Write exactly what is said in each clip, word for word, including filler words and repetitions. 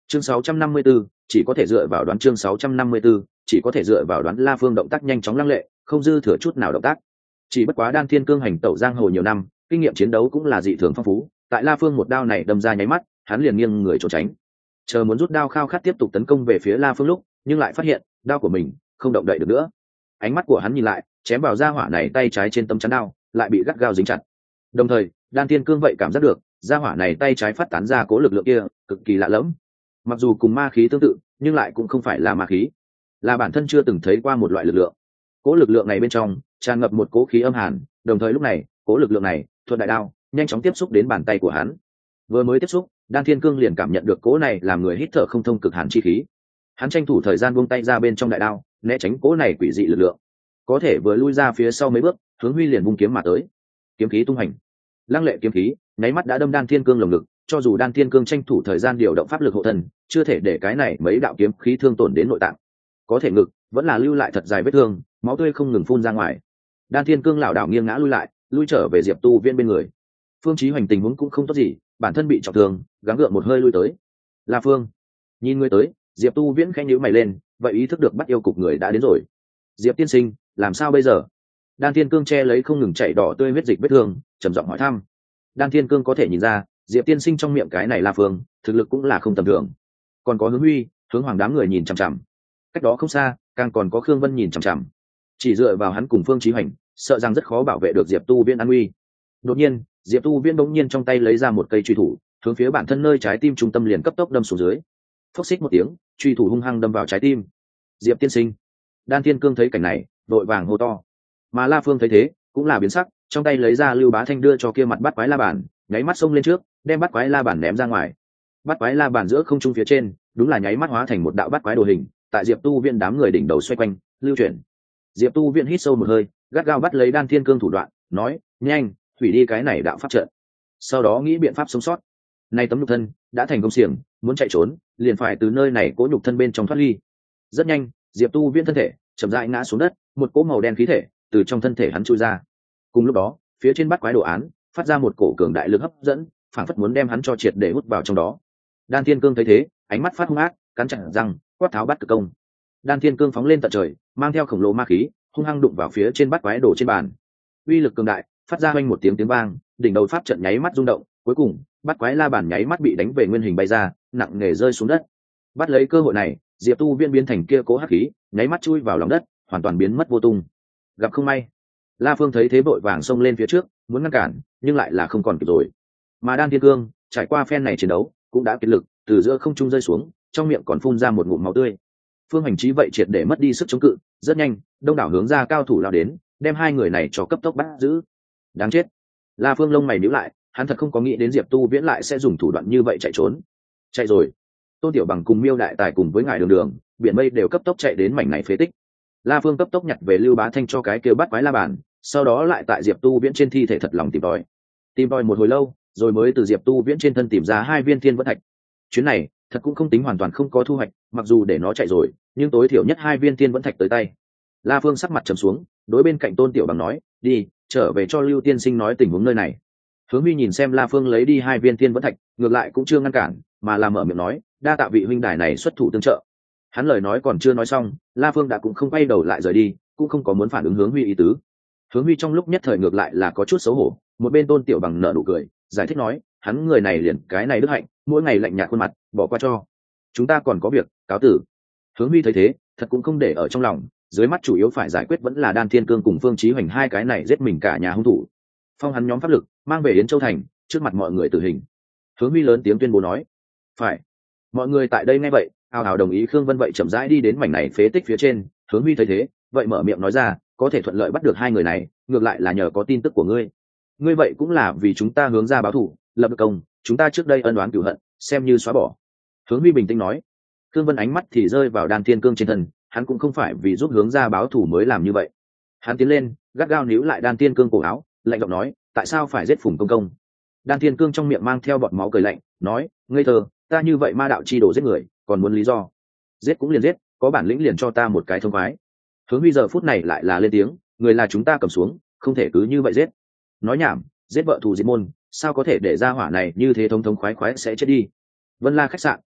chương sáu trăm năm mươi 654, chỉ có thể dựa vào đoán chương sáu trăm năm mươi 654, chỉ có thể dựa vào đoán. La Phương động tác nhanh chóng lăng lệ, không dư thừa chút nào động tác. Chỉ bất quá Đan Thiên Cương hành tẩu giang hồ nhiều năm, kinh nghiệm chiến đấu cũng là dị thường phong phú, tại La Phương một đao này đâm ra nháy mắt, hắn liền nghiêng người trốn tránh. Chờ muốn rút đao khao khát tiếp tục tấn công về phía La Phương lúc, nhưng lại phát hiện, đao của mình không động đậy được nữa. Ánh mắt của hắn nhìn lại, chém vào gia hỏa này tay trái trên tấm chắn đao, lại bị gắt gao dính chặt. Đồng thời, Đan Thiên Cương vậy cảm giác được, gia hỏa này tay trái phát tán ra cố lực lượng kia, cực kỳ lạ lẫm. Mặc dù cùng ma khí tương tự, nhưng lại cũng không phải là ma khí, là bản thân chưa từng thấy qua một loại lực lượng. Cố lực lượng này bên trong tràn ngập một cố khí âm hàn, đồng thời lúc này, cố lực lượng này thuận đại đao, nhanh chóng tiếp xúc đến bàn tay của hắn. Vừa mới tiếp xúc, Đan Thiên Cương liền cảm nhận được cố này làm người hít thở không thông cực hàn chi khí. Hắn tranh thủ thời gian buông tay ra bên trong đại đao, né tránh cố này quỷ dị lực lượng. Có thể vừa lui ra phía sau mấy bước, Hướng Huy liền vung kiếm mà tới. Kiếm khí tung hành, lăng lệ kiếm khí, nháy mắt đã đâm Đan Thiên Cương lồng ngực, cho dù Đan Thiên Cương tranh thủ thời gian điều động pháp lực hộ thân, chưa thể để cái này mấy đạo kiếm khí thương tổn đến nội tạng. Có thể ngực vẫn là lưu lại thật dài vết thương, máu tươi không ngừng phun ra ngoài. Đan Thiên Cương lảo đảo nghiêng ngã lui lại, lui trở về Diệp Tu Viễn bên người. Phương Chí Hoành tình huống cũng không tốt gì, bản thân bị trọng thương, gắng gượng một hơi lui tới. La Phương, nhìn người tới, Diệp Tu Viễn khẽ nhíu mày lên, vậy ý thức được bắt yêu cục người đã đến rồi. Diệp tiên sinh, làm sao bây giờ? Đan Thiên Cương che lấy không ngừng chảy đỏ tươi huyết dịch vết thương, trầm giọng hỏi thăm. Đan Thiên Cương có thể nhìn ra, Diệp tiên sinh trong miệng cái này La Phương, thực lực cũng là không tầm thường. Còn có Hướng Huy, Hướng Hoàng đám người nhìn chằm chằm. Cách đó không xa, càng còn có Khương Vân nhìn chằm chằm. Chỉ dựa vào hắn cùng Phương Chí Hoành, sợ rằng rất khó bảo vệ được Diệp Tu Viễn an nguy. Đột nhiên, Diệp Tu Viễn bỗng nhiên trong tay lấy ra một cây truy thủ, hướng phía bản thân nơi trái tim trung tâm liền cấp tốc đâm xuống dưới. Phốc xích một tiếng, truy thủ hung hăng đâm vào trái tim. Diệp tiên sinh. Đan Thiên Cương thấy cảnh này, vội vàng hô to. Mà La Phương thấy thế, cũng là biến sắc, trong tay lấy ra Lưu Bá Thanh đưa cho kia mặt bắt quái la bàn, nháy mắt xông lên trước, đem bắt quái la bàn ném ra ngoài. Bắt quái la bàn giữa không trung phía trên, đúng là nháy mắt hóa thành một đạo bắt quái đồ hình, tại Diệp Tu Viễn đám người đỉnh đầu xoay quanh, lưu chuyển. Diệp Tu Viễn hít sâu một hơi, gắt gao bắt lấy Đan Thiên Cương thủ đoạn, nói: "Nhanh, hủy đi cái này đạo pháp trận." Sau đó nghĩ biện pháp sống sót. Nay tấm nhục thân đã thành công xiềng, muốn chạy trốn, liền phải từ nơi này cố nhục thân bên trong thoát ly. Rất nhanh, Diệp Tu Viễn thân thể chậm rãi ngã xuống đất, một cỗ màu đen khí thể từ trong thân thể hắn chui ra. Cùng lúc đó, phía trên bắt quái đồ án phát ra một cổ cường đại lực hấp dẫn, phảng phất muốn đem hắn cho triệt để hút vào trong đó. Đan Thiên Cương thấy thế, ánh mắt phát hung ác, cắn chặt răng, quát tháo bắt cực công. Đan Thiên Cương phóng lên tận trời, mang theo khổng lồ ma khí, hung hăng đụng vào phía trên bắt quái đồ trên bàn. Uy lực cường đại, phát ra hoanh một tiếng tiếng vang, đỉnh đầu pháp trận nháy mắt rung động, cuối cùng, bắt quái la bàn nháy mắt bị đánh về nguyên hình bay ra, nặng nề rơi xuống đất. Bắt lấy cơ hội này, Diệp Tu Viễn biến thành kia cố hắc khí, nháy mắt chui vào lòng đất, hoàn toàn biến mất vô tung. Gặp không may, La Phương thấy thế vội vàng xông lên phía trước, muốn ngăn cản, nhưng lại là không còn kịp rồi. Mà Đan Thiên Cương, trải qua phen này chiến đấu, cũng đã kiệt lực, từ giữa không trung rơi xuống, trong miệng còn phun ra một ngụm máu tươi. Phương Hành Trí vậy triệt để mất đi sức chống cự, rất nhanh, đông đảo hướng ra cao thủ lao đến, đem hai người này cho cấp tốc bắt giữ. Đáng chết! La Phương lông mày nhíu lại, hắn thật không có nghĩ đến Diệp Tu Viễn lại sẽ dùng thủ đoạn như vậy chạy trốn. Chạy rồi! Tôn Tiểu Bằng cùng Miêu Đại Tài cùng với ngài Đường Đường, Biển Mây đều cấp tốc chạy đến mảnh này phế tích. La Phương cấp tốc nhặt về Lưu Bá Thanh cho cái kêu bắt quái la bàn, sau đó lại tại Diệp Tu Viễn trên thi thể thật lòng tìm tòi. Tìm tòi một hồi lâu, rồi mới từ Diệp Tu Viễn trên thân tìm ra hai viên thiên vẫn thạch. Chuyến này, thật cũng không tính hoàn toàn không có thu hoạch, mặc dù để nó chạy rồi, nhưng tối thiểu nhất hai viên thiên vẫn thạch tới tay. La Phương sắc mặt trầm xuống, đối bên cạnh Tôn Tiểu Bằng nói: "Đi, trở về cho Lưu tiên sinh nói tình huống nơi này." Hướng Huy nhìn xem La Phương lấy đi hai viên thiên vẫn thạch, ngược lại cũng chưa ngăn cản, mà là mở miệng nói: "Đa tạ vị huynh đài này xuất thủ tương trợ." Hắn lời nói còn chưa nói xong, La Phương đã cũng không quay đầu lại rời đi, cũng không có muốn phản ứng Hướng Huy ý tứ. Hướng Huy trong lúc nhất thời ngược lại là có chút xấu hổ, một bên Tôn Tiểu Bằng nở nụ cười, giải thích nói: "Hắn người này liền cái này đức hạnh, mỗi ngày lạnh nhạt khuôn mặt, bỏ qua cho. Chúng ta còn có việc, cáo tử." Hướng Huy thấy thế, thật cũng không để ở trong lòng, dưới mắt chủ yếu phải giải quyết vẫn là Đan Thiên Cương cùng Phương Chí Hoành hai cái này giết mình cả nhà hung thủ. Phong hắn nhóm pháp lực, mang về Yến Châu thành, trước mặt mọi người tử hình. Hướng Huy lớn tiếng tuyên bố nói: "Phải." Mọi người tại đây nghe vậy, ào ào đồng ý. Khương Vân vậy chậm rãi đi đến mảnh này phế tích phía trên. Hướng Huy thấy thế, vậy mở miệng nói ra: "Có thể thuận lợi bắt được hai người này, ngược lại là nhờ có tin tức của ngươi. Ngươi vậy cũng là vì chúng ta hướng ra báo thù, lập được công, chúng ta trước đây ân oán cửu hận, xem như xóa bỏ." Hướng Huy bình tĩnh nói. Khương Vân ánh mắt thì rơi vào Đan Thiên Cương trên thân, hắn cũng không phải vì giúp hướng ra báo thù mới làm như vậy. Hắn tiến lên, gắt gao níu lại Đan Thiên Cương cổ áo, lạnh giọng nói: "Tại sao phải giết Phùng công công?" Đan Thiên Cương trong miệng mang theo bọt máu cười lạnh, nói: "Ngây thơ, ta như vậy ma đạo chi đồ giết người, còn muốn lý do? Giết cũng liền giết, có bản lĩnh liền cho ta một cái thông khoái." Hướng Huy giờ phút này lại là lên tiếng: "Người là chúng ta cầm xuống, không thể cứ như vậy giết." Nói nhảm, giết vợ thù diệt môn, sao có thể để ra hỏa này như thế thống thống khoái khoái sẽ chết đi. Vân La khách sạn,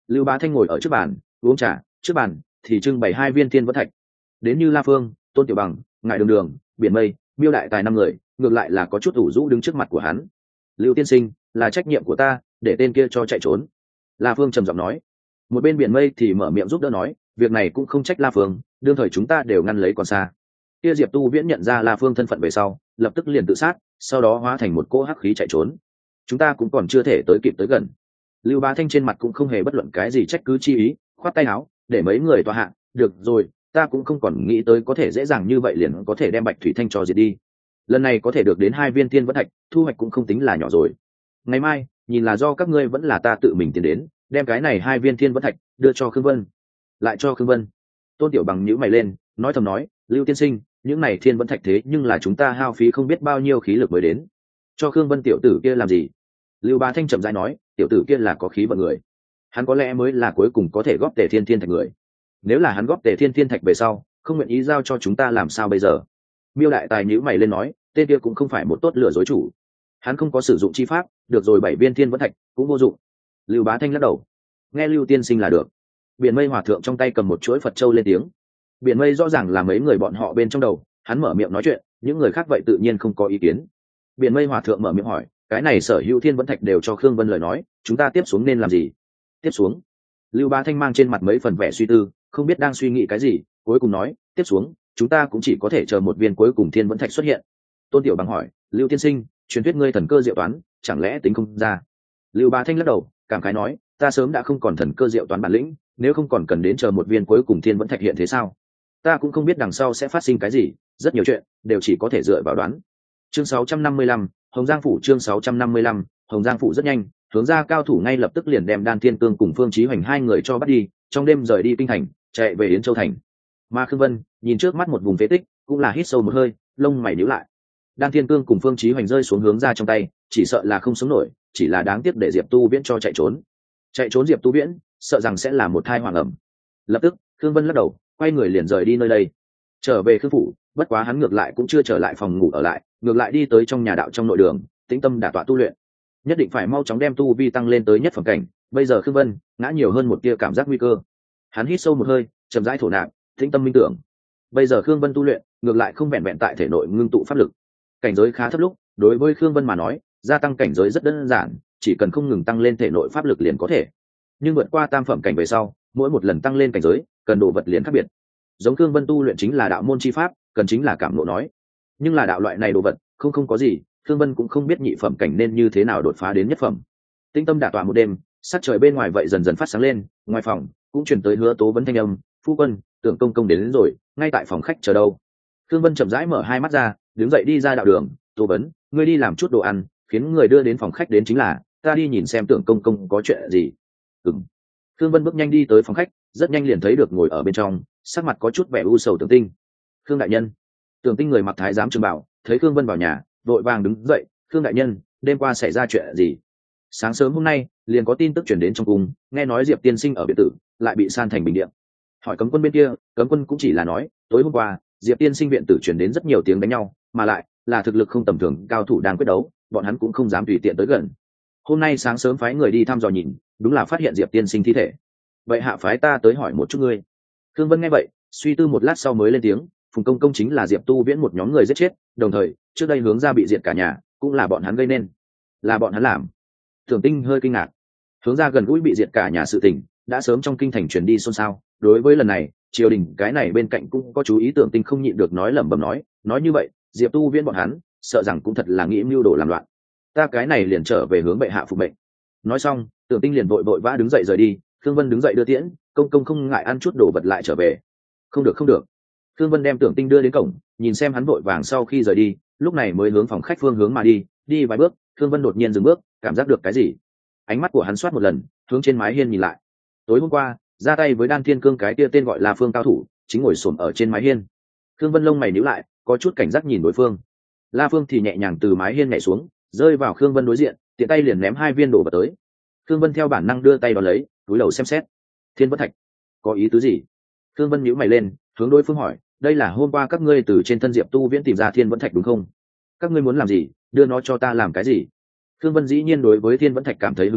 Lưu Bá Thanh ngồi ở trước bàn uống trà, trước bàn thì trưng bày hai viên thiên vẫn thạch. Đến như La Phương, Tôn Tiểu Bằng, Ngải Đường Đường, Biển Mây, Miêu Đại Tài năm người ngược lại là có chút ủ rũ đứng trước mặt của hắn. Lưu tiên sinh, là trách nhiệm của ta để tên kia cho chạy trốn. La Phương trầm giọng nói. Một bên Biển Mây thì mở miệng giúp đỡ nói, việc này cũng không trách La Phương, đương thời chúng ta đều ngăn lấy còn xa. Kia Diệp Tu Viễn nhận ra La Phương thân phận về sau, lập tức liền tự sát, sau đó hóa thành một cỗ hắc khí chạy trốn. Chúng ta cũng còn chưa thể tới kịp tới gần. Lưu Bá Thanh trên mặt cũng không hề bất luận cái gì trách cứ chi ý, khoát tay áo để mấy người tòa hạ. Được rồi, ta cũng không còn nghĩ tới có thể dễ dàng như vậy liền có thể đem Bạch Thủy Thanh cho diệt đi. Lần này có thể được đến hai viên thiên vẫn thạch, thu hoạch cũng không tính là nhỏ rồi. Ngày mai nhìn là do các ngươi vẫn là ta tự mình tiến đến, đem cái này hai viên thiên vẫn thạch đưa cho Khương Vân. Lại cho Khương Vân. Tôn Tiểu Bằng nhíu mày lên, nói thầm nói, Lưu tiên sinh, những này thiên vẫn thạch thế nhưng là chúng ta hao phí không biết bao nhiêu khí lực mới đến. Cho Khương Vân tiểu tử kia làm gì? Lưu Bá Thanh chậm rãi nói, tiểu tử kia là có khí vận người, hắn có lẽ mới là cuối cùng có thể góp tề thiên thiên thạch người. Nếu là hắn góp tề thiên thiên thạch về sau không nguyện ý giao cho chúng ta làm sao bây giờ? Miêu Đại Tài nhíu mày lên nói, tên kia cũng không phải một tốt lừa dối chủ, hắn không có sử dụng chi pháp, được rồi bảy viên thiên vẫn thạch cũng vô dụng. Lưu Bá Thanh lắc đầu, nghe Lưu tiên sinh là được. Biển Mây hòa thượng trong tay cầm một chuỗi Phật châu lên tiếng. Biển Mây rõ ràng là mấy người bọn họ bên trong đầu, hắn mở miệng nói chuyện, những người khác vậy tự nhiên không có ý kiến. Biển Mây hòa thượng mở miệng hỏi, cái này sở hữu thiên vẫn thạch đều cho Khương Vân lời nói, chúng ta tiếp xuống nên làm gì? Tiếp xuống, Lưu Bá Thanh mang trên mặt mấy phần vẻ suy tư, không biết đang suy nghĩ cái gì, cuối cùng nói, tiếp xuống chúng ta cũng chỉ có thể chờ một viên cuối cùng thiên vẫn thạch xuất hiện. Tôn Tiểu Bằng hỏi, Lưu tiên sinh, truyền thuyết ngươi thần cơ diệu toán, chẳng lẽ tính không ra? Lưu Bá Thanh lắc đầu, cảm khái nói, ta sớm đã không còn thần cơ diệu toán bản lĩnh, nếu không còn cần đến chờ một viên cuối cùng thiên vẫn thạch hiện thế sao? Ta cũng không biết đằng sau sẽ phát sinh cái gì, rất nhiều chuyện đều chỉ có thể dựa vào đoán. Chương sáu trăm năm mươi lăm, Hồng Giang phủ. Chương sáu trăm năm mươi lăm, Hồng Giang phủ rất nhanh, hướng ra cao thủ ngay lập tức liền đem Đan Thiên Cương cùng Phương Chí Hoành hai người cho bắt đi, trong đêm rời đi kinh thành, chạy về Yến Châu thành. Mà Khương Vân nhìn trước mắt một vùng phế tích, cũng là hít sâu một hơi, lông mày nhíu lại. Đan Thiên Cương cùng Phương Chí Hoành rơi xuống hướng ra trong tay, chỉ sợ là không sống nổi, chỉ là đáng tiếc để Diệp Tu Viễn cho chạy trốn. Chạy trốn Diệp Tu Viễn, sợ rằng sẽ là một thai hoàng ẩm. Lập tức, Khương Vân lắc đầu, quay người liền rời đi nơi đây, trở về Khương phủ. Bất quá hắn ngược lại cũng chưa trở lại phòng ngủ ở lại, ngược lại đi tới trong nhà đạo trong nội đường, tĩnh tâm đả tọa tu luyện. Nhất định phải mau chóng đem tu vi tăng lên tới nhất phẩm cảnh, bây giờ Khương Vân ngã nhiều hơn một tia cảm giác nguy cơ. Hắn hít sâu một hơi, chậm rãi thổ nạp, tĩnh tâm minh tưởng. Bây giờ Khương Vân tu luyện, ngược lại không vẹn vẹn tại thể nội ngưng tụ pháp lực. Cảnh giới khá thấp lúc, đối với Khương Vân mà nói, gia tăng cảnh giới rất đơn giản, chỉ cần không ngừng tăng lên thể nội pháp lực liền có thể. Nhưng vượt qua tam phẩm cảnh về sau, mỗi một lần tăng lên cảnh giới, cần đồ vật liền khác biệt. Giống Khương Vân tu luyện chính là đạo môn chi pháp, cần chính là cảm ngộ nói. Nhưng là đạo loại này đồ vật, không không có gì, Khương Vân cũng không biết nhị phẩm cảnh nên như thế nào đột phá đến nhất phẩm. Tinh tâm đả tọa một đêm, sắc trời bên ngoài vậy dần dần phát sáng lên, ngoài phòng cũng truyền tới Hứa Tố Vấn thanh âm, "Phu quân, Tưởng công công đến, đến rồi, ngay tại phòng khách chờ đâu." Khương Vân chậm rãi mở hai mắt ra, đứng dậy đi ra đạo đường, "Tố Vấn, ngươi đi làm chút đồ ăn, khiến người đưa đến phòng khách đến chính là, ta đi nhìn xem Tưởng công công có chuyện gì." Ừm. Khương Vân bước nhanh đi tới phòng khách, rất nhanh liền thấy được ngồi ở bên trong, sắc mặt có chút vẻ u sầu Tưởng Tinh. "Khương đại nhân." Tưởng Tinh người mặc thái giám trường bảo, thấy Khương Vân vào nhà, vội vàng đứng dậy, "Khương đại nhân, đêm qua xảy ra chuyện gì?" Sáng sớm hôm nay, liền có tin tức truyền đến trong cung, nghe nói Diệp tiên sinh ở biệt tử, lại bị san thành bình địa. Hỏi Cấm quân bên kia, Cấm quân cũng chỉ là nói, tối hôm qua, Diệp tiên sinh viện tử truyền đến rất nhiều tiếng đánh nhau, mà lại là thực lực không tầm thường cao thủ đang quyết đấu, bọn hắn cũng không dám tùy tiện tới gần. Hôm nay sáng sớm phái người đi thăm dò nhìn, đúng là phát hiện Diệp tiên sinh thi thể. Vậy hạ phái ta tới hỏi một chút ngươi. Khương Vân nghe vậy, suy tư một lát sau mới lên tiếng, Phùng công công chính là Diệp Tu Viễn một nhóm người giết chết, đồng thời trước đây hướng ra bị diệt cả nhà, cũng là bọn hắn gây nên. Là bọn hắn làm. Tưởng Tinh hơi kinh ngạc. Hướng ra gần gũi bị diệt cả nhà sự tình, đã sớm trong kinh thành truyền đi xôn xao. Đối với lần này, triều đình cái này bên cạnh cũng có chú ý. Tưởng Tinh không nhịn được nói lẩm bẩm nói, nói như vậy, Diệp Tu Viễn bọn hắn, sợ rằng cũng thật là nghĩ mưu đồ làm loạn. Ta cái này liền trở về hướng bệ hạ phục mệnh. Nói xong, Tưởng Tinh liền vội vội vã đứng dậy rời đi. Khương Vân đứng dậy đưa tiễn, công công không ngại ăn chút đồ vật lại trở về. Không được không được. Khương Vân đem Tưởng Tinh đưa đến cổng, nhìn xem hắn vội vàng sau khi rời đi, lúc này mới hướng phòng khách phương hướng mà đi. Đi vài bước, Khương Vân đột nhiên dừng bước, cảm giác được cái gì. Ánh mắt của hắn xoát một lần, hướng trên mái hiên nhìn lại. Tối hôm qua, ra tay với Đan Thiên Cương cái kia tên gọi là Phương cao thủ, chính ngồi xổm ở trên mái hiên. Khương Vân lông mày nhíu lại, có chút cảnh giác nhìn đối phương. La Phương thì nhẹ nhàng từ mái hiên nhảy xuống, rơi vào Khương Vân đối diện, tiện tay liền ném hai viên đồ vật tới. Khương Vân theo bản năng đưa tay đón lấy, cúi đầu xem xét. Thiên Vẫn Thạch, có ý tứ gì? Khương Vân nhíu mày lên, hướng đối phương hỏi, đây là hôm qua các ngươi từ trên thân Diệp Tu Viễn tìm ra Thiên Vẫn Thạch đúng không? Các ngươi muốn làm gì, đưa nó cho ta làm cái gì? Khương Vân dĩ nhiên đối với Thiên Vẫn Thạch cảm thấy hứng thú,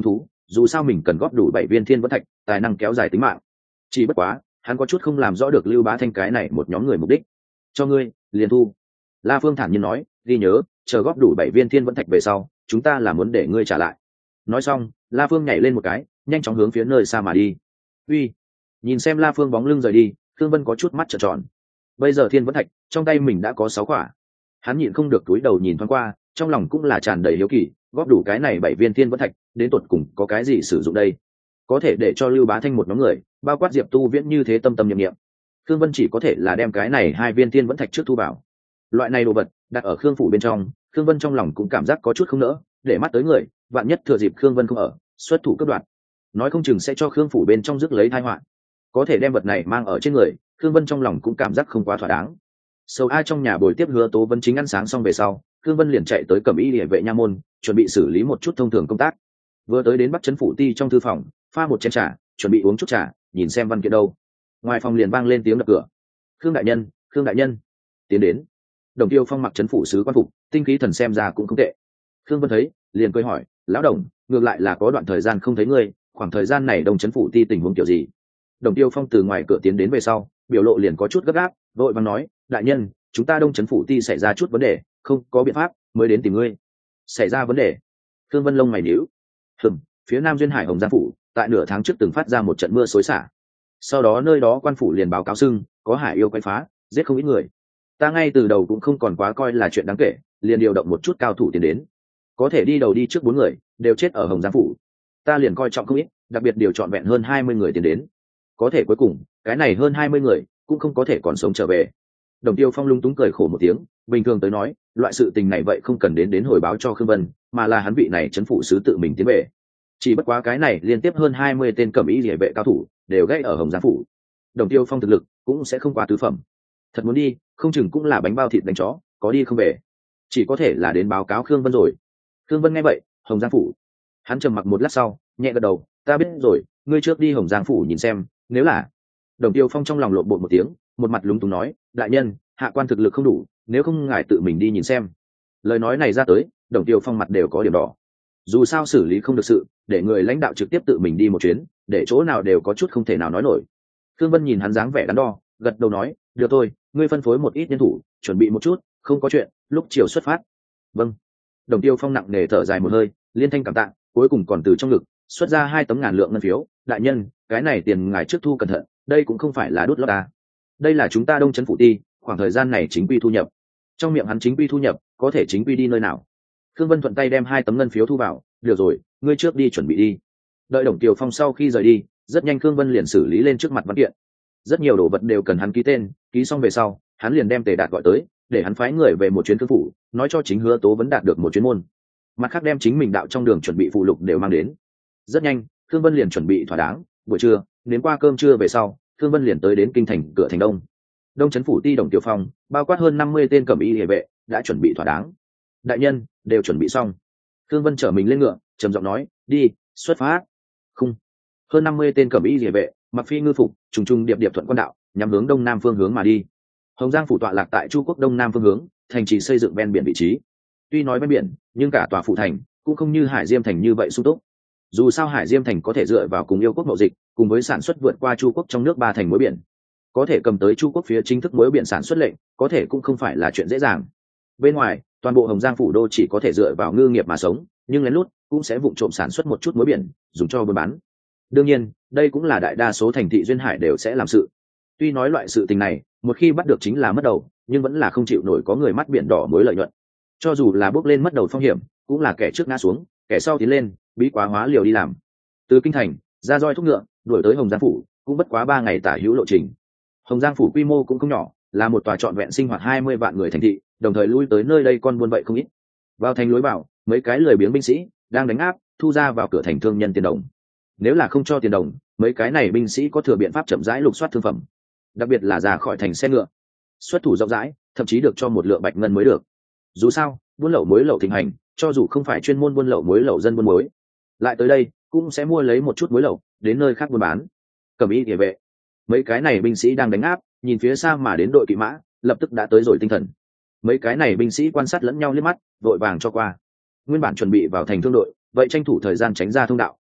dù sao mình cần góp đủ bảy viên thiên vẫn thạch tài năng kéo dài tính mạng. Chỉ bất quá hắn có chút không làm rõ được Lưu Bá Thanh cái này một nhóm người mục đích. Cho ngươi liền thu. La Phương thản nhiên nói, ghi nhớ, chờ góp đủ bảy viên thiên vẫn thạch về sau chúng ta là muốn để ngươi trả lại. Nói xong La Phương nhảy lên một cái, nhanh chóng hướng phía nơi xa mà đi. Uy, nhìn xem La Phương bóng lưng rời đi, Thương Vân có chút mắt trợn tròn. Bây giờ thiên vẫn thạch trong tay mình đã có sáu quả, hắn nhịn không được túi đầu nhìn thoáng qua, trong lòng cũng là tràn đầy hiếu kỳ, góp đủ cái này bảy viên thiên vẫn thạch đến tột cùng có cái gì sử dụng đây, có thể để cho Lưu Bá Thanh một nhóm người bao quát Diệp Tu Viễn như thế tâm tâm niệm niệm. Khương Vân chỉ có thể là đem cái này hai viên thiên vẫn thạch trước thu vào. Loại này đồ vật đặt ở Khương phủ bên trong, Khương Vân trong lòng cũng cảm giác có chút không nỡ, để mắt tới người, vạn nhất thừa dịp Khương Vân không ở, xuất thủ cướp đoạt, nói không chừng sẽ cho Khương phủ bên trong rước lấy tai họa. Có thể đem vật này mang ở trên người, Khương Vân trong lòng cũng cảm giác không quá thỏa đáng. Sầu A trong nhà buổi tiếp Hứa Tố Vân chính ăn sáng xong về sau, Khương Vân liền chạy tới Cẩm Y Liễu vệ nha môn, chuẩn bị xử lý một chút thông thường công tác. Vừa tới đến Bắc Trấn phủ ti trong thư phòng, pha một chén trà, chuẩn bị uống chút trà, nhìn xem văn kiện đâu. Ngoài phòng liền vang lên tiếng đập cửa. "Khương đại nhân, Khương đại nhân." Tiến đến. Đồng Tiêu Phong mặc trấn phủ sứ quan phục, tinh khí thần xem ra cũng không tệ. Khương Vân thấy, liền cười hỏi, "Lão đồng, ngược lại là có đoạn thời gian không thấy ngươi, khoảng thời gian này Đồng trấn phủ ti tình huống kiểu gì?" Đồng Tiêu Phong từ ngoài cửa tiến đến về sau, biểu lộ liền có chút gấp gáp, vội vàng nói, "Đại nhân, chúng ta Đông trấn phủ ti xảy ra chút vấn đề, không có biện pháp, mới đến tìm ngươi." Xảy ra vấn đề? Khương Vân lông mày nhíu. Hừm, phía Nam Duyên Hải Hồng Giang phủ, tại nửa tháng trước từng phát ra một trận mưa xối xả. Sau đó nơi đó quan phủ liền báo cáo xưng, có hải yêu quấy phá, giết không ít người. Ta ngay từ đầu cũng không còn quá coi là chuyện đáng kể, liền điều động một chút cao thủ tiến đến. Có thể đi đầu đi trước bốn người, đều chết ở Hồng Giang phủ. Ta liền coi trọng không ít, đặc biệt điều chọn vẹn hơn hai mươi người tiến đến. Có thể cuối cùng, cái này hơn hai mươi người cũng không có thể còn sống trở về. Đồng Tiêu Phong lung túng cười khổ một tiếng, bình thường tới nói, loại sự tình này vậy không cần đến đến hồi báo cho Khương Vân, mà là hắn vị này trấn phủ sứ tự mình tiến về. Chỉ bất quá cái này liên tiếp hơn hai mươi tên Cẩm Y Liễu vệ cao thủ đều gãy ở Hồng Giang phủ. Đồng Tiêu Phong thực lực cũng sẽ không quá tứ phẩm. Thật muốn đi, không chừng cũng là bánh bao thịt đánh chó, có đi không về. Chỉ có thể là đến báo cáo Khương Vân rồi. Khương Vân nghe vậy, Hồng Giang phủ. Hắn trầm mặc một lát sau, nhẹ gật đầu, "Ta biết rồi, ngươi trước đi Hồng Giang phủ nhìn xem, nếu là..." Đồng Tiêu Phong trong lòng lộn bột một tiếng, một mặt lúng túng nói, "Đại nhân, hạ quan thực lực không đủ, nếu không ngài tự mình đi nhìn xem." Lời nói này ra tới, Đồng Tiêu Phong mặt đều có điểm đỏ. Dù sao xử lý không được sự, để người lãnh đạo trực tiếp tự mình đi một chuyến, để chỗ nào đều có chút không thể nào nói nổi. Khương Vân nhìn hắn dáng vẻ đắn đo, gật đầu nói, "Được thôi, ngươi phân phối một ít nhân thủ, chuẩn bị một chút, không có chuyện, lúc chiều xuất phát." "Vâng." Đồng Tiêu Phong nặng nề thở dài một hơi, liên thanh cảm tạ, cuối cùng còn từ trong ngực xuất ra hai tấm ngàn lượng ngân phiếu, "Đại nhân, cái này tiền ngài trước thu cẩn thận, đây cũng không phải là đút lót ta. Đây là chúng ta Đông trấn phủ ti, khoảng thời gian này chính quy thu nhập." Trong miệng hắn chính quy thu nhập, có thể chính quy đi nơi nào? Khương Vân thuận tay đem hai tấm ngân phiếu thu vào, "Được rồi, ngươi trước đi chuẩn bị đi." Đợi Đồng Tiêu Phong sau khi rời đi, rất nhanh Khương Vân liền xử lý lên trước mặt văn kiện. Rất nhiều đồ vật đều cần hắn ký tên, ký xong về sau, hắn liền đem Tề Đạt gọi tới, để hắn phái người về một chuyến Khương phủ, nói cho chính Hứa Tố Vấn đạt được một chuyến môn. Mặt khác đem chính mình đạo trong đường chuẩn bị phụ lục đều mang đến. Rất nhanh, Khương Vân liền chuẩn bị thỏa đáng, buổi trưa, đến qua cơm trưa về sau, Khương Vân liền tới đến kinh thành cửa thành đông. Đông trấn phủ ti Đồng Tiêu Phong, bao quát hơn năm mươi tên Cẩm Y Liễu vệ, đã chuẩn bị thỏa đáng. "Đại nhân, đều chuẩn bị xong." Khương Vân trở mình lên ngựa, trầm giọng nói, "Đi, xuất phát." Không. Hơn năm mươi tên Cẩm Y Liễu vệ, mặc phi ngư phục, trùng trùng điệp điệp thuận quan đạo, nhắm hướng đông nam phương hướng mà đi. Hồng Giang phủ tọa lạc tại Chu quốc đông nam phương hướng, thành trì xây dựng ven biển vị trí. Tuy nói ven biển, nhưng cả tòa phủ thành cũng không như Hải Diêm thành như vậy sung túc. Dù sao Hải Diêm thành có thể dựa vào cùng yêu quốc mậu dịch, cùng với sản xuất vượt qua Chu quốc trong nước ba thành muối biển, có thể cầm tới Chu quốc phía chính thức muối biển sản xuất lệnh, có thể cũng không phải là chuyện dễ dàng. Bên ngoài, toàn bộ Hồng Giang phủ đô chỉ có thể dựa vào ngư nghiệp mà sống, nhưng lén lút cũng sẽ vụng trộm sản xuất một chút muối biển, dùng cho buôn bán. Đương nhiên, đây cũng là đại đa số thành thị duyên hải đều sẽ làm sự. Tuy nói loại sự tình này, một khi bắt được chính là mất đầu, nhưng vẫn là không chịu nổi có người mắt biển đỏ mới lợi nhuận. Cho dù là bước lên mất đầu phong hiểm, cũng là kẻ trước ngã xuống, kẻ sau tiến lên, bí quá hóa liều đi làm. Từ kinh thành ra roi thúc ngựa, đuổi tới Hồng Giang phủ, cũng bất quá ba ngày tả hữu lộ trình. Hồng Giang phủ quy mô cũng không nhỏ, là một tòa trọn vẹn sinh hoạt hai mươi vạn người thành thị, đồng thời lui tới nơi đây con buôn vậy không ít. Vào thành lối vào, mấy cái lười biếng binh sĩ đang đánh áp, thu ra vào cửa thành thương nhân tiền đồng. Nếu là không cho tiền đồng, mấy cái này binh sĩ có thừa biện pháp chậm rãi lục soát thương phẩm, đặc biệt là ra khỏi thành xe ngựa, xuất thủ rộng rãi, thậm chí được cho một lượng bạch ngân mới được. Dù sao, buôn lậu muối lậu thịnh hành, cho dù không phải chuyên môn buôn lậu muối lậu dân buôn muối, lại tới đây cũng sẽ mua lấy một chút muối lậu đến nơi khác buôn bán. Cẩm Y Liễu vệ, mấy cái này binh sĩ đang đánh áp, nhìn phía xa mà đến đội kỵ mã, lập tức đã tới rồi tinh thần. Mấy cái này binh sĩ quan sát lẫn nhau liếc mắt, vội vàng cho qua. Nguyên bản chuẩn bị vào thành thương đội, vậy tranh thủ thời gian tránh ra thông đạo,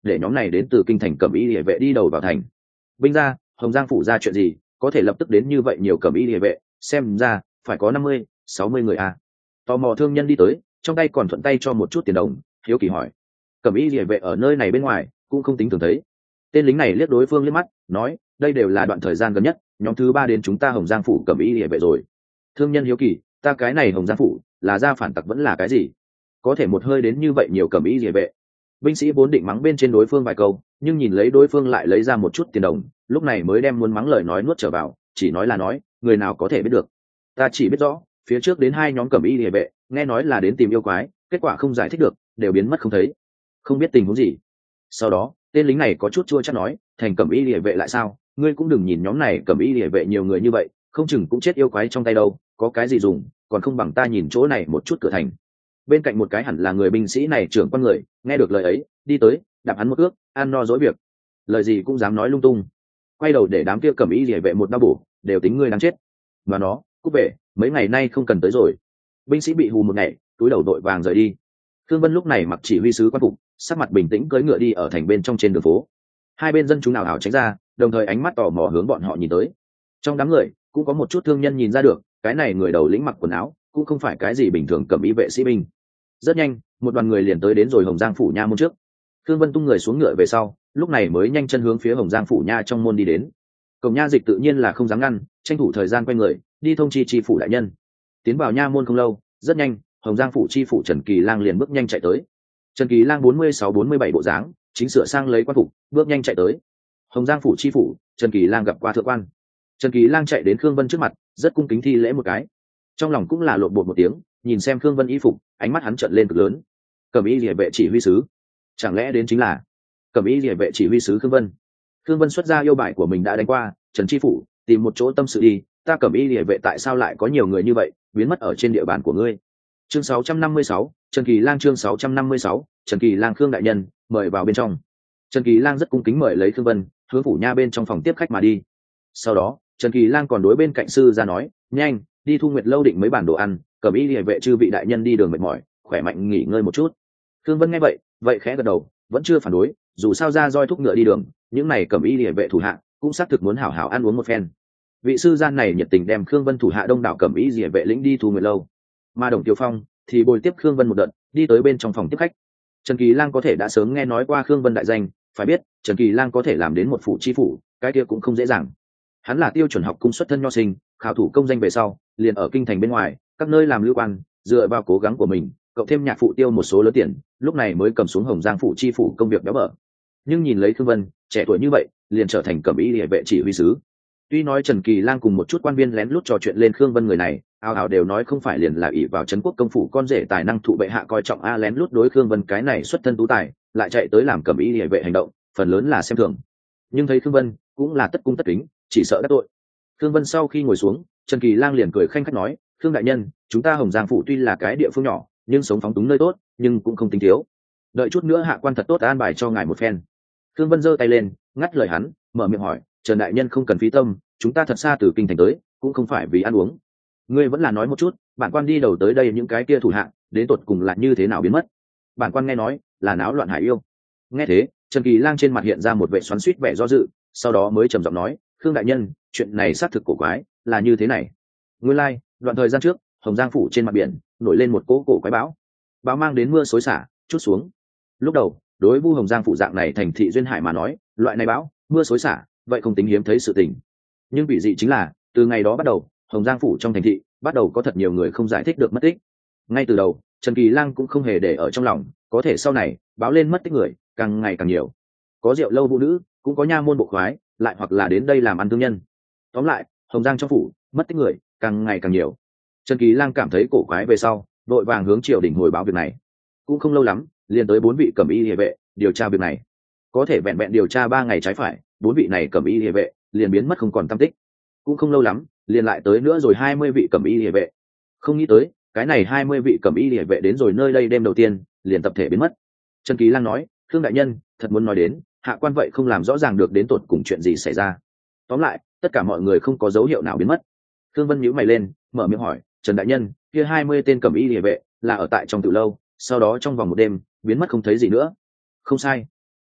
để nhóm này đến từ kinh thành cẩm y địa vệ đi đầu vào thành. Binh ra, Hồng Giang phủ ra chuyện gì có thể lập tức đến như vậy nhiều cẩm y địa vệ, xem ra phải có năm mươi sáu mươi người à. Tò mò thương nhân đi tới, trong tay còn thuận tay cho một chút tiền đồng, hiếu kỳ hỏi: cẩm y địa vệ ở nơi này bên ngoài cũng không tính thường thấy. Tên lính này liếc đối phương liếc mắt, nói: đây đều là đoạn thời gian gần nhất nhóm thứ ba đến chúng ta Hồng Giang phủ cẩm y địa vệ rồi. Thương nhân hiếu kỳ: ta cái này Hồng Giang phủ là gia phản tặc vẫn là cái gì, có thể một hơi đến như vậy nhiều cẩm y địa vệ? Binh sĩ vốn định mắng bên trên đối phương vài câu, nhưng nhìn lấy đối phương lại lấy ra một chút tiền đồng, lúc này mới đem muốn mắng lời nói nuốt trở vào, chỉ nói là nói: người nào có thể biết được, ta chỉ biết rõ phía trước đến hai nhóm cẩm y địa vệ, nghe nói là đến tìm yêu quái, kết quả không giải thích được, đều biến mất không thấy, không biết tình huống gì. Sau đó tên lính này có chút chua chắc nói: thành cẩm y địa vệ lại sao, ngươi cũng đừng nhìn nhóm này cẩm y địa vệ nhiều người như vậy, không chừng cũng chết yêu quái trong tay đâu, có cái gì dùng, còn không bằng ta nhìn chỗ này một chút cửa thành. Bên cạnh một cái hẳn là người binh sĩ này trưởng quan người, nghe được lời ấy, đi tới đạp hắn một ước, ăn no dối việc, lời gì cũng dám nói lung tung, quay đầu để đám kia cẩm y địa vệ một đau bổ, đều tính ngươi đáng chết. Và nó cúp về, mấy ngày nay không cần tới rồi. Binh sĩ bị hù một ngày, túi đầu đội vàng rời đi. Thương Vân lúc này mặc chỉ huy sứ quan phục, sắc mặt bình tĩnh cưỡi ngựa đi ở thành bên trong trên đường phố. Hai bên dân chúng nào ảo tránh ra, đồng thời ánh mắt tò mò hướng bọn họ nhìn tới. Trong đám người cũng có một chút thương nhân nhìn ra được, cái này người đầu lĩnh mặc quần áo cũng không phải cái gì bình thường cẩm y vệ sĩ binh. Rất nhanh một đoàn người liền tới đến rồi Hồng Giang phủ nha môn trước. Thương Vân tung người xuống ngựa về sau, lúc này mới nhanh chân hướng phía Hồng Giang phủ nha trong môn đi đến. Cổng nha dịch tự nhiên là không dám ngăn, tranh thủ thời gian quay người đi thông chi chi phủ đại nhân. Tiến vào nha môn không lâu, rất nhanh Hồng Giang phủ chi phủ Trần Kỳ Lang liền bước nhanh chạy tới. Trần Kỳ Lang bốn mươi sáu bốn mươi bảy bộ dáng, chính sửa sang lấy quan phục, bước nhanh chạy tới. Hồng Giang phủ chi phủ Trần Kỳ Lang gặp qua thượng quan. Trần Kỳ Lang chạy đến Khương Vân trước mặt, rất cung kính thi lễ một cái, trong lòng cũng là lộn bột một tiếng, nhìn xem Khương Vân y phục, ánh mắt hắn trợn lên cực lớn. Cẩm y liề vệ chỉ huy sứ, chẳng lẽ đến chính là Cẩm y liề vệ chỉ huy sứ Khương Vân? Khương Vân xuất ra yêu bài của mình đã đánh qua, Trần chi phủ, tìm một chỗ tâm sự đi, ta Cẩm y liề vệ tại sao lại có nhiều người như vậy, biến mất ở trên địa bàn của ngươi. Chương sáu trăm năm mươi sáu, Trần Kỳ Lang chương sáu trăm năm mươi sáu, Trần Kỳ Lang Khương đại nhân, mời vào bên trong. Trần Kỳ Lang rất cung kính mời lấy Khương Vân, hướng phủ nha bên trong phòng tiếp khách mà đi. Sau đó, Trần Kỳ Lang còn đối bên cạnh sư ra nói: nhanh, đi Thu Nguyệt lâu định mấy bản đồ ăn, Cẩm y liề vệ chư vị đại nhân đi đường mệt mỏi, khỏe mạnh nghỉ ngơi một chút. Khương Vân nghe vậy, vậy khẽ gật đầu, vẫn chưa phản đối, dù sao ra roi thúc ngựa đi đường, những này Cẩm y liề vệ thủ hạ cũng xác thực muốn hảo hảo ăn uống một phen. Vị sư gian này nhiệt tình đem Khương Vân thủ hạ đông đảo Cẩm y liề vệ lĩnh đi Thu Nguyệt lâu, mà Đồng Tiêu Phong thì bồi tiếp Khương Vân một đợt, đi tới bên trong phòng tiếp khách. Trần Kỳ Lang có thể đã sớm nghe nói qua Khương Vân đại danh, phải biết Trần Kỳ Lang có thể làm đến một phủ chi phủ, cái kia cũng không dễ dàng. Hắn là tiêu chuẩn học cung xuất thân nho sinh, khảo thủ công danh về sau, liền ở kinh thành bên ngoài các nơi làm lưu quan, dựa vào cố gắng của mình, cộng thêm nhạc phụ tiêu một số lớn tiền, lúc này mới cầm xuống Hồng Giang phủ chi phủ công việc béo bở. Nhưng nhìn lấy Khương Vân, trẻ tuổi như vậy, liền trở thành cẩm y liề vệ chỉ huy sứ. Tuy nói Trần Kỳ Lang cùng một chút quan viên lén lút trò chuyện lên Khương Vân người này, ào ào đều nói không phải liền là ỷ vào trấn quốc công phủ con rể tài năng thụ bệ hạ coi trọng a, lén lút đối Khương Vân cái này xuất thân tú tài, lại chạy tới làm cẩm y liề vệ hành động, phần lớn là xem thường. Nhưng thấy Khương Vân cũng là tất cung tất kính, chỉ sợ đắc tội. Khương Vân sau khi ngồi xuống, Trần Kỳ Lang liền cười khanh khách nói: Khương đại nhân, chúng ta Hồng Giang phủ tuy là cái địa phương nhỏ, nhưng sống phóng túng nơi tốt, nhưng cũng không tính thiếu. Đợi chút nữa hạ quan thật tốt an bài cho ngài một phen. Khương Vân giơ tay lên, ngắt lời hắn, mở miệng hỏi: Trần đại nhân không cần phí tâm, chúng ta thật xa từ kinh thành tới, cũng không phải vì ăn uống. Ngươi vẫn là nói một chút, bản quan đi đầu tới đây những cái kia thủ hạ, đến tột cùng là như thế nào biến mất? Bản quan nghe nói là náo loạn hải yêu. Nghe thế, Trần Kỳ Lang trên mặt hiện ra một vẻ xoắn xuýt vẻ do dự, sau đó mới trầm giọng nói: Khương đại nhân, chuyện này xác thực cổ quái, là như thế này. Nguyên lai, like, đoạn thời gian trước, Hồng Giang phủ trên mặt biển nổi lên một cỗ cổ quái bão, bão mang đến mưa xối xả, chút xuống. Lúc đầu, đối Vu Hồng Giang phủ dạng này thành thị duyên hải mà nói, loại này bão, mưa xối xả, vậy không tính hiếm thấy sự tình. Nhưng bị dị chính là, từ ngày đó bắt đầu, Hồng Giang phủ trong thành thị bắt đầu có thật nhiều người không giải thích được mất tích. Ngay từ đầu, Trần Kỳ Lang cũng không hề để ở trong lòng, có thể sau này, báo lên mất tích người càng ngày càng nhiều. Có rượu lâu vũ nữ, cũng có nha môn bộ khoái, lại hoặc là đến đây làm ăn thương nhân. Tóm lại, Hồng Giang trong phủ mất tích người càng ngày càng nhiều. Trần Kỳ Lang cảm thấy cổ quái về sau, đội vàng hướng triều đình hồi báo việc này. Cũng không lâu lắm, liền tới bốn vị cẩm y liề vệ điều tra việc này. Có thể vẹn vẹn điều tra ba ngày trái phải, bốn vị này cẩm y liề vệ liền biến mất không còn tăm tích. Cũng không lâu lắm, liền lại tới nữa rồi hai mươi vị cẩm y liề vệ. Không nghĩ tới, cái này hai mươi vị cẩm y liề vệ đến rồi nơi đây đêm đầu tiên, liền tập thể biến mất. Trần Kỳ Lang nói: Khương đại nhân, thật muốn nói đến, hạ quan vậy không làm rõ ràng được đến tột cùng chuyện gì xảy ra. Tóm lại, tất cả mọi người không có dấu hiệu nào biến mất. Khương Vân nhíu mày lên, mở miệng hỏi: Trần đại nhân, kia hai mươi tên cẩm y liề vệ là ở tại trong tự lâu, sau đó trong vòng một đêm biến mất không thấy gì nữa? Không sai.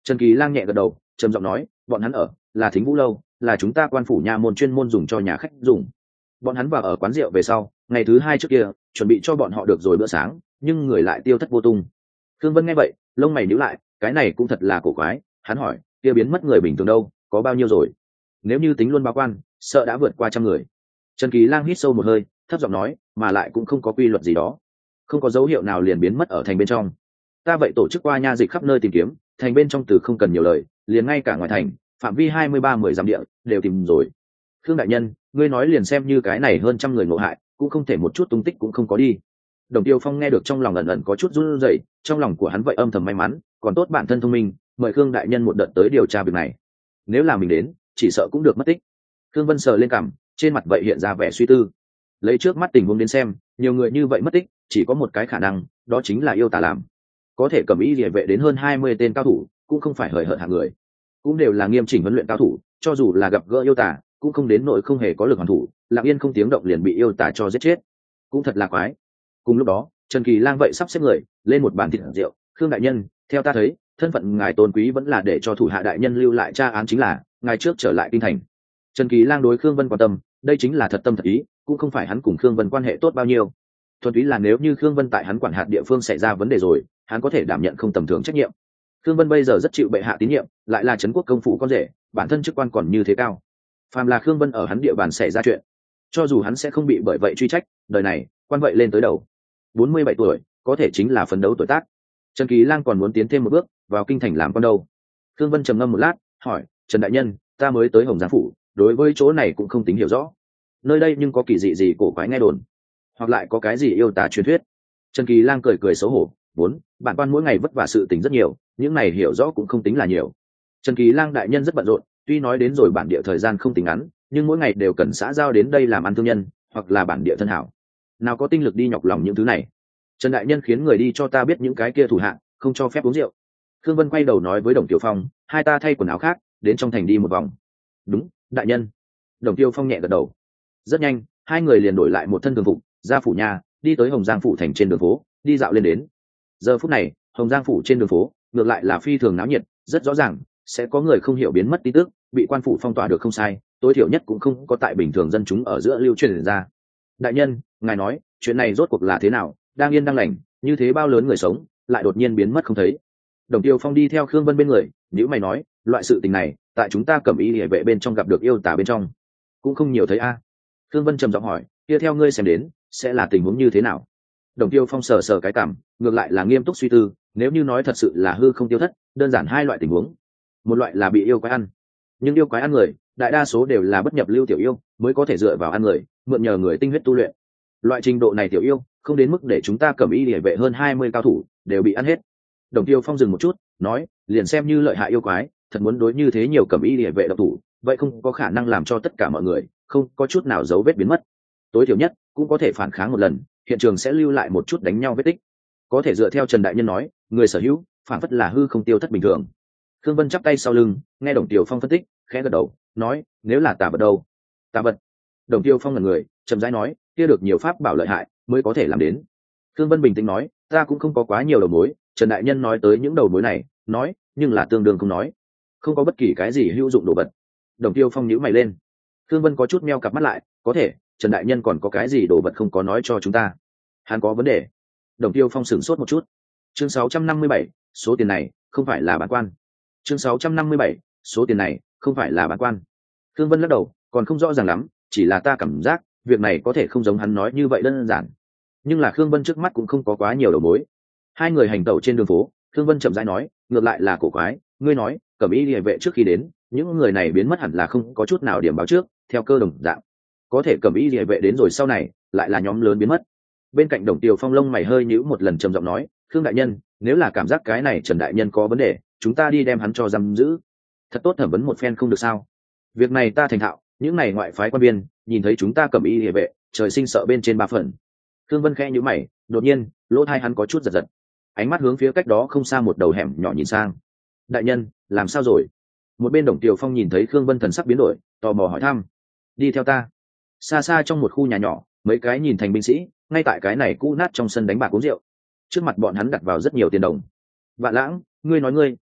Trần Kỳ Lang nhẹ gật đầu, trầm giọng nói, bọn hắn ở là Thính Vũ lâu, là chúng ta quan phủ nha môn chuyên môn dùng cho nhà khách dùng. Bọn hắn vào ở quán rượu về sau, ngày thứ hai trước kia chuẩn bị cho bọn họ được rồi bữa sáng, nhưng người lại tiêu thất vô tung. Thương Vân nghe vậy, lông mày nhíu lại, cái này cũng thật là cổ quái. Hắn hỏi, kia biến mất người bình thường đâu, có bao nhiêu rồi? Nếu như tính luôn báo quan, sợ đã vượt qua trăm người. Trần Kỳ Lang hít sâu một hơi, thấp giọng nói, mà lại cũng không có quy luật gì đó, không có dấu hiệu nào liền biến mất ở thành bên trong. Ta vậy tổ chức qua nha dịch khắp nơi tìm kiếm, thành bên trong từ không cần nhiều lời, liền ngay cả ngoài thành, phạm vi hai mươi ba mười dặm địa đều tìm rồi. Khương đại nhân, ngươi nói liền xem như cái này hơn trăm người ngộ hại, cũng không thể một chút tung tích cũng không có đi. Đồng Tiêu Phong nghe được trong lòng ẩn ẩn có chút run rẩy, trong lòng của hắn vậy âm thầm may mắn, còn tốt bản thân thông minh, mời Khương đại nhân một đợt tới điều tra việc này. Nếu là mình đến, chỉ sợ cũng được mất tích. Khương Vân sờ lên cằm, trên mặt vậy hiện ra vẻ suy tư. Lấy trước mắt tình huống đến xem, nhiều người như vậy mất tích, chỉ có một cái khả năng, đó chính là yêu tà làm. Có thể cầm ý liề vệ đến hơn hai mươi tên cao thủ, cũng không phải hời hợt hạng người, cũng đều là nghiêm chỉnh huấn luyện cao thủ, cho dù là gặp gỡ yêu tà, cũng không đến nỗi không hề có lực hoàn thủ, lặng yên không tiếng động liền bị yêu tà cho giết chết. Cũng thật là quái. Cùng lúc đó, Trần Kỳ Lang vậy sắp xếp người lên một bàn thịt rượu, Khương đại nhân, theo ta thấy, thân phận ngài tôn quý vẫn là để cho thủ hạ đại nhân lưu lại tra án chính là, ngài trước trở lại kinh thành. Trần Kỳ Lang đối Khương Vân quan tâm, đây chính là thật tâm thật ý, cũng không phải hắn cùng Khương Vân quan hệ tốt bao nhiêu. Thuần túy là nếu như Khương Vân tại hắn quản hạt địa phương xảy ra vấn đề rồi, hắn có thể đảm nhận không tầm thường trách nhiệm. Khương Vân bây giờ rất chịu bệ hạ tín nhiệm, lại là trấn quốc công phủ con rể, bản thân chức quan còn như thế cao. Phàm là Khương Vân ở hắn địa bàn xảy ra chuyện, cho dù hắn sẽ không bị bởi vậy truy trách, đời này quan vậy lên tới đầu. bốn mươi bảy tuổi, có thể chính là phấn đấu tuổi tác. Trần Kỳ Lang còn muốn tiến thêm một bước, vào kinh thành làm con đâu. Khương Vân trầm ngâm một lát, hỏi, Trần đại nhân, ta mới tới Hồng Giang phủ, đối với chỗ này cũng không tính hiểu rõ. Nơi đây nhưng có kỳ dị gì cổ quái nghe đồn, hoặc lại có cái gì yêu tà truyền thuyết? Trần Kỳ Lang cười cười xấu hổ, vốn bản quan mỗi ngày vất vả sự tình rất nhiều, những này hiểu rõ cũng không tính là nhiều. Trần Kỳ Lang đại nhân rất bận rộn, tuy nói đến rồi bản địa thời gian không tính ngắn, nhưng mỗi ngày đều cần xã giao đến đây làm ăn thương nhân, hoặc là bản địa thân hảo, nào có tinh lực đi nhọc lòng những thứ này. Trần đại nhân khiến người đi cho ta biết những cái kia thủ hạ không cho phép uống rượu. Khương Vân quay đầu nói với Đồng Tiểu Phong, hai ta thay quần áo khác, đến trong thành đi một vòng. Đúng, đại nhân. Đồng Tiêu Phong nhẹ gật đầu. Rất nhanh, hai người liền đổi lại một thân thường phục, ra phủ nhà, đi tới Hồng Giang phủ thành trên đường phố, đi dạo lên đến. Giờ phút này, Hồng Giang phủ trên đường phố, ngược lại là phi thường náo nhiệt, rất rõ ràng sẽ có người không hiểu biến mất tin tức, bị quan phủ phong tỏa được không sai, tối thiểu nhất cũng không có tại bình thường dân chúng ở giữa lưu truyền ra. Đại nhân, ngài nói, chuyện này rốt cuộc là thế nào, đang yên đang lành, như thế bao lớn người sống, lại đột nhiên biến mất không thấy. Đồng Tiêu Phong đi theo Khương Vân bên người, nếu mày nói, loại sự tình này, tại chúng ta Cẩm Y Liễu vệ bên trong gặp được yêu tà bên trong, cũng không nhiều thấy a. À. Khương Vân trầm giọng hỏi, kia theo ngươi xem đến, sẽ là tình huống như thế nào? Đồng Tiêu Phong sờ sờ cái cằm, ngược lại là nghiêm túc suy tư, nếu như nói thật sự là hư không tiêu thất, đơn giản hai loại tình huống. Một loại là bị yêu quái ăn, nhưng yêu quái ăn người, đại đa số đều là bất nhập lưu tiểu yêu, mới có thể dựa vào ăn người, mượn nhờ người tinh huyết tu luyện. Loại trình độ này tiểu yêu, không đến mức để chúng ta Cẩm Y Liễu vệ hơn hai mươi cao thủ đều bị ăn hết. Đồng Tiêu Phong dừng một chút, nói, liền xem như lợi hại yêu quái, thật muốn đối như thế nhiều Cẩm Y Liễu vệ độc thủ, vậy không có khả năng làm cho tất cả mọi người không có chút nào dấu vết biến mất. Tối thiểu nhất cũng có thể phản kháng một lần, hiện trường sẽ lưu lại một chút đánh nhau vết tích. Có thể dựa theo Trần đại nhân nói, người sở hữu phản phất là hư không tiêu thất bình thường. Khương Vân chắp tay sau lưng, nghe Đồng Tiêu Phong phân tích, khẽ gật đầu, nói, nếu là tà vật đâu? Tà vật? Đồng Tiêu Phong là người, chậm rãi nói, kia được nhiều pháp bảo lợi hại mới có thể làm đến. Khương Vân bình tĩnh nói, ta cũng không có quá nhiều đầu mối, Trần đại nhân nói tới những đầu mối này, nói, nhưng là tương đương không nói, không có bất kỳ cái gì hữu dụng đồ vật. Đồng Tiêu Phong nhíu mày lên. Khương Vân có chút meo cặp mắt lại, có thể Trần đại nhân còn có cái gì đồ vật không có nói cho chúng ta? Hắn có vấn đề. Đồng Tiêu Phong sửng sốt một chút. Chương sáu trăm năm mươi bảy, số tiền này không phải là bản quan. Chương sáu trăm năm mươi bảy, số tiền này không phải là bản quan. Khương Vân lắc đầu, còn không rõ ràng lắm, chỉ là ta cảm giác việc này có thể không giống hắn nói như vậy đơn giản. Nhưng là Khương Vân trước mắt cũng không có quá nhiều đầu mối. Hai người hành tẩu trên đường phố, Khương Vân chậm rãi nói, ngược lại là cổ quái, ngươi nói, Cẩm Y Liễu vệ trước khi đến, những người này biến mất hẳn là không có chút nào điểm báo trước, theo cơ đồng dạng. Có thể Cẩm Y Liễu vệ đến rồi sau này, lại là nhóm lớn biến mất. Bên cạnh Đồng Tiêu Phong lông mày hơi nhíu một lần trầm giọng nói, Khương đại nhân, nếu là cảm giác cái này Trần đại nhân có vấn đề, chúng ta đi đem hắn cho giam giữ, thật tốt thẩm vấn một phen không được sao? Việc này ta thành thạo, những này ngoại phái quan viên nhìn thấy chúng ta Cẩm Y Liễu vệ, trời sinh sợ bên trên ba phần. Khương Vân khẽ nhíu mày, đột nhiên lỗ tai hắn có chút giật giật, ánh mắt hướng phía cách đó không xa một đầu hẻm nhỏ nhìn sang. Đại nhân, làm sao rồi? Một bên Đồng Tiêu Phong nhìn thấy Khương Vân thần sắc biến đổi, tò mò hỏi thăm. Đi theo ta. Xa xa trong một khu nhà nhỏ, mấy cái nhìn thành binh sĩ ngay tại cái này cũ nát trong sân đánh bạc uống rượu. Trước mặt bọn hắn đặt vào rất nhiều tiền đồng. Vạn Lãng, ngươi nói ngươi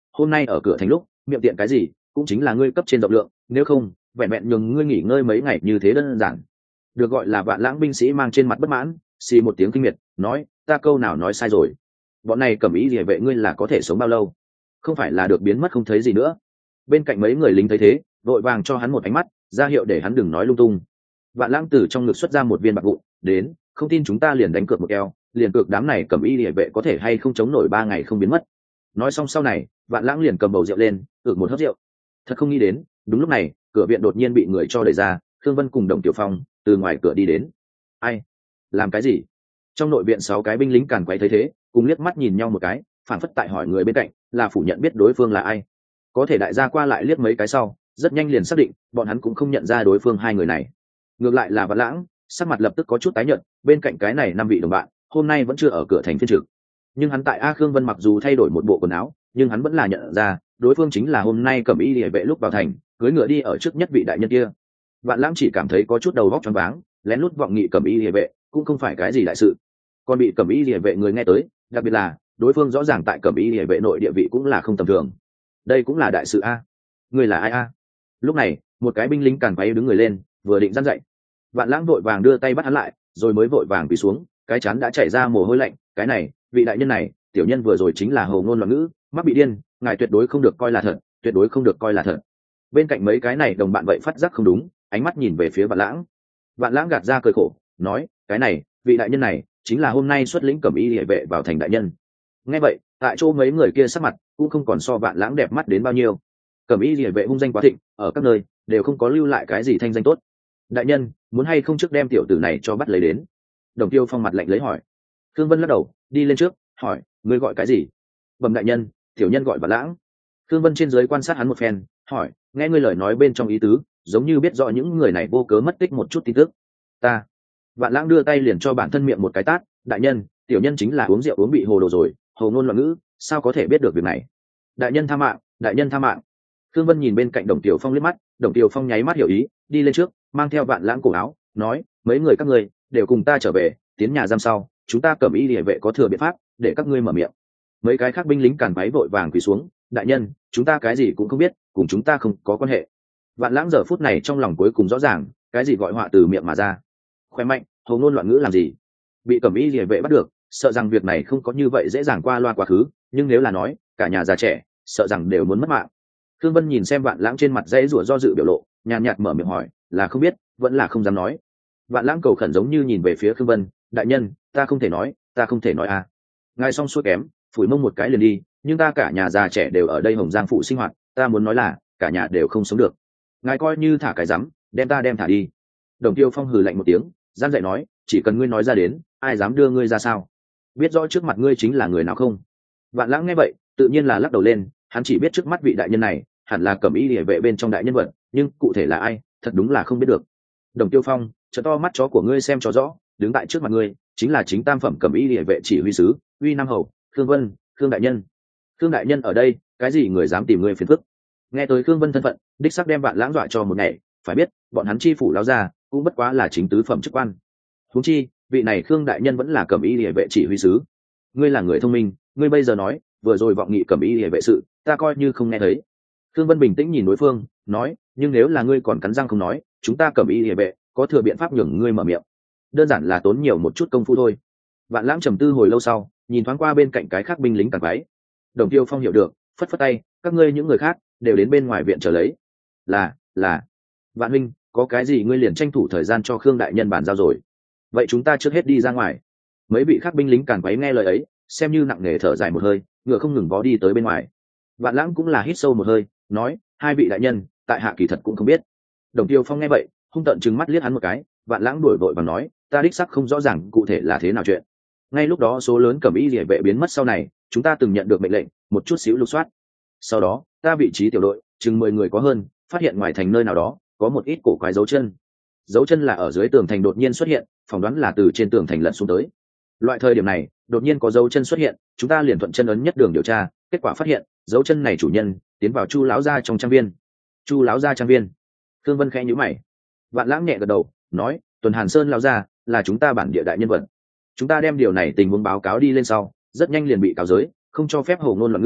hôm nay ở cửa thành lúc miệng tiện cái gì cũng chính là ngươi cấp trên rộng lượng, nếu không vẹn vẹn nhường ngươi nghỉ ngơi mấy ngày như thế đơn giản. Được gọi là Vạn Lãng binh sĩ mang trên mặt bất mãn, xì một tiếng kinh miệt, nói, ta câu nào nói sai rồi? Bọn này Cẩm Ý Liễu vệ ngươi là có thể sống bao lâu? Không phải là được biến mất không thấy gì nữa? Bên cạnh mấy người lính thấy thế, vội vàng cho hắn một ánh mắt, ra hiệu để hắn đừng nói lung tung. Vạn Lãng từ trong ngực xuất ra một viên bạc vụn, đến, không tin chúng ta liền đánh cược một keo, liền cược đám này Cẩm Ý Liễu vệ có thể hay không chống nổi ba ngày không biến mất. Nói xong sau này, Vạn Lãng liền cầm bầu rượu lên, ực một hớp rượu. Thật không nghĩ đến, đúng lúc này, cửa viện đột nhiên bị người cho đẩy ra, Khương Vân cùng Đồng Tiểu Phong từ ngoài cửa đi đến. Ai? Làm cái gì? Trong nội viện sáu cái binh lính càn quấy thấy thế, cùng liếc mắt nhìn nhau một cái, phản phất tại hỏi người bên cạnh, là phủ nhận biết đối phương là ai. Có thể đại gia qua lại liếc mấy cái sau, rất nhanh liền xác định, bọn hắn cũng không nhận ra đối phương hai người này. Ngược lại là Vạn Lãng, sắc mặt lập tức có chút tái nhợt, bên cạnh cái này năm vị đồng bạn, hôm nay vẫn chưa ở cửa thành phiên trực. Nhưng hắn tại A Khương Vân mặc dù thay đổi một bộ quần áo, nhưng hắn vẫn là nhận ra, đối phương chính là hôm nay Cẩm Ý Liễu vệ lúc vào thành, cưỡi ngựa đi ở trước nhất vị đại nhân kia. Vạn Lãng chỉ cảm thấy có chút đầu óc choáng váng, lén lút vọng nghị Cẩm Ý Liễu vệ, cũng không phải cái gì đại sự. Còn bị Cẩm Ý Liễu vệ người nghe tới, đặc biệt là đối phương rõ ràng tại Cẩm Ý Liễu vệ nội địa vị cũng là không tầm thường. Đây cũng là đại sự a. Người là ai a? Lúc này, một cái binh lính càn quấy đứng người lên, vừa định dăn dậy. Vạn Lãng vội vàng đưa tay bắt hắn lại, rồi mới vội vàng quỳ xuống, cái chán đã chảy ra mồ hôi lạnh, cái này, vị đại nhân này, tiểu nhân vừa rồi chính là hồ ngôn loạn ngữ, mắc bị điên, ngài tuyệt đối không được coi là thật, tuyệt đối không được coi là thật. Bên cạnh mấy cái này đồng bạn vậy phát giác không đúng, ánh mắt nhìn về phía Vạn Lãng. Vạn Lãng gạt ra cười khổ, nói, cái này, vị đại nhân này chính là hôm nay xuất lĩnh Cẩm Ý Liễu vệ vào thành đại nhân. Nghe vậy, tại chỗ mấy người kia sắc mặt cũng không còn so Vạn Lãng đẹp mắt đến bao nhiêu. Cẩm Ý Liễu vệ hung danh quá thịnh, ở các nơi đều không có lưu lại cái gì thanh danh tốt. Đại nhân, muốn hay không trước đem tiểu tử này cho bắt lấy đến? Đồng Tiêu Phong mặt lạnh lấy hỏi. Thương Vân lắc đầu, đi lên trước, hỏi, ngươi gọi cái gì? Bẩm đại nhân, tiểu nhân gọi Vạn Lãng. Thương Vân trên dưới quan sát hắn một phen, hỏi, nghe ngươi lời nói bên trong ý tứ, giống như biết rõ những người này vô cớ mất tích một chút tin tức. Ta. Vạn Lãng đưa tay liền cho bản thân miệng một cái tát, đại nhân, tiểu nhân chính là uống rượu uống bị hồ đồ rồi, hồ ngôn loạn ngữ, sao có thể biết được việc này? Đại nhân tha mạng, đại nhân tha mạng. Thương Vân nhìn bên cạnh Đồng Tiểu Phong liếc mắt, Đồng Tiểu Phong nháy mắt hiểu ý, đi lên trước, mang theo Vạn Lãng cổ áo, nói, mấy người các ngươi đều cùng ta trở về, tiến nhà giam sau, chúng ta Cẩm Ý Liễu vệ có thừa biện pháp, để các ngươi mở miệng. Mấy cái khác binh lính càn váy vội vàng quỳ xuống, đại nhân, chúng ta cái gì cũng không biết, cùng chúng ta không có quan hệ. Vạn Lãng giờ phút này trong lòng cuối cùng rõ ràng, cái gì gọi họa từ miệng mà ra. Khoe mạnh, hồ ngôn loạn ngữ làm gì? Bị Cẩm Ý Liễu vệ bắt được, sợ rằng việc này không có như vậy dễ dàng qua loa quá khứ, nhưng nếu là nói, cả nhà già trẻ, sợ rằng đều muốn mất mạng. Thương Vân nhìn xem Vạn Lãng trên mặt dãy rủa do dự biểu lộ, nhàn nhạt mở miệng hỏi, là không biết, vẫn là không dám nói. Vạn Lãng cầu khẩn giống như nhìn về phía Thương Vân, đại nhân, ta không thể nói, ta không thể nói à. Ngài xong xuôi kém, phủi mông một cái liền đi, nhưng ta cả nhà già trẻ đều ở đây Hồng Giang phụ sinh hoạt, ta muốn nói là, cả nhà đều không sống được. Ngài coi như thả cái rắm, đem ta đem thả đi. Đồng Tiêu Phong hừ lạnh một tiếng, gian dạy nói, chỉ cần ngươi nói ra đến, ai dám đưa ngươi ra sao? Biết rõ trước mặt ngươi chính là người nào không? Vạn Lãng nghe vậy, tự nhiên là lắc đầu lên, hắn chỉ biết trước mắt vị đại nhân này, hẳn là Cẩm Ý Liễu vệ bên trong đại nhân vật, nhưng cụ thể là ai, thật đúng là không biết được. Đồng Tiêu Phong, trợ to mắt chó của ngươi xem cho rõ, đứng tại trước mặt ngươi, chính là chính tam phẩm Cẩm Ý Liễu vệ chỉ huy sứ, Uy Nam Hầu, Khương Vân, Khương đại nhân. Khương đại nhân ở đây, cái gì người dám tìm ngươi phiền phức? Nghe tới Khương Vân thân phận, đích xác đem Vạn Lãng dọa cho một ngày, phải biết, bọn hắn chi phủ lão gia, cũng bất quá là chính tứ phẩm chức quan. Huống chi, vị này Khương đại nhân vẫn là Cẩm Ý Liễu vệ chỉ huy sứ. Ngươi là người thông minh, ngươi bây giờ nói, vừa rồi vọng nghị Cẩm Ý Liễu vệ sự, ta coi như không nghe thấy. Khương Vân bình tĩnh nhìn đối phương, nói, nhưng nếu là ngươi còn cắn răng không nói, chúng ta Cẩm Ý Liễu vệ có thừa biện pháp nhường ngươi mở miệng. Đơn giản là tốn nhiều một chút công phu thôi. Vạn Lãng trầm tư hồi lâu sau, nhìn thoáng qua bên cạnh cái khác binh lính càn váy. Đồng Tiêu Phong hiểu được, phất phất tay, các ngươi những người khác đều đến bên ngoài viện chờ lấy. Là, là. Vạn huynh, có cái gì ngươi liền tranh thủ thời gian cho Khương đại nhân bàn giao rồi. Vậy chúng ta trước hết đi ra ngoài. Mấy vị khác binh lính càn váy nghe lời ấy, xem như nặng nề thở dài một hơi, ngựa không ngừng vó đi tới bên ngoài. Vạn Lãng cũng là hít sâu một hơi, nói, hai vị đại nhân, tại hạ kỳ thật cũng không biết. Đồng Tiêu Phong nghe vậy, hung tợn trừng mắt liếc hắn một cái, Vạn Lãng đuổi vội và nói, ta đích xác không rõ ràng cụ thể là thế nào chuyện. Ngay lúc đó số lớn Cẩm Ý Liễu vệ biến mất sau này, chúng ta từng nhận được mệnh lệnh, một chút xíu lục soát. Sau đó, ta vị trí tiểu đội, chừng mười người có hơn, phát hiện ngoài thành nơi nào đó có một ít cổ quái dấu chân. Dấu chân là ở dưới tường thành đột nhiên xuất hiện, phỏng đoán là từ trên tường thành lật xuống tới. Loại thời điểm này, đột nhiên có dấu chân xuất hiện, chúng ta liền thuận chân ấn nhất đường điều tra, kết quả phát hiện, dấu chân này chủ nhân tiến vào Chu lão gia trong trang viên. Chu lão gia trang viên? Thương Vân khẽ nhíu mày. Vạn Lãng nhẹ gật đầu, nói, Tuần Hàn Sơn lão gia là chúng ta bản địa đại nhân vật. Chúng ta đem điều này tình huống báo cáo đi lên sau, rất nhanh liền bị cáo giới, không cho phép hồ ngôn loạn ngữ,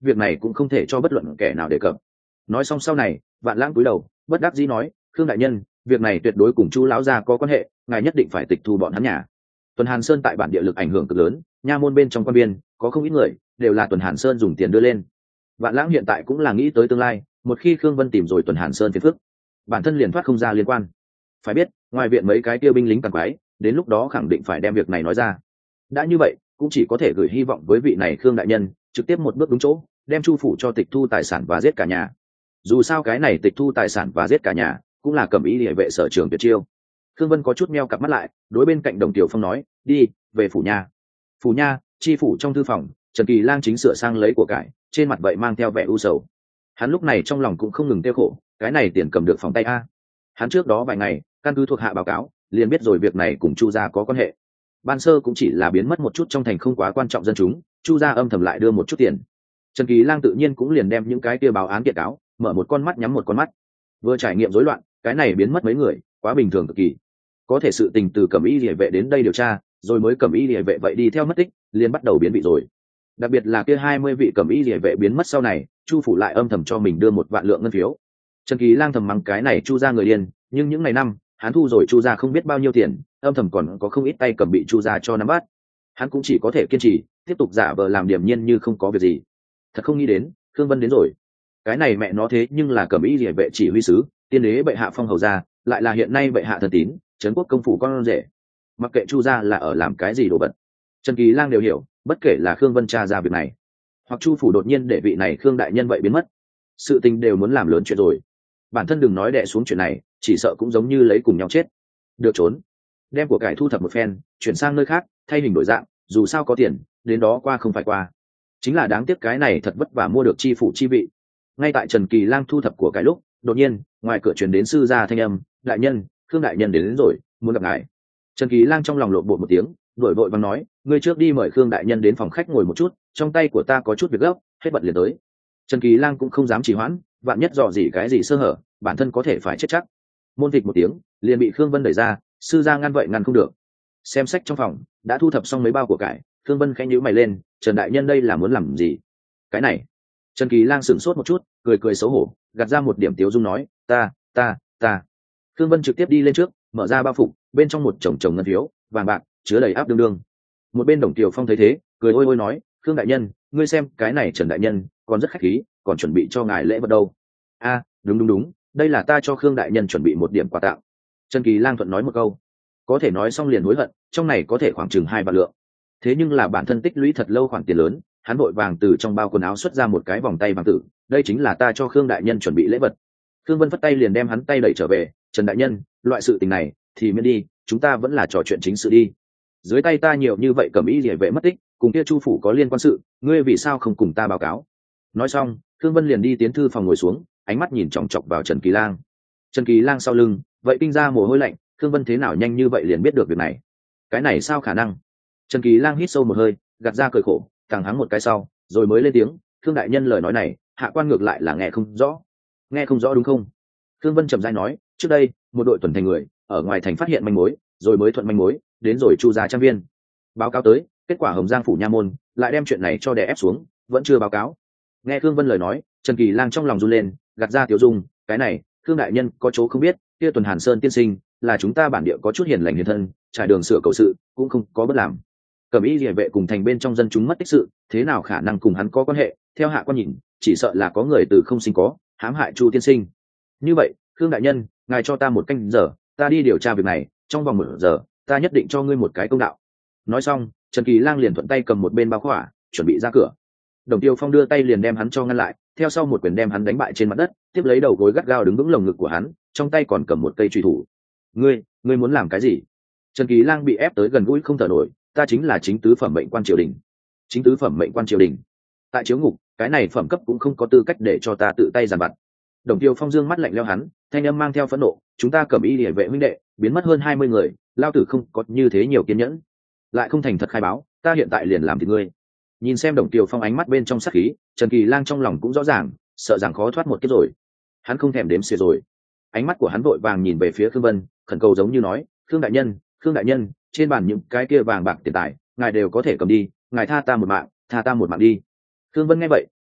việc này cũng không thể cho bất luận kẻ nào đề cập. Nói xong sau này, Vạn Lãng cúi đầu bất đắc dĩ nói, Khương đại nhân, việc này tuyệt đối cùng Chu lão gia có quan hệ, ngài nhất định phải tịch thu bọn hắn nhà. Tuần Hàn Sơn tại bản địa lực ảnh hưởng cực lớn, nha môn bên trong quan biên có không ít người đều là Tuần Hàn Sơn dùng tiền đưa lên. Vạn Lãng hiện tại cũng là nghĩ tới tương lai, một khi Khương Vân tìm rồi Tuần Hàn Sơn phiền phức, bản thân liền thoát không ra liên quan. Phải biết, ngoài viện mấy cái tiêu binh lính càng quái, đến lúc đó khẳng định phải đem việc này nói ra. Đã như vậy, cũng chỉ có thể gửi hy vọng với vị này Khương đại nhân, trực tiếp một bước đúng chỗ, đem Chu phủ cho tịch thu tài sản và giết cả nhà. Dù sao cái này tịch thu tài sản và giết cả nhà, cũng là Cẩm Y Liễu vệ sở trường tuyệt chiêu. Khương Vân có chút meo cặp mắt lại, đối bên cạnh Đồng Tiểu Phong nói, đi về phủ nha. Phủ nha, chi phủ trong thư phòng, Trần Kỳ Lang chính sửa sang lấy của cải, trên mặt vậy mang theo vẻ u sầu. Hắn lúc này trong lòng cũng không ngừng tiêu khổ, cái này tiền cầm được phòng tay a. Hắn trước đó vài ngày, căn cứ thuộc hạ báo cáo, liền biết rồi việc này cùng Chu gia có quan hệ. Ban sơ cũng chỉ là biến mất một chút trong thành không quá quan trọng dân chúng, Chu gia âm thầm lại đưa một chút tiền. Trần Kỳ Lang tự nhiên cũng liền đem những cái kia báo án kiện cáo, mở một con mắt nhắm một con mắt. Vừa trải nghiệm rối loạn, cái này biến mất mấy người, quá bình thường cực kỳ. Có thể sự tình từ Cẩm Y Liễu vệ đến đây điều tra, rồi mới Cẩm Y Liễu vệ vậy đi theo mất tích, liền bắt đầu biến vị rồi. Đặc biệt là kia hai mươi vị Cẩm Y Liễu vệ biến mất sau này, Chu phủ lại âm thầm cho mình đưa một vạn lượng ngân phiếu. Trần Kỳ Lang thầm mắng cái này Chu gia người điên, nhưng những ngày năm, hắn thu rồi Chu gia không biết bao nhiêu tiền, âm thầm còn có không ít tay cầm bị Chu gia cho nắm bắt. Hắn cũng chỉ có thể kiên trì, tiếp tục giả vờ làm điềm nhiên như không có việc gì. Thật không nghĩ đến, Khương Vân đến rồi. Cái này mẹ nó thế nhưng là Cẩm Y Liễu vệ chỉ huy sứ, tiên đế bệ hạ phong hầu gia, lại là hiện nay bệ hạ thần tín, trấn quốc công phủ con rể. Mặc kệ Chu gia là ở làm cái gì đồ vật, Trần Kỳ Lang đều hiểu, bất kể là Khương Vân tra ra việc này, hoặc Chu phủ đột nhiên để vị này Khương đại nhân vậy biến mất, sự tình đều muốn làm lớn chuyện rồi. Bản thân đừng nói đè xuống chuyện này, chỉ sợ cũng giống như lấy cùng nhau chết. Được trốn, đem của cải thu thập một phen, chuyển sang nơi khác, thay hình đổi dạng, dù sao có tiền, đến đó qua không phải qua. Chính là đáng tiếc cái này thật vất vả mua được chi phủ chi vị. Ngay tại Trần Kỳ Lang thu thập của cải lúc, đột nhiên, ngoài cửa truyền đến sư gia thanh âm, đại nhân, Khương đại nhân đến, đến rồi, muốn gặp ngài. Trần Kỳ Lang trong lòng lộn bột một tiếng, đổi vội vàng nói, ngươi trước đi mời Khương đại nhân đến phòng khách ngồi một chút, trong tay của ta có chút việc gấp, hết bận liền tới. Trần Kỳ Lang cũng không dám trì hoãn, vạn nhất dò gì cái gì sơ hở, bản thân có thể phải chết chắc. Môn vịt một tiếng, liền bị Khương Vân đẩy ra, sư gia ngăn vậy ngăn không được. Xem sách trong phòng, đã thu thập xong mấy bao của cải, Khương Vân khẽ nhíu mày lên, Trần đại nhân đây là muốn làm gì? Cái này. Trần Kỳ Lang sửng sốt một chút, cười cười xấu hổ, gạt ra một điểm tiếu dung nói, ta, ta, ta. Khương Vân trực tiếp đi lên trước, mở ra bao phục, bên trong một chồng chồng ngân phiếu, vàng bạc, chứa đầy áp đương đương. Một bên Đồng Tiểu Phong thấy thế, cười ôi ôi nói, Khương đại nhân, ngươi xem, cái này Trần đại nhân, còn rất khách khí, còn chuẩn bị cho ngài lễ vật đâu. A, đúng đúng đúng, đây là ta cho Khương đại nhân chuẩn bị một điểm quà tặng. Trần Kỳ Lang thuận nói một câu, có thể nói xong liền hối hận, trong này có thể khoảng chừng hai vạn lượng. Thế nhưng là bản thân tích lũy thật lâu khoản tiền lớn, hắn vội vàng từ trong bao quần áo xuất ra một cái vòng tay vàng tử, đây chính là ta cho Khương đại nhân chuẩn bị lễ vật. Khương Vân phất tay liền đem hắn tay đẩy trở về, Trần đại nhân, loại sự tình này thì miễn đi, chúng ta vẫn là trò chuyện chính sự đi. Dưới tay ta nhiều như vậy Cẩm Y Liễu vệ mất tích, cùng kia Chu phủ có liên quan sự, ngươi vì sao không cùng ta báo cáo? Nói xong, Khương Vân liền đi tiến thư phòng ngồi xuống, ánh mắt nhìn chòng chọc vào Trần Kỳ Lang. Trần Kỳ Lang sau lưng, vậy kinh ra mồ hôi lạnh, Khương Vân thế nào nhanh như vậy liền biết được việc này? Cái này sao khả năng? Trần Kỳ Lang hít sâu một hơi, gạt ra cười khổ, thẳng hắng một cái sau, rồi mới lên tiếng, Khương đại nhân lời nói này, hạ quan ngược lại là nghe không rõ. Nghe không rõ đúng không? Khương Vân trầm rãi nói, trước đây, một đội tuần thành người ở ngoài thành phát hiện manh mối, rồi mới thuận manh mối đến rồi Chu gia trang viên. Báo cáo tới, kết quả Hồng Giang phủ nha môn lại đem chuyện này cho đè ép xuống, vẫn chưa báo cáo. Nghe Khương Vân lời nói, Trần Kỳ Lang trong lòng run lên, gạt ra tiểu dung, cái này, Khương đại nhân có chỗ không biết, kia Tuần Hàn Sơn tiên sinh là chúng ta bản địa có chút hiền lành hiền thân, trải đường sửa cầu sự, cũng không có bất làm. Cẩm Y Liễu vệ cùng thành bên trong dân chúng mất tích sự, thế nào khả năng cùng hắn có quan hệ? Theo hạ quan nhìn, chỉ sợ là có người từ không sinh có, hãm hại Chu tiên sinh. Như vậy, Khương đại nhân, ngài cho ta một canh giờ, ta đi điều tra việc này, trong vòng một giờ, ta nhất định cho ngươi một cái công đạo. Nói xong, Trần Kỳ Lang liền thuận tay cầm một bên bao khỏa, chuẩn bị ra cửa. Đồng Tiêu Phong đưa tay liền đem hắn cho ngăn lại, theo sau một quyền đem hắn đánh bại trên mặt đất, tiếp lấy đầu gối gắt gao đứng vững lồng ngực của hắn, trong tay còn cầm một cây truy thủ. Ngươi, ngươi muốn làm cái gì? Trần Kỳ Lang bị ép tới gần gũi không thở nổi, ta chính là chính tứ phẩm mệnh quan triều đình. Chính tứ phẩm mệnh quan triều đình. Tại chiếu ngục, cái này phẩm cấp cũng không có tư cách để cho ta tự tay giàn vặt. Đồng Tiêu Phong dương mắt lạnh lẽo hắn, thanh âm mang theo phẫn nộ, chúng ta Cẩm Y Liễu vệ huynh đệ, biến mất hơn hai mươi người, lao tử không có như thế nhiều kiên nhẫn, lại không thành thật khai báo, ta hiện tại liền làm thịt ngươi. Nhìn xem Đồng Tiêu Phong ánh mắt bên trong sát khí, Trần Kỳ Lang trong lòng cũng rõ ràng, sợ rằng khó thoát một kiếp rồi. Hắn không thèm đếm xỉa rồi. Ánh mắt của hắn vội vàng nhìn về phía Khương Vân, khẩn cầu giống như nói, Khương đại nhân, Khương đại nhân, trên bàn những cái kia vàng bạc tiền tài, ngài đều có thể cầm đi, ngài tha ta một mạng, tha ta một mạng đi. Khương Vân nghe vậy,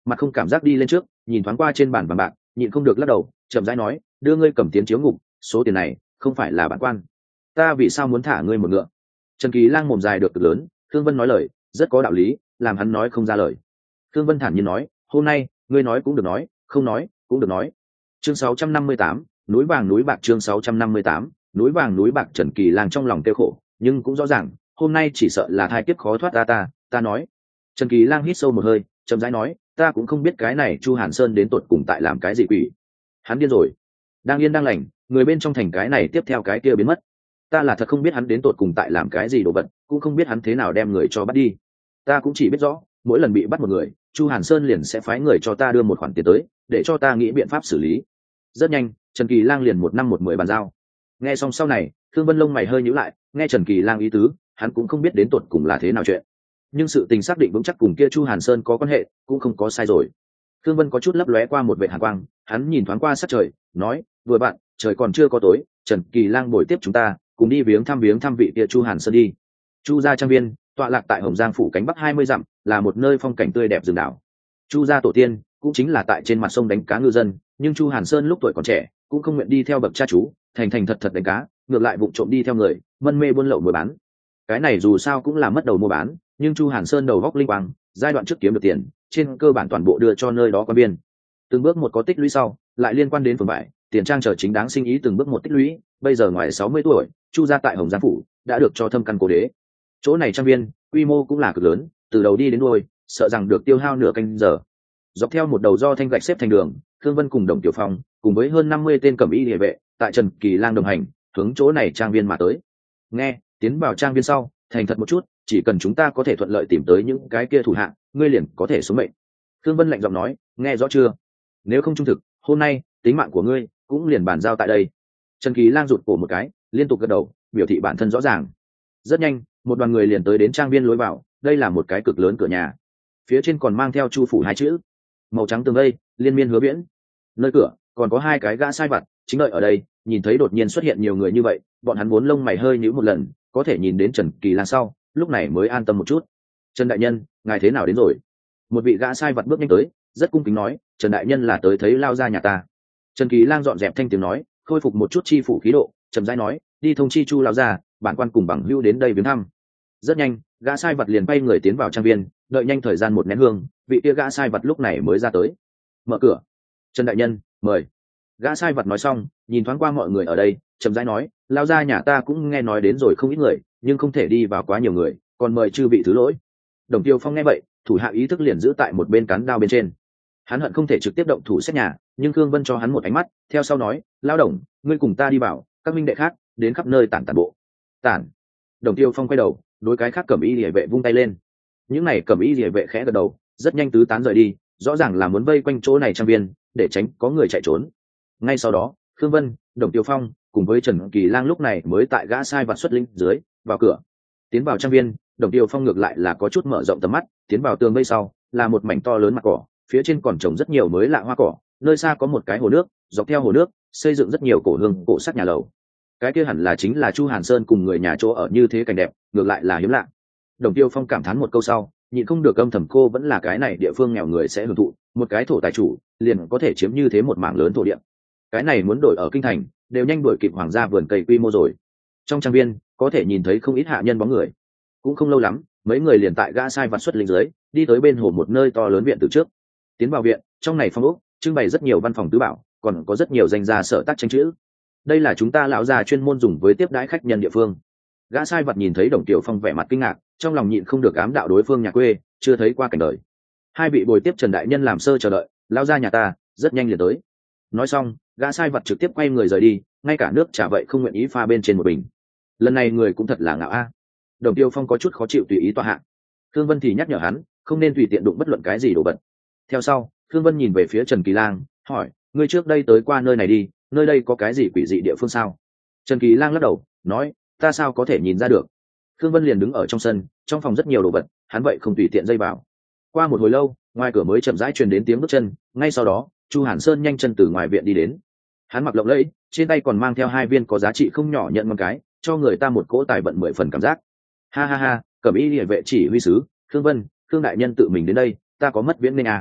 mặt không cảm giác đi lên trước, nhìn thoáng qua trên bàn vàng bạc, nhịn không được lắc đầu, chậm rãi nói, đưa ngươi cầm tiến chiếu ngục, số tiền này không phải là bản quan, ta vì sao muốn thả ngươi một ngựa? Trần Kỳ Lang mồm dài được cực lớn, Thương Vân nói lời rất có đạo lý, làm hắn nói không ra lời. Thương Vân thản nhiên nói, hôm nay ngươi nói cũng được nói, không nói cũng được nói. Chương sáu trăm năm mươi tám, núi vàng núi bạc. Chương sáu trăm năm mươi tám, núi vàng núi bạc. Trần Kỳ Lang trong lòng tiêu khổ, nhưng cũng rõ ràng hôm nay chỉ sợ là thai kiếp khó thoát. ta ta ta nói. Trần Kỳ Lang hít sâu một hơi, chậm rãi nói, ta cũng không biết cái này Chu Hàn Sơn đến tột cùng tại làm cái gì quỷ. Hắn điên rồi, đang yên đang lành, người bên trong thành cái này tiếp theo cái kia biến mất. Ta là thật không biết hắn đến tột cùng tại làm cái gì đồ vật, cũng không biết hắn thế nào đem người cho bắt đi. Ta cũng chỉ biết rõ mỗi lần bị bắt một người, Chu Hàn Sơn liền sẽ phái người cho ta đưa một khoản tiền tới, để cho ta nghĩ biện pháp xử lý. Rất nhanh, Trần Kỳ Lang liền một năm một mười bàn giao. Nghe xong sau này, Thương Vân lông mày hơi nhíu lại, nghe Trần Kỳ Lang ý tứ, hắn cũng không biết đến tột cùng là thế nào chuyện, nhưng sự tình xác định vững chắc cùng kia Chu Hàn Sơn có quan hệ, cũng không có sai rồi. Thương Vân có chút lấp lóe qua một vệt hàn quang, hắn nhìn thoáng qua sắc trời, nói, vừa bạn, trời còn chưa có tối, Trần Kỳ Lang bồi tiếp chúng ta, cùng đi viếng thăm viếng thăm vị kia Chu Hàn Sơn đi. Chu gia trang viên tọa lạc tại Hồng Giang phủ cánh bắc hai mươi dặm, là một nơi phong cảnh tươi đẹp rừng đảo. Chu gia tổ tiên cũng chính là tại trên mặt sông đánh cá ngư dân, nhưng Chu Hàn Sơn lúc tuổi còn trẻ cũng không nguyện đi theo bậc cha chú, thành thành thật thật đánh cá, ngược lại vụng trộm đi theo người, mân mê buôn lậu mua bán. Cái này dù sao cũng là mất đầu mua bán, nhưng Chu Hàn Sơn đầu góc linh quang, giai đoạn trước kiếm được tiền, trên cơ bản toàn bộ đưa cho nơi đó quan biên. Từng bước một có tích lũy sau, lại liên quan đến phường vải, tiền trang trở chính đáng sinh ý từng bước một tích lũy, bây giờ ngoài sáu mươi tuổi, Chu gia tại Hồng Giang phủ đã được cho thâm căn cố đế. Chỗ này trang viên quy mô cũng là cực lớn, từ đầu đi đến đuôi sợ rằng được tiêu hao nửa canh giờ. Dọc theo một đầu do thanh gạch xếp thành đường, Thương Vân cùng Đồng Tiểu Phong cùng với hơn năm mươi tên cẩm y địa vệ tại Trần Kỳ Lang đồng hành, hướng chỗ này trang viên mà tới. Nghe, tiến vào trang viên sau, thành thật một chút, chỉ cần chúng ta có thể thuận lợi tìm tới những cái kia thủ hạng, ngươi liền có thể xuống mệnh. Thương Vân lạnh giọng nói, nghe rõ chưa? Nếu không trung thực, hôm nay tính mạng của ngươi cũng liền bàn giao tại đây. Trần Kỳ Lang rụt cổ một cái, liên tục gật đầu, biểu thị bản thân rõ ràng. Rất nhanh, một đoàn người liền tới đến trang viên lối vào, đây là một cái cực lớn cửa nhà, phía trên còn mang theo Chu phủ hai chữ, màu trắng tường vây, liên miên hứa viễn. Nơi cửa còn có hai cái gã sai vặt chính đợi ở đây, nhìn thấy đột nhiên xuất hiện nhiều người như vậy, bọn hắn vốn lông mày hơi nhíu một lần, có thể nhìn đến Trần Kỳ Lang sau, lúc này mới an tâm một chút. Trần đại nhân, ngài thế nào đến rồi? Một vị gã sai vặt bước nhanh tới, rất cung kính nói, Trần đại nhân là tới thấy lao ra nhà ta. Trần Kỳ Lang dọn dẹp thanh tiếng nói, khôi phục một chút chi phủ khí độ, chậm rãi nói, đi thông chi Chu lão gia, bản quan cùng bằng hữu đến đây viếng thăm. Rất nhanh, gã sai vật liền bay người tiến vào trang viên, đợi nhanh thời gian một nén hương, vị kia gã sai vật lúc này mới ra tới. Mở cửa. Trần đại nhân, mời. Gã sai vật nói xong, nhìn thoáng qua mọi người ở đây, chậm rãi nói, lao ra nhà ta cũng nghe nói đến rồi không ít người, nhưng không thể đi vào quá nhiều người, còn mời chư vị thứ lỗi. Đồng Tiêu Phong nghe vậy, thủ hạ ý thức liền giữ tại một bên cán đao bên trên. Hắn hận không thể trực tiếp động thủ xét nhà, nhưng Khương Vân cho hắn một ánh mắt, theo sau nói, lao đồng, ngươi cùng ta đi vào, các minh đệ khác đến khắp nơi tản tản bộ. Tản. Đồng Tiêu Phong quay đầu, đối cái khác cẩm y liề vệ vung tay lên. Những này cẩm y liề vệ khẽ gật đầu, rất nhanh tứ tán rời đi, rõ ràng là muốn vây quanh chỗ này trang viên, để tránh có người chạy trốn. Ngay sau đó, Khương Vân, Đồng Tiêu Phong cùng với Trần Kỳ Lang lúc này mới tại gã sai vặt xuất linh dưới vào cửa. Tiến vào trang viên, Đồng Tiêu Phong ngược lại là có chút mở rộng tầm mắt, tiến vào tường vây sau là một mảnh to lớn mặt cỏ, phía trên còn trồng rất nhiều mới lạ hoa cỏ, nơi xa có một cái hồ nước, dọc theo hồ nước xây dựng rất nhiều cổ hương cổ sắc nhà lầu. Cái kia hẳn là chính là Chu Hàn Sơn cùng người nhà chỗ ở như thế cảnh đẹp, ngược lại là hiếm lạ. Đồng Tiêu Phong cảm thán một câu sau, nhịn không được âm thầm cô vẫn là cái này địa phương nghèo người sẽ hưởng thụ, một cái thổ tài chủ liền có thể chiếm như thế một mảng lớn thổ địa. Cái này muốn đổi ở kinh thành, đều nhanh đuổi kịp hoàng gia vườn cây quy mô rồi. Trong trang viên có thể nhìn thấy không ít hạ nhân bóng người. Cũng không lâu lắm, mấy người liền tại gã sai vặt xuất linh dưới, đi tới bên hồ một nơi to lớn viện từ trước. Tiến vào viện, trong này phong ốc trưng bày rất nhiều văn phòng tứ bảo, còn có rất nhiều danh gia sở tác tranh chữ. Đây là chúng ta lão già chuyên môn dùng với tiếp đãi khách nhân địa phương. Gã sai vật nhìn thấy Đồng Tiểu Phong vẻ mặt kinh ngạc, trong lòng nhịn không được ám đạo đối phương nhà quê chưa thấy qua cảnh đời. Hai vị bồi tiếp Trần đại nhân làm sơ chờ đợi, lão gia nhà ta rất nhanh liền tới. Nói xong, gã sai vật trực tiếp quay người rời đi, ngay cả nước trà vậy không nguyện ý pha bên trên một bình. Lần này người cũng thật là ngạo a. Đồng Tiêu Phong có chút khó chịu tùy ý tọa hạ. Thương Vân thì nhắc nhở hắn, không nên tùy tiện đụng bất luận cái gì đồ vật. Theo sau, Thương Vân nhìn về phía Trần Kỳ Lang, hỏi, ngươi trước đây tới qua nơi này đi, nơi đây có cái gì quỷ dị địa phương sao? Trần Kỳ Lang lắc đầu, nói, ta sao có thể nhìn ra được. Thương Vân liền đứng ở trong sân, trong phòng rất nhiều đồ vật, hắn vậy không tùy tiện dây vào. Qua một hồi lâu, ngoài cửa mới chậm rãi truyền đến tiếng bước chân, ngay sau đó, Chu Hàn Sơn nhanh chân từ ngoài viện đi đến. Hắn mặc lộng lẫy, trên tay còn mang theo hai viên có giá trị không nhỏ nhận một cái, cho người ta một cỗ tài vận mười phần cảm giác. Ha ha ha, Cẩm Y Liễu vệ chỉ huy sứ, Thương Vân, Thương đại nhân tự mình đến đây, ta có mất viễn nên à?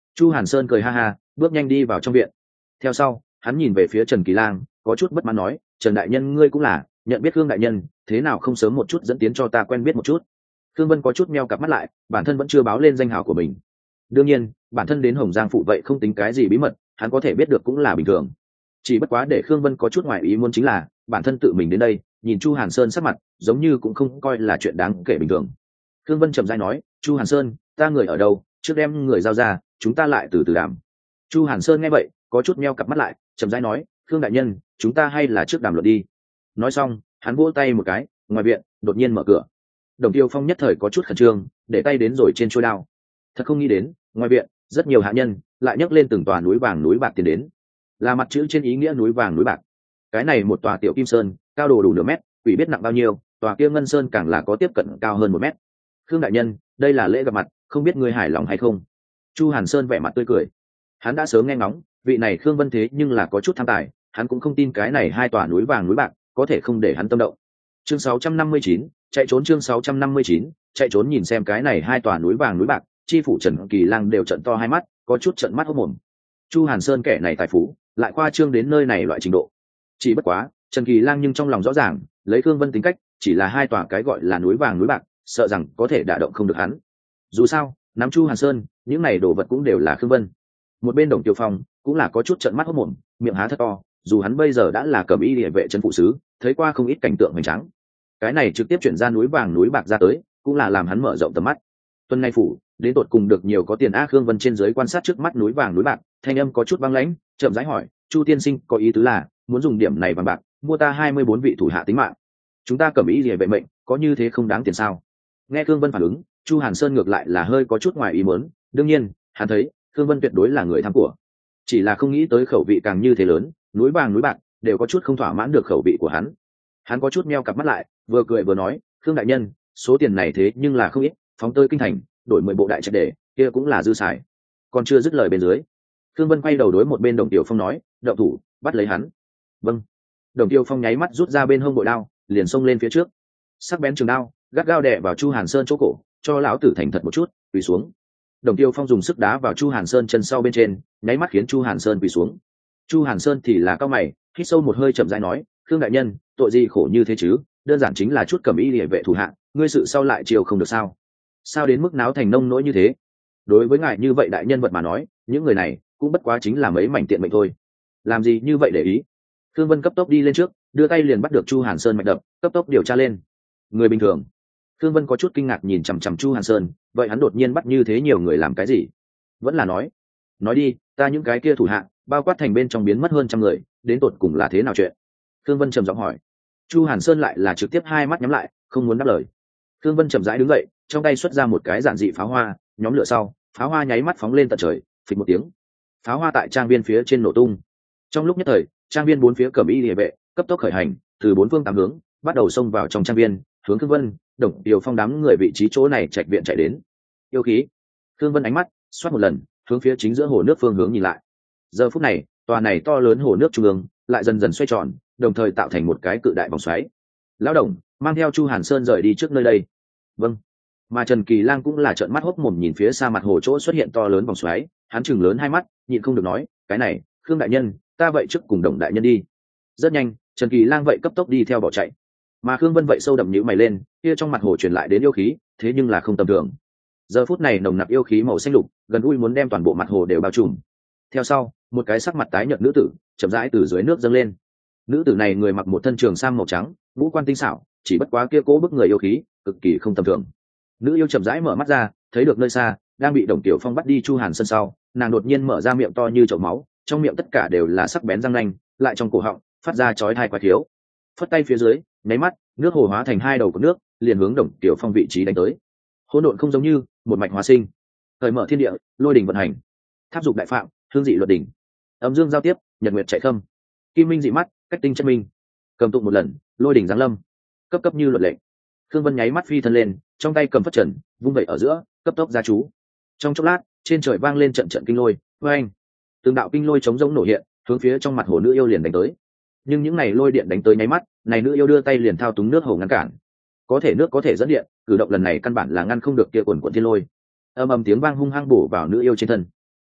Chu Hàn Sơn cười ha ha, bước nhanh đi vào trong viện. Theo sau hắn nhìn về phía Trần Kỳ Lang, có chút bất mãn nói, Trần đại nhân ngươi cũng là nhận biết Khương đại nhân, thế nào không sớm một chút dẫn tiến cho ta quen biết một chút. Khương Vân có chút meo cặp mắt lại, bản thân vẫn chưa báo lên danh hào của mình. Đương nhiên bản thân đến Hồng Giang phụ vậy không tính cái gì bí mật, hắn có thể biết được cũng là bình thường. Chỉ bất quá để Khương Vân có chút ngoài ý muốn chính là bản thân tự mình đến đây, nhìn Chu Hàn Sơn sắc mặt giống như cũng không coi là chuyện đáng kể bình thường. Khương Vân chậm rãi nói, Chu Hàn Sơn, ta người ở đâu, trước đem người giao ra, chúng ta lại từ từ đàm. Chu Hàn Sơn nghe vậy có chút meo cặp mắt lại, chậm rãi nói, Khương đại nhân, chúng ta hay là trước đàm luận đi. Nói xong hắn vỗ tay một cái, ngoài viện đột nhiên mở cửa. Đồng Tiêu Phong nhất thời có chút khẩn trương, để tay đến rồi trên chuôi đao. Thật không nghĩ đến ngoài viện rất nhiều hạ nhân lại nhấc lên từng tòa núi vàng núi bạc tiến đến, là mặt chữ trên ý nghĩa núi vàng núi bạc. Cái này một tòa tiểu kim sơn cao đồ đủ nửa mét, quỷ biết nặng bao nhiêu, tòa kia ngân sơn càng là có tiếp cận cao hơn một mét. Khương đại nhân, đây là lễ gặp mặt, không biết ngươi hài lòng hay không? Chu Hàn Sơn vẻ mặt tươi cười. Hắn đã sớm nghe ngóng vị này Khương Vân thế nhưng là có chút tham tài, hắn cũng không tin cái này hai tòa núi vàng núi bạc có thể không để hắn tâm động. Chương sáu trăm năm mươi chín, chạy trốn. Chương sáu trăm năm mươi chín, chạy trốn. Nhìn xem cái này hai tòa núi vàng núi bạc, chi phủ Trần Kỳ Lang đều trợn to hai mắt, có chút trợn mắt hốt mồm. Chu Hàn Sơn kẻ này tài phú lại khoa trương đến nơi này loại trình độ. Chỉ bất quá Trần Kỳ Lang nhưng trong lòng rõ ràng, lấy Khương Vân tính cách, chỉ là hai tòa cái gọi là núi vàng núi bạc, sợ rằng có thể đả động không được hắn. Dù sao nắm Chu Hàn Sơn, những này đồ vật cũng đều là Khương Vân. Một bên Đồng Tiêu Phong cũng là có chút trợn mắt hốt mồm, miệng há thật to, dù hắn bây giờ đã là cẩm y địa vệ chân phụ sứ, thấy qua không ít cảnh tượng hoành tráng, cái này trực tiếp chuyển ra núi vàng núi bạc ra tới, cũng là làm hắn mở rộng tầm mắt. Tuần này phủ đến tột cùng được nhiều có tiền a? Khương Vân trên dưới quan sát trước mắt núi vàng núi bạc, thanh âm có chút băng lãnh, chậm rãi hỏi, Chu tiên sinh có ý tứ là muốn dùng điểm này vàng bạc mua ta hai mươi bốn vị thủ hạ tính mạng? Chúng ta cẩm y địa vệ mệnh có như thế không đáng tiền sao? Nghe Khương Vân phản ứng, Chu Hàn Sơn ngược lại là hơi có chút ngoài ý muốn. Đương nhiên hắn thấy Khương Vân tuyệt đối là người tham của, chỉ là không nghĩ tới khẩu vị càng như thế lớn, núi vàng núi bạc đều có chút không thỏa mãn được khẩu vị của hắn. Hắn có chút meo cặp mắt lại, vừa cười vừa nói, Khương đại nhân, số tiền này thế nhưng là không ít, phóng tới kinh thành đổi mười bộ đại trạch để kia cũng là dư xài. Còn chưa dứt lời bên dưới, Khương Vân quay đầu đối một bên Đồng Tiểu Phong nói, động thủ bắt lấy hắn. Vâng. Đồng Tiêu Phong nháy mắt rút ra bên hông bội đao, liền xông lên phía trước, sắc bén trường đao gắt gao đè vào Chu Hàn Sơn chỗ cổ, cho lão tử thành thật một chút, quỳ xuống. Đồng Tiêu Phong dùng sức đá vào Chu Hàn Sơn chân sau bên trên, nháy mắt khiến Chu Hàn Sơn quỳ xuống. Chu Hàn Sơn thì là cao mày, hít sâu một hơi chậm rãi nói, Khương đại nhân, tội gì khổ như thế chứ, đơn giản chính là chút cầm y địa vệ thủ hạ, ngươi sự sau lại chiều không được sao? Sao đến mức náo thành nông nỗi như thế? Đối với ngài như vậy đại nhân vật mà nói, những người này cũng bất quá chính là mấy mảnh tiện mệnh thôi, làm gì như vậy để ý? Khương Vân cấp tốc đi lên trước, đưa tay liền bắt được Chu Hàn Sơn mạch đập, cấp tốc điều tra lên. Người bình thường. Khương Vân có chút kinh ngạc nhìn chằm chằm Chu Hàn Sơn, vậy hắn đột nhiên bắt như thế nhiều người làm cái gì? Vẫn là nói, nói đi, ta những cái kia thủ hạ, bao quát thành bên trong biến mất hơn trăm người, đến tột cùng là thế nào chuyện? Khương Vân trầm giọng hỏi. Chu Hàn Sơn lại là trực tiếp hai mắt nhắm lại, không muốn đáp lời. Khương Vân chậm rãi đứng dậy, trong tay xuất ra một cái giản dị pháo hoa, nhóm lửa sau, pháo hoa nháy mắt phóng lên tận trời, phịch một tiếng, pháo hoa tại trang viên phía trên nổ tung. Trong lúc nhất thời, trang viên bốn phía cẩm y liề vệ cấp tốc khởi hành, từ bốn phương tám hướng bắt đầu xông vào trong trang viên, hướng Khương Vân, Đồng Điều Phong đám người vị trí chỗ này trạch viện chạy đến. Yêu khí. Khương Vân ánh mắt xoát một lần, hướng phía chính giữa hồ nước phương hướng nhìn lại. Giờ phút này, tòa này to lớn hồ nước trung ương lại dần dần xoay tròn, đồng thời tạo thành một cái cự đại vòng xoáy. Lão Đồng, mang theo Chu Hàn Sơn rời đi trước nơi đây. Vâng. Mà Trần Kỳ Lang cũng là trợn mắt hốc mồm nhìn phía xa mặt hồ chỗ xuất hiện to lớn vòng xoáy, hắn chừng lớn hai mắt, nhịn không được nói, cái này, Khương đại nhân, ta vậy trước cùng Đồng đại nhân đi. Rất nhanh, Trần Kỳ Lang vậy cấp tốc đi theo bỏ chạy. Mà Khương Vân vậy sâu đậm nhíu mày lên, kia trong mặt hồ truyền lại đến yêu khí, thế nhưng là không tầm thường. Giờ phút này nồng nặc yêu khí màu xanh lục, gần gũi muốn đem toàn bộ mặt hồ đều bao trùm. Theo sau, một cái sắc mặt tái nhợt nữ tử chậm rãi từ dưới nước dâng lên. Nữ tử này người mặc một thân trường sam màu trắng, ngũ quan tinh xảo, chỉ bất quá kia cố bức người yêu khí, cực kỳ không tầm thường. Nữ yêu chậm rãi mở mắt ra, thấy được nơi xa đang bị Đồng Tiểu Phong bắt đi Chu Hàn Sơn sau, nàng đột nhiên mở ra miệng to như chậu máu, trong miệng tất cả đều là sắc bén răng nanh, lại trong cổ họng phát ra chói tai quái thiếu. Phất tay phía dưới, nháy mắt, nước hồ hóa thành hai đầu của nước, liền hướng Đồng Tiểu Phong vị trí đánh tới. Hỗn độn không giống như, một mạch hóa sinh. Thời mở thiên địa, lôi đỉnh vận hành. Tháp dục đại phạm, hương dị luật đỉnh. Âm dương giao tiếp, nhật nguyệt chạy khâm. Kim minh dị mắt, cách tinh chất minh. Cầm tụng một lần, lôi đỉnh giáng lâm. Cấp cấp như luật lệnh. Khương Vân nháy mắt phi thân lên, trong tay cầm phất trần, vung vẩy ở giữa, cấp tốc ra chú. Trong chốc lát, trên trời vang lên trận trận kinh lôi, oeng. Từng đạo kinh lôi chống rỗng nổ hiện, hướng phía trong mặt hồ nữ yêu liền đánh tới. Nhưng những này lôi điện đánh tới nháy mắt, này nữ yêu đưa tay liền thao túng nước hồ ngăn cản. Có thể nước có thể dẫn điện, cử động lần này căn bản là ngăn không được kia quần quần thiên lôi. Âm ầm tiếng vang hung hăng bổ vào nữ yêu trên thân.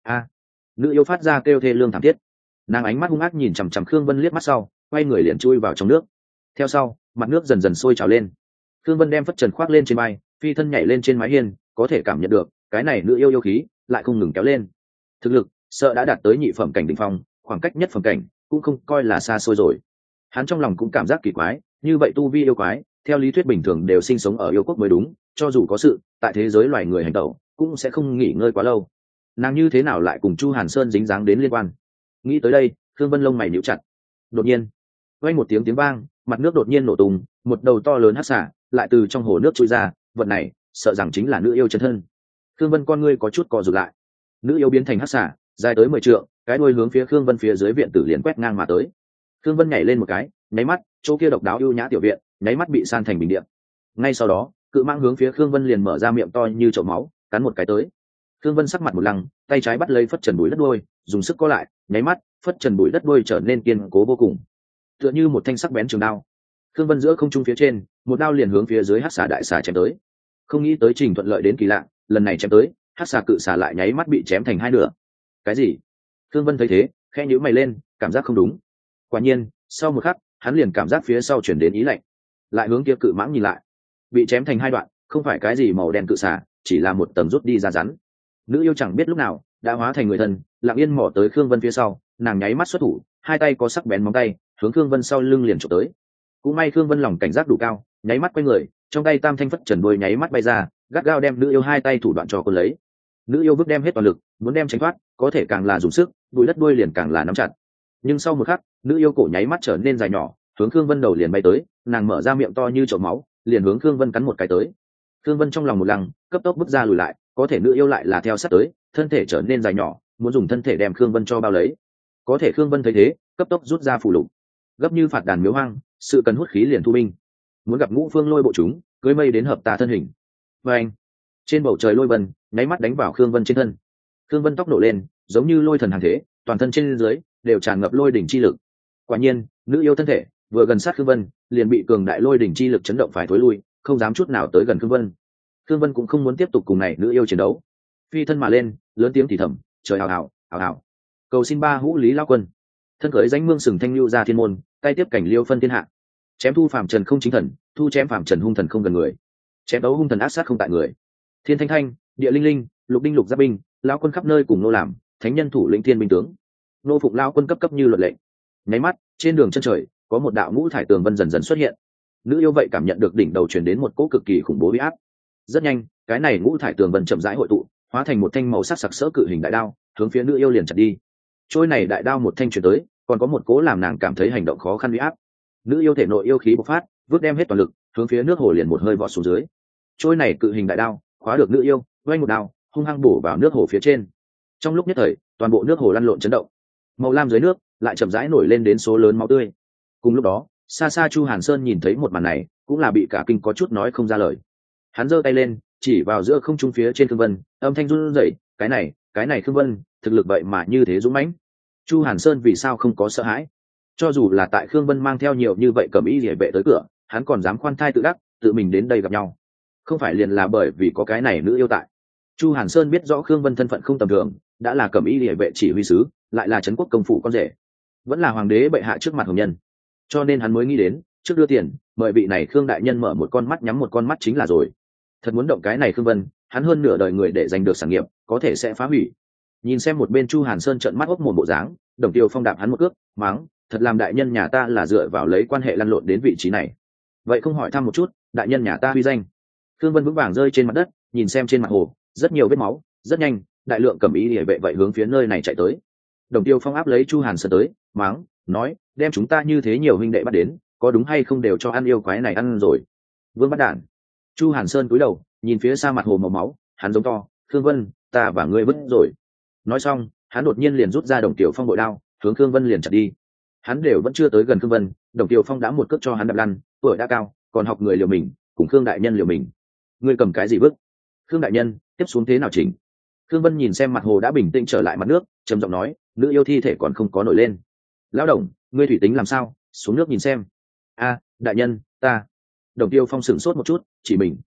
a nữ yêu phát ra kêu thê lương thảm thiết. Nàng ánh mắt hung ác nhìn chằm chằm Khương Vân liếc mắt sau, quay người liền chui vào trong nước. Theo sau, mặt nước dần dần sôi trào lên. Khương Vân đem phất trần khoác lên trên vai, phi thân nhảy lên trên mái hiên, có thể cảm nhận được cái này nữ yêu yêu khí lại không ngừng kéo lên. Thực lực sợ đã đạt tới nhị phẩm cảnh đỉnh phong, khoảng cách nhất phẩm cảnh cũng không coi là xa xôi rồi. Hắn trong lòng cũng cảm giác kỳ quái, như vậy tu vi yêu quái, theo lý thuyết bình thường đều sinh sống ở yêu quốc mới đúng, cho dù có sự tại thế giới loài người hành tẩu, cũng sẽ không nghỉ ngơi quá lâu. Nàng như thế nào lại cùng Chu Hàn Sơn dính dáng đến liên quan? Nghĩ tới đây, Khương Vân lông mày nhíu chặt. Đột nhiên, vang một tiếng tiếng vang, mặt nước đột nhiên nổ tung, một đầu to lớn hắc xả lại từ trong hồ nước trôi ra, vật này sợ rằng chính là nữ yêu chân thân. Khương Vân con ngươi có chút co rụt lại. Nữ yêu biến thành hắc xả, dài tới mười trượng, cái đuôi hướng phía Khương Vân phía dưới viện tử liền quét ngang mà tới. Khương Vân nhảy lên một cái, nháy mắt, chỗ kia độc đáo ưu nhã tiểu viện, nháy mắt bị san thành bình địa. Ngay sau đó, cự mãng hướng phía Khương Vân liền mở ra miệng to như chậu máu, cắn một cái tới. Khương Vân sắc mặt một lăng, tay trái bắt lấy phất trần bụi đất đuôi, dùng sức co lại, nháy mắt, phất trần bụi đất đuôi trở nên kiên cố vô cùng, tựa như một thanh sắc bén trường đao. Khương Vân giữa không trung phía trên, một đao liền hướng phía dưới hắc xà đại xà chém tới. Không nghĩ tới trình thuận lợi đến kỳ lạ, lần này chém tới, hắc xà cự xà lại nháy mắt bị chém thành hai nửa. Cái gì? Khương Vân thấy thế, khẽ nhíu mày lên, cảm giác không đúng. Quả nhiên, sau một khắc, hắn liền cảm giác phía sau chuyển đến ý lạnh, lại hướng kia cự mãng nhìn lại, bị chém thành hai đoạn, không phải cái gì màu đen cự xà, chỉ là một tầng rút đi ra rắn. Nữ yêu chẳng biết lúc nào đã hóa thành người thân, lặng yên mò tới Khương Vân phía sau, nàng nháy mắt xuất thủ, hai tay có sắc bén móng tay, hướng Khương Vân sau lưng liền chụp tới. Cũng may Khương Vân lòng cảnh giác đủ cao, nháy mắt quay người, trong tay tam thanh phất trần đuôi nháy mắt bay ra, gắt gao đem nữ yêu hai tay thủ đoạn cho cô lấy. Nữ yêu vứt đem hết toàn lực, muốn đem tránh thoát, có thể càng là dùng sức, bụi đất đuôi liền càng là nắm chặt. Nhưng sau một khắc, nữ yêu cổ nháy mắt trở nên dài nhỏ, hướng Khương Vân đầu liền bay tới, nàng mở ra miệng to như chậu máu, liền hướng Khương Vân cắn một cái tới. Khương Vân trong lòng một lăng, cấp tốc bước ra lùi lại, có thể nữ yêu lại là theo sát tới, thân thể trở nên dài nhỏ, muốn dùng thân thể đem Khương Vân cho bao lấy. Có thể Khương Vân thấy thế, cấp tốc rút ra phù lục, gấp như phạt đàn miếu hoang, sự cần hút khí liền thu binh. Muốn gặp Ngũ Phương Lôi bộ chúng, cưới mây đến hợp tà thân hình. Và anh, trên bầu trời lôi vân, nháy mắt đánh vào Khương Vân trên thân. Khương Vân tóc nổ lên, giống như lôi thần hàng thế, toàn thân trên dưới đều tràn ngập lôi đỉnh chi lực. Quả nhiên, nữ yêu thân thể vừa gần sát Khương Vân, liền bị cường đại lôi đỉnh chi lực chấn động phải thối lui, không dám chút nào tới gần Khương Vân. Khương Vân cũng không muốn tiếp tục cùng này nữ yêu chiến đấu, phi thân mà lên, lớn tiếng thì thầm, trời ảo ảo, ảo ảo. Cầu xin ba hũ lý lao quân, thân khởi danh mương sừng thanh lưu ra thiên môn, tay tiếp cảnh liêu phân thiên hạ. Chém thu phàm trần không chính thần, thu chém phàm trần hung thần không gần người. Chém đấu hung thần ác sát không tại người. Thiên thanh thanh, địa linh linh, lục đinh lục giáp binh, lão quân khắp nơi cùng nô làm, thánh nhân thủ lĩnh thiên binh tướng. Nô phụng lão quân cấp cấp như luật lệnh. Nháy mắt, trên đường chân trời, có một đạo ngũ thải tường vân dần dần xuất hiện. Nữ yêu vậy cảm nhận được đỉnh đầu truyền đến một cỗ cực kỳ khủng bố uy áp. Rất nhanh, cái này ngũ thải tường vân chậm rãi hội tụ, hóa thành một thanh màu sắc sặc sỡ cự hình đại đao, hướng phía nữ yêu liền chặt đi. Trôi này đại đao một thanh truyền tới, còn có một cố làm nàng cảm thấy hành động khó khăn uy áp. Nữ yêu thể nội yêu khí bộc phát, vứt đem hết toàn lực, hướng phía nước hồ liền một hơi vọt xuống dưới. Trôi này cự hình đại đao khóa được nữ yêu, vung một đao, hung hăng bổ vào nước hồ phía trên. Trong lúc nhất thời, toàn bộ nước hồ lăn lộn chấn động, màu lam dưới nước lại chậm rãi nổi lên đến số lớn máu tươi. Cùng lúc đó, xa xa Chu Hàn Sơn nhìn thấy một màn này, cũng là bị cả kinh có chút nói không ra lời. Hắn giơ tay lên, chỉ vào giữa không trung phía trên Khương Vân, âm thanh run rẩy, cái này, cái này Khương Vân, thực lực vậy mà như thế dũng mãnh. Chu Hàn Sơn vì sao không có sợ hãi? Cho dù là tại Khương Vân mang theo nhiều như vậy cầm ý liễu vệ tới cửa, hắn còn dám khoan thai tự đắc, tự mình đến đây gặp nhau. Không phải liền là bởi vì có cái này nữ yêu tại. Chu Hàn Sơn biết rõ Khương Vân thân phận không tầm thường, đã là cầm ý liễu vệ chỉ huy sứ, lại là trấn quốc công phủ con rể, vẫn là hoàng đế bệ hạ trước mặt hồng nhân, cho nên hắn mới nghĩ đến trước đưa tiền mời vị này Khương đại nhân mở một con mắt nhắm một con mắt chính là rồi. Thật muốn động cái này Khương Vân, hắn hơn nửa đời người để giành được sản nghiệp, có thể sẽ phá hủy. Nhìn xem một bên Chu Hàn Sơn trợn mắt ốc một bộ dáng, Đồng Tiêu Phong đạp hắn một cước, mắng, thật làm đại nhân nhà ta là dựa vào lấy quan hệ lăn lộn đến vị trí này, vậy không hỏi thăm một chút đại nhân nhà ta uy danh. Khương Vân vững vàng rơi trên mặt đất, nhìn xem trên mặt hồ rất nhiều vết máu, rất nhanh đại lượng cầm ý địa vệ vậy hướng phía nơi này chạy tới. Đồng Tiêu Phong áp lấy Chu Hàn Sơn tới, mắng, nói, đem chúng ta như thế nhiều huynh đệ bắt đến, có đúng hay không đều cho ăn yêu quái này ăn rồi. Vương bắt đản. Chu Hàn Sơn cúi đầu nhìn phía xa mặt hồ màu máu, hắn giống to, Khương Vân, ta và ngươi vứt rồi. Nói xong, hắn đột nhiên liền rút ra Đồng Tiểu Phong bội đao, hướng Khương Vân liền chặt đi. Hắn đều vẫn chưa tới gần Khương Vân, Đồng Tiểu Phong đã một cước cho hắn đập lăn, tuổi đã cao, còn học người liều mình, cùng Khương đại nhân liều mình. Ngươi cầm cái gì vứt? Khương đại nhân, tiếp xuống thế nào chỉnh? Khương Vân nhìn xem mặt hồ đã bình tĩnh trở lại mặt nước, trầm giọng nói, nữ yêu thi thể còn không có nổi lên. Lão Đồng, ngươi thủy tính làm sao? Xuống nước nhìn xem. A, đại nhân, ta. Đồng Tiêu Phong sửng sốt một chút, chỉ mình.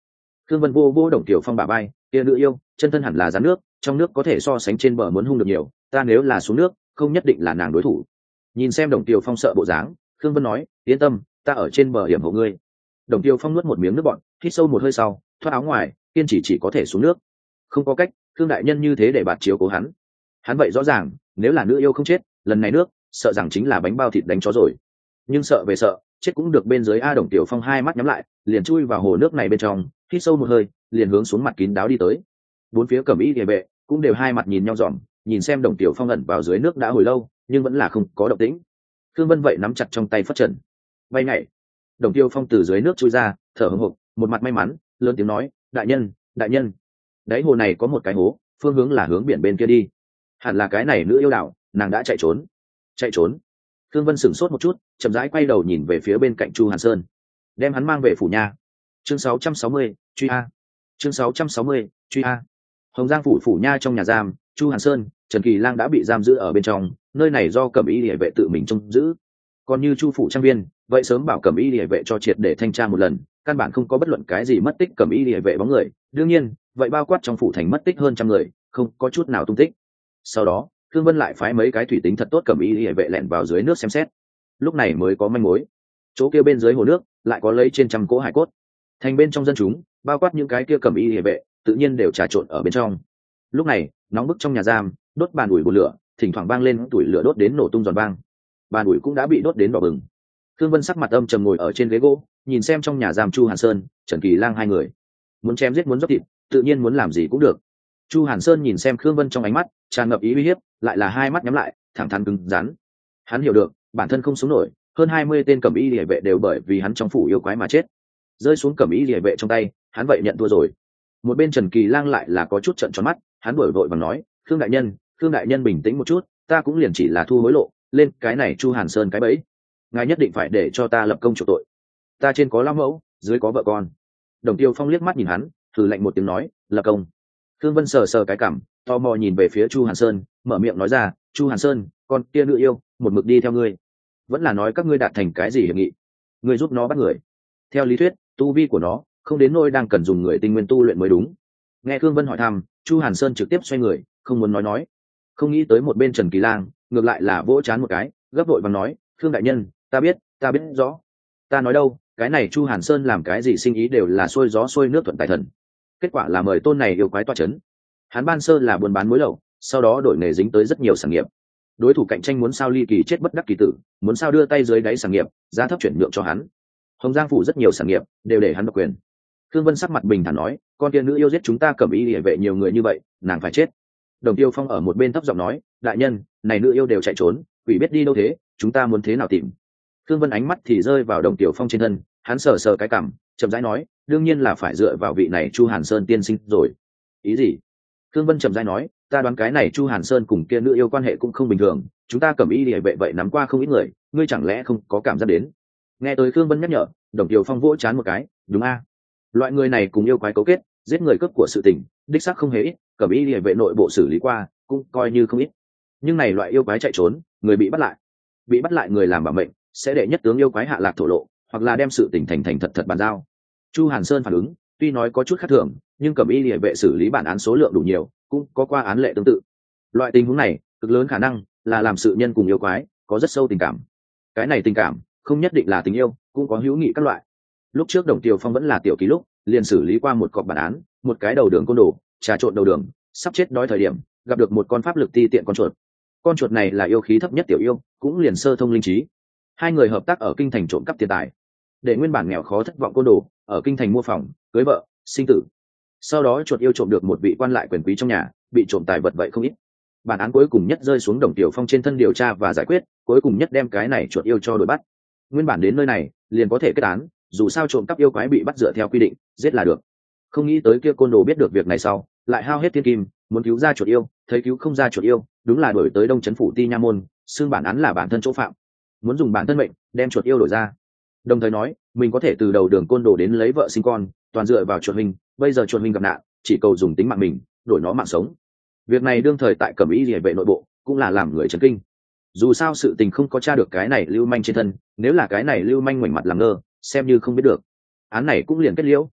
Khương Vân vô vô Đồng Tiểu Phong bả vai, kia nữ yêu chân thân hẳn là rắn nước, trong nước có thể so sánh trên bờ muốn hung được nhiều, ta nếu là xuống nước không nhất định là nàng đối thủ. Nhìn xem Đồng Tiểu Phong sợ bộ dáng, Khương Vân nói, yên tâm, ta ở trên bờ hiểm hộ ngươi. Đồng Tiểu Phong nuốt một miếng nước bọt, hít sâu một hơi sau thoát áo ngoài, kiên chỉ chỉ có thể xuống nước. Không có cách, Khương đại nhân như thế để bạt chiếu cố hắn. Hắn vậy rõ ràng, nếu là nữ yêu không chết, lần này nước sợ rằng chính là bánh bao thịt đánh chó rồi. Nhưng sợ về sợ, chết cũng được. Bên dưới A Đồng Tiểu Phong hai mắt nhắm lại, liền chui vào hồ nước này bên trong, hít sâu một hơi, liền hướng xuống mặt kín đáo đi tới. Bốn phía cẩm y địa vệ cũng đều hai mặt nhìn nhau dòm, nhìn xem Đồng Tiểu Phong ẩn vào dưới nước đã hồi lâu, nhưng vẫn là không có động tĩnh. Khương Vân vậy nắm chặt trong tay phất trần, bay nhảy. Đồng Tiểu Phong từ dưới nước chui ra, thở hổn hộc, một mặt may mắn, lớn tiếng nói, đại nhân, đại nhân, đáy hồ này có một cái hố, phương hướng là hướng biển bên kia đi, hẳn là cái này nữ yêu đạo, nàng đã chạy trốn. Chạy trốn? Khương Vân sửng sốt một chút, chậm rãi quay đầu nhìn về phía bên cạnh Chu Hàn Sơn, đem hắn mang về phủ nha. Chương sáu trăm sáu mươi, truy a. Chương sáu trăm sáu mươi, truy a. Hồng Giang phủ phủ nha trong nhà giam, Chu Hàn Sơn, Trần Kỳ Lang đã bị giam giữ ở bên trong, nơi này do Cẩm Y Liễu vệ tự mình trông giữ. Còn như Chu phủ trang viên, vậy sớm bảo Cẩm Y Liễu vệ cho triệt để thanh tra một lần, căn bản không có bất luận cái gì mất tích Cẩm Y Liễu vệ bóng người, đương nhiên, vậy bao quát trong phủ thành mất tích hơn trăm người, không có chút nào tung tích. Sau đó, Thương Vân lại phái mấy cái thủy tính thật tốt Cẩm Y Liễu vệ lẻn vào dưới nước xem xét, lúc này mới có manh mối. Chỗ kia bên dưới hồ nước lại có lấy trên trăm cỗ hải cốt, thành bên trong dân chúng, bao quát những cái kia Cẩm Y Liễu vệ, tự nhiên đều trà trộn ở bên trong. Lúc này, nóng bức trong nhà giam, đốt bàn ủi bùn lửa, thỉnh thoảng vang lên tuổi lửa đốt đến nổ tung giòn vang. Bàn ủi cũng đã bị đốt đến đỏ bừng. Thương Vân sắc mặt âm trầm ngồi ở trên ghế gỗ, nhìn xem trong nhà giam Chu Hàn Sơn, Trần Kỳ Lang hai người, muốn chém giết muốn dốc thịt, tự nhiên muốn làm gì cũng được. Chu Hàn Sơn nhìn xem Khương Vân trong ánh mắt tràn ngập ý uy hiếp, lại là hai mắt nhắm lại, thẳng thắn cứng rắn. Hắn hiểu được, bản thân không sống nổi, hơn hai mươi tên Cẩm Y Liễu vệ đều bởi vì hắn trong phủ yêu quái mà chết. Rơi xuống Cẩm Y Liễu vệ trong tay, hắn vậy nhận thua rồi. Một bên Trần Kỳ Lang lại là có chút trợn tròn mắt, hắn đổi vội và nói, "Khương đại nhân, Khương đại nhân bình tĩnh một chút, ta cũng liền chỉ là thu hối lộ, lên cái này Chu Hàn Sơn cái bẫy. Ngài nhất định phải để cho ta lập công chuộc tội. Ta trên có lão mẫu, dưới có vợ con." Đồng Tiêu Phong liếc mắt nhìn hắn, thử lạnh một tiếng nói, "Lập công?" Khương Vân sờ sờ cái cằm, tò mò nhìn về phía Chu Hàn Sơn, mở miệng nói ra, "Chu Hàn Sơn, con kia nữ yêu, một mực đi theo ngươi, vẫn là nói các ngươi đạt thành cái gì hiệp nghị? Ngươi giúp nó bắt người? Theo lý thuyết, tu vi của nó không đến nỗi đang cần dùng người tinh nguyên tu luyện mới đúng." Nghe Khương Vân hỏi thăm, Chu Hàn Sơn trực tiếp xoay người, không muốn nói nói. Không nghĩ tới một bên Trần Kỳ Lang, ngược lại là vỗ chán một cái, gấp vội vàng nói, "Khương đại nhân, ta biết, ta biết rõ. Ta nói đâu, cái này Chu Hàn Sơn làm cái gì sinh ý đều là xuôi gió xuôi nước thuận tài thần. Kết quả là mời tôn này yêu quái toa chấn. Hắn ban sơ là buôn bán mối lậu, sau đó đổi nghề dính tới rất nhiều sản nghiệp. Đối thủ cạnh tranh muốn sao ly kỳ chết bất đắc kỳ tử, muốn sao đưa tay dưới đáy sản nghiệp, giá thấp chuyển nhượng cho hắn. Hồng Giang phủ rất nhiều sản nghiệp đều để hắn độc quyền." Khương Vân sắc mặt bình thản nói, "Con tiên nữ yêu giết chúng ta Cẩm Y Liễu vệ nhiều người như vậy, nàng phải chết." Đồng Tiêu Phong ở một bên thấp giọng nói, "Đại nhân, này nữ yêu đều chạy trốn, quỷ biết đi đâu thế, chúng ta muốn thế nào tìm?" Khương Vân ánh mắt thì rơi vào Đồng Tiêu Phong trên thân, hắn sờ sờ cái cằm, chậm rãi nói, "Đương nhiên là phải dựa vào vị này Chu Hàn Sơn tiên sinh rồi." "Ý gì?" Khương Vân chậm rãi nói, "Ta đoán cái này Chu Hàn Sơn cùng kia nữ yêu quan hệ cũng không bình thường, chúng ta Cẩm Y Liễu vệ vậy nắm qua không ít người, ngươi chẳng lẽ không có cảm giác đến?" Nghe tới Khương Vân nhắc nhở, Đồng Tiêu Phong vỗ chán một cái, "Đúng a, loại người này cùng yêu quái cấu kết, giết người cướp của sự tình, đích xác không hề ít, Cẩm Y Liễu vệ nội bộ xử lý qua, cũng coi như không ít. Nhưng này loại yêu quái chạy trốn, người bị bắt lại, bị bắt lại người làm bảo mệnh, sẽ đệ nhất tướng yêu quái hạ lạc thổ lộ, hoặc là đem sự tình thành thành thật thật bàn giao." Chu Hàn Sơn phản ứng, tuy nói có chút khác thường, nhưng Cẩm Y Liễu vệ xử lý bản án số lượng đủ nhiều, cũng có qua án lệ tương tự. Loại tình huống này, cực lớn khả năng là làm sự nhân cùng yêu quái có rất sâu tình cảm. Cái này tình cảm không nhất định là tình yêu, cũng có hữu nghị các loại. Lúc trước Đồng Tiêu Phong vẫn là tiểu ký lúc, liền xử lý qua một cọc bản án, một cái đầu đường côn đồ trà trộn đầu đường, sắp chết đói thời điểm, gặp được một con pháp lực ti tiện con chuột. Con chuột này là yêu khí thấp nhất tiểu yêu, cũng liền sơ thông linh trí. Hai người hợp tác ở kinh thành trộm cắp tiền tài, để nguyên bản nghèo khó thất vọng côn đồ ở kinh thành mua phòng, cưới vợ, sinh tử. Sau đó chuột yêu trộm được một vị quan lại quyền quý trong nhà, bị trộm tài vật vậy không ít. Bản án cuối cùng nhất rơi xuống Đồng Tiểu Phong trên thân điều tra và giải quyết, cuối cùng nhất đem cái này chuột yêu cho đuổi bắt. Nguyên bản đến nơi này liền có thể kết án, dù sao trộm cắp yêu quái bị bắt dựa theo quy định, giết là được. Không nghĩ tới kia côn đồ biết được việc này sau, lại hao hết thiên kim, muốn cứu ra chuột yêu, thấy cứu không ra chuột yêu, đúng là đuổi tới Đông Trấn phủ Ti Nha môn, xương bản án là bản thân chỗ phạm, muốn dùng bản thân mệnh đem chuột yêu đổi ra. Đồng thời nói, mình có thể từ đầu đường côn đồ đến lấy vợ sinh con, toàn dựa vào chuột hình, bây giờ chuột hình gặp nạn, chỉ cầu dùng tính mạng mình đổi nó mạng sống. Việc này đương thời tại Cẩm Y Liễu vệ nội bộ cũng là làm người chấn kinh. Dù sao sự tình không có tra được cái này lưu manh trên thân, nếu là cái này lưu manh ngoảnh mặt làm ngơ, xem như không biết được, án này cũng liền kết liễu.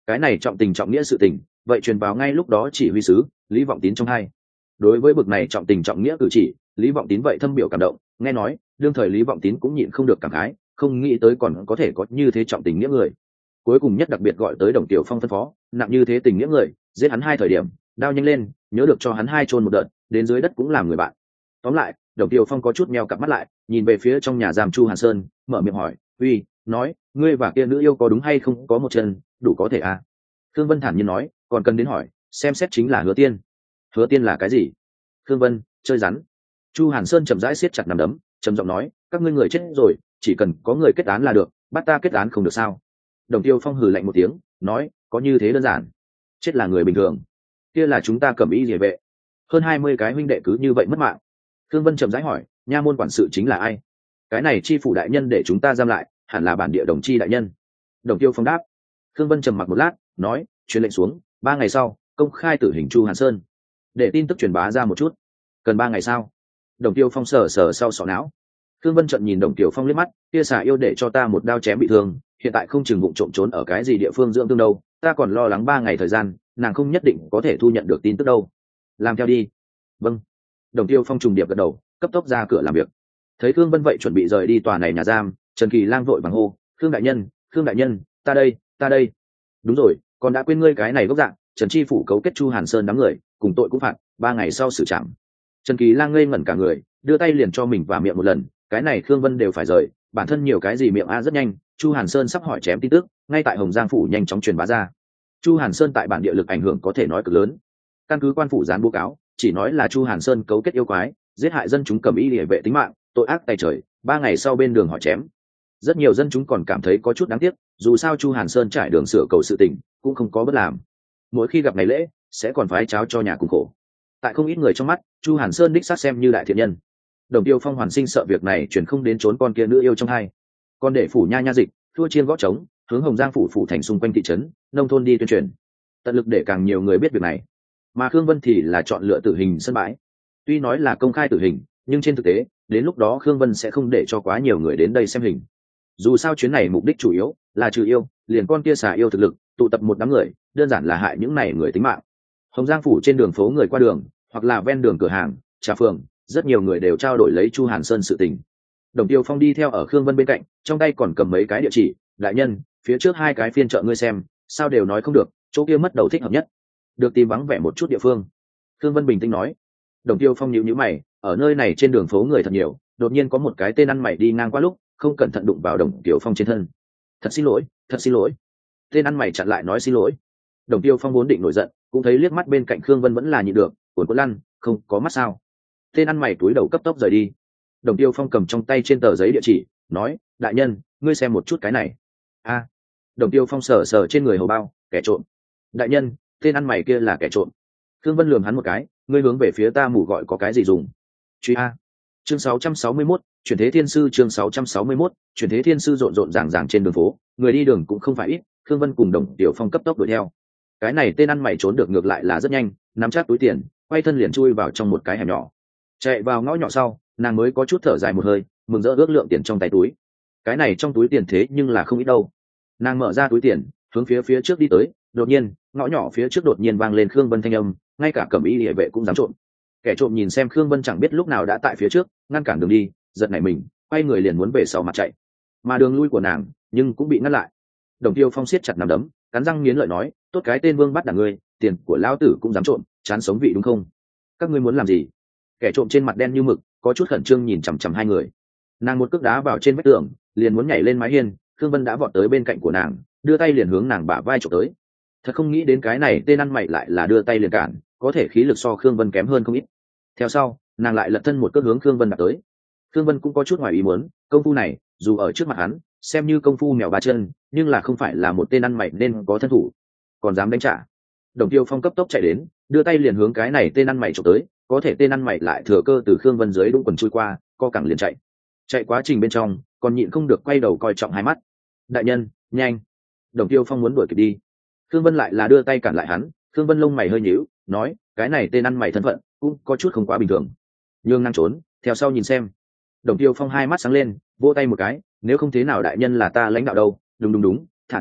cái này trọng tình trọng nghĩa sự tình vậy truyền vào ngay lúc đó chỉ huy sứ Lý Vọng Tín trong hai. Đối với bực này trọng tình trọng nghĩa cử chỉ, Lý Vọng Tín vậy thâm biểu cảm động, nghe nói đương thời Lý Vọng Tín cũng nhịn không được cảm khái, không nghĩ tới còn có thể có như thế trọng tình nghĩa người. Cuối cùng nhất đặc biệt gọi tới Đồng Tiểu Phong phân phó, nặng như thế tình nghĩa người, giết hắn hai thời điểm, đao nhanh lên, nhớ được cho hắn hai chôn một đợt, đến dưới đất cũng làm người bạn. Tóm lại, Đồng Tiểu Phong có chút meo cặp mắt lại, nhìn về phía trong nhà giam Chu Hàn Sơn, mở miệng hỏi, "Uy, nói, ngươi và kia nữ yêu có đúng hay không có một chân, đủ có thể à?" Thương Vân thản nhiên nói, "Còn cần đến hỏi, xem xét chính là Hứa Tiên." "Hứa Tiên là cái gì?" Thương Vân, chơi rắn. Chu Hàn Sơn chậm rãi siết chặt nắm đấm, trầm giọng nói, "Các ngươi người chết rồi, chỉ cần có người kết án là được, bắt ta kết án không được sao?" Đồng Tiêu Phong hừ lạnh một tiếng, nói, "Có như thế đơn giản? Chết là người bình thường, kia là chúng ta Cẩm Y Liề vệ, hơn hai mươi cái huynh đệ cứ như vậy mất mạng." Thương Vân chậm rãi hỏi, "Nha môn quản sự chính là ai?" "Cái này chi phủ đại nhân để chúng ta giam lại, hẳn là bản địa đồng chi đại nhân." Đồng Tiêu Phong đáp. Thương Vân trầm mặc một lát, nói, "Truyền lệnh xuống, ba ngày sau công khai tử hình Chu Hàn Sơn, để tin tức truyền bá ra một chút." "Cần ba ngày sao?" Đồng Tiêu Phong sờ sờ sau sọ não. Thương Vân trận nhìn Đồng Tiêu Phong liếc mắt, "Kia xà yêu để cho ta một đao chém bị thương, hiện tại không chừng bụng trộm trốn ở cái gì địa phương dưỡng thương đâu, ta còn lo lắng ba ngày thời gian, nàng không nhất định có thể thu nhận được tin tức đâu." "Làm theo đi." "Vâng." Đồng Tiêu Phong trùng điệp gật đầu, cấp tốc ra cửa làm việc. Thấy Thương Vân vậy chuẩn bị rời đi tòa này nhà giam, Trần Kỳ Lang vội vàng hô, "Thương đại nhân, Thương đại nhân, ta đây, ta đây." "Đúng rồi, còn đã quên ngươi cái này gốc dạng, Trần chi phủ cấu kết Chu Hàn Sơn đám người, cùng tội cũng phạt, ba ngày sau xử trảm." Trần Kỳ Lang ngây ngẩn cả người, đưa tay liền cho mình và miệng một lần, cái này Thương Vân đều phải rời, bản thân nhiều cái gì miệng a rất nhanh, Chu Hàn Sơn sắp hỏi chém tin tức, ngay tại Hồng Giang phủ nhanh chóng truyền bá ra. Chu Hàn Sơn tại bản địa lực ảnh hưởng có thể nói cực lớn. Căn cứ quan phủ dán báo cáo, chỉ nói là Chu Hàn Sơn cấu kết yêu quái, giết hại dân chúng Cẩm Y Liề vệ tính mạng, tội ác tày trời, ba ngày sau bên đường hỏi chém. Rất nhiều dân chúng còn cảm thấy có chút đáng tiếc, dù sao Chu Hàn Sơn trải đường sửa cầu sự tình, cũng không có bất làm. Mỗi khi gặp ngày lễ, sẽ còn phái cháo cho nhà cùng khổ. Tại không ít người trong mắt, Chu Hàn Sơn đích xác xem như đại thiện nhân. Đồng Tiêu Phong hoàn sinh sợ việc này chuyển không đến trốn con kia nữ yêu trong hai, còn để phủ nha nha dịch, thua chiên gõ trống, hướng Hồng Giang phủ phủ thành xung quanh thị trấn, nông thôn đi tuyên truyền, tận lực để càng nhiều người biết việc này. Mà Khương Vân thì là chọn lựa tử hình sân bãi. Tuy nói là công khai tử hình, nhưng trên thực tế, đến lúc đó Khương Vân sẽ không để cho quá nhiều người đến đây xem hình. Dù sao chuyến này mục đích chủ yếu là trừ yêu, liền con kia xà yêu thực lực, tụ tập một đám người, đơn giản là hại những này người tính mạng. Hồng Giang phủ trên đường phố người qua đường, hoặc là ven đường cửa hàng, trà phường, rất nhiều người đều trao đổi lấy Chu Hàn Sơn sự tình. Đồng Tiêu Phong đi theo ở Khương Vân bên cạnh, trong tay còn cầm mấy cái địa chỉ, "Đại nhân, phía trước hai cái phiên chợ ngươi xem, sao đều nói không được, chỗ kia mất đầu thích hợp nhất, được tìm vắng vẻ một chút địa phương." Khương Vân bình tĩnh nói. Đồng Tiêu Phong nhíu nhíu mày, ở nơi này trên đường phố người thật nhiều, đột nhiên có một cái tên ăn mày đi ngang qua lúc, không cẩn thận đụng vào Đồng Tiêu Phong trên thân. "Thật xin lỗi, thật xin lỗi." Tên ăn mày chặn lại nói xin lỗi. Đồng Tiêu Phong vốn định nổi giận, cũng thấy liếc mắt bên cạnh Khương Vân vẫn là nhịn được, cuộn cuộn lăn, "Không có mắt sao?" Tên ăn mày túi đầu cấp tốc rời đi. Đồng Tiêu Phong cầm trong tay trên tờ giấy địa chỉ, nói, "Đại nhân, ngươi xem một chút cái này." "A." Đồng Tiêu Phong sờ sờ trên người hầu bao, "Kẻ trộm." "Đại nhân, tên ăn mày kia là kẻ trộm." Khương Vân lườm hắn một cái, "Ngươi hướng về phía ta mù gọi có cái gì dùng?" Truy a. Chương sáu trăm sáu mươi mốt, chuyển thế thiên sư. Chương sáu trăm sáu mươi mốt, chuyển thế thiên sư. Rộn rộn ràng ràng trên đường phố, người đi đường cũng không phải ít, Khương Vân cùng Đồng Tiêu Phong cấp tốc đuổi theo. Cái này tên ăn mày trốn được ngược lại là rất nhanh, nắm chắc túi tiền, quay thân liền chui vào trong một cái hẻm nhỏ. Chạy vào ngõ nhỏ sau, nàng mới có chút thở dài một hơi, mừng rỡ ước lượng tiền trong tay túi. Cái này trong túi tiền thế nhưng là không ít đâu. Nàng mở ra túi tiền, hướng phía phía trước đi tới, đột nhiên, ngõ nhỏ phía trước đột nhiên vang lên Khương Vân thanh âm, ngay cả Cẩm Y Liề vệ cũng dám trộm. Kẻ trộm nhìn xem Khương Vân chẳng biết lúc nào đã tại phía trước, ngăn cản đường đi, giật nảy mình, quay người liền muốn về sau mặt chạy. Mà đường lui của nàng, nhưng cũng bị ngăn lại. Đồng Tiêu Phong siết chặt nắm đấm, cắn răng nghiến lợi nói, "Tốt cái tên Vương bắt đảng ngươi, tiền của lão tử cũng dám trộm, chán sống vị đúng không? Các ngươi muốn làm gì?" Kẻ trộm trên mặt đen như mực, có chút khẩn trương nhìn chằm chằm hai người. Nàng một cước đá vào trên vách tường, liền muốn nhảy lên mái hiên, Khương Vân đã vọt tới bên cạnh của nàng, đưa tay liền hướng nàng bả vai chụp tới. Thật không nghĩ đến cái này tên ăn mày lại là đưa tay liền cản, có thể khí lực so Khương Vân kém hơn không ít. Theo sau, nàng lại lật thân một cước hướng Khương Vân đạp tới. Khương Vân cũng có chút ngoài ý muốn, công phu này, dù ở trước mặt hắn, xem như công phu mèo ba chân, nhưng là không phải là một tên ăn mày nên có thân thủ, còn dám đánh trả. Đồng Tiêu Phong cấp tốc chạy đến, đưa tay liền hướng cái này tên ăn mày chụp tới, có thể tên ăn mày lại thừa cơ từ Khương Vân dưới đũng quần chui qua, co cẳng liền chạy. Chạy quá trình bên trong, còn nhịn không được quay đầu coi trọng hai mắt. "Đại nhân, nhanh!" Đồng Tiêu Phong muốn đuổi kịp đi. Khương Vân lại là đưa tay cản lại hắn. Khương Vân lông mày hơi nhíu, nói, "Cái này tên ăn mày thân phận cũng có chút không quá bình thường." Nhưng năng trốn, theo sau nhìn xem. Đồng Tiêu Phong hai mắt sáng lên, vỗ tay một cái, "Nếu không thế nào đại nhân là ta lãnh đạo đâu, đúng đúng đúng, thả nàng,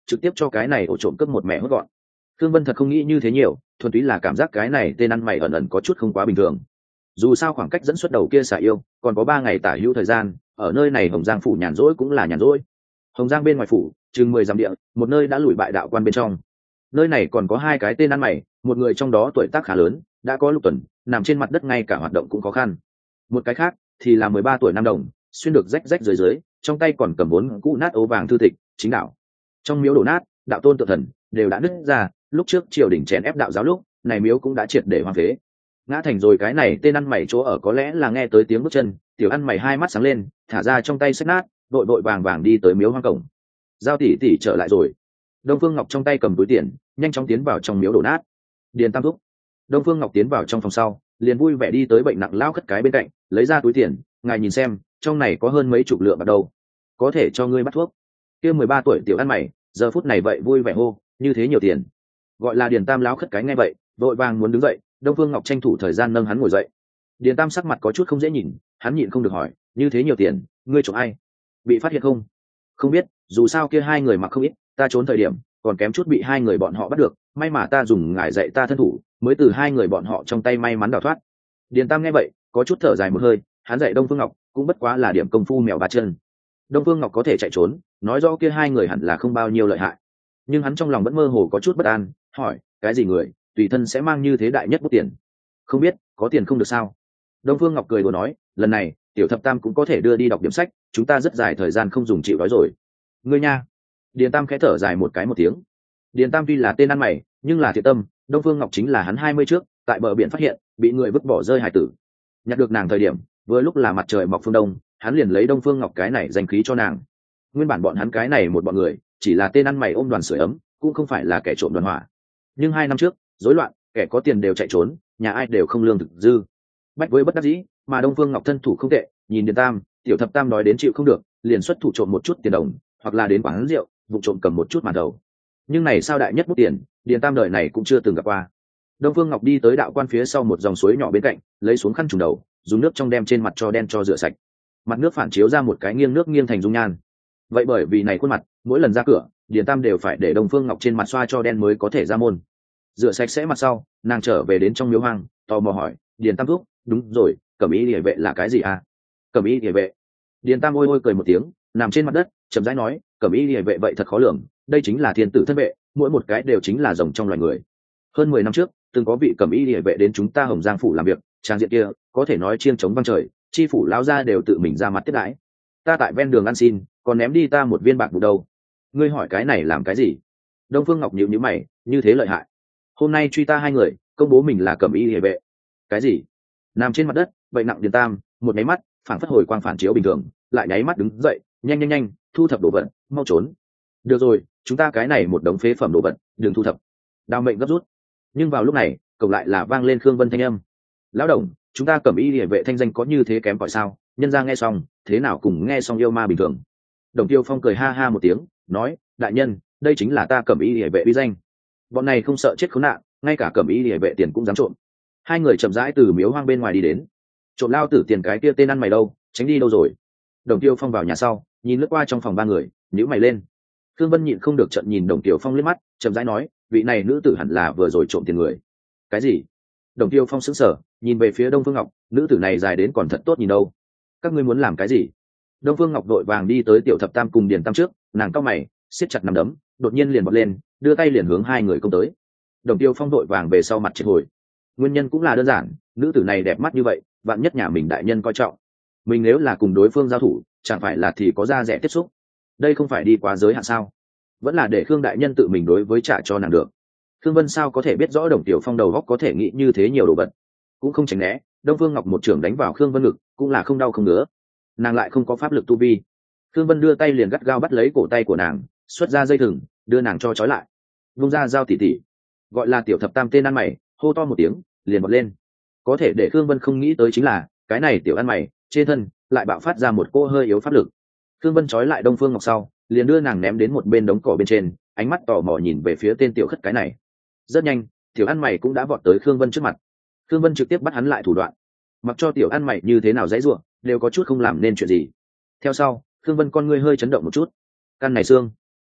trực tiếp cho cái này ổ trộm cướp một mẹ hốt gọn. Khương Vân thật không nghĩ như thế nhiều, thuần túy là cảm giác cái này tên ăn mày ẩn ẩn có chút không quá bình thường. Dù sao khoảng cách dẫn xuất đầu kia xả yêu còn có ba ngày tả hữu thời gian, ở nơi này Hồng Giang phủ nhàn rỗi cũng là nhàn rỗi. Hồng Giang bên ngoài phủ chừng mười dặm địa, một nơi đã lùi bại đạo quan bên trong. Nơi này còn có hai cái tên ăn mày, một người trong đó tuổi tác khá lớn, đã có lục tuần, nằm trên mặt đất ngay cả hoạt động cũng khó khăn. Một cái khác thì là mười ba tuổi nam đồng, xuyên được rách rách dưới dưới, trong tay còn cầm bốn cũ nát ố vàng thư tịch, chính đạo. Trong miếu đổ nát, đạo tôn tự thần đều đã nứt ra, lúc trước triều đình chèn ép đạo giáo lúc, này miếu cũng đã triệt để hoang phế. Ngã thành rồi cái này tên ăn mày chỗ ở có lẽ là nghe tới tiếng bước chân, tiểu ăn mày hai mắt sáng lên, thả ra trong tay sách nát, đội đội vàng vàng đi tới miếu hoang cổng. Giao tỷ tỷ trở lại rồi. Đông Phương Ngọc trong tay cầm túi tiền, nhanh chóng tiến vào trong miếu đổ nát. Điền Tam thúc. Đông Phương Ngọc tiến vào trong phòng sau, liền vui vẻ đi tới bệnh nặng lao khất cái bên cạnh, lấy ra túi tiền, ngài nhìn xem, trong này có hơn mấy chục lượng bạc đâu, có thể cho ngươi bắt thuốc. Kia mười ba tuổi tiểu ăn mày, giờ phút này vậy vui vẻ hô, như thế nhiều tiền. Gọi là Điền Tam lão khất cái nghe vậy, vội vàng muốn đứng dậy, Đông Phương Ngọc tranh thủ thời gian nâng hắn ngồi dậy. Điền Tam sắc mặt có chút không dễ nhìn, hắn nhịn không được hỏi, như thế nhiều tiền, ngươi trộm ai? Bị phát hiện không? Không biết, dù sao kia hai người mặc không ít, ta trốn thời điểm còn kém chút bị hai người bọn họ bắt được, may mà ta dùng ngải dạy ta thân thủ, mới từ hai người bọn họ trong tay may mắn đào thoát. Điền Tam nghe vậy, có chút thở dài một hơi, hắn dạy Đông Phương Ngọc cũng bất quá là điểm công phu mèo ba chân. Đông Phương Ngọc có thể chạy trốn, nói rõ kia hai người hẳn là không bao nhiêu lợi hại, nhưng hắn trong lòng vẫn mơ hồ có chút bất an, hỏi, cái gì người, tùy thân sẽ mang như thế đại nhất bút tiền? Không biết, có tiền không được sao? Đông Phương Ngọc cười đùa nói, lần này tiểu thập tam cũng có thể đưa đi đọc điểm sách, chúng ta rất dài thời gian không dùng chịu đói rồi. Ngươi nha. Điền Tam khẽ thở dài một cái một tiếng. Điền Tam tuy là tên ăn mày, nhưng là thiện tâm, Đông Phương Ngọc chính là hắn hai mươi trước, tại bờ biển phát hiện, bị người vứt bỏ rơi hải tử. Nhặt được nàng thời điểm, vừa lúc là mặt trời mọc phương đông, hắn liền lấy Đông Phương Ngọc cái này danh khí cho nàng. Nguyên bản bọn hắn cái này một bọn người, chỉ là tên ăn mày ôm đoàn sưởi ấm, cũng không phải là kẻ trộm đoàn hỏa. Nhưng hai năm trước, rối loạn, kẻ có tiền đều chạy trốn, nhà ai đều không lương thực dư. Bách với bất đắc dĩ, mà Đông Phương Ngọc thân thủ không tệ, nhìn Điền Tam, tiểu thập tam nói đến chịu không được, liền xuất thủ trộm một chút tiền đồng, hoặc là đến quán rượu, vụ trộm cầm một chút màn đầu. Nhưng này sao đại nhất bút tiền, Điền Tam đời này cũng chưa từng gặp qua. Đông Phương Ngọc đi tới đạo quan phía sau một dòng suối nhỏ bên cạnh, lấy xuống khăn trùm đầu, dùng nước trong đem trên mặt cho đen cho rửa sạch. Mặt nước phản chiếu ra một cái nghiêng nước nghiêng thành dung nhan. Vậy bởi vì này khuôn mặt, mỗi lần ra cửa, Điền Tam đều phải để Đông Phương Ngọc trên mặt xoa cho đen mới có thể ra môn. Rửa sạch sẽ mặt sau, nàng trở về đến trong miếu hoang, tò mò hỏi, Điền Tam thúc, đúng rồi, cẩm y liễu vệ là cái gì à? Cẩm y liễu vệ. Điền Tam ôi ôi cười một tiếng, nằm trên mặt đất, chậm rãi nói, cẩm y liễu vệ vậy thật khó lường, đây chính là thiên tử thân vệ, mỗi một cái đều chính là rồng trong loài người. Hơn mười năm trước, từng có vị cẩm y liễu vệ đến chúng ta Hồng Giang phủ làm việc, trang diện kia, có thể nói chiêng chống vang trời, chi phủ lão gia đều tự mình ra mặt tiếp đãi. Ta tại ven đường ăn xin, còn ném đi ta một viên bạc bù đâu. Ngươi hỏi cái này làm cái gì? Đông Phương Ngọc nhíu nhíu mày, như thế lợi hại. Hôm nay truy ta hai người, công bố mình là cẩm y liễu vệ. Cái gì? Nằm trên mặt đất, bệnh nặng Điền Tam, một nháy mắt, phảng phất hồi quang phản chiếu bình thường, lại nháy mắt đứng dậy, nhanh nhanh nhanh, thu thập đồ vật, mau trốn. Được rồi, chúng ta cái này một đống phế phẩm đồ vật, đừng thu thập. Đao mệnh gấp rút. Nhưng vào lúc này, cổng lại là vang lên Khương Vân thanh âm. Lão đồng, chúng ta cẩm y liễu vệ thanh danh có như thế kém cỏi sao? Nhân ra nghe xong, thế nào cùng nghe xong yêu ma bình thường. Đồng Tiêu Phong cười ha ha một tiếng, nói, đại nhân, đây chính là ta cẩm y liễu vệ uy danh. Bọn này không sợ chết khốn nạn, ngay cả cẩm y liễu vệ tiền cũng dám trộm. Hai người chậm rãi từ miếu hoang bên ngoài đi đến. Trộm lao tử tiền cái kia tên ăn mày đâu, tránh đi đâu rồi? Đồng Tiêu Phong vào nhà sau, nhìn lướt qua trong phòng ba người, nhíu mày lên. Thương Vân nhịn không được trợn nhìn Đồng Tiêu Phong liếc mắt, chậm rãi nói, vị này nữ tử hẳn là vừa rồi trộm tiền người. Cái gì? Đồng Tiêu Phong sững sờ, nhìn về phía Đông Phương Ngọc, nữ tử này dài đến còn thật tốt nhìn đâu. Các ngươi muốn làm cái gì? Đông Phương Ngọc đội vàng đi tới tiểu thập tam cùng Điền Tam trước, nàng cau mày, siết chặt nắm đấm, đột nhiên liền bật lên, đưa tay liền hướng hai người công tới. Đồng Tiêu Phong đội vàng về sau mặt triệt hồi. Nguyên nhân cũng là đơn giản, nữ tử này đẹp mắt như vậy, vạn nhất nhà mình đại nhân coi trọng, mình nếu là cùng đối phương giao thủ, chẳng phải là thì có ra rẻ tiếp xúc. Đây không phải đi quá giới hạn sao? Vẫn là để Khương đại nhân tự mình đối với trả cho nàng được. Khương Vân sao có thể biết rõ Đồng Tiểu Phong đầu óc có thể nghĩ như thế nhiều đồ vật, cũng không tránh né. Đông Phương Ngọc một trưởng đánh vào Khương Vân ngực, cũng là không đau không ngứa. Nàng lại không có pháp lực tu vi. Khương Vân đưa tay liền gắt gao bắt lấy cổ tay của nàng, xuất ra dây thừng, đưa nàng cho trói lại. Vung ra dao tỉ tỉ, gọi là tiểu thập tam tên ăn mày, hô to một tiếng, liền bật lên. Có thể để Khương Vân không nghĩ tới chính là, cái này tiểu ăn mày trên thân lại bạo phát ra một cô hơi yếu pháp lực. Khương Vân trói lại Đông Phương Ngọc sau, liền đưa nàng ném đến một bên đống cỏ bên trên, ánh mắt tò mò nhìn về phía tên tiểu khất cái này. Rất nhanh, tiểu ăn mày cũng đã vọt tới Khương Vân trước mặt. Khương Vân trực tiếp bắt hắn lại thủ đoạn, mặc cho tiểu ăn mày như thế nào dãy ruộng, đều có chút không làm nên chuyện gì. Theo sau, Khương Vân con ngươi hơi chấn động một chút. Căn này xương,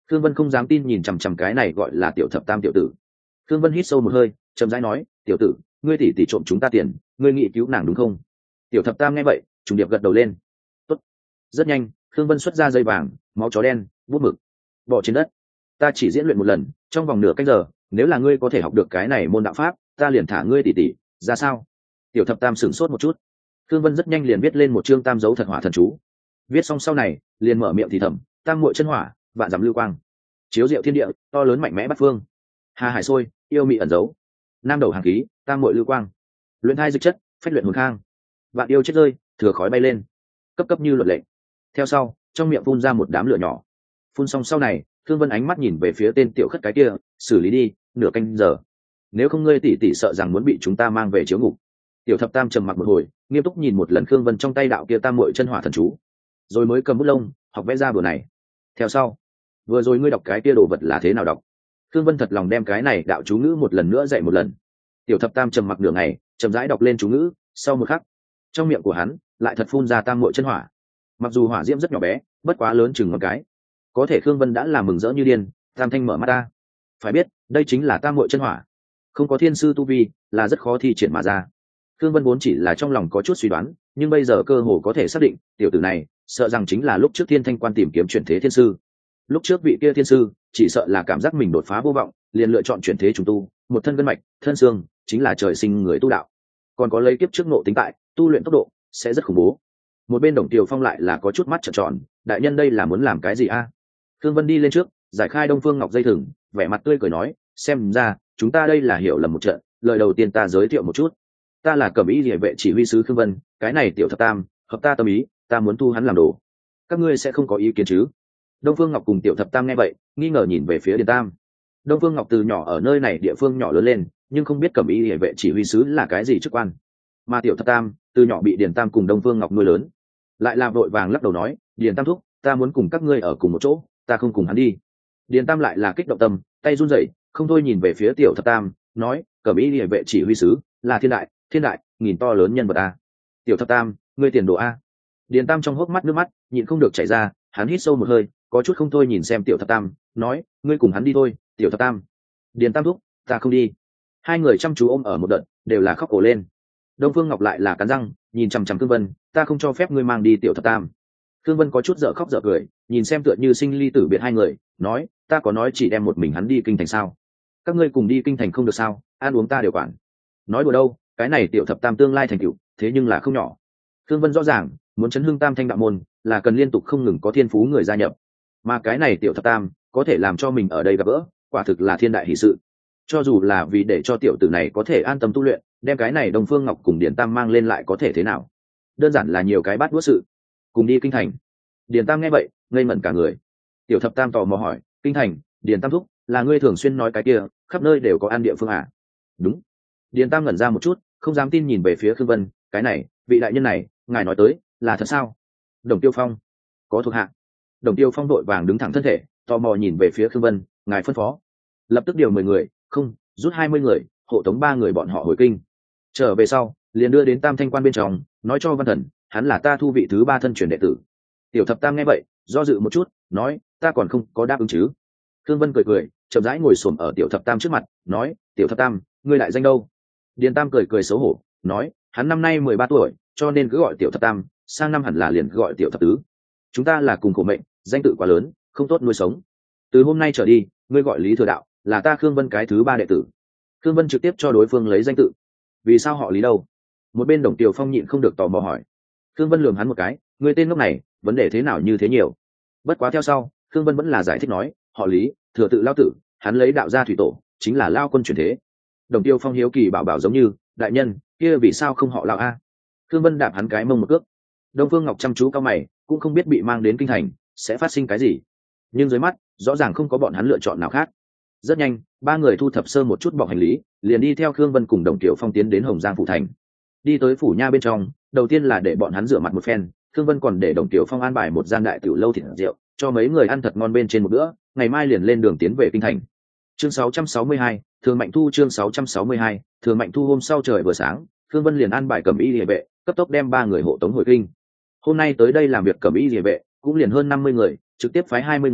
Khương Vân không dám tin nhìn chằm chằm cái này gọi là tiểu thập tam tiểu tử. Khương Vân hít sâu một hơi, chậm rãi nói, tiểu tử, ngươi tỷ tỷ trộm chúng ta tiền, ngươi nghĩ cứu nàng đúng không? Tiểu thập tam nghe vậy, trùng điệp gật đầu lên. Tốt. Rất nhanh, Khương Vân xuất ra dây vàng, máu chó đen, bút mực, bỏ trên đất. Ta chỉ diễn luyện một lần, trong vòng nửa canh giờ, nếu là ngươi có thể học được cái này môn đạo pháp, ta liền thả ngươi tỷ tỷ, ra sao? Tiểu thập tam sửng sốt một chút. Khương Vân rất nhanh liền viết lên một chương tam dấu thật hỏa thần chú. Viết xong sau này, liền mở miệng thì thầm, tam muội chân hỏa, vạn dặm lưu quang, chiếu diệu thiên địa, to lớn mạnh mẽ bát phương. Hà hải sôi, yêu mị ẩn giấu, nam đầu hàng khí, tam muội lưu quang, luyện thai dịch chất, phách luyện hồn khang, vạn yêu chết rơi, thừa khói bay lên, cấp cấp như luật lệ. Theo sau, trong miệng phun ra một đám lửa nhỏ. Phun xong sau này, Thương Vân ánh mắt nhìn về phía tên tiểu khất cái kia, xử lý đi, nửa canh giờ. Nếu không ngươi tỷ tỷ sợ rằng muốn bị chúng ta mang về chiếu ngục. Tiểu thập tam trầm mặc một hồi, nghiêm túc nhìn một lần Khương Vân trong tay đạo kia tam muội chân hỏa thần chú, rồi mới cầm bút lông, học vẽ ra bữa này. Theo sau, vừa rồi ngươi đọc cái kia đồ vật là thế nào đọc? Khương Vân thật lòng đem cái này đạo chú ngữ một lần nữa dạy một lần. Tiểu thập tam trầm mặc nửa ngày, chậm rãi đọc lên chú ngữ, sau một khắc, trong miệng của hắn lại thật phun ra tam muội chân hỏa. Mặc dù hỏa diễm rất nhỏ bé, bất quá lớn chừng một cái, có thể Khương Vân đã làm mừng rỡ như điên. Tam thanh mở mắt ta, phải biết đây chính là tam muội chân hỏa, không có thiên sư tu vi là rất khó thi triển mà ra. Khương Vân vốn chỉ là trong lòng có chút suy đoán, nhưng bây giờ cơ hồ có thể xác định, tiểu tử này sợ rằng chính là lúc trước Thiên Thanh Quan tìm kiếm chuyển thế thiên sư. Lúc trước vị kia thiên sư chỉ sợ là cảm giác mình đột phá vô vọng, liền lựa chọn chuyển thế trùng tu, một thân gân mạch, thân xương, chính là trời sinh người tu đạo. Còn có lấy kiếp trước nộ tính tại, tu luyện tốc độ sẽ rất khủng bố. Một bên Đồng Tiều Phong lại là có chút mắt trợn tròn, đại nhân đây là muốn làm cái gì a? À? Khương Vân đi lên trước, giải khai Đông Phương Ngọc dây thừng, vẻ mặt tươi cười nói, xem ra chúng ta đây là hiểu lầm một trận. Lời đầu tiên ta giới thiệu một chút, ta là Cẩm Y Liễu vệ chỉ huy sứ Khương Vân, cái này tiểu thập tam hợp ta tâm ý, ta muốn thu hắn làm đồ, các ngươi sẽ không có ý kiến chứ? Đông Phương Ngọc cùng tiểu thập tam nghe vậy, nghi ngờ nhìn về phía Điền Tam. Đông Phương Ngọc từ nhỏ ở nơi này địa phương nhỏ lớn lên, nhưng không biết Cẩm Y Liễu vệ chỉ huy sứ là cái gì chức quan. Mà tiểu thập tam từ nhỏ bị Điền Tam cùng Đông Phương Ngọc nuôi lớn, lại làm vội vàng lắc đầu nói, Điền Tam thúc, ta muốn cùng các ngươi ở cùng một chỗ, ta không cùng hắn đi. Điền Tam lại là kích động tâm, tay run rẩy, không thôi nhìn về phía tiểu thập tam, nói, Cẩm Y Liễu vệ chỉ huy sứ là thiên đại, thiên đại, nghìn to lớn nhân vật a. Tiểu thập tam, ngươi tiền đồ a. Điền Tam trong hốc mắt nước mắt nhịn không được chảy ra, hắn hít sâu một hơi, có chút không thôi nhìn xem tiểu thập tam, nói, ngươi cùng hắn đi thôi. Tiểu thập tam, Điền Tam thúc, ta không đi. Hai người chăm chú ôm ở một đợt, đều là khóc ổ lên. Đông Phương Ngọc lại là cắn răng, nhìn chằm chằm Khương Vân, ta không cho phép ngươi mang đi tiểu thập tam. Khương Vân có chút dở khóc dở cười, nhìn xem tựa như sinh ly tử biệt hai người, nói, ta có nói chỉ đem một mình hắn đi kinh thành sao? Các ngươi cùng đi kinh thành không được sao? Ăn uống ta đều quản. Nói đùa đâu, cái này tiểu thập tam tương lai thành tựu, thế nhưng là không nhỏ. Khương Vân rõ ràng, muốn chấn hưng tam thanh đạo môn, là cần liên tục không ngừng có thiên phú người gia nhập, mà cái này tiểu thập tam có thể làm cho mình ở đây gặp gỡ, quả thực là thiên đại hỷ sự. Cho dù là vì để cho tiểu tử này có thể an tâm tu luyện, đem cái này Đông Phương Ngọc cùng Điền Tam mang lên lại có thể thế nào? Đơn giản là nhiều cái bát đũa sự. Cùng đi kinh thành. Điền Tam nghe vậy, ngây ngẩn cả người. Tiểu thập tam tò mò hỏi, kinh thành, Điền Tam thúc, là ngươi thường xuyên nói cái kia, khắp nơi đều có an địa phương à? Đúng. Điền Tam ngẩn ra một chút, không dám tin nhìn về phía Khương Vân, cái này, vị đại nhân này, ngài nói tới, là thật sao? Đồng Tiêu Phong, có thuộc hạ. Đồng Tiêu Phong đội vàng đứng thẳng thân thể, tò mò nhìn về phía Khương Vân, ngài phân phó, lập tức điều mười người, không, rút hai mươi người, hộ tống ba người bọn họ hồi kinh. Trở về sau, liền đưa đến Tam Thanh Quan bên trong, nói cho Văn Thần, hắn là ta thu vị thứ ba thân truyền đệ tử. Tiểu thập tam nghe vậy, do dự một chút, nói, ta còn không có đáp ứng chứ. Khương Vân cười cười, chậm rãi ngồi xổm ở tiểu thập tam trước mặt, nói, tiểu thập tam, ngươi lại danh đâu? Điền Tam cười cười xấu hổ, nói, hắn năm nay mười ba tuổi, cho nên cứ gọi tiểu thập tam, sang năm hẳn là liền gọi tiểu thập tứ. Chúng ta là cùng khổ mệnh, danh tự quá lớn, không tốt nuôi sống. Từ hôm nay trở đi, ngươi gọi Lý Thừa Đạo, là ta Khương Vân cái thứ ba đệ tử. Khương Vân trực tiếp cho đối phương lấy danh tự. Vì sao họ Lý đâu? Một bên Đồng Tiều Phong nhịn không được tò mò hỏi. Khương Vân lườm hắn một cái, người tên ngốc này, vấn đề thế nào như thế nhiều. Bất quá theo sau, Khương Vân vẫn là giải thích nói, họ Lý, thừa tự lao tử, hắn lấy đạo gia thủy tổ, chính là lao quân chuyển thế. Đồng Tiêu Phong hiếu kỳ bảo bảo giống như, đại nhân, kia vì sao không họ lao a? Khương Vân đạp hắn cái mông một cước. Đông Phương Ngọc chăm chú cao mày, cũng không biết bị mang đến kinh thành sẽ phát sinh cái gì, nhưng dưới mắt rõ ràng không có bọn hắn lựa chọn nào khác. Rất nhanh, ba người thu thập sơ một chút bọc hành lý, liền đi theo Khương Vân cùng Đồng Tiểu Phong tiến đến Hồng Giang phủ thành. Đi tới phủ nha bên trong, đầu tiên là để bọn hắn rửa mặt một phen, Khương Vân còn để Đồng Tiểu Phong an bài một gian đại tiểu lâu thịt rượu, cho mấy người ăn thật ngon bên trên một bữa, ngày mai liền lên đường tiến về kinh thành. Chương sáu trăm sáu mươi hai, Thường Mạnh Thu chương sáu trăm sáu mươi hai, Thường Mạnh Thu hôm sau trời vừa sáng, Khương Vân liền an bài Cẩm Y Liễu vệ, cấp tốc đem ba người hộ tống hồi kinh. Hôm nay tới đây làm việc Cẩm Y Liễu vệ cũng liền hơn năm mươi người, trực tiếp phái hai mươi người,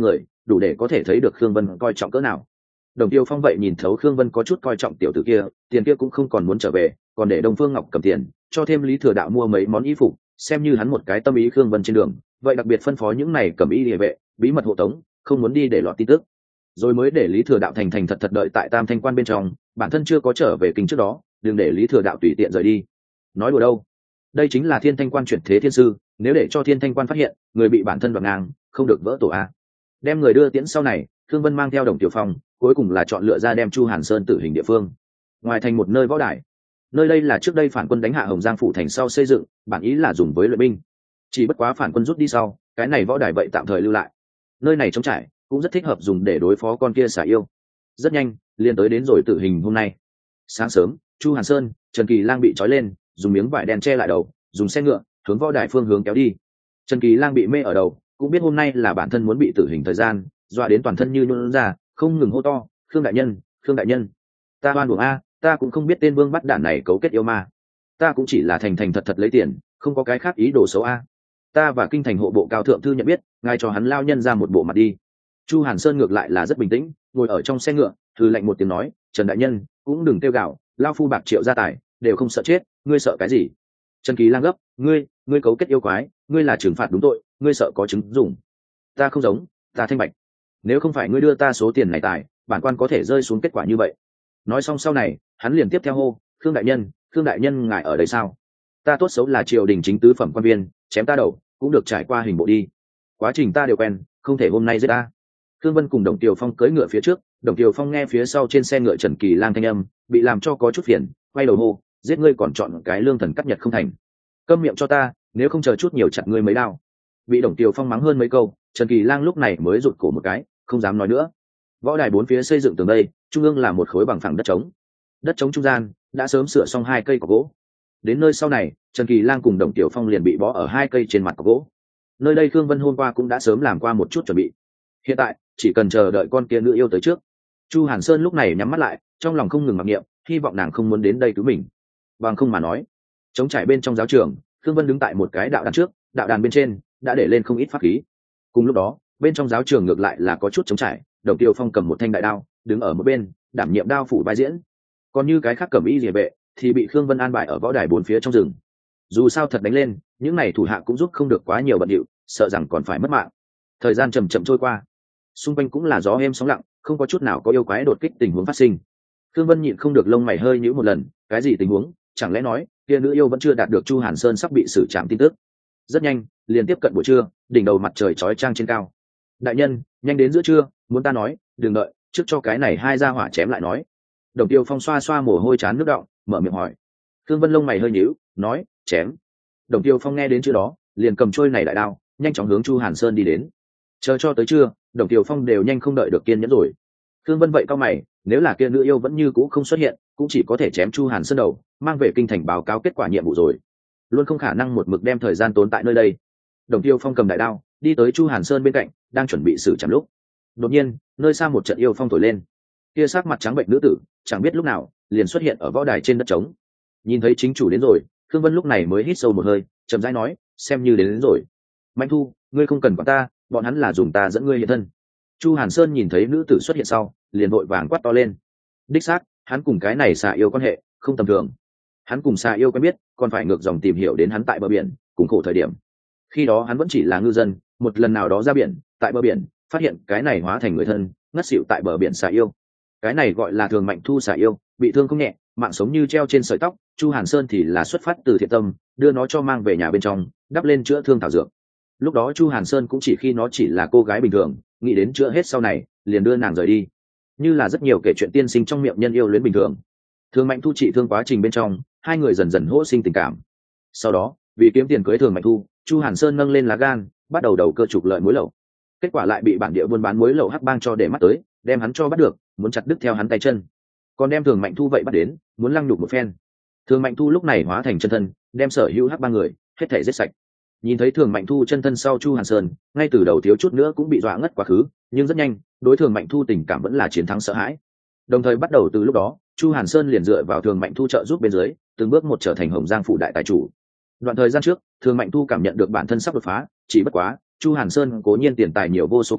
đủ để có thể thấy được Khương Vân coi trọng cỡ nào. Đồng Tiêu Phong vậy nhìn thấu Khương Vân có chút coi trọng tiểu tử kia, tiền kia cũng không còn muốn trở về, còn để Đông Phương Ngọc cầm tiền, cho thêm Lý Thừa Đạo mua mấy món y phục, xem như hắn một cái tâm ý Khương Vân trên đường, vậy đặc biệt phân phó những này cầm y địa vệ, bí mật hộ tống, không muốn đi để lọt tin tức. Rồi mới để Lý Thừa Đạo thành thành thật thật đợi tại Tam Thanh Quan bên trong, bản thân chưa có trở về kinh trước đó, đừng để Lý Thừa Đạo tùy tiện rời đi. Nói đùa đâu? Đây chính là Thiên Thanh Quan chuyển thế thiên sư, nếu để cho Thiên Thanh Quan phát hiện, người bị bản thân đoạt ngang, không được vỡ tổ a. Đem người đưa tiễn sau này, Thương Vân mang theo Đồng Tiểu Phong, cuối cùng là chọn lựa ra đem Chu Hàn Sơn tử hình địa phương. Ngoài thành một nơi võ đài, nơi đây là trước đây phản quân đánh hạ Hồng Giang phủ thành sau xây dựng, bản ý là dùng với luyện binh. Chỉ bất quá phản quân rút đi sau, cái này võ đài vậy tạm thời lưu lại. Nơi này trống trải, cũng rất thích hợp dùng để đối phó con kia xả yêu. Rất nhanh, liền tới đến rồi tử hình hôm nay. Sáng sớm, Chu Hàn Sơn, Trần Kỳ Lang bị trói lên, dùng miếng vải đen che lại đầu, dùng xe ngựa hướng võ đài phương hướng kéo đi. Trần Kỳ Lang bị mê ở đầu, cũng biết hôm nay là bản thân muốn bị tử hình thời gian, dọa đến toàn thân như nhũn ra, không ngừng hô to, "Khương đại nhân, Khương đại nhân, ta oan uổng a, ta cũng không biết tên vương bắt đản này cấu kết yêu ma, ta cũng chỉ là thành thành thật thật lấy tiền, không có cái khác ý đồ xấu a. Ta và kinh thành hộ bộ cao thượng thư nhận biết, ngài cho hắn lao nhân ra một bộ mặt đi." Chu Hàn Sơn ngược lại là rất bình tĩnh, ngồi ở trong xe ngựa, thư lạnh một tiếng nói, "Trần đại nhân, cũng đừng kêu gào, lao phu bạc triệu gia tài, đều không sợ chết, ngươi sợ cái gì?" Trần Kỳ Lang gấp, "Ngươi, ngươi cấu kết yêu quái, ngươi là trừng phạt đúng tội, ngươi sợ có chứng dùng." "Ta không giống, ta thanh bạch. Nếu không phải ngươi đưa ta số tiền này tài, bản quan có thể rơi xuống kết quả như vậy." Nói xong sau này, hắn liền tiếp theo hô, "Khương đại nhân, Khương đại nhân ngài ở đây sao? Ta tốt xấu là triều đình chính tứ phẩm quan viên, chém ta đầu, cũng được trải qua hình bộ đi. Quá trình ta đều quen, không thể hôm nay giết ta." Khương Vân cùng Đồng Kiều Phong cưỡi ngựa phía trước, Đồng Kiều Phong nghe phía sau trên xe ngựa Trần Kỳ Lang thanh âm, bị làm cho có chút phiền, quay đầu hô, "Giết ngươi còn chọn cái lương thần cắt nhật không thành? Câm miệng cho ta, nếu không chờ chút nhiều chặt ngươi mấy đao." Bị Đồng Kiều Phong mắng hơn mấy câu, Trần Kỳ Lang lúc này mới rụt cổ một cái, không dám nói nữa. Võ đài bốn phía xây dựng tường đây, trung ương là một khối bằng phẳng đất trống. Đất trống trung gian đã sớm sửa xong hai cây cọc gỗ. Đến nơi sau này, Trần Kỳ Lang cùng Đồng Tiểu Phong liền bị bó ở hai cây trên mặt cọc gỗ. Nơi đây Khương Vân hôm qua cũng đã sớm làm qua một chút chuẩn bị. Hiện tại chỉ cần chờ đợi con kia nữ yêu tới trước. Chu Hàn Sơn lúc này nhắm mắt lại, trong lòng không ngừng mặc niệm, hy vọng nàng không muốn đến đây cứu mình. Bằng không mà nói, trống trải bên trong giáo trường, Khương Vân đứng tại một cái đạo đàn trước, đạo đàn bên trên đã để lên không ít pháp khí. Cùng lúc đó, bên trong giáo trường ngược lại là có chút trống trải, Đồng Tiêu Phong cầm một thanh đại đao, đứng ở một bên, đảm nhiệm đao phủ vai diễn. Còn như cái khác cầm y liề vệ, thì bị Khương Vân an bài ở võ đài bốn phía trong rừng. Dù sao thật đánh lên, những này thủ hạ cũng giúp không được quá nhiều bận điệu, sợ rằng còn phải mất mạng. Thời gian chậm chậm trôi qua, xung quanh cũng là gió êm sóng lặng, không có chút nào có yêu quái đột kích tình huống phát sinh. Khương Vân nhịn không được lông mày hơi nhíu một lần, cái gì tình huống? Chẳng lẽ nói, kia nữ yêu vẫn chưa đạt được Chu Hàn Sơn sắp bị xử trảm tin tức? Rất nhanh, liền tiếp cận buổi trưa, đỉnh đầu mặt trời chói chang trên cao. "Đại nhân, nhanh đến giữa trưa, muốn ta nói, đừng đợi, trước cho cái này hai gia hỏa chém lại nói." Đồng Tiêu Phong xoa xoa mồ hôi chán nước đọng, mở miệng hỏi. Khương Vân lông mày hơi nhíu, nói, "Chém." Đồng Tiêu Phong nghe đến chữ đó, liền cầm trôi này đại đao, nhanh chóng hướng Chu Hàn Sơn đi đến. Chờ cho tới trưa, Đồng Tiêu Phong đều nhanh không đợi được kiên nhẫn rồi. Khương Vân vậy cao mày, nếu là kia nữ yêu vẫn như cũ không xuất hiện, cũng chỉ có thể chém Chu Hàn Sơn đầu, mang về kinh thành báo cáo kết quả nhiệm vụ rồi. Luôn không khả năng một mực đem thời gian tốn tại nơi đây. Đồng Tiêu Phong cầm đại đao, đi tới Chu Hàn Sơn bên cạnh, đang chuẩn bị xử chém lúc. Đột nhiên, nơi xa một trận yêu phong thổi lên. Kia sắc mặt trắng bệnh nữ tử, chẳng biết lúc nào, liền xuất hiện ở võ đài trên đất trống. Nhìn thấy chính chủ đến rồi, Khương Vân lúc này mới hít sâu một hơi, chậm rãi nói, "Xem như đến, đến rồi. Mạnh Thu, ngươi không cần quản ta, bọn hắn là dùng ta dẫn ngươi hiện thân." Chu Hàn Sơn nhìn thấy nữ tử xuất hiện sau, liền vội vàng quát to lên. Đích xác, hắn cùng cái này xà yêu quan hệ không tầm thường. Hắn cùng xà yêu quen biết, còn phải ngược dòng tìm hiểu đến hắn tại bờ biển, cùng khổ thời điểm. Khi đó hắn vẫn chỉ là ngư dân, một lần nào đó ra biển, tại bờ biển, phát hiện cái này hóa thành người thân, ngất xỉu tại bờ biển xà yêu. Cái này gọi là Thường Mạnh Thu xà yêu, bị thương không nhẹ, mạng sống như treo trên sợi tóc. Chu Hàn Sơn thì là xuất phát từ thiện tâm, đưa nó cho mang về nhà bên trong, đắp lên chữa thương thảo dược. Lúc đó Chu Hàn Sơn cũng chỉ khi nó chỉ là cô gái bình thường, nghĩ đến chữa hết sau này, liền đưa nàng rời đi. Như là rất nhiều kể chuyện tiên sinh trong miệng nhân yêu luyến bình thường. Thường Mạnh Thu trị thương quá trình bên trong, hai người dần dần hỗ sinh tình cảm. Sau đó, vì kiếm tiền cưới Thường Mạnh Thu, Chu Hàn Sơn nâng lên lá gan, bắt đầu đầu cơ trục lợi muối lậu. Kết quả lại bị bản địa buôn bán muối lậu hắc bang cho để mắt tới, đem hắn cho bắt được, muốn chặt đứt theo hắn tay chân. Còn đem Thường Mạnh Thu vậy bắt đến, muốn lăng nhục một phen. Thường Mạnh Thu lúc này hóa thành chân thân, đem sở hữu hắc bang người hết thảy giết sạch. Nhìn thấy Thường Mạnh Thu chân thân sau, Chu Hàn Sơn ngay từ đầu thiếu chút nữa cũng bị dọa ngất quá khứ, nhưng rất nhanh, đối Thường Mạnh Thu tình cảm vẫn là chiến thắng sợ hãi. Đồng thời bắt đầu từ lúc đó, Chu Hàn Sơn liền dựa vào Thường Mạnh Thu trợ giúp bên dưới, từng bước một trở thành Hồng Giang phủ đại tài chủ. Đoạn thời gian trước, Thường Mạnh Thu cảm nhận được bản thân sắp đột phá, chỉ bất quá, Chu Hàn Sơn cố nhiên tiền tài nhiều vô số kể,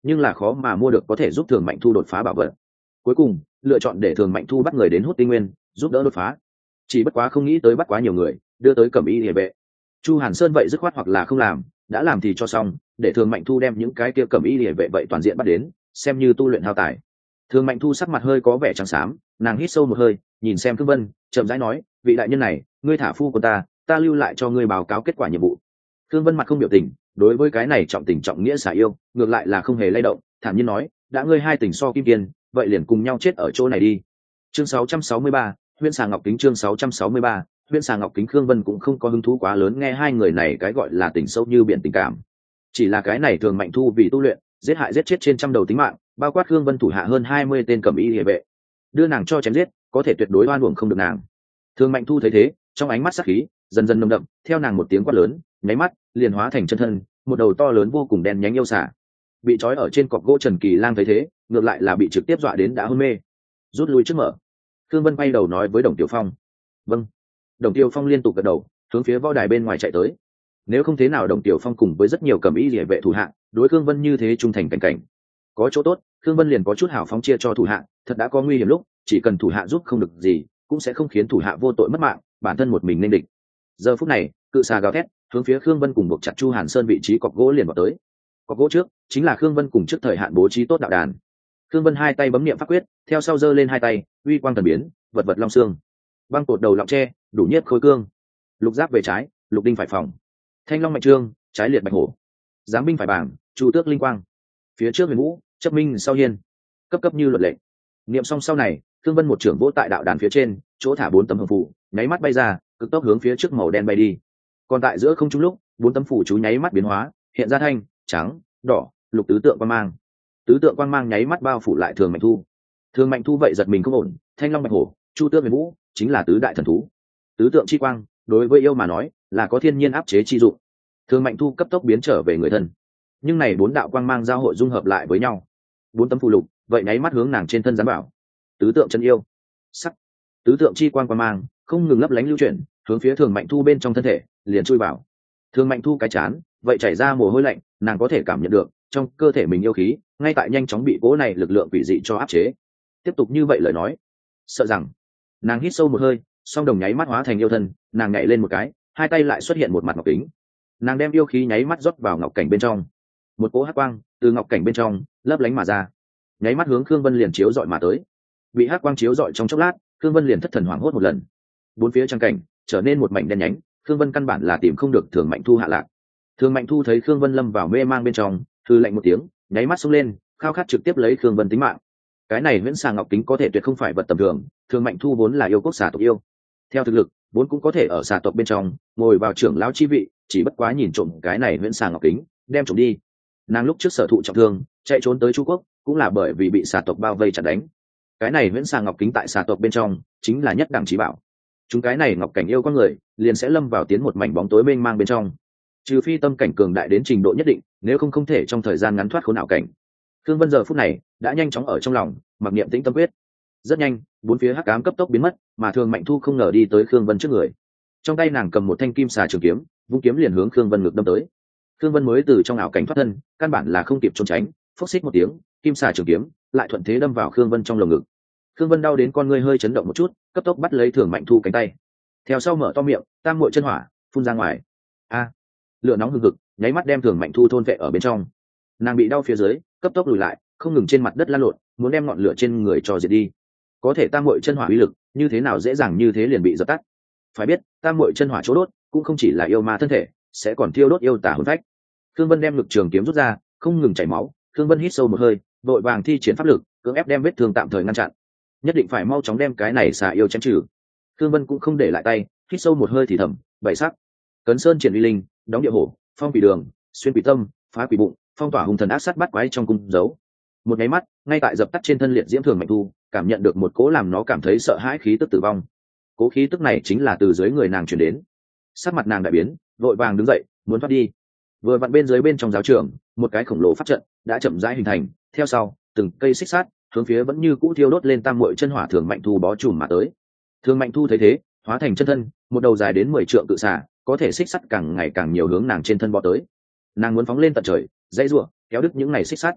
nhưng là khó mà mua được có thể giúp Thường Mạnh Thu đột phá bảo vật. Cuối cùng lựa chọn để Thường Mạnh Thu bắt người đến hút tinh nguyên, giúp đỡ đột phá. Chỉ bất quá không nghĩ tới bắt quá nhiều người, đưa tới Cẩm Y Liễu vệ. Chu Hàn Sơn vậy dứt khoát hoặc là không làm, đã làm thì cho xong, để Thường Mạnh Thu đem những cái kia Cẩm Y Liễu vệ vậy toàn diện bắt đến, xem như tu luyện hao tài. Thường Mạnh Thu sắc mặt hơi có vẻ trắng xám, nàng hít sâu một hơi, nhìn xem Khương Vân, chậm rãi nói, vị đại nhân này, ngươi thả phu của ta, ta lưu lại cho ngươi báo cáo kết quả nhiệm vụ. Khương Vân mặt không biểu tình, đối với cái này trọng tình trọng nghĩa xả yêu, ngược lại là không hề lay động, thản nhiên nói, đã ngươi hai tình so kim kiên, vậy liền cùng nhau chết ở chỗ này đi. Chương sáu trăm sáu mươi ba, Huyễn Xà Ngọc Kính chương sáu trăm sáu mươi ba, Huyễn Xà Ngọc Kính. Khương Vân cũng không có hứng thú quá lớn nghe hai người này cái gọi là tình sâu như biển tình cảm. Chỉ là cái này Thường Mạnh Thu vì tu luyện, giết hại giết chết trên trăm đầu tính mạng, bao quát Khương Vân thủ hạ hơn hai mươi tên Cẩm Y Liễu vệ. Đưa nàng cho chém giết, có thể tuyệt đối oan uổng không được nàng. Thường Mạnh Thu thấy thế, trong ánh mắt sát khí dần dần nồng đậm, theo nàng một tiếng quát lớn, nháy mắt liền hóa thành chân thân, một đầu to lớn vô cùng đen nhánh yêu xà. Bị trói ở trên cọc gỗ Trần Kỳ Lang thấy thế, ngược lại là bị trực tiếp dọa đến đã hôn mê. Rút lui trước mở. Khương Vân quay đầu nói với Đồng Tiểu Phong. Vâng. Đồng Tiểu Phong liên tục gật đầu, hướng phía võ đài bên ngoài chạy tới. Nếu không thế nào Đồng Tiểu Phong cùng với rất nhiều Cẩm Y Liễu vệ thủ hạ, đối Khương Vân như thế trung thành cảnh cảnh. Có chỗ tốt, Khương Vân liền có chút hảo phóng chia cho thủ hạ, thật đã có nguy hiểm lúc, chỉ cần thủ hạ giúp không được gì, cũng sẽ không khiến thủ hạ vô tội mất mạng, bản thân một mình nên địch. Giờ phút này, cự xà gào thét, hướng phía Khương Vân cùng buộc chặt Chu Hàn Sơn vị trí cọc gỗ liền vào tới. Cọc gỗ trước chính là Khương Vân cùng trước thời hạn bố trí tốt đạo đàn. Khương Vân hai tay bấm niệm pháp quyết, theo sau giơ lên hai tay, uy quang thần biến, vật vật long xương. Băng cột đầu lọng tre, đủ nhiếp khối cương. Lục giáp về trái, lục đinh phải phòng. Thanh long mạnh trương, trái liệt bạch hổ. Giáng binh phải bảng, chu tước linh quang. Phía trước huyền vũ, chấp minh sau hiên. Cấp cấp như luật lệ. Niệm xong sau này, Khương Vân một trưởng vỗ tại đạo đàn phía trên, chỗ thả bốn tấm hồng phù, nháy mắt bay ra, cực tốc hướng phía trước màu đen bay đi. Còn tại giữa không trung lúc, bốn tấm phù chú nháy mắt biến hóa, hiện ra thanh, trắng, đỏ, lục tứ tượng quang mang. Tứ tượng quang mang nháy mắt bao phủ lại Thường Mạnh Thu. Thường Mạnh Thu vậy giật mình không ổn, thanh long bạch hổ, chu tước huyền vũ, chính là tứ đại thần thú. Tứ tượng chi quang, đối với yêu mà nói, là có thiên nhiên áp chế chi dụng. Thường Mạnh Thu cấp tốc biến trở về người thân. Nhưng này bốn đạo quang mang giao hội dung hợp lại với nhau, bốn tấm phù lục, vậy nháy mắt hướng nàng trên thân giáng bảo. Tứ tượng chân yêu, sắc, tứ tượng chi quang quang mang, không ngừng lấp lánh lưu chuyển, hướng phía Thường Mạnh Thu bên trong thân thể, liền chui vào. Thường Mạnh Thu cái chán, vậy chảy ra mồ hôi lạnh, nàng có thể cảm nhận được, trong cơ thể mình yêu khí, ngay tại nhanh chóng bị cỗ này lực lượng quỷ dị cho áp chế. Tiếp tục như vậy lời nói, sợ rằng nàng hít sâu một hơi, song đồng nháy mắt hóa thành yêu thân, nàng nhảy lên một cái, hai tay lại xuất hiện một mặt ngọc kính. Nàng đem yêu khí nháy mắt rót vào ngọc cảnh bên trong. Một cỗ hắc quang từ ngọc cảnh bên trong lấp lánh mà ra, nháy mắt hướng Khương Vân liền chiếu dọi mà tới. Bị hắc quang chiếu dọi trong chốc lát, Khương Vân liền thất thần hoảng hốt một lần. Bốn phía trang cảnh trở nên một mảnh đen nhánh, Khương Vân căn bản là tìm không được Thường Mạnh Thu hạ lạc. Thường Mạnh Thu thấy Khương Vân lâm vào mê mang bên trong, thư lạnh một tiếng, nháy mắt xông lên, khao khát trực tiếp lấy Khương Vân tính mạng. Cái này Huyễn Xà Ngọc Kính có thể tuyệt không phải vật tầm thường, Thường Mạnh Thu vốn là yêu quốc xà tộc yêu, theo thực lực vốn cũng có thể ở xà tộc bên trong ngồi vào trưởng lão chi vị, chỉ bất quá nhìn trộm cái này Huyễn Xà Ngọc Kính, đem trộm đi. Nàng lúc trước sở thụ trọng thương, chạy trốn tới Chu Quốc, cũng là bởi vì bị xà tộc bao vây chặt đánh. Cái này Huyễn Xà Ngọc Kính tại xà tộc bên trong chính là nhất đẳng chí bảo. Chúng cái này ngọc cảnh yêu con người, liền sẽ lâm vào tiến một mảnh bóng tối mênh mang bên trong. Trừ phi tâm cảnh cường đại đến trình độ nhất định, nếu không không thể trong thời gian ngắn thoát khốn ảo cảnh. Khương Vân giờ phút này đã nhanh chóng ở trong lòng mặc niệm tĩnh tâm quyết. Rất nhanh, bốn phía hắc ám cấp tốc biến mất, mà Thường Mạnh Thu không ngờ đi tới Khương Vân trước người. Trong tay nàng cầm một thanh kim xà trường kiếm, vung kiếm liền hướng Khương Vân ngực đâm tới. Khương Vân mới từ trong ảo cảnh thoát thân, căn bản là không kịp trốn tránh, phốc xích một tiếng, kim xà trường kiếm lại thuận thế đâm vào Khương Vân trong lồng ngực. Khương Vân đau đến con ngươi hơi chấn động một chút, cấp tốc bắt lấy Thường Mạnh Thu cánh tay. Theo sau mở to miệng, tam muội chân hỏa phun ra ngoài. A! Lửa nóng hừng hực, nháy mắt đem Thường Mạnh Thu thôn vệ ở bên trong. Nàng bị đau phía dưới, cấp tốc lùi lại, không ngừng trên mặt đất lăn lộn, muốn đem ngọn lửa trên người cho diệt đi. Có thể tam muội chân hỏa uy lực, như thế nào dễ dàng như thế liền bị dập tắt. Phải biết, tam muội chân hỏa chỗ đốt, cũng không chỉ là yêu ma thân thể, sẽ còn thiêu đốt yêu tà hồn phách. Khương Vân đem lực trường kiếm rút ra, không ngừng chảy máu. Khương Vân hít sâu một hơi, vội vàng thi triển pháp lực, cưỡng ép đem vết thương tạm thời ngăn chặn. Nhất định phải mau chóng đem cái này xà yêu chém trừ. Khương Vân cũng không để lại tay, hít sâu một hơi thì thầm, bảy sắc, cấn sơn triển uy linh, đóng địa hổ, phong quỷ đường, xuyên quỷ tâm, phá quỷ bụng, phong tỏa hung thần ác sát bắt quái trong cung giấu. Một nháy mắt, ngay tại dập tắt trên thân liệt diễm Thường Mạnh Thu, cảm nhận được một cố làm nó cảm thấy sợ hãi khí tức tử vong. Cố khí tức này chính là từ dưới người nàng truyền đến. Sắc mặt nàng đại biến, vội vàng đứng dậy, muốn thoát đi. Vừa vặn bên dưới bên trong giáo trường, một cái khổng lồ pháp trận đã chậm rãi hình thành, theo sau, từng cây xích sát hướng phía vẫn như cũ thiêu đốt lên tam muội chân hỏa Thường Mạnh Thu bó trùm mà tới. Thường Mạnh Thu thấy thế, hóa thành chân thân, một đầu dài đến mười trượng cự xà, có thể xích sắt càng ngày càng nhiều hướng nàng trên thân bó tới. Nàng muốn phóng lên tận trời, dãy rủa, kéo đứt những này xích sắt.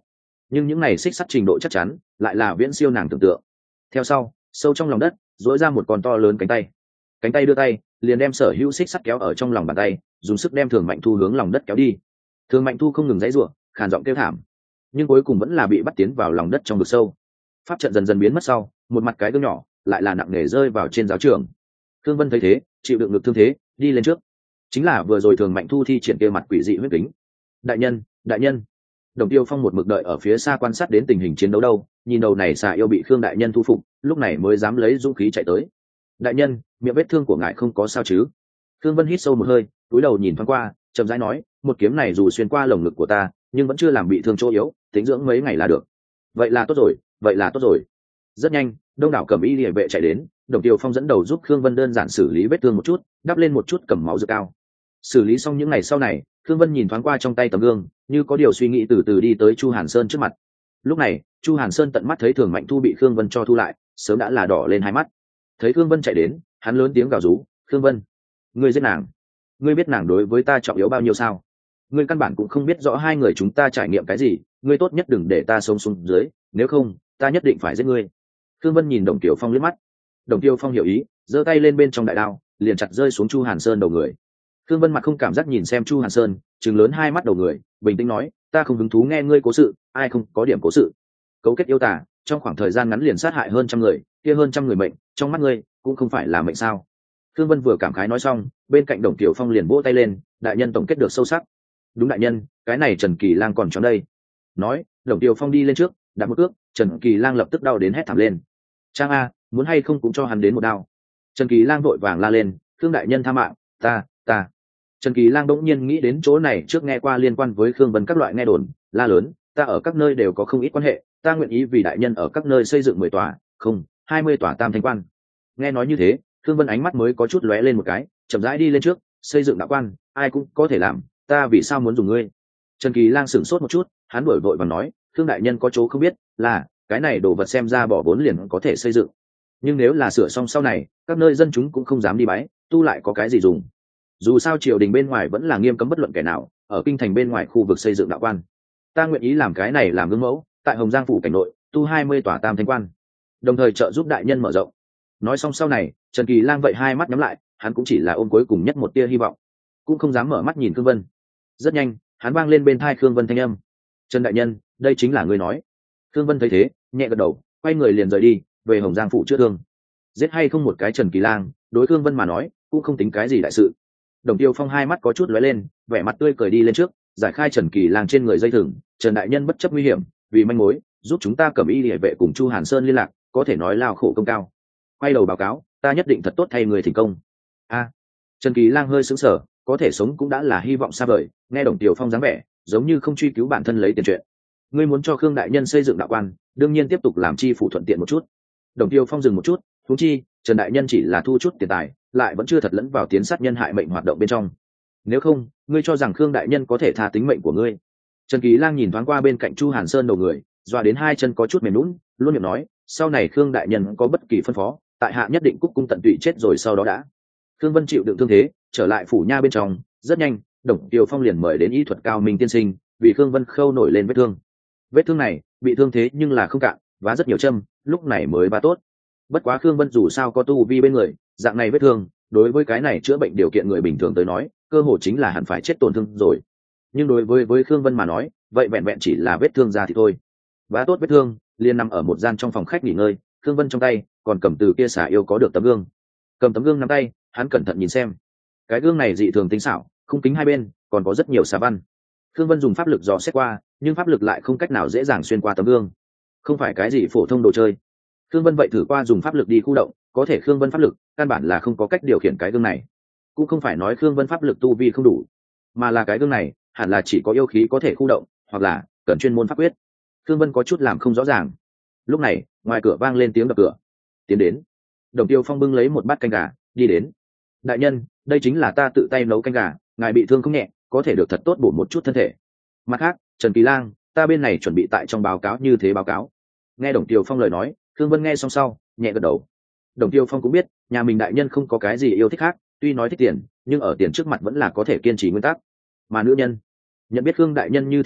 nhưng những này xích sắt trình độ chắc chắn lại là viễn siêu nàng tưởng tượng. Theo sau, sâu trong lòng đất dỗi ra một con to lớn cánh tay, cánh tay đưa tay liền đem sở hữu xích sắt kéo ở trong lòng bàn tay, dùng sức đem Thường Mạnh Thu hướng lòng đất kéo đi. Thường Mạnh Thu không ngừng dãy ruộng, khàn giọng kêu thảm, nhưng cuối cùng vẫn là bị bắt tiến vào lòng đất trong vực sâu. Pháp trận dần dần biến mất sau, một mặt cái gương nhỏ lại là nặng nề rơi vào trên giáo trường. Thương Vân thấy thế, chịu đựng được thương thế, đi lên trước. Chính là vừa rồi Thường Mạnh Thu thi triển kia mặt quỷ dị huyết kính. Đại nhân, đại nhân. Đồng Tiêu Phong một mực đợi ở phía xa quan sát đến tình hình chiến đấu đâu, nhìn đầu này xà yêu bị Khương đại nhân thu phục, lúc này mới dám lấy dũng khí chạy tới. Đại nhân, miệng vết thương của ngài không có sao chứ? Khương Vân hít sâu một hơi, cúi đầu nhìn thoáng qua, chậm rãi nói, một kiếm này dù xuyên qua lồng ngực của ta, nhưng vẫn chưa làm bị thương chỗ yếu, tính dưỡng mấy ngày là được. Vậy là tốt rồi, vậy là tốt rồi. Rất nhanh, đông đảo cẩm y liề vệ chạy đến, Đồng Tiêu Phong dẫn đầu giúp Khương Vân đơn giản xử lý vết thương một chút, đắp lên một chút cầm máu dược cao. Xử lý xong những ngày sau này, Khương Vân nhìn thoáng qua trong tay tấm gương, như có điều suy nghĩ từ từ đi tới Chu Hàn Sơn trước mặt. Lúc này, Chu Hàn Sơn tận mắt thấy Thường Mạnh Thu bị Khương Vân cho thu lại, sớm đã là đỏ lên hai mắt. Thấy Khương Vân chạy đến, hắn lớn tiếng gào rú, "Khương Vân, ngươi giết nàng! Ngươi biết nàng đối với ta trọng yếu bao nhiêu sao? Ngươi căn bản cũng không biết rõ hai người chúng ta trải nghiệm cái gì, ngươi tốt nhất đừng để ta sống xuống dưới, nếu không, ta nhất định phải giết ngươi." Khương Vân nhìn Đồng Tiểu Phong liếc mắt. Đồng Tiêu Phong hiểu ý, giơ tay lên bên trong đại đao, liền chặt rơi xuống Chu Hàn Sơn đầu người. Khương Vân mặt không cảm giác nhìn xem Chu Hàn Sơn, trừng lớn hai mắt đầu người, bình tĩnh nói, "Ta không hứng thú nghe ngươi cố sự, ai không có điểm cố sự. Cấu kết yêu tà, trong khoảng thời gian ngắn liền sát hại hơn trăm người, kia hơn trăm người mệnh, trong mắt ngươi cũng không phải là mệnh sao?" Khương Vân vừa cảm khái nói xong, bên cạnh Đồng Tiểu Phong liền vỗ tay lên, "Đại nhân tổng kết được sâu sắc." "Đúng đại nhân, cái này Trần Kỳ Lang còn trốn đây." Nói, Đồng Tiểu Phong đi lên trước, đạp một cước, Trần Kỳ Lang lập tức đau đến hét thảm lên. "Trang a, muốn hay không cũng cho hắn đến một đao." Trần Kỳ Lang vội vàng la lên, "Khương đại nhân tha mạng, ta, ta." Trần Kỳ Lang đỗng nhiên nghĩ đến chỗ này trước nghe qua liên quan với Khương Vân các loại nghe đồn, la lớn, "Ta ở các nơi đều có không ít quan hệ, ta nguyện ý vì đại nhân ở các nơi xây dựng mười tòa, không, hai mươi tòa tam thánh quan." Nghe nói như thế, Khương Vân ánh mắt mới có chút lóe lên một cái, chậm rãi đi lên trước, "Xây dựng đạo quan, ai cũng có thể làm, ta vì sao muốn dùng ngươi?" Trần Kỳ Lang sửng sốt một chút, hắn đổi vội và nói, "Khương đại nhân có chỗ không biết, là cái này đồ vật xem ra bỏ vốn liền có thể xây dựng, nhưng nếu là sửa xong sau này, các nơi dân chúng cũng không dám đi bái, tu lại có cái gì dùng? Dù sao triều đình bên ngoài vẫn là nghiêm cấm bất luận kẻ nào ở kinh thành bên ngoài khu vực xây dựng đạo quan. Ta nguyện ý làm cái này làm gương mẫu, tại Hồng Giang phủ cảnh nội tu hai mươi tòa tam thánh quan, đồng thời trợ giúp đại nhân mở rộng." Nói xong sau này, Trần Kỳ Lang vậy hai mắt nhắm lại, hắn cũng chỉ là ôm cuối cùng nhất một tia hy vọng, cũng không dám mở mắt nhìn Khương Vân. Rất nhanh, hắn vang lên bên tai Khương Vân thanh âm, "Trần đại nhân, đây chính là ngươi nói." Khương Vân thấy thế, nhẹ gật đầu, quay người liền rời đi, về Hồng Giang phủ chữa thương. Giết hay không một cái Trần Kỳ Lang, đối Khương Vân mà nói, cũng không tính cái gì đại sự. Đồng Tiêu Phong hai mắt có chút lóe lên, vẻ mặt tươi cười đi lên trước, giải khai Trần Kỳ Lang trên người dây thừng, "Trần đại nhân bất chấp nguy hiểm, vì manh mối, giúp chúng ta Cẩm Y Liề vệ cùng Chu Hàn Sơn liên lạc, có thể nói lao khổ công cao. Quay đầu báo cáo, ta nhất định thật tốt thay người thành công." A. Trần Kỳ Lang hơi sững sờ, có thể sống cũng đã là hy vọng xa vời, nghe Đồng Tiêu Phong dáng vẻ, giống như không truy cứu bản thân lấy tiền chuyện. "Ngươi muốn cho Khương đại nhân xây dựng đạo quan, đương nhiên tiếp tục làm chi phủ thuận tiện một chút." Đồng Tiêu Phong dừng một chút, huống chi, Trần đại nhân chỉ là thu chút tiền tài, lại vẫn chưa thật lẫn vào tiến sát nhân hại mệnh hoạt động bên trong. Nếu không, ngươi cho rằng Khương đại nhân có thể tha tính mệnh của ngươi? Trần Kỳ Lang nhìn thoáng qua bên cạnh Chu Hàn Sơn đầu người, doa đến hai chân có chút mềm nhũn, luôn miệng nói, "Sau này Khương đại nhân có bất kỳ phân phó, tại hạ nhất định cúc cung tận tụy chết rồi sau đó đã." Khương Vân chịu đựng thương thế, trở lại phủ nha bên trong, rất nhanh, Đồng Tiêu Phong liền mời đến y thuật cao minh tiên sinh, vì Khương Vân khâu nổi lên vết thương. Vết thương này, bị thương thế nhưng là không cạn, vá rất nhiều châm, lúc này mới vá tốt. Bất quá Khương Vân dù sao có tu vi bên người, dạng này vết thương, đối với cái này chữa bệnh điều kiện người bình thường tới nói, cơ hội chính là hẳn phải chết tổn thương rồi. Nhưng đối với với Khương Vân mà nói, vậy vẹn vẹn chỉ là vết thương da thì thôi. Vá tốt vết thương, liền nằm ở một gian trong phòng khách nghỉ ngơi, Khương Vân trong tay còn cầm từ kia xả yêu có được tấm gương. Cầm tấm gương nắm tay, hắn cẩn thận nhìn xem. Cái gương này dị thường tinh xảo, khung kính hai bên còn có rất nhiều xà văn. Khương Vân dùng pháp lực dò xét qua, nhưng pháp lực lại không cách nào dễ dàng xuyên qua tấm gương. Không phải cái gì phổ thông đồ chơi. Khương Vân vậy thử qua dùng pháp lực đi khu động, có thể Khương Vân pháp lực căn bản là không có cách điều khiển cái gương này. Cũng không phải nói Khương Vân pháp lực tu vi không đủ, mà là cái gương này hẳn là chỉ có yêu khí có thể khu động, hoặc là cần chuyên môn pháp quyết. Khương Vân có chút làm không rõ ràng. Lúc này, ngoài cửa vang lên tiếng đập cửa. Tiến đến. Đồng Tiêu Phong bưng lấy một bát canh gà, đi đến. "Đại nhân, đây chính là ta tự tay nấu canh gà, ngài bị thương không nhẹ, có thể được thật tốt bổ một chút thân thể." Mặt khác, Trần Kỳ Lang, ta bên này chuẩn bị tại trong báo cáo như thế báo cáo. Nghe Đồng Tiêu Phong lời nói, Khương Vân nghe xong sau, nhẹ gật đầu. Đồng Tiêu Phong cũng biết, nhà mình đại nhân không có cái gì yêu thích khác, tuy nói thích tiền, nhưng ở tiền trước mặt vẫn là có thể kiên trì nguyên tắc. Mà nữ nhân, nhận biết Khương đại nhân như thế lâu,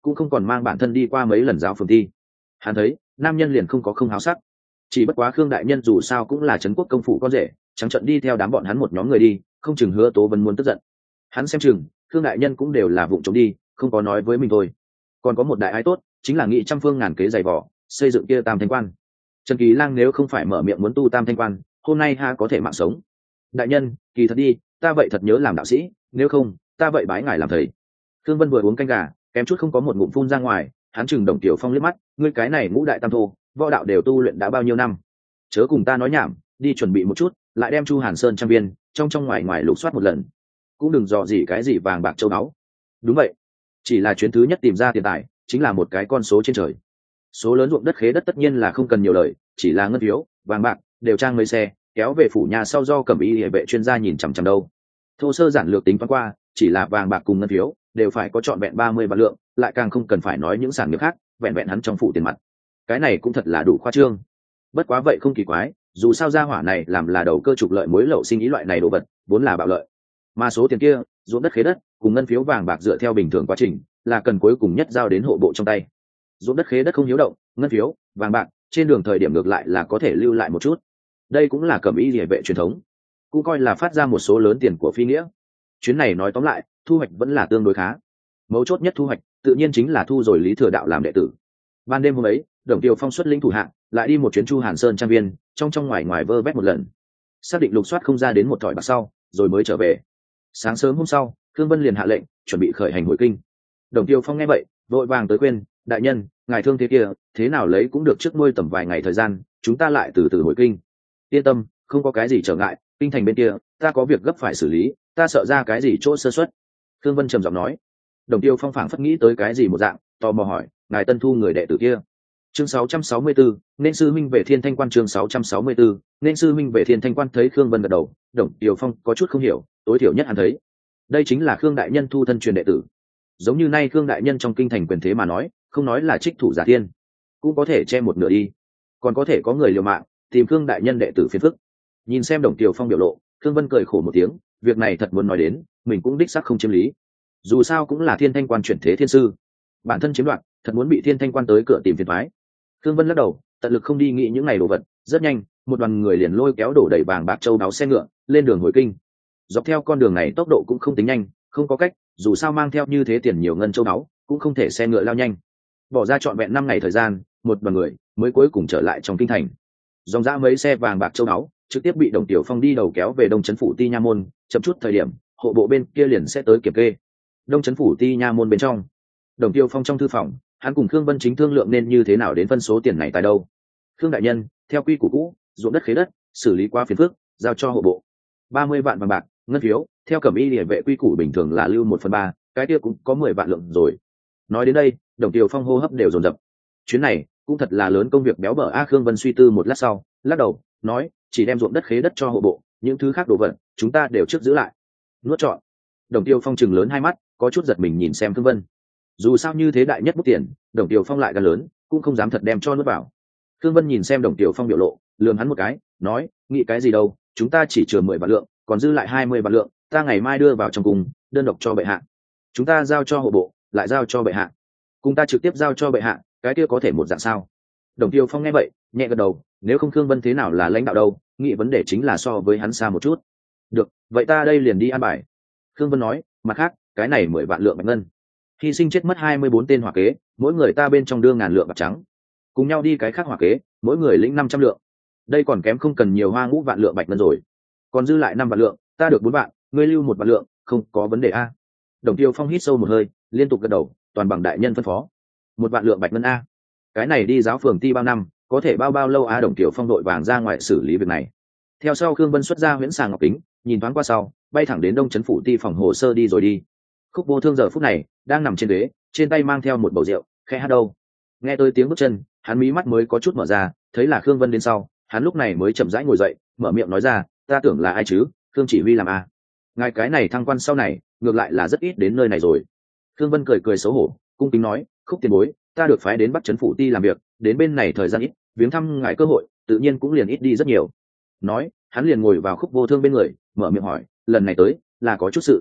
cũng không còn mang bản thân đi qua mấy lần giáo phường thi. Hắn thấy nam nhân liền không có không háo sắc, chỉ bất quá Khương đại nhân dù sao cũng là trấn quốc công phủ con rể, trắng trận đi theo đám bọn hắn một nhóm người đi, không chừng Hứa Tố Vân muốn tức giận. Hắn xem chừng Khương đại nhân cũng đều là vụng trộm đi, không có nói với mình thôi. Còn có một đại ái tốt, chính là nghị trăm phương ngàn kế dày vỏ xây dựng kia tam thanh quan. Trần Kỳ Lang nếu không phải mở miệng muốn tu tam thanh quan, hôm nay ha có thể mạng sống. Đại nhân, kỳ thật đi, ta vậy thật nhớ làm đạo sĩ, nếu không ta vậy bái ngài làm thầy. Khương Vân vừa uống canh gà, kém chút không có một ngụm phun ra ngoài. Hắn chừng Đồng Tiểu Phong liếc mắt, ngươi cái này ngũ đại tam thô, võ đạo đều tu luyện đã bao nhiêu năm, chớ cùng ta nói nhảm, đi chuẩn bị một chút, lại đem Chu Hàn Sơn trang viên trong trong ngoài ngoài lục soát một lần, cũng đừng dò gì cái gì vàng bạc châu báu. Đúng vậy, chỉ là chuyến thứ nhất tìm ra tiền tài chính là một cái con số trên trời. Số lớn ruộng đất khế đất tất nhiên là không cần nhiều lời, chỉ là ngân phiếu vàng bạc đều trang mấy xe kéo về phủ nhà sau, do Cẩm Y hệ vệ chuyên gia nhìn chằm chằm đâu. Thô sơ giản lược tính toán qua, chỉ là vàng bạc cùng ngân phiếu đều phải có trọn vẹn ba mươi vạn lượng, lại càng không cần phải nói những sản nghiệp khác, vẹn vẹn hắn trong phủ tiền mặt, cái này cũng thật là đủ khoa trương. Bất quá vậy không kỳ quái, dù sao gia hỏa này làm là đầu cơ trục lợi mối lậu sinh ý loại này đồ vật vốn là bạo lợi, mà số tiền kia ruộng đất khế đất cùng ngân phiếu vàng bạc dựa theo bình thường quá trình là cần cuối cùng nhất giao đến hộ bộ trong tay. Ruộng đất khế đất không hiếu động, ngân phiếu vàng bạc trên đường thời điểm ngược lại là có thể lưu lại một chút, đây cũng là Cẩm Y liề vệ truyền thống, cũng coi là phát ra một số lớn tiền của phi nghĩa. Chuyến này nói tóm lại thu hoạch vẫn là tương đối khá, mấu chốt nhất thu hoạch tự nhiên chính là thu rồi Lý Thừa Đạo làm đệ tử. Ban đêm hôm ấy, Đồng Tiêu Phong xuất lĩnh thủ hạng lại đi một chuyến Chu Hàn Sơn trang viên, trong trong ngoài ngoài vơ vét một lần, xác định lục soát không ra đến một thỏi bạc sau rồi mới trở về. Sáng sớm hôm sau, Khương Vân liền hạ lệnh chuẩn bị khởi hành hồi kinh. Đồng Tiêu Phong nghe vậy vội vàng tới khuyên, đại nhân, ngài thương thế kia thế nào lấy cũng được, trước nuôi tầm vài ngày thời gian chúng ta lại từ từ hồi kinh. Yên tâm, không có cái gì trở ngại, kinh thành bên kia ta có việc gấp phải xử lý, ta sợ ra cái gì chỗ sơ suất. Khương Vân trầm giọng nói. Đồng Tiêu Phong phảng phất nghĩ tới cái gì một dạng, tò mò hỏi, ngài tân thu người đệ tử kia. Chương sáu trăm sáu mươi tư, nên sư minh về Thiên Thanh Quan. Chương sáu trăm sáu mươi tư, nên sư minh về Thiên Thanh Quan. Thấy Khương Vân gật đầu, Đồng Tiêu Phong có chút không hiểu, tối thiểu nhất hắn thấy đây chính là Khương đại nhân thu thân truyền đệ tử. Giống như nay Khương đại nhân trong kinh thành quyền thế mà nói, không nói là trích thủ giả thiên, cũng có thể che một nửa đi, còn có thể có người liều mạng tìm Khương đại nhân đệ tử phiền phức. Nhìn xem Đồng Tiêu Phong biểu lộ, Khương Vân cười khổ một tiếng, việc này thật muốn nói đến, mình cũng đích xác không chiếm lý. Dù sao cũng là Thiên Thanh Quan chuyển thế thiên sư, bản thân chiếm đoạt, thật muốn bị Thiên Thanh Quan tới cửa tìm phiền toái. Khương Vân lắc đầu, tận lực không đi nghĩ những ngày đồ vật. Rất nhanh, một đoàn người liền lôi kéo đổ đầy vàng bạc châu đáo xe ngựa lên đường hồi kinh. Dọc theo con đường này tốc độ cũng không tính nhanh, không có cách, dù sao mang theo như thế tiền nhiều ngân châu đáo, cũng không thể xe ngựa lao nhanh. Bỏ ra trọn vẹn năm ngày thời gian, một đoàn người mới cuối cùng trở lại trong kinh thành. Dòng dã mấy xe vàng bạc châu đáo trực tiếp bị Đồng Tiểu Phong đi đầu kéo về Đông Trấn phủ Ti Nha môn. Chậm chút thời điểm, hộ bộ bên kia liền sẽ tới kiểm kê. Đông Trấn phủ Ti Nha môn bên trong, Đồng Tiêu Phong trong thư phòng, hắn cùng Khương Vân chính thương lượng nên như thế nào đến phân số tiền này tại đâu. Khương đại nhân, theo quy củ cũ, ruộng đất khế đất xử lý qua phiền phức, giao cho hộ bộ. Ba mươi vạn vàng bạc ngân phiếu, theo Cẩm Y liề vệ quy củ bình thường là lưu một phần ba, cái kia cũng có mười vạn lượng rồi. Nói đến đây, Đồng Tiêu Phong hô hấp đều dồn dập. Chuyến này cũng thật là lớn, công việc béo bở a. Khương Vân suy tư một lát sau lắc đầu nói, chỉ đem ruộng đất khế đất cho hộ bộ, những thứ khác đồ vật chúng ta đều trước giữ lại. Nuốt trọn. Đồng Tiêu Phong chừng lớn hai mắt, có chút giật mình nhìn xem Khương Vân. Dù sao như thế đại nhất bút tiền, Đồng Tiêu Phong lại gan lớn, cũng không dám thật đem cho nuốt vào. Khương Vân nhìn xem Đồng Tiêu Phong biểu lộ, lườm hắn một cái, nói, nghĩ cái gì đâu, chúng ta chỉ chừa mười vạn lượng, còn dư lại hai mươi vạn lượng, ta ngày mai đưa vào trong cung, đơn độc cho bệ hạ. Chúng ta giao cho hộ bộ, lại giao cho bệ hạ. Cùng ta trực tiếp giao cho bệ hạ, cái kia có thể một dạng sao? Đồng Tiêu Phong nghe vậy, nhẹ gật đầu, nếu không Khương Vân thế nào là lãnh đạo đâu, nghĩ vấn đề chính là so với hắn xa một chút. Được, vậy ta đây liền đi an bài. Khương Vân nói, mặt khác, cái này mười vạn lượng bạch ngân, hy sinh chết mất hai mươi bốn tên hỏa kế, mỗi người ta bên trong đưa ngàn lượng bạc trắng, cùng nhau đi cái khác hỏa kế, mỗi người lĩnh năm trăm lượng. Đây còn kém không cần nhiều hoa ngũ vạn lượng bạch ngân rồi, còn dư lại năm vạn lượng, ta được bốn vạn, ngươi lưu một vạn lượng, không có vấn đề a. Đồng Tiêu Phong hít sâu một hơi, liên tục gật đầu, toàn bằng đại nhân phân phó. Một vạn lượng bạch ngân a, cái này đi giáo phường ti bao năm, có thể bao bao lâu a? Đồng Tiêu Phong đội vàng ra ngoài xử lý việc này. Theo sau Khương Vân xuất ra huyễn sàng ngọc kính, nhìn thoáng qua sau, bay thẳng đến Đông Trấn phủ ti phòng hồ sơ đi rồi đi. Khúc Vô Thương giờ phút này đang nằm trên ghế, trên tay mang theo một bầu rượu, khẽ hát đâu. Nghe tới tiếng bước chân, hắn mí mắt mới có chút mở ra, thấy là Khương Vân đến sau, hắn lúc này mới chậm rãi ngồi dậy, mở miệng nói ra, ta tưởng là ai chứ, Khương chỉ huy làm a. Ngài cái này thăng quan sau này, ngược lại là rất ít đến nơi này rồi. Khương Vân cười cười xấu hổ, cung kính nói, Khúc tiền bối, ta được phái đến Bắc Trấn phủ ti làm việc, đến bên này thời gian ít, viếng thăm ngài cơ hội tự nhiên cũng liền ít đi rất nhiều. Nói, hắn liền ngồi vào Khúc Vô Thương bên người, mở miệng hỏi, lần này tới là có chút sự.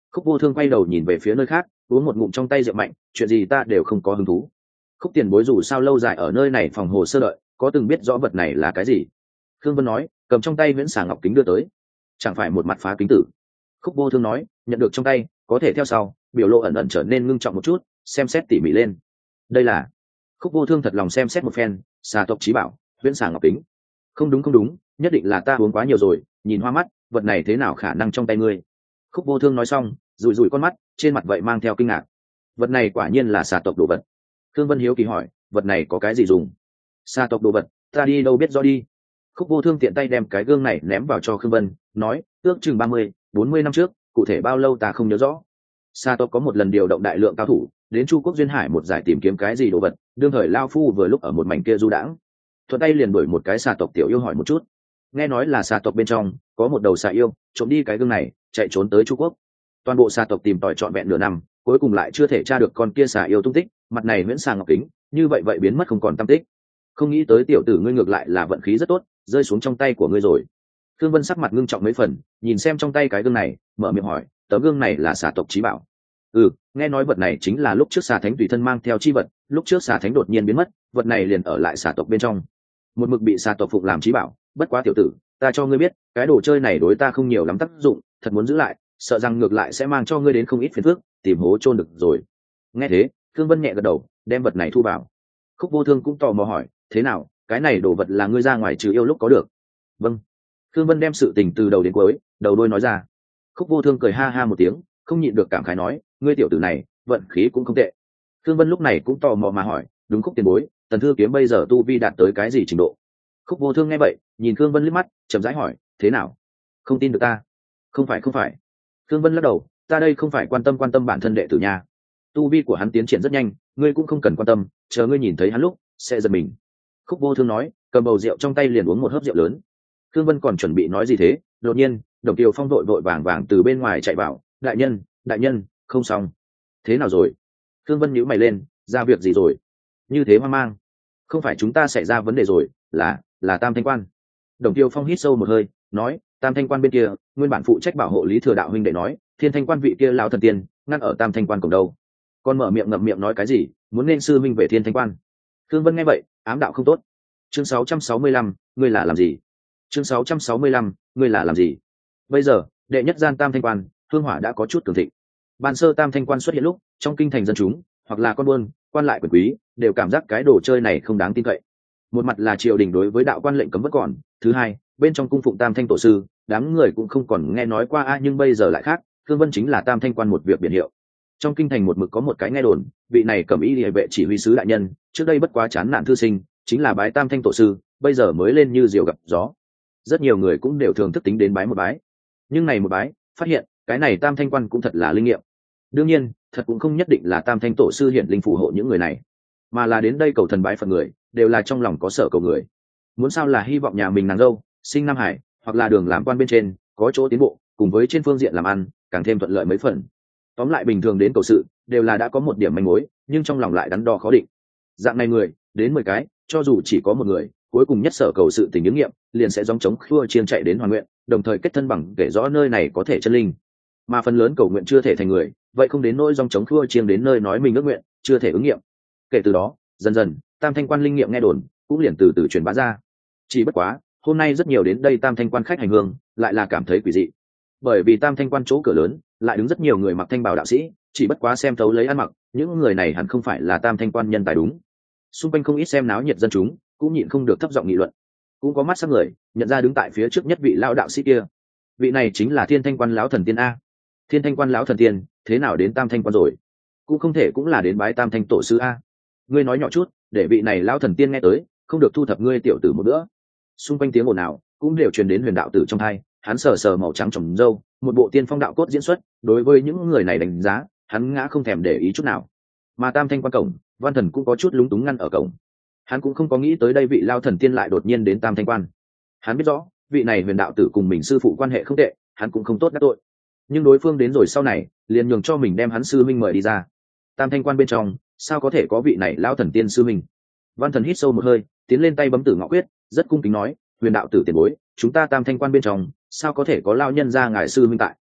Khúc Vô Thương quay đầu nhìn về phía nơi khác, uống một ngụm trong tay rượu mạnh, chuyện gì ta đều không có hứng thú. Khúc Tiền Bối dù sao lâu dài ở nơi này phòng hồ sơ đợi, có từng biết rõ vật này là cái gì? Khương Vân nói, cầm trong tay Viễn Xà Ngọc Kính đưa tới. Chẳng phải một mặt phá kính tử. Khúc Vô Thương nói, nhận được trong tay, có thể theo sau, biểu lộ ẩn ẩn trở nên ngưng trọng một chút, xem xét tỉ mỉ lên. Đây là Khúc Vô Thương thật lòng xem xét một phen, xà tộc chí bảo, Viễn Xà Ngọc Kính. Không đúng không đúng, nhất định là ta uống quá nhiều rồi, nhìn hoa mắt, vật này thế nào khả năng trong tay ngươi? Khúc Vô Thương nói xong, rủi rủi con mắt, trên mặt vậy mang theo kinh ngạc. Vật này quả nhiên là xà tộc đồ vật. Khương Vân hiếu kỳ hỏi, vật này có cái gì dùng? Xà tộc đồ vật, ta đi đâu biết rõ đi. Khúc Vô Thương tiện tay đem cái gương này ném vào cho Khương Vân, nói, ước chừng ba mươi, bốn mươi năm trước, cụ thể bao lâu ta không nhớ rõ. Xà tộc có một lần điều động đại lượng cao thủ đến Chu Quốc duyên hải một giải tìm kiếm cái gì đồ vật, đương thời lao phu vừa lúc ở một mảnh kia du đãng, thuận tay liền đuổi một cái xà tộc tiểu yêu hỏi một chút, nghe nói là xà tộc bên trong có một đầu xà yêu trộm đi cái gương này, chạy trốn tới Chu Quốc. Toàn bộ xà tộc tìm tòi trọn vẹn nửa năm, cuối cùng lại chưa thể tra được con kia xà yêu tung tích, mặt này Viễn Xà Ngọc Kính như vậy vậy biến mất không còn tăm tích. Không nghĩ tới tiểu tử ngươi ngược lại là vận khí rất tốt, rơi xuống trong tay của ngươi rồi. Thương Vân sắc mặt ngưng trọng mấy phần, nhìn xem trong tay cái gương này, mở miệng hỏi, tấm gương này là xà tộc chí bảo? Ừ, nghe nói vật này chính là lúc trước xà thánh tùy thân mang theo chi vật, lúc trước xà thánh đột nhiên biến mất, vật này liền ở lại xà tộc bên trong, một mực bị xà tộc phụng làm chí bảo. Bất quá tiểu tử, ta cho ngươi biết, cái đồ chơi này đối ta không nhiều lắm tác dụng, thật muốn giữ lại, sợ rằng ngược lại sẽ mang cho ngươi đến không ít phiền phức, tìm hố chôn được rồi. Nghe thế, Thương Vân nhẹ gật đầu, đem vật này thu vào. Khúc Vô Thương cũng tò mò hỏi, thế nào, cái này đồ vật là ngươi ra ngoài trừ yêu lúc có được? Vâng. Thương Vân đem sự tình từ đầu đến cuối, đầu đuôi nói ra. Khúc Vô Thương cười ha ha một tiếng, không nhịn được cảm khái nói, ngươi tiểu tử này vận khí cũng không tệ. Thương Vân lúc này cũng tò mò mà hỏi, đúng Khúc tiền bối, Tần Thư Kiếm bây giờ tu vi đạt tới cái gì trình độ? Khúc Vô Thương nghe vậy, nhìn Thương Vân liếc mắt, chậm rãi hỏi, thế nào, không tin được ta? Không phải không phải. Thương Vân lắc đầu, ta đây không phải quan tâm quan tâm bản thân đệ tử nhà, tu vi của hắn tiến triển rất nhanh, ngươi cũng không cần quan tâm, chờ ngươi nhìn thấy hắn lúc sẽ giật mình. Khúc Vô Thương nói, cầm bầu rượu trong tay liền uống một hớp rượu lớn. Thương Vân còn chuẩn bị nói gì thế, đột nhiên Đồng Kiều Phong vội vội vàng vàng từ bên ngoài chạy vào, đại nhân đại nhân, không xong. Thế nào rồi? Thương Vân nhíu mày lên, ra việc gì rồi? Như thế hoang mang. Không phải chúng ta xảy ra vấn đề rồi, là là Tam Thanh Quan. Đồng Kiều Phong hít sâu một hơi, nói, Tam Thanh Quan bên kia, nguyên bản phụ trách bảo hộ Lý Thừa Đạo huynh đệ nói, Thiên Thanh Quan vị kia lão thần tiên ngăn ở Tam Thanh Quan cổng đâu. Con mở miệng ngậm miệng nói cái gì, muốn nên sư minh về Thiên Thanh Quan. Thương Vân nghe vậy, ám đạo không tốt. Chương sáu trăm sáu mươi lăm, ngươi là làm gì? Chương sáu trăm sáu mươi lăm, ngươi là làm gì? Bây giờ, đệ nhất gian Tam Thanh Quan, hương hỏa đã có chút cường thịnh. Ban sơ Tam Thanh Quan xuất hiện lúc, trong kinh thành dân chúng, hoặc là con buôn, quan lại quyền quý, đều cảm giác cái đồ chơi này không đáng tin cậy. Một mặt là triều đình đối với đạo quan lệnh cấm vẫn còn, thứ hai, bên trong cung phụng Tam Thanh tổ sư, đám người cũng không còn nghe nói qua a, nhưng bây giờ lại khác, Thương Vân chính là Tam Thanh Quan một việc biển hiệu. Trong kinh thành một mực có một cái nghe đồn, vị này cầm y liề vệ chỉ huy sứ đại nhân, trước đây bất quá chán nản thư sinh, chính là bái Tam Thanh tổ sư, bây giờ mới lên như diều gặp gió. Rất nhiều người cũng đều thường thức tính đến bái một bái, nhưng này một bái, phát hiện cái này Tam Thanh Quan cũng thật là linh nghiệm. Đương nhiên, thật cũng không nhất định là Tam Thanh tổ sư hiển linh phù hộ những người này, mà là đến đây cầu thần bái Phật người, đều là trong lòng có sở cầu người. Muốn sao là hy vọng nhà mình nàng dâu sinh Nam Hải, hoặc là đường làm quan bên trên có chỗ tiến bộ, cùng với trên phương diện làm ăn càng thêm thuận lợi mấy phần. Tóm lại bình thường đến cầu sự đều là đã có một điểm manh mối, nhưng trong lòng lại đắn đo khó định. Dạng này người đến mười cái, cho dù chỉ có một người, cuối cùng nhất sở cầu sự tình ứng nghiệm, liền sẽ gióng trống khua chiên chạy đến hoàn nguyện, đồng thời kết thân bằng kể rõ nơi này có thể chân linh. Mà phần lớn cầu nguyện chưa thể thành người, vậy không đến nỗi gióng trống khua chiên đến nơi nói mình ước nguyện chưa thể ứng nghiệm. Kể từ đó, dần dần Tam Thanh Quan linh nghiệm nghe đồn cũng liền từ từ truyền bá ra. Chỉ bất quá, hôm nay rất nhiều đến đây Tam Thanh Quan khách hành hương lại là cảm thấy quỷ dị, bởi vì Tam Thanh Quan chỗ cửa lớn lại đứng rất nhiều người mặc thanh bào đạo sĩ, chỉ bất quá xem thấu lấy ăn mặc, những người này hẳn không phải là Tam Thanh Quan nhân tài đúng. Xung quanh không ít xem náo nhiệt dân chúng cũng nhịn không được thấp giọng nghị luận, cũng có mắt sắc người nhận ra đứng tại phía trước nhất vị lão đạo sĩ kia, vị này chính là Thiên Thanh Quan lão thần tiên a. Thiên Thanh Quan lão thần tiên thế nào đến Tam Thanh Quan rồi? Cũng không thể cũng là đến bái Tam Thanh tổ sư a. Ngươi nói nhỏ chút, để vị này lão thần tiên nghe tới, không được thu thập ngươi tiểu tử một bữa. Xung quanh tiếng ồn ào cũng đều truyền đến Huyền đạo tử trong tai, hắn sờ sờ màu trắng trồng râu, một bộ tiên phong đạo cốt diễn xuất, đối với những người này đánh giá, hắn ngã không thèm để ý chút nào. Mà Tam Thanh Quan cổng, Văn Thần cũng có chút lúng túng ngăn ở cổng. Hắn cũng không có nghĩ tới đây vị lao thần tiên lại đột nhiên đến Tam Thanh Quan. Hắn biết rõ, vị này Huyền đạo tử cùng mình sư phụ quan hệ không tệ, hắn cũng không tốt đắc tội. Nhưng đối phương đến rồi sau này, liền nhường cho mình đem hắn sư minh mời đi ra. Tam Thanh Quan bên trong, sao có thể có vị này lao thần tiên sư minh? Văn Thần hít sâu một hơi, tiến lên tay bấm Tử Ngọ Quyết, rất cung kính nói, Huyền đạo tử tiền bối, chúng ta Tam Thanh Quan bên trong sao có thể có lao nhân ra ngài sư minh tại?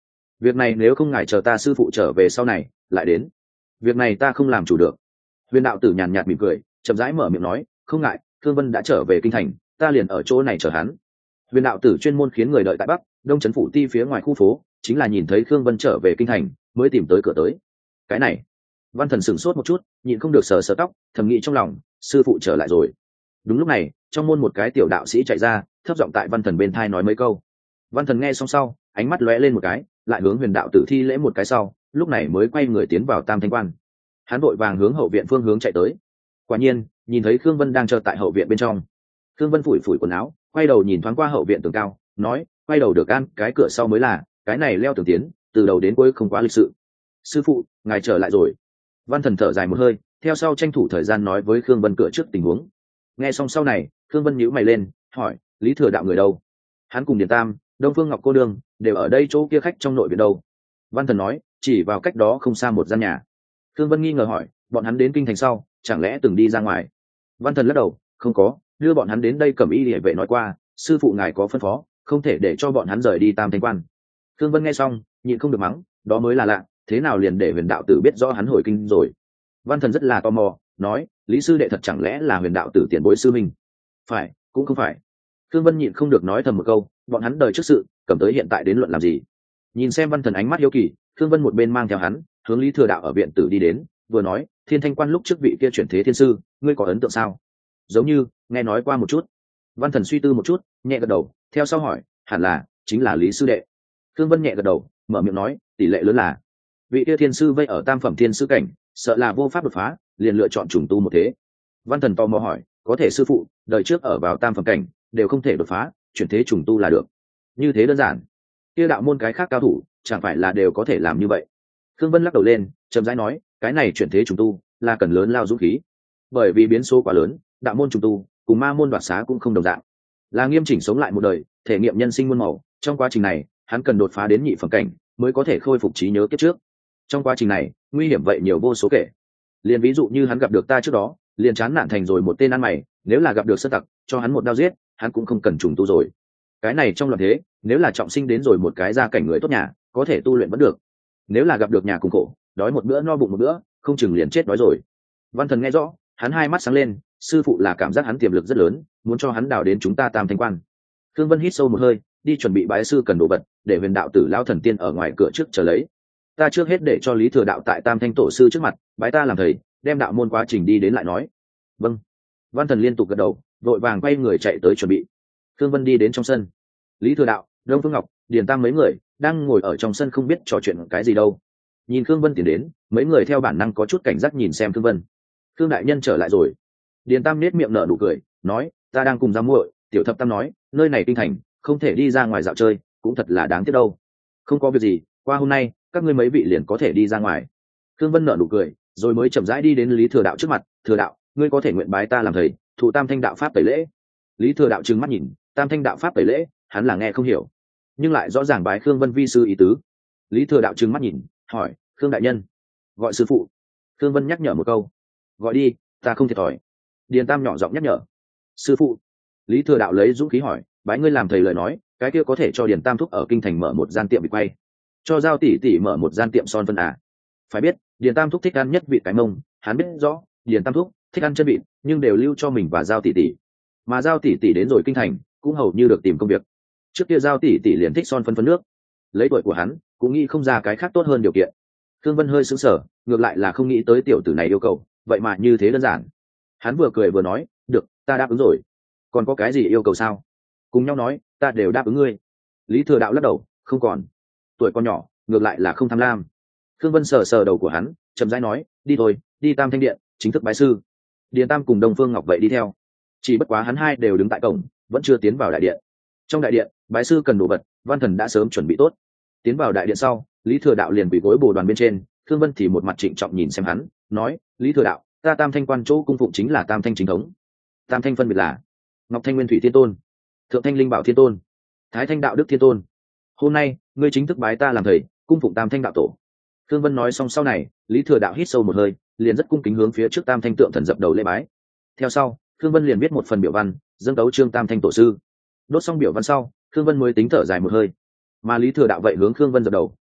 việc này nếu không ngài chờ ta sư phụ trở về sau này lại đến, việc này ta không làm chủ được. Huyền đạo tử nhàn nhạt mỉm cười, chậm rãi mở miệng nói, không ngại, Thương Vân đã trở về kinh thành, ta liền ở chỗ này chờ hắn. Huyền đạo tử chuyên môn khiến người đợi tại bắc đông trấn phủ ti phía ngoài khu phố, chính là nhìn thấy Khương Vân trở về kinh thành mới tìm tới cửa tới. Cái này, Văn Thần sửng sốt một chút, nhịn không được sờ sờ tóc, thầm nghĩ trong lòng, sư phụ trở lại rồi. Đúng lúc này, trong môn một cái tiểu đạo sĩ chạy ra, thấp giọng tại Văn Thần bên thai nói mấy câu. Văn Thần nghe xong sau, ánh mắt lóe lên một cái, lại hướng Huyền đạo tử thi lễ một cái sau, lúc này mới quay người tiến vào Tam Thanh Quan. Hắn vội vàng hướng hậu viện phương hướng chạy tới. Quả nhiên, nhìn thấy Khương Vân đang chờ tại hậu viện bên trong. Khương Vân phủi phủi quần áo, quay đầu nhìn thoáng qua hậu viện tường cao, nói, quay đầu được ăn, cái cửa sau mới là, cái này leo tường tiến, từ đầu đến cuối không quá lịch sự. Sư phụ, ngài trở lại rồi. Văn Thần thở dài một hơi, theo sau tranh thủ thời gian nói với Khương Vân cửa trước tình huống. Nghe xong sau này, Khương Vân nhíu mày lên, hỏi, Lý Thừa Đạo người đâu? Hắn cùng Điền Tam, Đông Phương Ngọc cô đương đều ở đây chỗ kia khách trong nội viện đâu? Văn Thần nói, chỉ vào cách đó không xa một gian nhà. Khương Vân nghi ngờ hỏi, bọn hắn đến kinh thành sau, chẳng lẽ từng đi ra ngoài? Văn Thần lắc đầu, không có, đưa bọn hắn đến đây Cẩm Y Liễu vệ nói qua, sư phụ ngài có phân phó, không thể để cho bọn hắn rời đi Tam Thanh Quan. Khương Vân nghe xong, nhịn không được mắng, đó mới là lạ, thế nào liền để Huyền đạo tử biết rõ hắn hồi kinh rồi? Văn Thần rất là tò mò, nói, Lý sư đệ thật chẳng lẽ là Huyền đạo tử tiền bối sư minh? Phải, cũng không phải. Khương Vân nhịn không được nói thầm một câu, bọn hắn đời trước sự, cầm tới hiện tại đến luận làm gì? Nhìn xem Văn Thần ánh mắt hiếu kỳ, Khương Vân một bên mang theo hắn, hướng Lý Thừa Đạo ở viện tử đi đến, vừa nói, Thiên Thanh Quan lúc trước vị kia chuyển thế thiên sư, ngươi có ấn tượng sao? Giống như nghe nói qua một chút. Văn Thần suy tư một chút, nhẹ gật đầu, theo sau hỏi, hẳn là chính là Lý sư đệ. Khương Vân nhẹ gật đầu, mở miệng nói, tỷ lệ lớn là vị kia thiên sư vây ở tam phẩm thiên sư cảnh, sợ là vô pháp đột phá, liền lựa chọn trùng tu một thế. Văn Thần tò mò hỏi, có thể sư phụ đời trước ở vào tam phẩm cảnh đều không thể đột phá, chuyển thế trùng tu là được, như thế đơn giản? Kia đạo môn cái khác cao thủ chẳng phải là đều có thể làm như vậy? Khương Vân lắc đầu lên, chậm rãi nói, cái này chuyển thế trùng tu là cần lớn lao dũng khí, bởi vì biến số quá lớn, đạo môn trùng tu cùng ma môn đoạt xá cũng không đồng dạng, là nghiêm chỉnh sống lại một đời, thể nghiệm nhân sinh muôn màu. Trong quá trình này, hắn cần đột phá đến nhị phẩm cảnh mới có thể khôi phục trí nhớ kiếp trước. Trong quá trình này, nguy hiểm vậy nhiều vô số kể. Liền ví dụ như hắn gặp được ta trước đó, liền chán nản thành rồi một tên ăn mày, nếu là gặp được sơ tặc, cho hắn một đao giết, hắn cũng không cần trùng tu rồi. Cái này trong loạn thế, nếu là trọng sinh đến rồi một cái gia cảnh người tốt nhà, có thể tu luyện vẫn được. Nếu là gặp được nhà cùng khổ, đói một bữa no bụng một bữa, không chừng liền chết đói rồi. Văn Thần nghe rõ, hắn hai mắt sáng lên, sư phụ là cảm giác hắn tiềm lực rất lớn, muốn cho hắn đào đến chúng ta Tam Thanh Quan. Khương Vân hít sâu một hơi, đi chuẩn bị bái sư cần đồ vật, để Huyền đạo tử lão thần tiên ở ngoài cửa trước chờ lấy. Ta trước hết để cho Lý Thừa Đạo tại Tam Thanh tổ sư trước mặt bái ta làm thầy, đem đạo môn quá trình đi đến lại nói. Vâng. Văn Thần liên tục gật đầu, vội vàng quay người chạy tới chuẩn bị. Khương Vân đi đến trong sân. Lý Thừa Đạo, Đông Phương Ngọc, Điền Tam mấy người đang ngồi ở trong sân không biết trò chuyện cái gì đâu. Nhìn Khương Vân tiến đến, mấy người theo bản năng có chút cảnh giác nhìn xem Khương Vân. Khương đại nhân trở lại rồi. Điền Tam nét miệng nở nụ cười, nói, ta đang cùng ra muội. Tiểu Thập Tam nói, nơi này kinh thành, không thể đi ra ngoài dạo chơi, cũng thật là đáng tiếc đâu. Không có việc gì, qua hôm nay, các ngươi mấy vị liền có thể đi ra ngoài. Khương Vân nở nụ cười, rồi mới chậm rãi đi đến Lý Thừa Đạo trước mặt. Thừa Đạo, ngươi có thể nguyện bái ta làm thầy, thụ Tam Thanh đạo pháp tẩy lễ. Lý Thừa Đạo trừng mắt nhìn, Tam Thanh đạo pháp tẩy lễ, hắn là nghe không hiểu, nhưng lại rõ ràng bái Khương Vân vi sư ý tứ. Lý Thừa Đạo trừng mắt nhìn, hỏi, Khương đại nhân, gọi sư phụ. Khương Vân nhắc nhở một câu, gọi đi, ta không thiệt thòi. Điền Tam nhỏ giọng nhắc nhở, sư phụ. Lý Thừa Đạo lấy dũng khí hỏi, bái ngươi làm thầy lời nói, cái kia có thể cho Điền Tam thúc ở kinh thành mở một gian tiệm bị quay, cho Giao tỷ tỷ mở một gian tiệm son phân à? Phải biết, Điền Tam thúc thích ăn nhất vị cái mông, hắn biết rõ, Điền Tam thúc thích ăn chân vịt, nhưng đều lưu cho mình và Giao tỷ tỷ. Mà Giao tỷ tỷ đến rồi kinh thành, cũng hầu như được tìm công việc. Trước kia Giao tỷ tỷ liền thích son phân phân nước, lấy tuổi của hắn, cũng nghĩ không ra cái khác tốt hơn điều kiện. Thương Vân hơi sững sờ, ngược lại là không nghĩ tới tiểu tử này yêu cầu, vậy mà như thế đơn giản. Hắn vừa cười vừa nói, được, ta đáp ứng rồi. Còn có cái gì yêu cầu sao? Cùng nhau nói, ta đều đáp ứng ngươi. Lý Thừa Đạo lắc đầu, không còn. Tuổi con nhỏ, ngược lại là không tham lam. Thương Vân sờ sờ đầu của hắn, chậm rãi nói, đi thôi, đi Tam Thanh điện, chính thức bái sư. Điền Tam cùng Đông Phương Ngọc vậy đi theo. Chỉ bất quá hắn hai đều đứng tại cổng, vẫn chưa tiến vào đại điện. Trong đại điện, bái sư cần đồ vật, Văn Thần đã sớm chuẩn bị tốt. Tiến vào đại điện sau, Lý Thừa Đạo liền quỳ gối bồ đoàn bên trên, Thương Vân thì một mặt trịnh trọng nhìn xem hắn, nói, Lý Thừa Đạo, ta Tam Thanh Quan chỗ cung phụng chính là Tam Thanh chính thống. Tam Thanh phân biệt là Ngọc Thanh Nguyên Thủy Thiên Tôn, Thượng Thanh Linh Bảo Thiên Tôn, Thái Thanh Đạo Đức Thiên Tôn. Hôm nay, ngươi chính thức bái ta làm thầy, cung phụng Tam Thanh đạo tổ. Thương Vân nói xong sau này, Lý Thừa Đạo hít sâu một hơi, liền rất cung kính hướng phía trước Tam Thanh tượng thần dập đầu lễ bái. Theo sau, Thương Vân liền viết một phần biểu văn, dâng tấu chương Tam Thanh tổ sư. Đốt xong biểu văn sau, Thương Vân mới tính thở dài một hơi. Mà Lý Thừa Đạo vậy hướng Thương Vân dập đầu,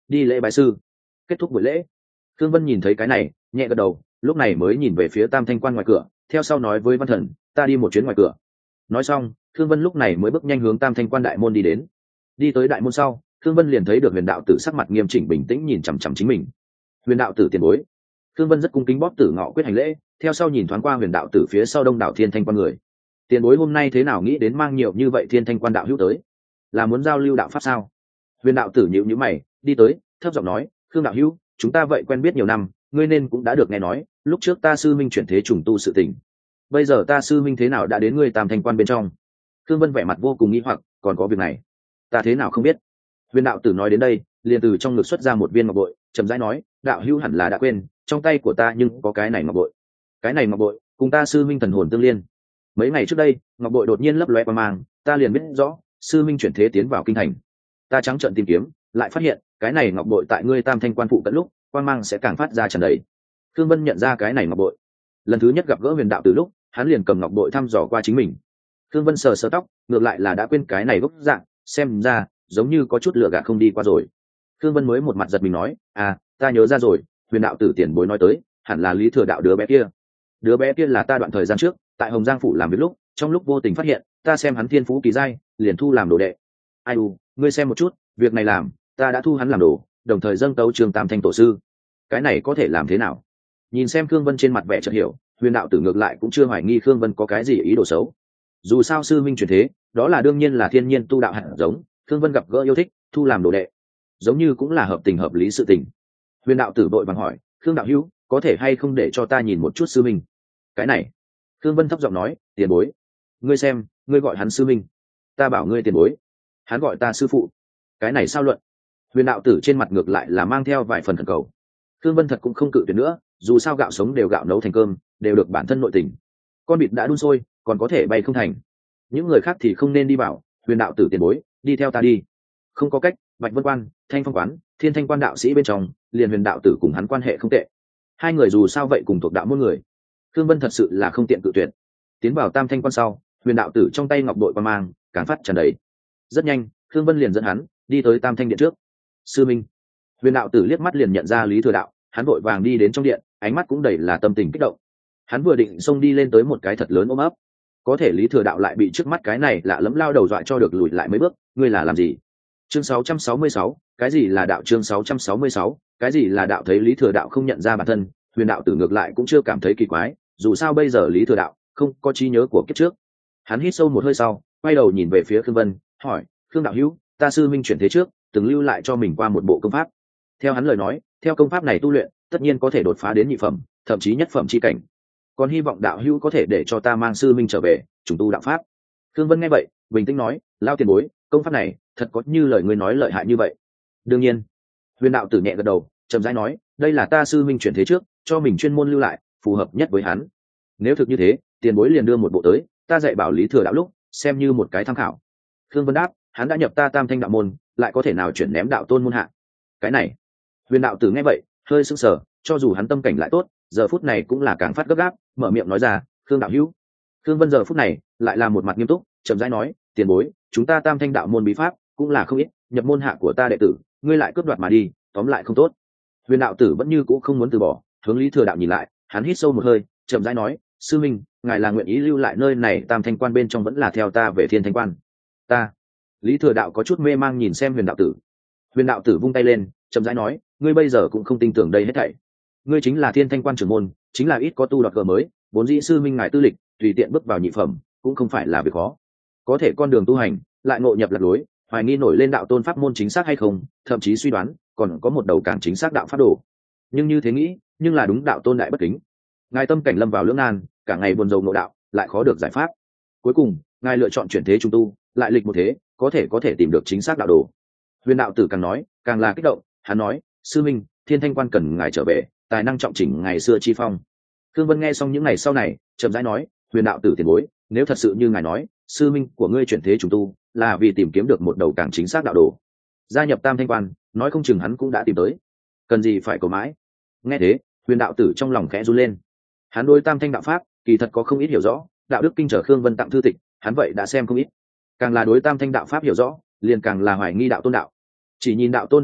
đi lễ bái sư. Kết thúc buổi lễ, Thương Vân nhìn thấy cái này nhẹ gật đầu, lúc này mới nhìn về phía Tam Thanh Quan ngoài cửa, theo sau nói với Văn Thần, ta đi một chuyến ngoài cửa. Nói xong, Thương Vân lúc này mới bước nhanh hướng Tam Thanh Quan đại môn đi đến. Đi tới đại môn sau, Thương Vân liền thấy được Huyền đạo tử sắc mặt nghiêm chỉnh bình tĩnh nhìn chằm chằm chính mình. Huyền đạo tử tiền bối. Thương Vân rất cung kính bóp Tử Ngọ quyết hành lễ, theo sau nhìn thoáng qua Huyền đạo tử phía sau đông đảo Thiên Thanh Quan người. Tiền bối hôm nay thế nào nghĩ đến mang nhiều như vậy Thiên Thanh Quan đạo hữu tới? Là muốn giao lưu đạo pháp sao? Huyền đạo tử nhíu nhíu mày, đi tới, thấp giọng nói, Khương đạo hữu, chúng ta vậy quen biết nhiều năm, ngươi nên cũng đã được nghe nói, lúc trước ta sư minh chuyển thế trùng tu sự tình. Bây giờ ta sư minh thế nào đã đến ngươi Tam Thanh Quan bên trong? Thương Vân vẻ mặt vô cùng nghi hoặc, còn có việc này, ta thế nào không biết? Huyền đạo tử nói đến đây, liền từ trong ngực xuất ra một viên ngọc bội, chậm rãi nói, đạo hữu hẳn là đã quên, trong tay của ta nhưng có cái này ngọc bội. Cái này ngọc bội, cùng ta sư minh thần hồn tương liên. Mấy ngày trước đây, ngọc bội đột nhiên lấp lóe qua mang, ta liền biết rõ, sư minh chuyển thế tiến vào kinh thành. Ta trắng trợn tìm kiếm, lại phát hiện, cái này ngọc bội tại ngươi Tam Thanh Quan phụ cận lúc, quang mang sẽ càng phát ra tràn đầy. Thương Vân nhận ra cái này ngọc bội. Lần thứ nhất gặp gỡ Huyền đạo tử lúc, hắn liền cầm ngọc bội thăm dò qua chính mình. Thương Vân sờ sờ tóc, ngược lại là đã quên cái này gốc dạng, xem ra giống như có chút lựa gạt không đi qua rồi. Thương Vân mới một mặt giật mình nói, à, ta nhớ ra rồi, Huyền đạo tử tiền bối nói tới, hẳn là Lý Thừa đạo đứa bé kia. Đứa bé kia là ta đoạn thời gian trước, tại Hồng Giang phủ làm việc lúc, trong lúc vô tình phát hiện, ta xem hắn thiên phú kỳ giai, liền thu làm đồ đệ. Ai u, ngươi xem một chút, việc này làm, ta đã thu hắn làm đồ, đồng thời dâng tấu trường Tam Thanh tổ sư. Cái này có thể làm thế nào? Nhìn xem Khương Vân trên mặt vẻ chợt hiểu, Huyền đạo tử ngược lại cũng chưa hoài nghi Khương Vân có cái gì ý đồ xấu. Dù sao sư minh chuyển thế, đó là đương nhiên là thiên nhiên tu đạo hạt giống, Khương Vân gặp gỡ yêu thích, thu làm đồ đệ, giống như cũng là hợp tình hợp lý sự tình. Huyền đạo tử vội vàng hỏi, Khương đạo hữu, có thể hay không để cho ta nhìn một chút sư minh? Cái này, Khương Vân thấp giọng nói, tiền bối, ngươi xem, ngươi gọi hắn sư minh, ta bảo ngươi tiền bối, hắn gọi ta sư phụ, cái này sao luận? Huyền đạo tử trên mặt ngược lại là mang theo vài phần thần cầu. Khương Vân thật cũng không cự tuyệt nữa, dù sao gạo sống đều gạo nấu thành cơm, đều được bản thân nội tình. Con vịt đã đun sôi, còn có thể bay không thành. Những người khác thì không nên đi bảo, Huyền đạo tử tiền bối, đi theo ta đi. Không có cách, Bạch Vân Quan, Thanh Phong Quán, Thiên Thanh Quan đạo sĩ bên trong, liền Huyền đạo tử cùng hắn quan hệ không tệ. Hai người dù sao vậy cùng thuộc đạo môn người. Khương Vân thật sự là không tiện cự tuyệt. Tiến vào Tam Thanh Quan sau, Huyền đạo tử trong tay ngọc bội qua mang, càng phát tràn đầy. Rất nhanh, Khương Vân liền dẫn hắn đi tới Tam Thanh điện trước. Sư minh. Huyền đạo tử liếc mắt liền nhận ra Lý Thừa đạo, hắn vội vàng đi đến trong điện, ánh mắt cũng đầy là tâm tình kích động. Hắn vừa định xông đi lên tới một cái thật lớn ôm ấp, có thể Lý Thừa đạo lại bị trước mắt cái này lạ lẫm lao đầu dọa cho được lùi lại mấy bước. Ngươi là làm gì? Chương sáu trăm sáu mươi sáu, cái gì là đạo? Chương sáu trăm sáu mươi sáu, cái gì là đạo? Thấy Lý Thừa đạo không nhận ra bản thân, Huyền đạo tử ngược lại cũng chưa cảm thấy kỳ quái, dù sao bây giờ Lý Thừa đạo không có trí nhớ của kiếp trước. Hắn hít sâu một hơi sau, quay đầu nhìn về phía Khương Vân, hỏi, Khương đạo hữu, ta sư minh chuyển thế trước, từng lưu lại cho mình qua một bộ công pháp. Theo hắn lời nói, theo công pháp này tu luyện, tất nhiên có thể đột phá đến nhị phẩm, thậm chí nhất phẩm chi cảnh. Còn hy vọng đạo hữu có thể để cho ta mang sư minh trở về, trùng tu đạo pháp. Khương Vân nghe vậy, bình tĩnh nói, lao tiền bối, công pháp này thật có như lời ngươi nói lợi hại như vậy? Đương nhiên. Huyền đạo tử nhẹ gật đầu, chậm rãi nói, đây là ta sư minh chuyển thế trước, cho mình chuyên môn lưu lại, phù hợp nhất với hắn. Nếu thực như thế, tiền bối liền đưa một bộ tới, ta dạy bảo Lý Thừa đạo lúc, xem như một cái tham khảo. Khương Vân đáp, hắn đã nhập ta Tam Thanh đạo môn, lại có thể nào chuyển ném đạo tôn môn hạ? Cái này. Huyền đạo tử nghe vậy, hơi sững sờ, cho dù hắn tâm cảnh lại tốt, giờ phút này cũng là càng phát gấp gáp, mở miệng nói ra, Khương đạo hữu. Khương Vân giờ phút này lại là một mặt nghiêm túc, chậm rãi nói, tiền bối, chúng ta Tam Thanh đạo môn bí pháp cũng là không ít, nhập môn hạ của ta đệ tử, ngươi lại cướp đoạt mà đi, tóm lại không tốt. Huyền đạo tử vẫn như cũ không muốn từ bỏ, hướng Lý Thừa đạo nhìn lại, hắn hít sâu một hơi, chậm rãi nói, sư minh, ngài là nguyện ý lưu lại nơi này Tam Thanh Quan bên trong vẫn là theo ta về Thiên Thanh Quan? Ta. Lý Thừa đạo có chút mê mang nhìn xem Huyền đạo tử. Huyền đạo tử vung tay lên, chậm rãi nói, ngươi bây giờ cũng không tin tưởng đây hết thảy. Ngươi chính là Thiên Thanh Quan trưởng môn, chính là ít có tu đoạt gờ mới, vốn dĩ sư minh ngài tư lịch, tùy tiện bước vào nhị phẩm, cũng không phải là việc khó. Có thể con đường tu hành, lại ngộ nhập lạc lối, hoài nghi nổi lên đạo tôn pháp môn chính xác hay không, thậm chí suy đoán, còn có một đầu càng chính xác đạo pháp đồ. Nhưng như thế nghĩ, nhưng là đúng đạo tôn đại bất kính. Ngài tâm cảnh lâm vào lưỡng nan, cả ngày buồn rầu nội đạo, lại khó được giải pháp. Cuối cùng, ngài lựa chọn chuyển thế trung tu, lại lịch một thế, có thể có thể tìm được chính xác đạo đồ. Huyền đạo tử càng nói, càng là kích động, hắn nói, sư minh, Thiên Thanh Quan cần ngài trở về, tài năng trọng chỉnh ngày xưa chi phong. Khương Vân nghe xong những ngày sau này, chậm rãi nói, Huyền đạo tử tiền bối, nếu thật sự như ngài nói, sư minh của ngươi chuyển thế trùng tu, là vì tìm kiếm được một đầu càng chính xác đạo đồ. Gia nhập Tam Thanh Quan, nói không chừng hắn cũng đã tìm tới. Cần gì phải cầu mãi? Nghe thế, Huyền đạo tử trong lòng khẽ run lên. Hắn đối Tam Thanh đạo pháp, kỳ thật có không ít hiểu rõ, đạo đức kinh trở Khương Vân tặng thư tịch, hắn vậy đã xem không ít. Càng là đối Tam Thanh đạo pháp hiểu rõ, liền càng là hoài nghi đạo tôn đạo. Chỉ nhìn đạo tôn đạo pháp,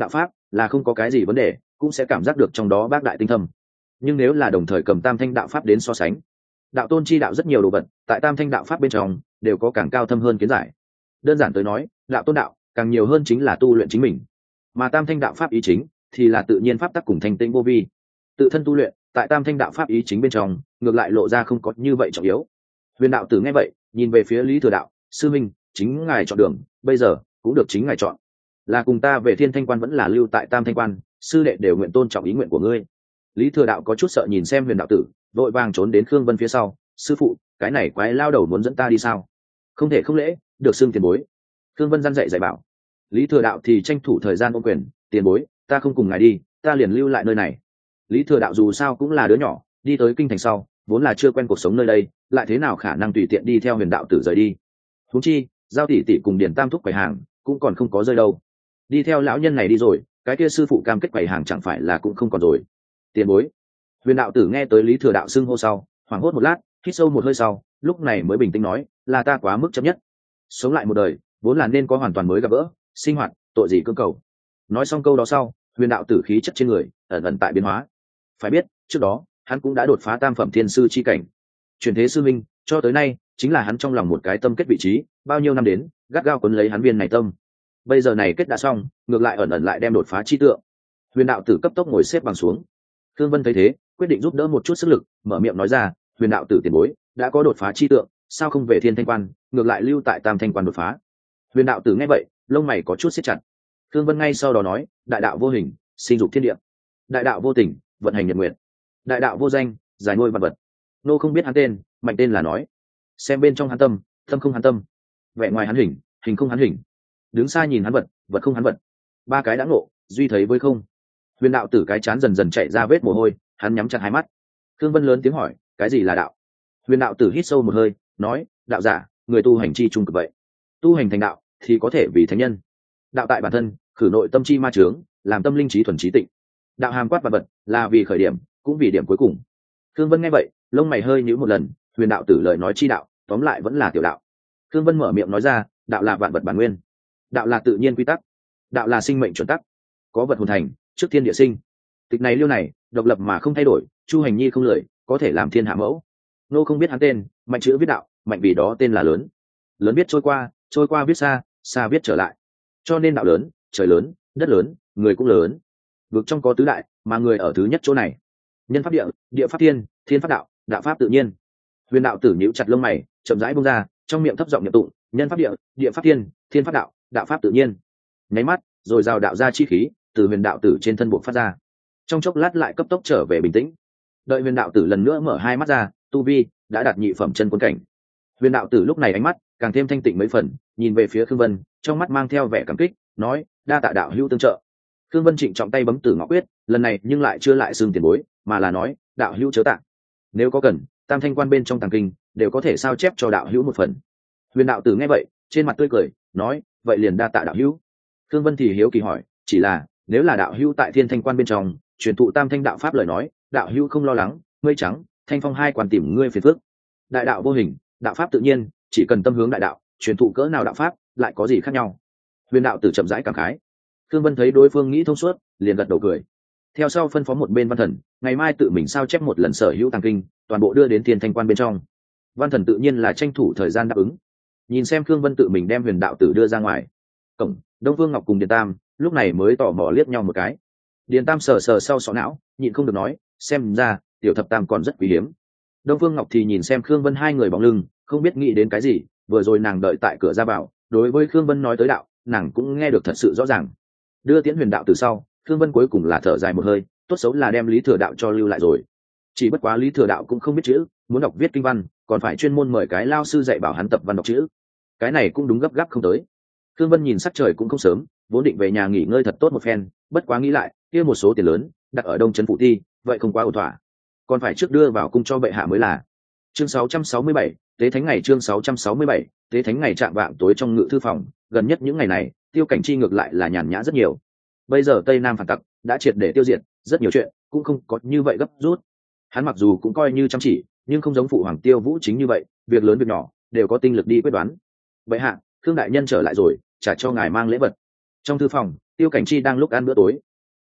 là không có cái gì vấn đề, cũng sẽ cảm giác được trong đó bác đại tinh thâm. Nhưng nếu là đồng thời cầm tam thanh đạo pháp đến so sánh, đạo tôn chi đạo rất nhiều đồ vật tại tam thanh đạo pháp bên trong đều có càng cao thâm hơn kiến giải. Đơn giản tới nói, đạo tôn đạo càng nhiều hơn chính là tu luyện chính mình, mà tam thanh đạo pháp ý chính thì là tự nhiên pháp tắc cùng thanh tĩnh vô vi. Tự thân tu luyện tại tam thanh đạo pháp ý chính bên trong ngược lại lộ ra không có như vậy trọng yếu. Huyền đạo tử nghe vậy nhìn về phía Lý Thừa Đạo, sư minh, chính ngài chọn đường, bây giờ cũng được chính ngài chọn, là cùng ta về Thiên Thanh Quan vẫn là lưu tại Tam Thanh Quan, sư đệ đều nguyện tôn trọng ý nguyện của ngươi. Lý Thừa Đạo có chút sợ nhìn xem Huyền đạo tử, vội vàng trốn đến Khương Vân phía sau. Sư phụ, cái này quái lao đầu muốn dẫn ta đi sao? Không thể không lễ, được xưng tiền bối. Khương Vân răn dạy dạy bảo. Lý Thừa Đạo thì tranh thủ thời gian ôm quyền, tiền bối, ta không cùng ngài đi, ta liền lưu lại nơi này. Lý Thừa Đạo dù sao cũng là đứa nhỏ, đi tới kinh thành sau vốn là chưa quen cuộc sống nơi đây, lại thế nào khả năng tùy tiện đi theo Huyền đạo tử rời đi. Huống chi Giao tỷ tỷ cùng Điền Tam thúc quầy hàng cũng còn không có rơi đâu, đi theo lão nhân này đi rồi, cái kia sư phụ cam kết quầy hàng chẳng phải là cũng không còn rồi. Tiền bối. Huyền đạo tử nghe tới Lý Thừa Đạo xưng hô sau hoảng hốt một lát, hít sâu một hơi sau lúc này mới bình tĩnh nói, là ta quá mức chấp nhất, sống lại một đời vốn là nên có hoàn toàn mới gặp gỡ sinh hoạt, tội gì cưỡng cầu. Nói xong câu đó sau, Huyền đạo tử khí chất trên người ẩn ẩn tại biến hóa. Phải biết trước đó hắn cũng đã đột phá tam phẩm thiên sư chi cảnh, truyền thế sư minh cho tới nay chính là hắn trong lòng một cái tâm kết vị trí, bao nhiêu năm đến gắt gao quấn lấy hắn viên này tâm. Bây giờ này kết đã xong, ngược lại ẩn ẩn lại đem đột phá chi tượng. Huyền đạo tử cấp tốc ngồi xếp bằng xuống. Thương Vân thấy thế quyết định giúp đỡ một chút sức lực, mở miệng nói ra, Huyền đạo tử tiền bối đã có đột phá chi tượng, sao không về Thiên Thanh Quan, ngược lại lưu tại Tam Thanh Quan đột phá? Huyền đạo tử nghe vậy lông mày có chút siết chặt. Thương Vân ngay sau đó nói, đại đạo vô hình sinh dục thiên địa, đại đạo vô tình vận hành nhật nguyện, đại đạo vô danh giải nuôi vật vật. Nô không biết hắn tên, mạnh tên là nói, xem bên trong hắn tâm, tâm không hắn tâm, vẻ ngoài hắn hình, hình không hắn hình, đứng xa nhìn hắn vật, vật không hắn vật, ba cái đã ngộ, duy thấy với không. Huyền đạo tử cái chán dần dần chạy ra vết mồ hôi, hắn nhắm chặt hai mắt. Thương Vân lớn tiếng hỏi, cái gì là đạo? Huyền đạo tử hít sâu một hơi, nói, đạo giả người tu hành chi trung cực vậy, tu hành thành đạo thì có thể vì thánh nhân. Đạo tại bản thân khử nội tâm chi ma chướng, làm tâm linh trí thuần trí tịnh. Đạo hàm quát vật vật, là vì khởi điểm cũng vì điểm cuối cùng. Thương Vân nghe vậy lông mày hơi nhíu một lần. Huyền đạo tử lời nói chi đạo tóm lại vẫn là tiểu đạo. Thương Vân mở miệng nói ra, đạo là vạn vật bản nguyên, đạo là tự nhiên quy tắc, đạo là sinh mệnh chuẩn tắc, có vật hồn thành trước thiên địa sinh. Tịch này liêu này độc lập mà không thay đổi, Chu Hành Nhi không lười, có thể làm thiên hạ mẫu. Nô không biết hắn tên, mạnh chữ viết đạo, mạnh vì đó tên là lớn. Lớn biết trôi qua, trôi qua viết xa, xa viết trở lại. Cho nên đạo lớn, trời lớn, đất lớn, người cũng lớn. Vực trong có tứ đại, mà người ở thứ nhất chỗ này. Nhân pháp địa, địa pháp thiên, thiên pháp đạo, đạo pháp tự nhiên. Huyền đạo tử nhíu chặt lông mày, chậm rãi buông ra, trong miệng thấp giọng niệm tụng, nhân pháp địa, địa pháp thiên, thiên pháp đạo, đạo pháp tự nhiên. Nháy mắt rồi rào đạo ra chi khí từ huyền đạo tử trên thân buộc phát ra, trong chốc lát lại cấp tốc trở về bình tĩnh. Đợi huyền đạo tử lần nữa mở hai mắt ra, tu vi đã đạt nhị phẩm chân quân cảnh. Huyền đạo tử lúc này ánh mắt càng thêm thanh tịnh mấy phần, nhìn về phía Khương Vân, trong mắt mang theo vẻ cảm kích, nói, đa tạ đạo hữu tương trợ. Khương Vân trịnh trọng tay bấm Tử Ngọc Quyết, lần này nhưng lại chưa lại xưng tiền bối, mà là nói, đạo hữu chớ tạ, nếu có cần Tam Thanh Quan bên trong tàng kinh đều có thể sao chép cho đạo hữu một phần. Huyền đạo tử nghe vậy trên mặt tươi cười, nói, vậy liền đa tạ đạo hữu. Khương Vân thì hiếu kỳ hỏi, chỉ là nếu là đạo hữu tại Thiên Thanh Quan bên trong truyền thụ tam thanh đạo pháp lời nói, đạo hữu không lo lắng mây trắng thanh phong hai quan tìm ngươi phiền phức. Đại đạo vô hình, đạo pháp tự nhiên, chỉ cần tâm hướng đại đạo, truyền thụ cỡ nào đạo pháp lại có gì khác nhau? Huyền đạo tử chậm rãi cảm khái. Khương Vân thấy đối phương nghĩ thông suốt, liền gật đầu cười. Theo sau phân phó một bên Văn Thần, ngày mai tự mình sao chép một lần sở hữu tàng kinh, toàn bộ đưa đến Thiên Thanh Quan bên trong. Văn Thần tự nhiên là tranh thủ thời gian đáp ứng. Nhìn xem Khương Vân tự mình đem huyền đạo tử đưa ra ngoài cổng, Đông Phương Ngọc cùng Điền Tam lúc này mới tò mò liếc nhau một cái. Điền Tam sờ sờ sau sọ não, nhịn không được nói, xem ra tiểu thập tam còn rất quý hiếm. Đông Phương Ngọc thì nhìn xem Khương Vân hai người bóng lưng, không biết nghĩ đến cái gì. Vừa rồi nàng đợi tại cửa ra vào, đối với Khương Vân nói tới đạo, nàng cũng nghe được thật sự rõ ràng. Đưa tiễn huyền đạo từ sau, Khương Vân cuối cùng là thở dài một hơi, tốt xấu là đem Lý Thừa Đạo cho lưu lại rồi. Chỉ bất quá Lý Thừa Đạo cũng không biết chữ, muốn đọc viết kinh văn, còn phải chuyên môn mời cái lao sư dạy bảo hắn tập văn đọc chữ. Cái này cũng đúng gấp gáp không tới. Khương Vân nhìn sắc trời cũng không sớm, vốn định về nhà nghỉ ngơi thật tốt một phen, bất quá nghĩ lại, kia một số tiền lớn đặt ở Đông Trấn Phụ Ti, vậy không quá ổn thỏa, còn phải trước đưa vào cung cho bệ hạ mới là. Chương sáu trăm sáu mươi bảy, tế thánh ngày chương sáu trăm sáu mươi bảy, tế thánh ngày chạm vạng tối trong ngự thư phòng, gần nhất những ngày này, Tiêu Cảnh Chi ngược lại là nhàn nhã rất nhiều. Bây giờ Tây Nam phản tặc đã triệt để tiêu diệt, rất nhiều chuyện cũng không có như vậy gấp rút. Hắn mặc dù cũng coi như chăm chỉ, nhưng không giống phụ hoàng Tiêu Vũ chính như vậy, việc lớn việc nhỏ đều có tinh lực đi quyết đoán. Bệ hạ, Khương đại nhân trở lại rồi, trả cho ngài mang lễ vật. Trong thư phòng, Tiêu Cảnh Chi đang lúc ăn bữa tối,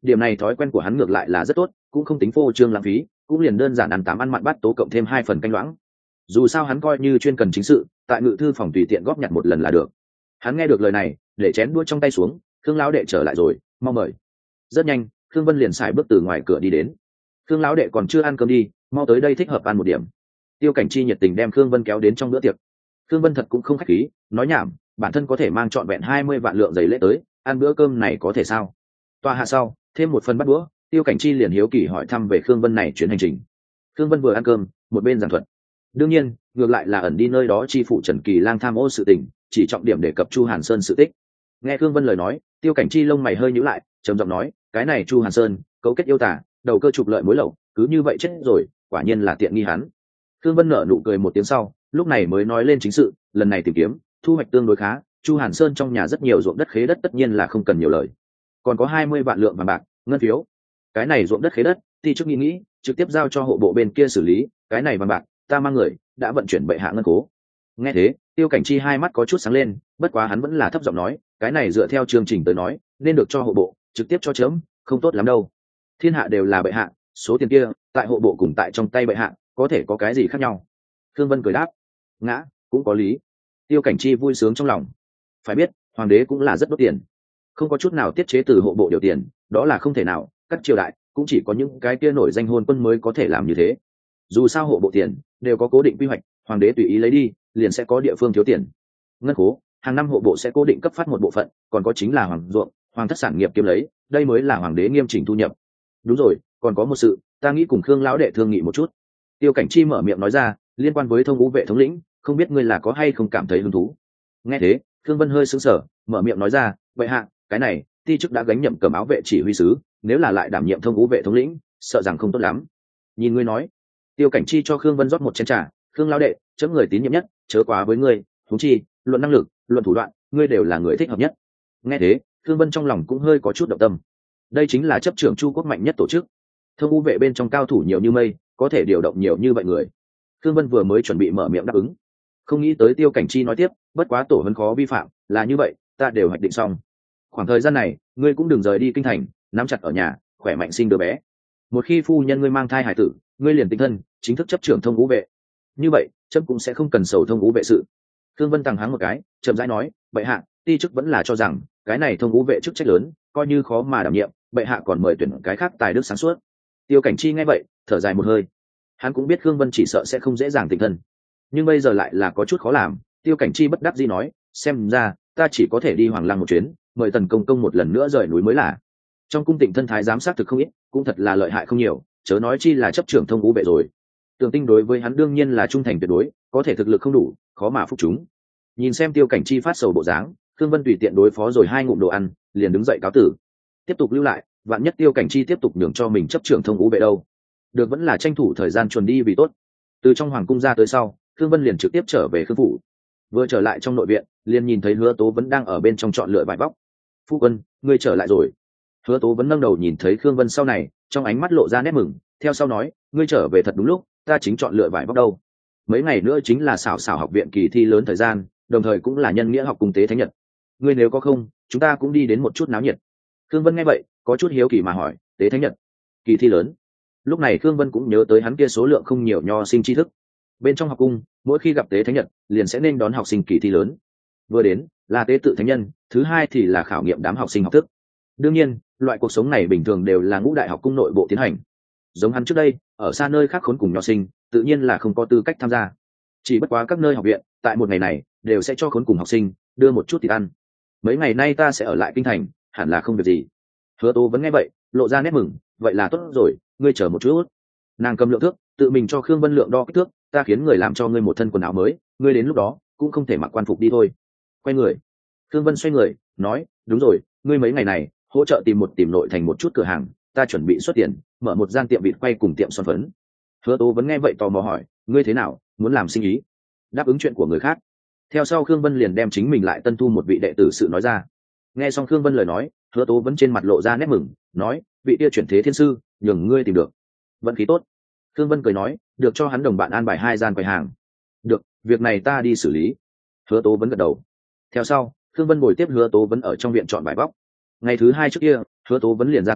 Điểm này thói quen của hắn ngược lại là rất tốt, cũng không tính phô trương lãng phí, cũng liền đơn giản ăn tám ăn mặn bát tố cộng thêm hai phần canh loãng. Dù sao hắn coi như chuyên cần chính sự, tại ngự thư phòng tùy tiện góp nhặt một lần là được. Hắn nghe được lời này, để chén đũa trong tay xuống, Khương lão đệ trở lại rồi, mau mời. Rất nhanh, Khương Vân liền xài bước từ ngoài cửa đi đến. Khương lão đệ còn chưa ăn cơm đi, mau tới đây thích hợp ăn một điểm. Tiêu Cảnh Chi nhiệt tình đem Khương Vân kéo đến trong bữa tiệc. Khương Vân thật cũng không khách khí, nói nhảm, bản thân có thể mang trọn vẹn hai mươi vạn lượng giày lễ tới, ăn bữa cơm này có thể sao? Tòa hạ sau, thêm một phần bát đũa, Tiêu Cảnh Chi liền hiếu kỳ hỏi thăm về Khương Vân này chuyến hành trình. Khương Vân vừa ăn cơm, một bên giảng thuật. Đương nhiên, ngược lại là ẩn đi nơi đó chi phụ Trần Kỳ Lang tham ô sự tình, chỉ trọng điểm đề cập Chu Hàn Sơn sự tích. Nghe Khương Vân lời nói, Tiêu Cảnh Chi lông mày hơi nhíu lại, trầm giọng nói, cái này Chu Hàn Sơn, cấu kết yêu tả, đầu cơ trục lợi mối lậu, cứ như vậy chết rồi, quả nhiên là tiện nghi hắn. Khương Vân nở nụ cười một tiếng sau, lúc này mới nói lên chính sự, lần này tìm kiếm, thu hoạch tương đối khá, Chu Hàn Sơn trong nhà rất nhiều ruộng đất khế đất tất nhiên là không cần nhiều lời. Còn có hai mươi vạn lượng vàng bạc, ngân phiếu. Cái này ruộng đất khế đất, thì trước nghĩ nghĩ, trực tiếp giao cho hộ bộ bên kia xử lý, cái này vàng bạc, ta mang người đã vận chuyển bệ hạ ngân cố. Nghe thế, Tiêu Cảnh Chi hai mắt có chút sáng lên, bất quá hắn vẫn là thấp giọng nói, cái này dựa theo chương trình tới nói, nên được cho hộ bộ, trực tiếp cho chấm, không tốt lắm đâu. Thiên hạ đều là bệ hạ, số tiền kia, tại hộ bộ cùng tại trong tay bệ hạ, có thể có cái gì khác nhau? Thương Vân cười đáp, ngã, cũng có lý. Tiêu Cảnh Chi vui sướng trong lòng. Phải biết, hoàng đế cũng là rất đốt tiền, không có chút nào tiết chế từ hộ bộ điều tiền, đó là không thể nào. Các triều đại cũng chỉ có những cái kia nổi danh hôn quân mới có thể làm như thế. Dù sao hộ bộ tiền đều có cố định quy hoạch, hoàng đế tùy ý lấy đi, liền sẽ có địa phương thiếu tiền. Ngân khố, hàng năm hộ bộ sẽ cố định cấp phát một bộ phận, còn có chính là hoàng ruộng, hoàng thất sản nghiệp kiếm lấy, đây mới là hoàng đế nghiêm chỉnh thu nhập. Đúng rồi, còn có một sự, ta nghĩ cùng Khương lão đệ thương nghị một chút. Tiêu Cảnh Chi mở miệng nói ra, liên quan với thông ngũ vệ thống lĩnh, không biết ngươi là có hay không cảm thấy hứng thú. Nghe thế, Khương Vân hơi sững sờ, mở miệng nói ra, vậy hạ, cái này, ti chức đã gánh nhậm cầm áo vệ chỉ huy sứ, nếu là lại đảm nhiệm thông ngũ vệ thống lĩnh, sợ rằng không tốt lắm. Nhìn ngươi nói. Tiêu Cảnh Chi cho Khương Vân rót một chén trà, Khương lão đệ, chấm người tín nhiệm nhất, chớ quá với ngươi, huống chi, luận năng lực, luận thủ đoạn, ngươi đều là người thích hợp nhất. Nghe thế, Khương Vân trong lòng cũng hơi có chút động tâm. Đây chính là chấp trưởng Chu quốc mạnh nhất tổ chức, thông ngũ vệ bên trong cao thủ nhiều như mây, có thể điều động nhiều như vậy người. Khương Vân vừa mới chuẩn bị mở miệng đáp ứng, không nghĩ tới Tiêu Cảnh Chi nói tiếp, bất quá tổ huấn khó vi phạm, là như vậy, ta đều hoạch định xong. Khoảng thời gian này, ngươi cũng đừng rời đi kinh thành, nắm chặt ở nhà, khỏe mạnh sinh đứa bé. Một khi phu nhân ngươi mang thai hải tử, ngươi liền tinh thân, chính thức chấp trưởng thông ngũ vệ. Như vậy, chấm cũng sẽ không cần sầu thông ngũ vệ sự. Khương Vân tằng hắng một cái, chậm rãi nói, bệ hạ, ti chức vẫn là cho rằng, cái này thông ngũ vệ chức trách lớn, coi như khó mà đảm nhiệm, bệ hạ còn mời tuyển cái khác tài đức sáng suốt. Tiêu Cảnh Chi nghe vậy, thở dài một hơi. Hắn cũng biết Khương Vân chỉ sợ sẽ không dễ dàng tinh thân, nhưng bây giờ lại là có chút khó làm. Tiêu Cảnh Chi bất đắc dĩ nói, xem ra ta chỉ có thể đi Hoàng Lăng một chuyến, mời Tần công công một lần nữa rời núi mới là. Trong cung Tịnh thân thái giám sát thực không ít, cũng thật là lợi hại không nhiều, chớ nói chi là chấp trưởng thông ngũ vệ rồi. Tưởng Tinh đối với hắn đương nhiên là trung thành tuyệt đối, có thể thực lực không đủ, khó mà phục chúng. Nhìn xem Tiêu Cảnh Chi phát sầu bộ dáng, Khương Vân tùy tiện đối phó rồi hai ngụm đồ ăn, liền đứng dậy cáo tử. Tiếp tục lưu lại, vạn nhất Tiêu Cảnh Chi tiếp tục nhường cho mình chấp trưởng thông ngũ vệ đâu, được vẫn là tranh thủ thời gian chuẩn đi vì tốt. Từ trong hoàng cung ra tới sau, Khương Vân liền trực tiếp trở về Khương phủ. Vừa trở lại trong nội viện, liền nhìn thấy Hứa Tố vẫn đang ở bên trong chọn lựa vải vóc. Phu quân, ngươi trở lại rồi. Hứa Tố vẫn nâng đầu nhìn thấy Khương Vân sau này, trong ánh mắt lộ ra nét mừng, theo sau nói, ngươi trở về thật đúng lúc, ta chính chọn lựa vải vóc đâu. Mấy ngày nữa chính là xảo xảo học viện kỳ thi lớn thời gian, đồng thời cũng là nhân nghĩa học cung tế thánh nhật. Ngươi nếu có không, chúng ta cũng đi đến một chút náo nhiệt. Khương Vân nghe vậy, có chút hiếu kỳ mà hỏi, tế thánh nhật, kỳ thi lớn. Lúc này Khương Vân cũng nhớ tới hắn kia số lượng không nhiều nho sinh tri thức. Bên trong học cung, mỗi khi gặp tế thánh nhật, liền sẽ nên đón học sinh kỳ thi lớn. Vừa đến là tế tự thánh nhân, thứ hai thì là khảo nghiệm đám học sinh học thức. Đương nhiên, loại cuộc sống này bình thường đều là ngũ đại học cung nội bộ tiến hành. Giống hắn trước đây, ở xa nơi khác khốn cùng nho sinh, tự nhiên là không có tư cách tham gia. Chỉ bất quá các nơi học viện, tại một ngày này, đều sẽ cho khốn cùng học sinh đưa một chút thịt ăn. Mấy ngày nay ta sẽ ở lại kinh thành, hẳn là không việc gì. Hứa Tố vẫn nghe vậy, lộ ra nét mừng, vậy là tốt rồi, ngươi chờ một chút. Nàng cầm lượng thước, tự mình cho Khương Vân lượng đo kích thước, ta khiến người làm cho ngươi một thân quần áo mới, ngươi đến lúc đó cũng không thể mặc quan phục đi thôi. Quay người, Khương Vân xoay người, nói, đúng rồi, ngươi mấy ngày này hỗ trợ tìm một tìm nội thành một chút cửa hàng, ta chuẩn bị xuất tiền, mở một gian tiệm vịt quay cùng tiệm son phấn. Hứa Tố vẫn nghe vậy tò mò hỏi, ngươi thế nào, muốn làm sinh ý? Đáp ứng chuyện của người khác. Theo sau Khương Vân liền đem chính mình lại tân thu một vị đệ tử sự nói ra. Nghe xong Khương Vân lời nói, Hứa Tố vẫn trên mặt lộ ra nét mừng, nói, vị kia chuyển thế thiên sư, nhường ngươi tìm được, vận khí tốt. Khương Vân cười nói, được cho hắn đồng bạn an bài hai gian quầy hàng. Được, việc này ta đi xử lý. Hứa Tố vẫn gật đầu. Theo sau, Khương Vân ngồi tiếp Hứa Tố vẫn ở trong viện chọn vải vóc. Ngày thứ hai trước kia, Hứa Tố vẫn liền ra cửa,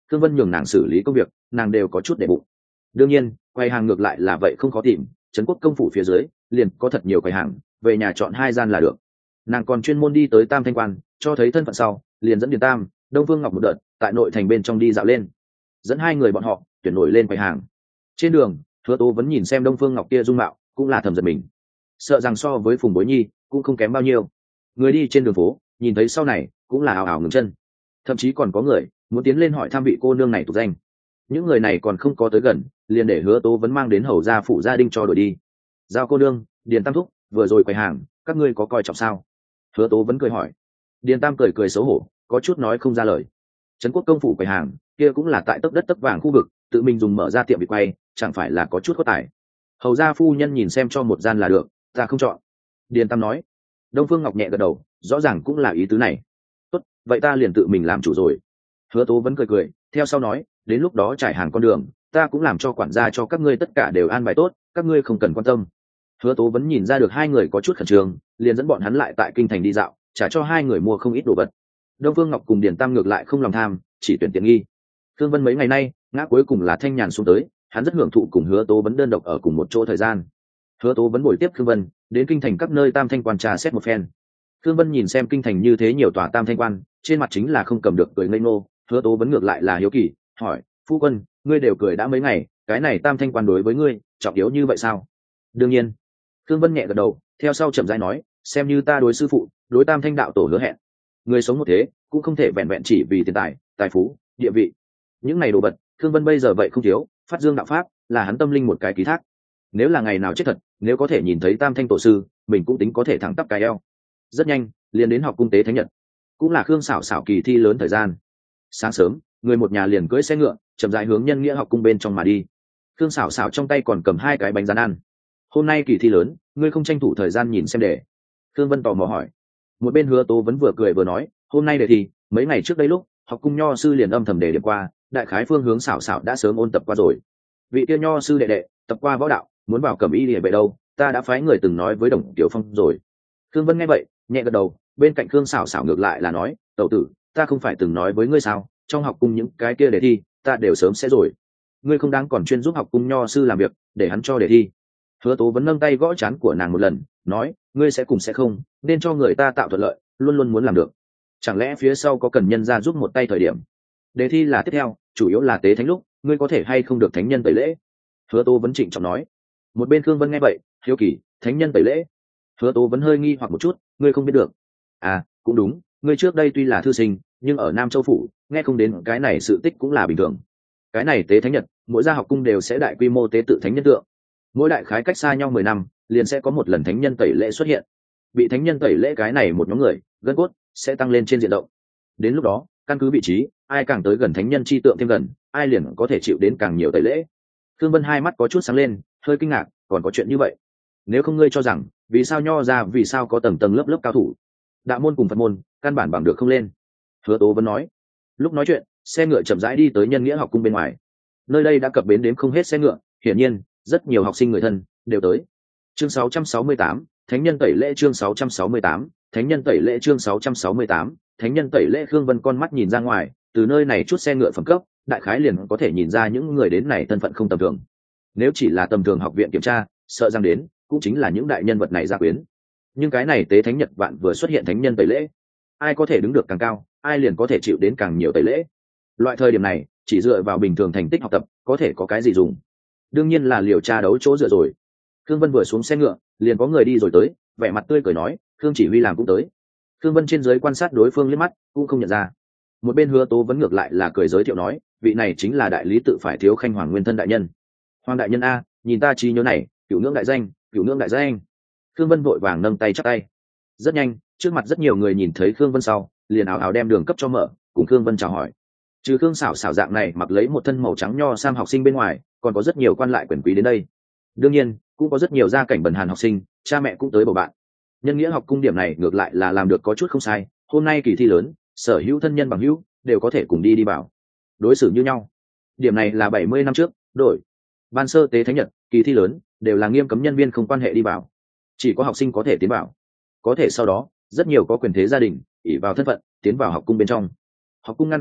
Khương Vân nhường nàng xử lý công việc, nàng đều có chút để bụng. Đương nhiên quầy hàng ngược lại là vậy không khó tìm, trấn quốc công phủ phía dưới liền có thật nhiều quầy hàng, về nhà chọn hai gian là được. Nàng còn chuyên môn đi tới Tam Thanh Quan, cho thấy thân phận sau liền dẫn Điền Tam, Đông Phương Ngọc một đợt tại nội thành bên trong đi dạo lên, dẫn hai người bọn họ tuyển nổi lên quầy hàng. Trên đường Hứa Tố vẫn nhìn xem Đông Phương Ngọc kia dung mạo, cũng là thầm giật mình, sợ rằng so với Phùng Bối Nhi cũng không kém bao nhiêu. Người đi trên đường phố nhìn thấy sau này cũng là ảo ảo ngừng chân, thậm chí còn có người muốn tiến lên hỏi thăm vị cô nương này tục danh. Những người này còn không có tới gần, liền để Hứa Tố vẫn mang đến hầu gia phụ gia đình cho đổi đi. Giao cô nương, Điền Tam thúc vừa rồi quầy hàng các ngươi có coi trọng sao? Hứa Tố vẫn cười hỏi. Điền Tam cười cười xấu hổ, có chút nói không ra lời. Trấn quốc công phủ quầy hàng kia cũng là tại tấc đất tấc vàng khu vực, tự mình dùng mở ra tiệm bị quay, chẳng phải là có chút có tài. Hầu gia phu nhân nhìn xem cho một gian là được, ta không chọn. Điền Tam nói. Đông Phương Ngọc nhẹ gật đầu, rõ ràng cũng là ý tứ này. Tốt, vậy ta liền tự mình làm chủ rồi. Hứa Tố vẫn cười cười, theo sau nói, đến lúc đó trải hàng con đường, ta cũng làm cho quản gia cho các ngươi tất cả đều an bài tốt, các ngươi không cần quan tâm. Hứa Tố vẫn nhìn ra được hai người có chút khẩn trương, liền dẫn bọn hắn lại tại kinh thành đi dạo, trả cho hai người mua không ít đồ vật. Đông Phương Ngọc cùng Điền Tam ngược lại không lòng tham, chỉ tuyển tiện nghi. Thương Vân mấy ngày nay ngã cuối cùng là thanh nhàn xuống tới, hắn rất hưởng thụ cùng Hứa Tố vẫn đơn độc ở cùng một chỗ thời gian. Hứa Tố vẫn buổi tiếp Thương Vân đến kinh thành các nơi Tam Thanh Quan trà xét một phen. Thương Vân nhìn xem kinh thành như thế nhiều tòa Tam Thanh Quan, trên mặt chính là không cầm được cười ngây ngô. Hứa Tố vẫn ngược lại là hiếu kỳ, hỏi, phu quân, ngươi đều cười đã mấy ngày, cái này Tam Thanh Quan đối với ngươi trọng yếu như vậy sao? Đương nhiên. Thương Vân nhẹ gật đầu, theo sau chậm rãi nói, xem như ta đối sư phụ, đối Tam Thanh đạo tổ hứa hẹn. Người sống một thế cũng không thể vẹn vẹn chỉ vì tiền tài, tài phú, địa vị. Những này đồ vật, Thương Vân bây giờ vậy không thiếu, phát dương đạo pháp là hắn tâm linh một cái ký thác. Nếu là ngày nào chết thật, nếu có thể nhìn thấy Tam Thanh tổ sư, mình cũng tính có thể thẳng tắp cái eo. Rất nhanh liền đến học cung tế thánh nhật, cũng là Khương Sảo Sảo kỳ thi lớn thời gian. Sáng sớm người một nhà liền cưỡi xe ngựa chậm rãi hướng Nhân Nghĩa học cung bên trong mà đi. Khương Sảo Sảo trong tay còn cầm hai cái bánh rán ăn. Hôm nay kỳ thi lớn, ngươi không tranh thủ thời gian nhìn xem đề? Khương Vân tò mò hỏi. Một bên Hứa Tố vẫn vừa cười vừa nói, hôm nay đề thi mấy ngày trước đây lúc học cung nho sư liền âm thầm đề điểm qua, đại khái phương hướng Sảo Sảo đã sớm ôn tập qua rồi. Vị kia nho sư đệ đệ tập qua võ đạo, muốn vào cẩm y địa vệ đâu, ta đã phái người từng nói với Đồng Tiểu Phong rồi. Khương Vân nghe vậy nhẹ gật đầu, bên cạnh Khương Sảo Sảo ngược lại là nói, tẩu tử, ta không phải từng nói với ngươi sao, trong học cung những cái kia đề thi ta đều sớm sẽ rồi, ngươi không đáng còn chuyên giúp học cung nho sư làm việc để hắn cho đề thi. Hứa Tố vẫn nâng tay gõ trán của nàng một lần, nói, ngươi sẽ cùng sẽ không nên cho người ta tạo thuận lợi, luôn luôn muốn làm được, chẳng lẽ phía sau có cần nhân ra giúp một tay thời điểm? Đề thi là tiếp theo, chủ yếu là tế thánh lúc, ngươi có thể hay không được thánh nhân tẩy lễ? Hứa Tố vẫn trịnh trọng nói. Một bên Khương Vân nghe vậy hiếu kỳ, thánh nhân tẩy lễ? Hứa Tố vẫn hơi nghi hoặc một chút, ngươi không biết được? À, cũng đúng, ngươi trước đây tuy là thư sinh, nhưng ở Nam Châu phủ nghe không đến cái này sự tích cũng là bình thường. Cái này tế thánh nhật, mỗi gia học cung đều sẽ đại quy mô tế tự thánh nhân tượng, mỗi đại khái cách xa nhau mười năm liền sẽ có một lần thánh nhân tẩy lễ xuất hiện. Bị thánh nhân tẩy lễ cái này một nhóm người gân cốt sẽ tăng lên trên diện rộng. Đến lúc đó căn cứ vị trí, ai càng tới gần thánh nhân chi tượng thêm gần, ai liền có thể chịu đến càng nhiều tẩy lễ. Thương Vân hai mắt có chút sáng lên, hơi kinh ngạc, còn có chuyện như vậy? Nếu không ngươi cho rằng vì sao nho ra vì sao có tầng tầng lớp lớp cao thủ, đạo môn cùng Phật môn căn bản bằng được không lên? Hứa Tố vẫn nói. Lúc nói chuyện xe ngựa chậm rãi đi tới Nhân Nghĩa học cung bên ngoài. Nơi đây đã cập bến đếm không hết xe ngựa, hiển nhiên rất nhiều học sinh người thân đều tới. Chương sáu trăm sáu mươi tám, thánh nhân tẩy lễ. Chương sáu trăm sáu mươi tám, thánh nhân tẩy lễ. Chương sáu trăm sáu mươi tám, thánh nhân tẩy lễ. Khương Vân con mắt nhìn ra ngoài, từ nơi này chút xe ngựa phẩm cấp, đại khái liền có thể nhìn ra những người đến này thân phận không tầm thường. Nếu chỉ là tầm thường học viện kiểm tra, sợ rằng đến cũng chính là những đại nhân vật này gia quyến. Nhưng cái này tế thánh nhật vạn vừa xuất hiện thánh nhân tẩy lễ, ai có thể đứng được càng cao, ai liền có thể chịu đến càng nhiều tẩy lễ. Loại thời điểm này chỉ dựa vào bình thường thành tích học tập có thể có cái gì dùng? Đương nhiên là liều tra đấu chỗ dựa rồi. Khương Vân vừa xuống xe ngựa liền có người đi rồi tới, vẻ mặt tươi cười nói, Khương chỉ huy làm cũng tới. Khương Vân trên dưới quan sát đối phương liếc mắt cũng không nhận ra. Một bên Hứa Tố vẫn ngược lại là cười giới thiệu nói, vị này chính là đại lý tự phải thiếu khanh Hoàng Nguyên thân đại nhân. Hoàng đại nhân a, nhìn ta trí nhớ này, cửu ngưỡng đại danh, cửu ngưỡng đại danh. Khương Vân vội vàng nâng tay chắp tay. Rất nhanh trước mặt rất nhiều người nhìn thấy Khương Vân sau liền ảo ảo đem đường cấp cho mở, cùng Khương Vân chào hỏi. Trừ Khương Sảo Sảo dạng này mặc lấy một thân màu trắng nho sam học sinh bên ngoài, còn có rất nhiều quan lại quyền quý đến đây. Đương nhiên cũng có rất nhiều gia cảnh bần hàn học sinh, cha mẹ cũng tới bầu bạn. Nhân Nghĩa học cung điểm này ngược lại là làm được có chút không sai, hôm nay kỳ thi lớn, sở hữu thân nhân bằng hữu đều có thể cùng đi đi vào, đối xử như nhau. Điểm này là bảy mươi năm trước đổi ban sơ tế thánh nhật, kỳ thi lớn đều là nghiêm cấm nhân viên không quan hệ đi vào, chỉ có học sinh có thể tiến vào. Có thể sau đó rất nhiều có quyền thế gia đình ỷ vào thân phận tiến vào học cung bên trong. Học cung ngăn không được,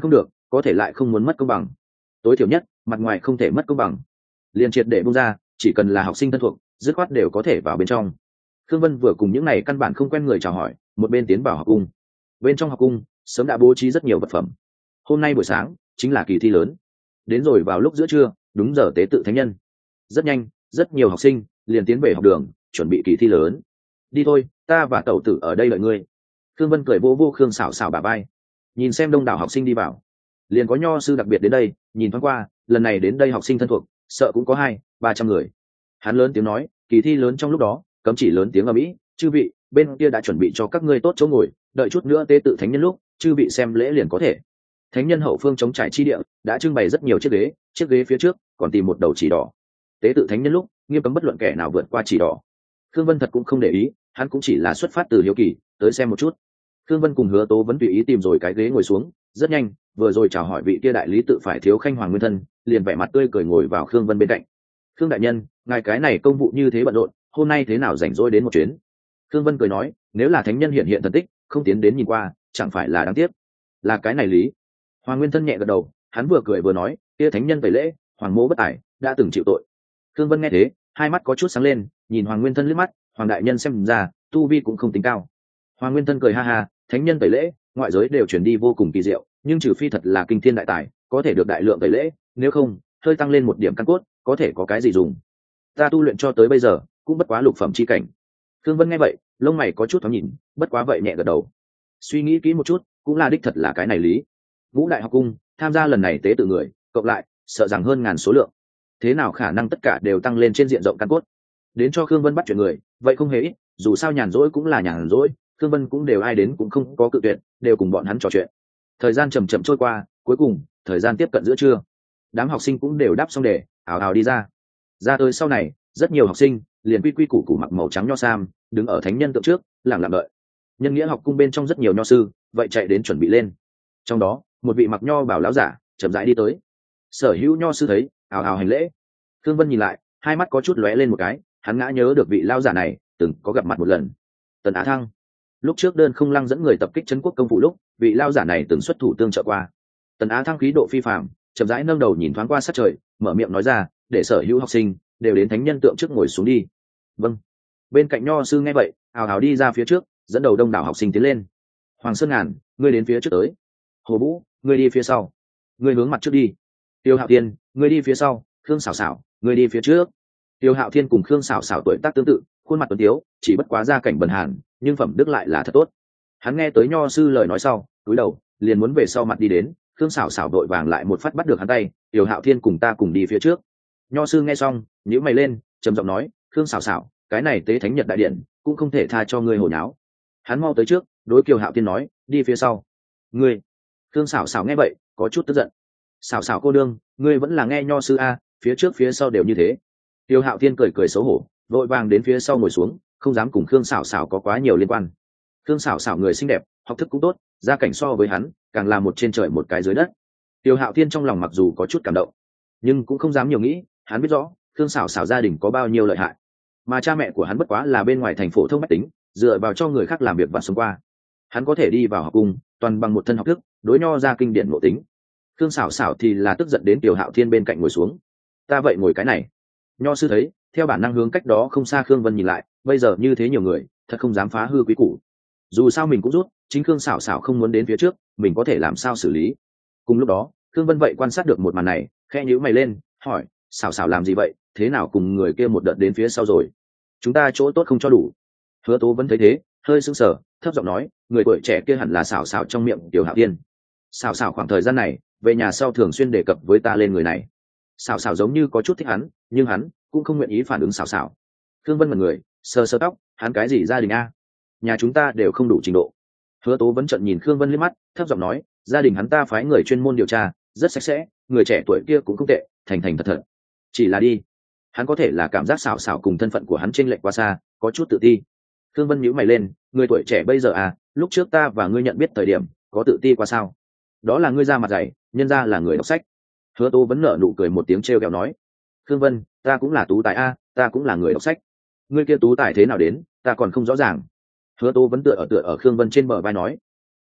có thể lại không muốn mất công bằng. Tối thiểu nhất mặt ngoài không thể mất công bằng, liền triệt để bung ra, chỉ cần là học sinh thân thuộc dứt khoát đều có thể vào bên trong. Khương Vân vừa cùng những này căn bản không quen người chào hỏi, một bên tiến vào học cung. Bên trong học cung sớm đã bố trí rất nhiều vật phẩm. Hôm nay buổi sáng chính là kỳ thi lớn, đến rồi vào lúc giữa trưa đúng giờ tế tự thánh nhân. Rất nhanh rất nhiều học sinh liền tiến về học đường chuẩn bị kỳ thi lớn. Đi thôi, ta và tẩu tử ở đây đợi ngươi. Khương Vân cười vô vô Khương Sảo Sảo bả vai. Nhìn xem đông đảo học sinh đi vào, liền có nho sư đặc biệt đến đây, nhìn thoáng qua lần này đến đây học sinh thân thuộc sợ cũng có hai ba trăm người. Hắn lớn tiếng nói, kỳ thi lớn trong lúc đó cấm chỉ lớn tiếng ở mỹ, chư vị bên kia đã chuẩn bị cho các ngươi tốt chỗ ngồi, đợi chút nữa tế tự thánh nhân lúc chư vị xem lễ liền có thể. Thánh nhân hậu phương chống trải chi địa đã trưng bày rất nhiều chiếc ghế, chiếc ghế phía trước còn tìm một đầu chỉ đỏ. Tế tự thánh nhân lúc nghiêm cấm bất luận kẻ nào vượt qua chỉ đỏ. Khương Vân thật cũng không để ý, hắn cũng chỉ là xuất phát từ hiếu kỳ tới xem một chút. Khương Vân cùng Hứa Tố vẫn tùy ý tìm rồi cái ghế ngồi xuống. Rất nhanh vừa rồi chào hỏi vị kia đại lý tự phải thiếu khanh Hoàng Nguyên Thân liền vẻ mặt tươi cười ngồi vào Khương Vân bên cạnh. Khương đại nhân, ngài cái này công vụ như thế bận rộn, hôm nay thế nào rảnh rỗi đến một chuyến? Khương Vân cười nói, nếu là thánh nhân hiện hiện thần tích không tiến đến nhìn qua chẳng phải là đáng tiếc. Là cái này lý. Hoàng Nguyên Thân nhẹ gật đầu, hắn vừa cười vừa nói, kia thánh nhân tẩy lễ hoàng mỗ bất tài đã từng chịu tội. Khương Vân nghe thế hai mắt có chút sáng lên, nhìn Hoàng Nguyên Thân liếc mắt, Hoàng đại nhân xem ra tu vi cũng không tính cao. Hoàng Nguyên Thân cười ha ha, thánh nhân tẩy lễ ngoại giới đều truyền đi vô cùng kỳ diệu, nhưng trừ phi thật là kinh thiên đại tài có thể được đại lượng tẩy lễ, nếu không hơi tăng lên một điểm căn cốt có thể có cái gì dùng. Ta tu luyện cho tới bây giờ cũng bất quá lục phẩm chi cảnh. Khương Vân nghe vậy lông mày có chút thoáng nhìn, bất quá vậy nhẹ gật đầu. Suy nghĩ kỹ một chút cũng là đích thật là cái này lý. Ngũ đại học cung tham gia lần này tế tự người cộng lại sợ rằng hơn ngàn số lượng, thế nào khả năng tất cả đều tăng lên trên diện rộng căn cốt. Đến cho Khương Vân bắt chuyện người vậy không hề ít, dù sao nhàn rỗi cũng là nhàn rỗi, Khương Vân cũng đều ai đến cũng không có cự tuyệt, đều cùng bọn hắn trò chuyện. Thời gian chậm chậm trôi qua, cuối cùng thời gian tiếp cận giữa trưa, đám học sinh cũng đều đáp xong đề ào ào đi ra. Ra tới sau này rất nhiều học sinh liền quy quy củ củ mặc màu trắng nho sam đứng ở thánh nhân tượng trước lặng lặng đợi. Nhân nghĩa học cung bên trong rất nhiều nho sư vậy chạy đến chuẩn bị lên. Trong đó một vị mặc nho bảo lão giả chậm rãi đi tới. Sở hữu nho sư thấy ào ào hành lễ. Khương Vân nhìn lại hai mắt có chút lóe lên một cái, hắn ngã nhớ được vị lão giả này từng có gặp mặt một lần. Tần Á Thăng lúc trước đơn không lăng dẫn người tập kích trấn quốc công phủ lúc vị lão giả này từng xuất thủ tương trợ qua. Tần Á Thăng khí độ phi phàm, chậm rãi nâng đầu nhìn thoáng qua sát trời, mở miệng nói ra, để sở hữu học sinh đều đến thánh nhân tượng trước ngồi xuống đi. Vâng. Bên cạnh nho sư nghe vậy ào ào đi ra phía trước, dẫn đầu đông đảo học sinh tiến lên. Hoàng Sơn Ngàn, ngươi đến phía trước tới. Hồ Vũ, ngươi đi phía sau. Ngươi hướng mặt trước đi. Tiêu Hạo Thiên, ngươi đi phía sau. Khương Sảo Sảo, ngươi đi phía trước. Tiêu Hạo Thiên cùng Khương Sảo Sảo tuổi tác tương tự, khuôn mặt tuấn tiếu, chỉ bất quá gia cảnh bần hàn, nhưng phẩm đức lại là thật tốt. Hắn nghe tới nho sư lời nói sau, cúi đầu liền muốn về sau mặt đi đến. Khương Sảo Sảo đội vàng lại một phát bắt được hắn tay, Tiêu Hạo Thiên cùng ta cùng đi phía trước. Nho sư nghe xong nhíu mày lên, trầm giọng nói, Khương Sảo Sảo, cái này tế thánh nhật đại điện cũng không thể tha cho ngươi hồi nháo. Hắn mau tới trước đối Kiều Hạo Thiên nói, đi phía sau. Ngươi. Khương Sảo Sảo nghe vậy có chút tức giận. Sảo Sảo cô đương, ngươi vẫn là nghe nho sư a, phía trước phía sau đều như thế. Tiêu Hạo Thiên cười cười xấu hổ, vội vàng đến phía sau ngồi xuống, không dám cùng Khương Sảo Sảo có quá nhiều liên quan. Khương Sảo Sảo người xinh đẹp, học thức cũng tốt, gia cảnh so với hắn càng là một trên trời một cái dưới đất. Tiêu Hạo Thiên trong lòng mặc dù có chút cảm động, nhưng cũng không dám nhiều nghĩ, hắn biết rõ Khương Sảo Sảo gia đình có bao nhiêu lợi hại, mà cha mẹ của hắn bất quá là bên ngoài thành phố thông bách tính, dựa vào cho người khác làm việc và sống qua. Hắn có thể đi vào học cung toàn bằng một thân học thức, đối nho ra kinh điển ngộ tính. Khương Sảo Sảo thì là tức giận đến Tiêu Hạo Thiên bên cạnh ngồi xuống. Ta vậy ngồi cái này. Nho sư thấy, theo bản năng hướng cách đó không xa Khương Vân nhìn lại, bây giờ như thế nhiều người, thật không dám phá hư quý củ. Dù sao mình cũng rút, chính Khương Sảo Sảo không muốn đến phía trước, mình có thể làm sao xử lý. Cùng lúc đó, Khương Vân vậy quan sát được một màn này, khẽ nhíu mày lên, hỏi, Sảo Sảo làm gì vậy, thế nào cùng người kia một đợt đến phía sau rồi? Chúng ta chỗ tốt không cho đủ. Hứa Tố vẫn thấy thế, hơi sững sờ, thấp giọng nói, người tuổi trẻ kia hẳn là Sảo Sảo trong miệng Tiểu Hạo Thiên. Sảo Sảo khoảng thời gian này về nhà sau thường xuyên đề cập với ta lên người này. Sảo Sảo giống như có chút thích hắn, nhưng hắn cũng không nguyện ý phản ứng Sảo Sảo. Khương Vân mật người, sờ sờ tóc, hắn cái gì gia đình a? Nhà chúng ta đều không đủ trình độ. Hứa Tố vẫn trợn nhìn Khương Vân liếc mắt, thấp giọng nói, gia đình hắn ta phái người chuyên môn điều tra, rất sạch sẽ, người trẻ tuổi kia cũng không tệ, thành thành thật thật. Chỉ là đi, hắn có thể là cảm giác Sảo Sảo cùng thân phận của hắn chênh lệch quá xa, có chút tự ti. Khương Vân nhíu mày lên, người tuổi trẻ bây giờ à, lúc trước ta và ngươi nhận biết thời điểm, có tự ti quá sao? Đó là ngươi ra mặt dày, nhân ra là người đọc sách. Hứa Tố vẫn nở nụ cười một tiếng trêu ghẹo nói, Khương Vân, ta cũng là tú tài a, ta cũng là người đọc sách. Ngươi kia tú tài thế nào đến, ta còn không rõ ràng. Hứa Tố vẫn tựa ở tựa ở Khương Vân trên bờ vai nói.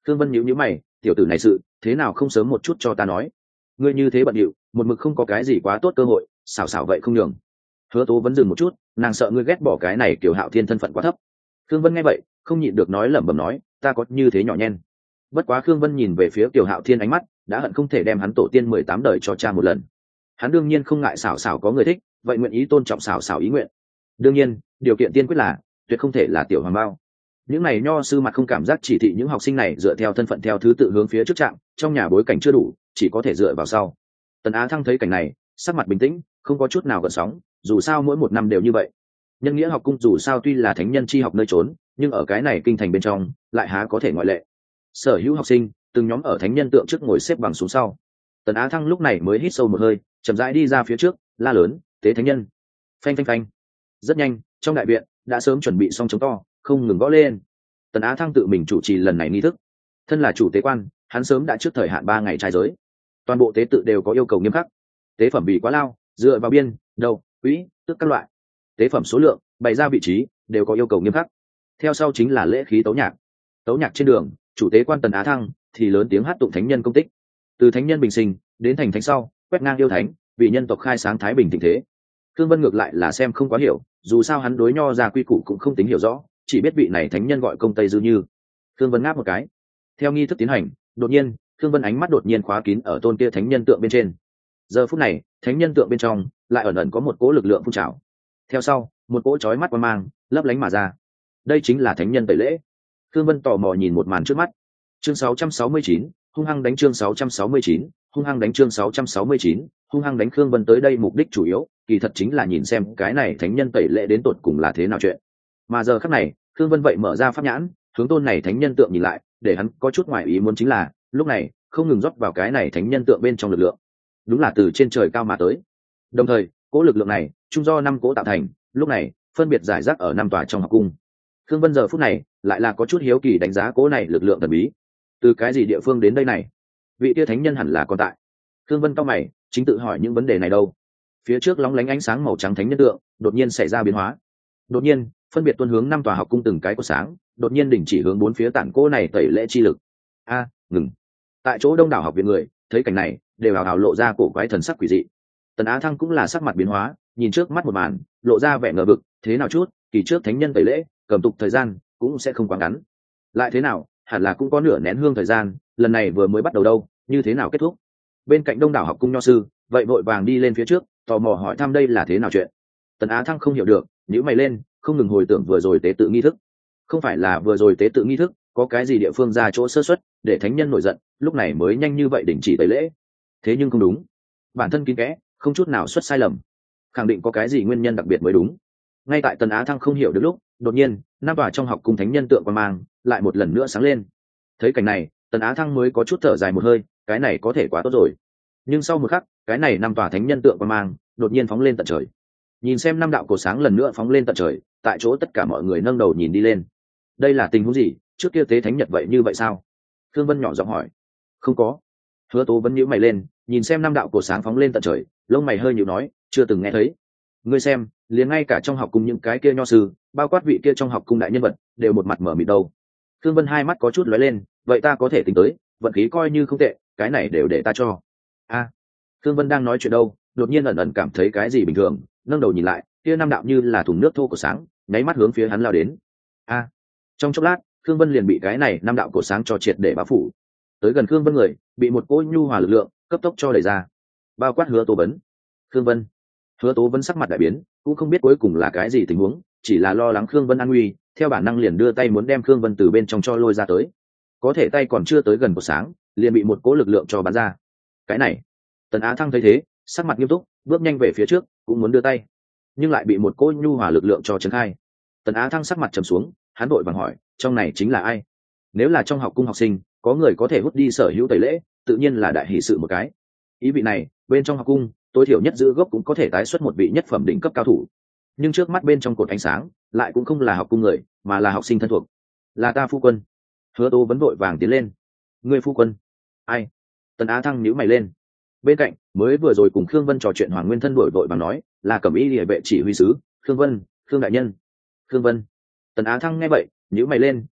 Thương Vân nhíu nhíu mày, tiểu tử này sự thế nào không sớm một chút cho ta nói. Ngươi như thế bận điệu, một mực không có cái gì quá tốt cơ hội, xảo xảo vậy không nhường. Hứa Tố vẫn dừng một chút, nàng sợ ngươi ghét bỏ cái này Kiều Hạo Thiên thân phận quá thấp. Thương Vân nghe vậy không nhịn được nói lẩm bẩm nói, ta có như thế nhỏ nhen. Bất quá Khương Vân nhìn về phía Kiều Hạo Thiên ánh mắt đã hận không thể đem hắn tổ tiên mười tám đời cho cha một lần. Hắn đương nhiên không ngại xảo xảo có người thích, vậy nguyện ý tôn trọng xảo xảo ý nguyện. Đương nhiên điều kiện tiên quyết là tuyệt không thể là tiểu hoàng bao. Những này nho sư mặt không cảm giác chỉ thị những học sinh này dựa theo thân phận theo thứ tự hướng phía trước trạm, trong nhà bối cảnh chưa đủ chỉ có thể dựa vào sau. Tần Á Thăng thấy cảnh này sắc mặt bình tĩnh, không có chút nào gợn sóng, dù sao mỗi một năm đều như vậy. Nhân nghĩa học cung dù sao tuy là thánh nhân chi học nơi trốn, nhưng ở cái này kinh thành bên trong lại há có thể ngoại lệ. Sở hữu học sinh từng nhóm ở thánh nhân tượng trước ngồi xếp bằng xuống sau. Tần Á Thăng lúc này mới hít sâu một hơi, chậm rãi đi ra phía trước, la lớn, tế thánh nhân. Phanh phanh phanh. Rất nhanh, trong đại viện đã sớm chuẩn bị xong trống to, không ngừng gõ lên. Tần Á Thăng tự mình chủ trì lần này nghi thức. Thân là chủ tế quan, hắn sớm đã trước thời hạn ba ngày trai giới. Toàn bộ tế tự đều có yêu cầu nghiêm khắc. Tế phẩm bị quá lao, dựa vào biên, đầu, quỹ, tức các loại. Tế phẩm số lượng, bày ra vị trí đều có yêu cầu nghiêm khắc. Theo sau chính là lễ khí tấu nhạc. Tấu nhạc trên đường, chủ tế quan Tần Á Thăng thì lớn tiếng hát tụng thánh nhân công tích. Từ thánh nhân bình sinh đến thành thánh sau, quét ngang yêu thánh, vì nhân tộc khai sáng thái bình thịnh thế. Thương Vân ngược lại là xem không quá hiểu, dù sao hắn đối nho ra quy củ cũng không tính hiểu rõ, chỉ biết vị này thánh nhân gọi công tây dư như. Thương Vân ngáp một cái. Theo nghi thức tiến hành, đột nhiên Thương Vân ánh mắt đột nhiên khóa kín ở tôn kia thánh nhân tượng bên trên. Giờ phút này thánh nhân tượng bên trong lại ẩn ẩn có một cỗ lực lượng phun trào. Theo sau một cỗ chói mắt qua mang lấp lánh mà ra. Đây chính là thánh nhân tẩy lễ. Thương Vân tò mò nhìn một màn trước mắt. Chương sáu trăm sáu mươi chín, hung hăng đánh chương sáu trăm sáu mươi chín, hung hăng đánh chương sáu trăm sáu mươi chín, hung hăng đánh. Khương Vân tới đây mục đích chủ yếu kỳ thật chính là nhìn xem cái này thánh nhân tẩy lễ đến tột cùng là thế nào chuyện. Mà giờ khắc này Khương Vân vậy mở ra pháp nhãn, hướng tôn này thánh nhân tượng nhìn lại, để hắn có chút ngoài ý muốn chính là lúc này không ngừng rót vào cái này thánh nhân tượng bên trong lực lượng, đúng là từ trên trời cao mà tới. Đồng thời cỗ lực lượng này chung do năm cỗ tạo thành, lúc này phân biệt giải rác ở năm tòa trong học cung. Khương Vân giờ phút này lại là có chút hiếu kỳ đánh giá cỗ này lực lượng thần bí, từ cái gì địa phương đến đây này, vị tia thánh nhân hẳn là còn tại. Khương Vân cao mày chính tự hỏi những vấn đề này đâu. Phía trước lóng lánh ánh sáng màu trắng thánh nhân tượng đột nhiên xảy ra biến hóa, đột nhiên phân biệt tuân hướng năm tòa học cung từng cái của sáng, đột nhiên đình chỉ hướng bốn phía tản cỗ này tẩy lễ chi lực. A, ngừng. Tại chỗ đông đảo học viện người thấy cảnh này đều hào hào lộ ra cổ quái thần sắc quỷ dị. Tần Á Thăng cũng là sắc mặt biến hóa, nhìn trước mắt một màn lộ ra vẻ ngờ vực. Thế nào chút kỳ trước thánh nhân tẩy lễ cầm tục thời gian cũng sẽ không quá ngắn, lại thế nào hẳn là cũng có nửa nén hương thời gian, lần này vừa mới bắt đầu đâu, như thế nào kết thúc. Bên cạnh đông đảo học cung nho sư vậy vội vàng đi lên phía trước tò mò hỏi thăm đây là thế nào chuyện. Tần Á Thăng không hiểu được, nhíu mày lên, không ngừng hồi tưởng vừa rồi tế tự nghi thức. Không phải là vừa rồi tế tự nghi thức có cái gì địa phương ra chỗ sơ suất để thánh nhân nổi giận, lúc này mới nhanh như vậy đình chỉ tẩy lễ. Thế nhưng không đúng, bản thân kín kẽ không chút nào xuất sai lầm, khẳng định có cái gì nguyên nhân đặc biệt mới đúng. Ngay tại Tần Á Thăng không hiểu được lúc, đột nhiên năm tòa trong học cung thánh nhân tượng quan mang lại một lần nữa sáng lên. Thấy cảnh này Tần Á Thăng mới có chút thở dài một hơi, cái này có thể quá tốt rồi. Nhưng sau một khắc cái này năm tòa thánh nhân tượng quan mang đột nhiên phóng lên tận trời. Nhìn xem năm đạo cổ sáng lần nữa phóng lên tận trời, tại chỗ tất cả mọi người nâng đầu nhìn đi lên. Đây là tình huống gì, trước kia tế thánh nhật vậy như vậy sao? Thương Vân nhỏ giọng hỏi. Không có. Hứa Tố vẫn nhíu mày lên, nhìn xem năm đạo cổ sáng phóng lên tận trời, lông mày hơi nhíu nói, chưa từng nghe thấy. Ngươi xem, liền ngay cả trong học cung những cái kia nho sư, bao quát vị kia trong học cung đại nhân vật, đều một mặt mở mịt đâu. Thương Vân hai mắt có chút lóe lên, vậy ta có thể tính tới, vận khí coi như không tệ, cái này đều để ta cho. A. À, Thương Vân đang nói chuyện đâu, đột nhiên ẩn ẩn cảm thấy cái gì bình thường, nâng đầu nhìn lại, kia năm đạo như là thùng nước thô của sáng, nháy mắt hướng phía hắn lao đến. A. À, trong chốc lát Thương Vân liền bị cái này năm đạo cổ sáng cho triệt để bao phủ. Tới gần Thương Vân người bị một cỗ nhu hòa lực lượng cấp tốc cho đẩy ra, bao quát Hứa Tố Vấn. Thương Vân. Hứa Tố Vấn sắc mặt đại biến, cũng không biết cuối cùng là cái gì tình huống, chỉ là lo lắng Khương Vân an nguy, theo bản năng liền đưa tay muốn đem Khương Vân từ bên trong cho lôi ra tới. Có thể tay còn chưa tới gần cổ sáng, liền bị một cỗ lực lượng cho bắn ra. Cái này, Tần Á Thăng thấy thế, sắc mặt nghiêm túc, bước nhanh về phía trước, cũng muốn đưa tay, nhưng lại bị một cỗ nhu hòa lực lượng cho trấn khai. Tần Á Thăng sắc mặt trầm xuống, hắn vội vàng hỏi, trong này chính là ai? Nếu là trong học cung học sinh, có người có thể hút đi sở hữu tẩy lễ, tự nhiên là đại hỷ sự một cái. Ý vị này, bên trong học cung, tối thiểu nhất giữ gốc cũng có thể tái xuất một vị nhất phẩm đỉnh cấp cao thủ. Nhưng trước mắt bên trong cột ánh sáng, lại cũng không là học cung người, mà là học sinh thân thuộc. Là ta phu quân. Hứa Tố vẫn vội vàng tiến lên. Ngươi phu quân? Ai? Tần Á Thăng nhíu mày lên. Bên cạnh, mới vừa rồi cùng Khương Vân trò chuyện Hoàng Nguyên thân đổi vội vàng nói, là Cẩm Y Liễu vệ chỉ huy sứ, Khương Vân, Khương đại nhân. Khương Vân. Tần Á Thăng nghe vậy, nhíu mày lên,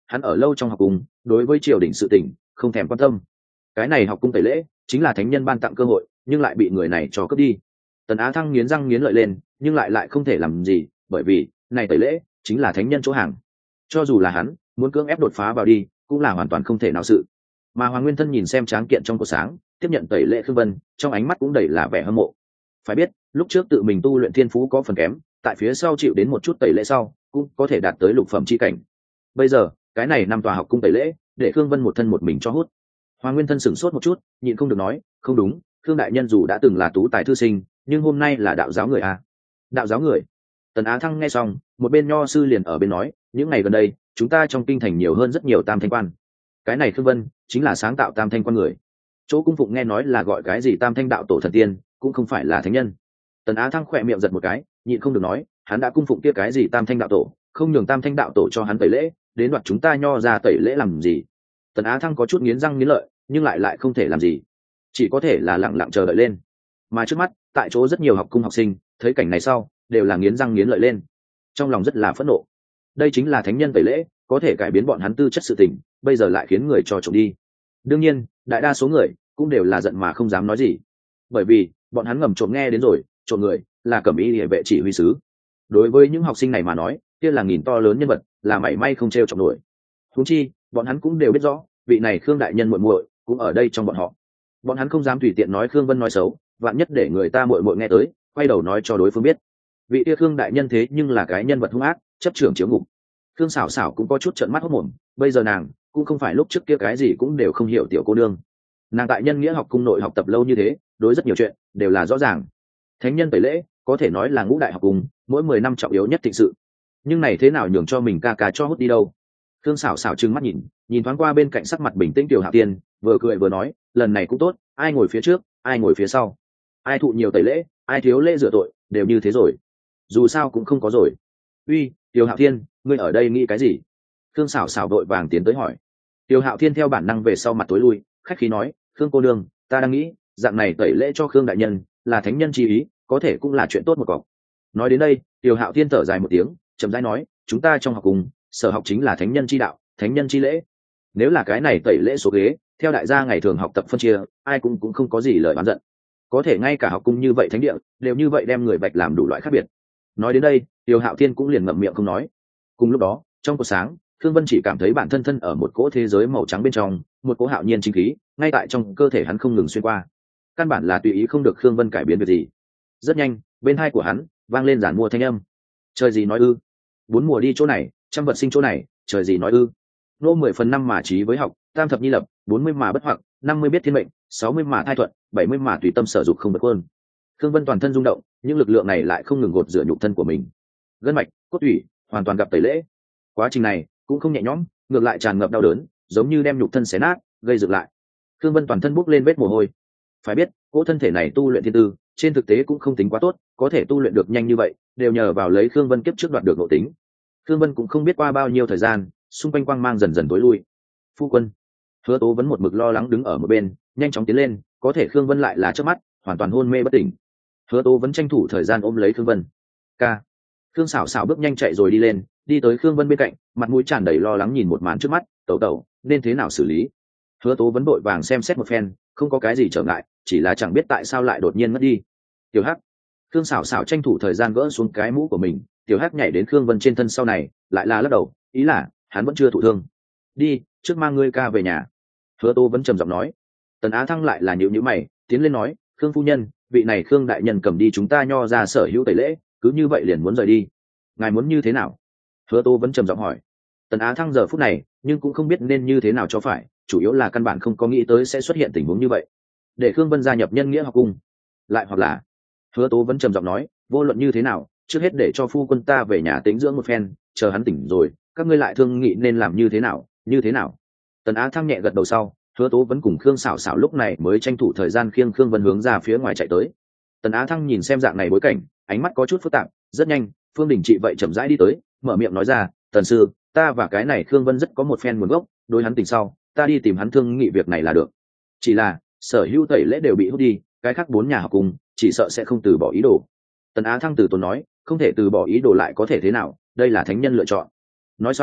hắn ở lâu trong học cung, đối với triều đình sự tình không thèm quan tâm. Cái này học cung tẩy lễ chính là thánh nhân ban tặng cơ hội, nhưng lại bị người này cho cướp đi. Tần Á Thăng nghiến răng nghiến lợi lên, nhưng lại lại không thể làm gì, bởi vì này tẩy lễ chính là thánh nhân chỗ hàng, cho dù là hắn muốn cưỡng ép đột phá vào đi cũng là hoàn toàn không thể nào sự. Mà Hoàng Nguyên Thân nhìn xem tráng kiện trong cột sáng tiếp nhận tẩy lễ Khương Vân, trong ánh mắt cũng đầy là vẻ hâm mộ. Phải biết lúc trước tự mình tu luyện thiên phú có phần kém, tại phía sau chịu đến một chút tẩy lễ sau cũng có thể đạt tới lục phẩm chi cảnh. Bây giờ cái này năm tòa học cung tẩy lễ để Khương Vân một thân một mình cho hút. Hoàng Nguyên Thân sửng sốt một chút, nhịn không được nói, không đúng, Khương đại nhân dù đã từng là tú tài thư sinh, nhưng hôm nay là đạo giáo người à? Đạo giáo người? Tần Á Thăng nghe xong, một bên nho sư liền ở bên nói, những ngày gần đây chúng ta trong kinh thành nhiều hơn rất nhiều tam thanh quan. Cái này Khương Vân chính là sáng tạo tam thanh quan người. Chỗ cung phụng nghe nói là gọi cái gì tam thanh đạo tổ thần tiên, cũng không phải là thánh nhân. Tần Á Thăng khỏe miệng giật một cái, nhịn không được nói, hắn đã cung phụng kia cái gì tam thanh đạo tổ, không nhường tam thanh đạo tổ cho hắn tẩy lễ, đến đoạt chúng ta nho ra tẩy lễ làm gì? Tần Á Thăng có chút nghiến răng nghiến lợi, nhưng lại lại không thể làm gì, chỉ có thể là lặng lặng chờ đợi lên. Mà trước mắt tại chỗ rất nhiều học cung học sinh thấy cảnh này sau đều là nghiến răng nghiến lợi lên, trong lòng rất là phẫn nộ. Đây chính là thánh nhân tẩy lễ, có thể cải biến bọn hắn tư chất sự tình, bây giờ lại khiến người cho trộm đi. Đương nhiên đại đa số người cũng đều là giận mà không dám nói gì, bởi vì bọn hắn ngầm trộm nghe đến rồi, trộm người là cẩm y địa vệ chỉ huy sứ. Đối với những học sinh này mà nói, kia là nghìn to lớn nhân vật, là mảy may không trêu chọc nổi. Huống chi bọn hắn cũng đều biết rõ vị này Khương đại nhân muội muội cũng ở đây trong bọn họ, bọn hắn không dám tùy tiện nói Khương Vân nói xấu, vạn nhất để người ta muội muội nghe tới, quay đầu nói cho đối phương biết vị kia Khương đại nhân thế nhưng là cái nhân vật hung ác, chấp trưởng chiếu ngục. Khương Sảo Sảo cũng có chút trợn mắt hốt mồm, bây giờ nàng cũng không phải lúc trước kia cái gì cũng đều không hiểu tiểu cô nương, nàng tại Nhân Nghĩa học cung nội học tập lâu như thế, đối rất nhiều chuyện đều là rõ ràng. Thánh nhân tẩy lễ có thể nói là ngũ đại học cung mỗi mười năm trọng yếu nhất thịnh sự, nhưng này thế nào nhường cho mình ca ca cho hút đi đâu? Khương Sảo Sảo trừng mắt nhìn, nhìn thoáng qua bên cạnh sắc mặt bình tĩnh Tiểu Hạo Tiên, vừa cười vừa nói, lần này cũng tốt, ai ngồi phía trước, ai ngồi phía sau, ai thụ nhiều tẩy lễ, ai thiếu lễ rửa tội, đều như thế rồi, dù sao cũng không có rồi. Uy, Tiểu Hạo Thiên, ngươi ở đây nghĩ cái gì? Khương Sảo Sảo vội vàng tiến tới hỏi. Tiểu Hạo Thiên theo bản năng về sau mặt tối lui, khách khí nói, Khương cô đương, ta đang nghĩ dạng này tẩy lễ cho Khương đại nhân là thánh nhân chi ý, có thể cũng là chuyện tốt một cọc. Nói đến đây Tiểu Hạo Thiên thở dài một tiếng, chậm rãi nói, chúng ta trong học cùng sở học chính là thánh nhân chi đạo, thánh nhân chi lễ, nếu là cái này tẩy lễ số ghế theo đại gia ngày thường học tập phân chia, ai cũng cũng không có gì lời oán giận. Có thể ngay cả học cung như vậy thánh địa đều như vậy đem người bạch làm đủ loại khác biệt. Nói đến đây Tiểu Hạo Thiên cũng liền ngậm miệng không nói. Cùng lúc đó trong cột sáng, Khương Vân chỉ cảm thấy bản thân thân ở một cỗ thế giới màu trắng bên trong, một cỗ hạo nhiên chính khí ngay tại trong cơ thể hắn không ngừng xuyên qua, căn bản là tùy ý không được Khương Vân cải biến việc gì. Rất nhanh bên hai của hắn vang lên giản mua thanh âm, trời gì nói ư, bốn mùa đi chỗ này, trăm vật sinh chỗ này, trời gì nói ư, nô mười phần năm mà trí với học, tam thập nhi lập, bốn mươi mà bất hoặc, năm mươi biết thiên mệnh, sáu mươi mà thai thuận, bảy mươi mà tùy tâm sở dục không bật hơn. Khương Vân toàn thân rung động, những lực lượng này lại không ngừng gột rửa nhục thân của mình, gân mạch cốt tủy hoàn toàn gặp tẩy lễ. Quá trình này cũng không nhẹ nhõm, ngược lại tràn ngập đau đớn, giống như đem nhục thân xé nát gây dựng lại. Khương Vân toàn thân bốc lên vết mồ hôi. Phải biết cỗ thân thể này tu luyện thiên tư trên thực tế cũng không tính quá tốt, có thể tu luyện được nhanh như vậy đều nhờ vào lấy Khương Vân kiếp trước đoạt được nội tính. Khương Vân cũng không biết qua bao nhiêu thời gian, xung quanh quang mang dần dần tối lui. Phu quân. Hứa Tố vẫn một mực lo lắng đứng ở một bên, nhanh chóng tiến lên, có thể Khương Vân lại là chớp mắt hoàn toàn hôn mê bất tỉnh. Hứa Tố vẫn tranh thủ thời gian ôm lấy Khương Vân. Ca. Khương Sảo Sảo bước nhanh chạy rồi đi lên, đi tới Khương Vân bên cạnh, mặt mũi tràn đầy lo lắng nhìn một màn trước mắt, tẩu tẩu nên thế nào xử lý? Hứa Tố vẫn vội vàng xem xét một phen, không có cái gì trở ngại, chỉ là chẳng biết tại sao lại đột nhiên mất đi. Tiểu Hắc. Khương Sảo Sảo tranh thủ thời gian gỡ xuống cái mũ của mình, Tiểu Hắc nhảy đến Khương Vân trên thân sau này, lại là lắc đầu, ý là hắn vẫn chưa thụ thương. Đi, trước mang ngươi ca về nhà. Hứa Tố vẫn trầm giọng nói. Tần Á Thăng lại là nhíu nhíu mày, tiến lên nói, Khương phu nhân, vị này Khương đại nhân cầm đi chúng ta nho ra sở hữu tẩy lễ, cứ như vậy liền muốn rời đi, ngài muốn như thế nào? Hứa Tố vẫn trầm giọng hỏi. Tần Á Thăng giờ phút này nhưng cũng không biết nên như thế nào cho phải, chủ yếu là căn bản không có nghĩ tới sẽ xuất hiện tình huống như vậy, để Khương Vân gia nhập Nhân Nghĩa học cung, lại hoặc là Hứa Tố vẫn trầm giọng nói, vô luận như thế nào, trước hết để cho phu quân ta về nhà tĩnh dưỡng một phen, chờ hắn tỉnh rồi các ngươi lại thương nghị nên làm như thế nào, như thế nào. Tần Á Thăng nhẹ gật đầu sau, Hứa Tố vẫn cùng Khương Sảo Sảo lúc này mới tranh thủ thời gian khiêng Khương Vân hướng ra phía ngoài chạy tới. Tần Á Thăng nhìn xem dạng này bối cảnh, ánh mắt có chút phức tạp. Rất nhanh Phương Đình Trị vậy chậm rãi đi tới, mở miệng nói ra, tần sư, ta và cái này Khương Vân rất có một phen nguồn gốc, đối hắn tình sau ta đi tìm hắn thương nghị việc này là được, chỉ là sở hữu tẩy lễ đều bị hút đi, cái khác bốn nhà học cùng chỉ sợ sẽ không từ bỏ ý đồ. Tần Á Thăng từ tốn nói, không thể từ bỏ ý đồ lại có thể thế nào, đây là thánh nhân lựa chọn. Nói xong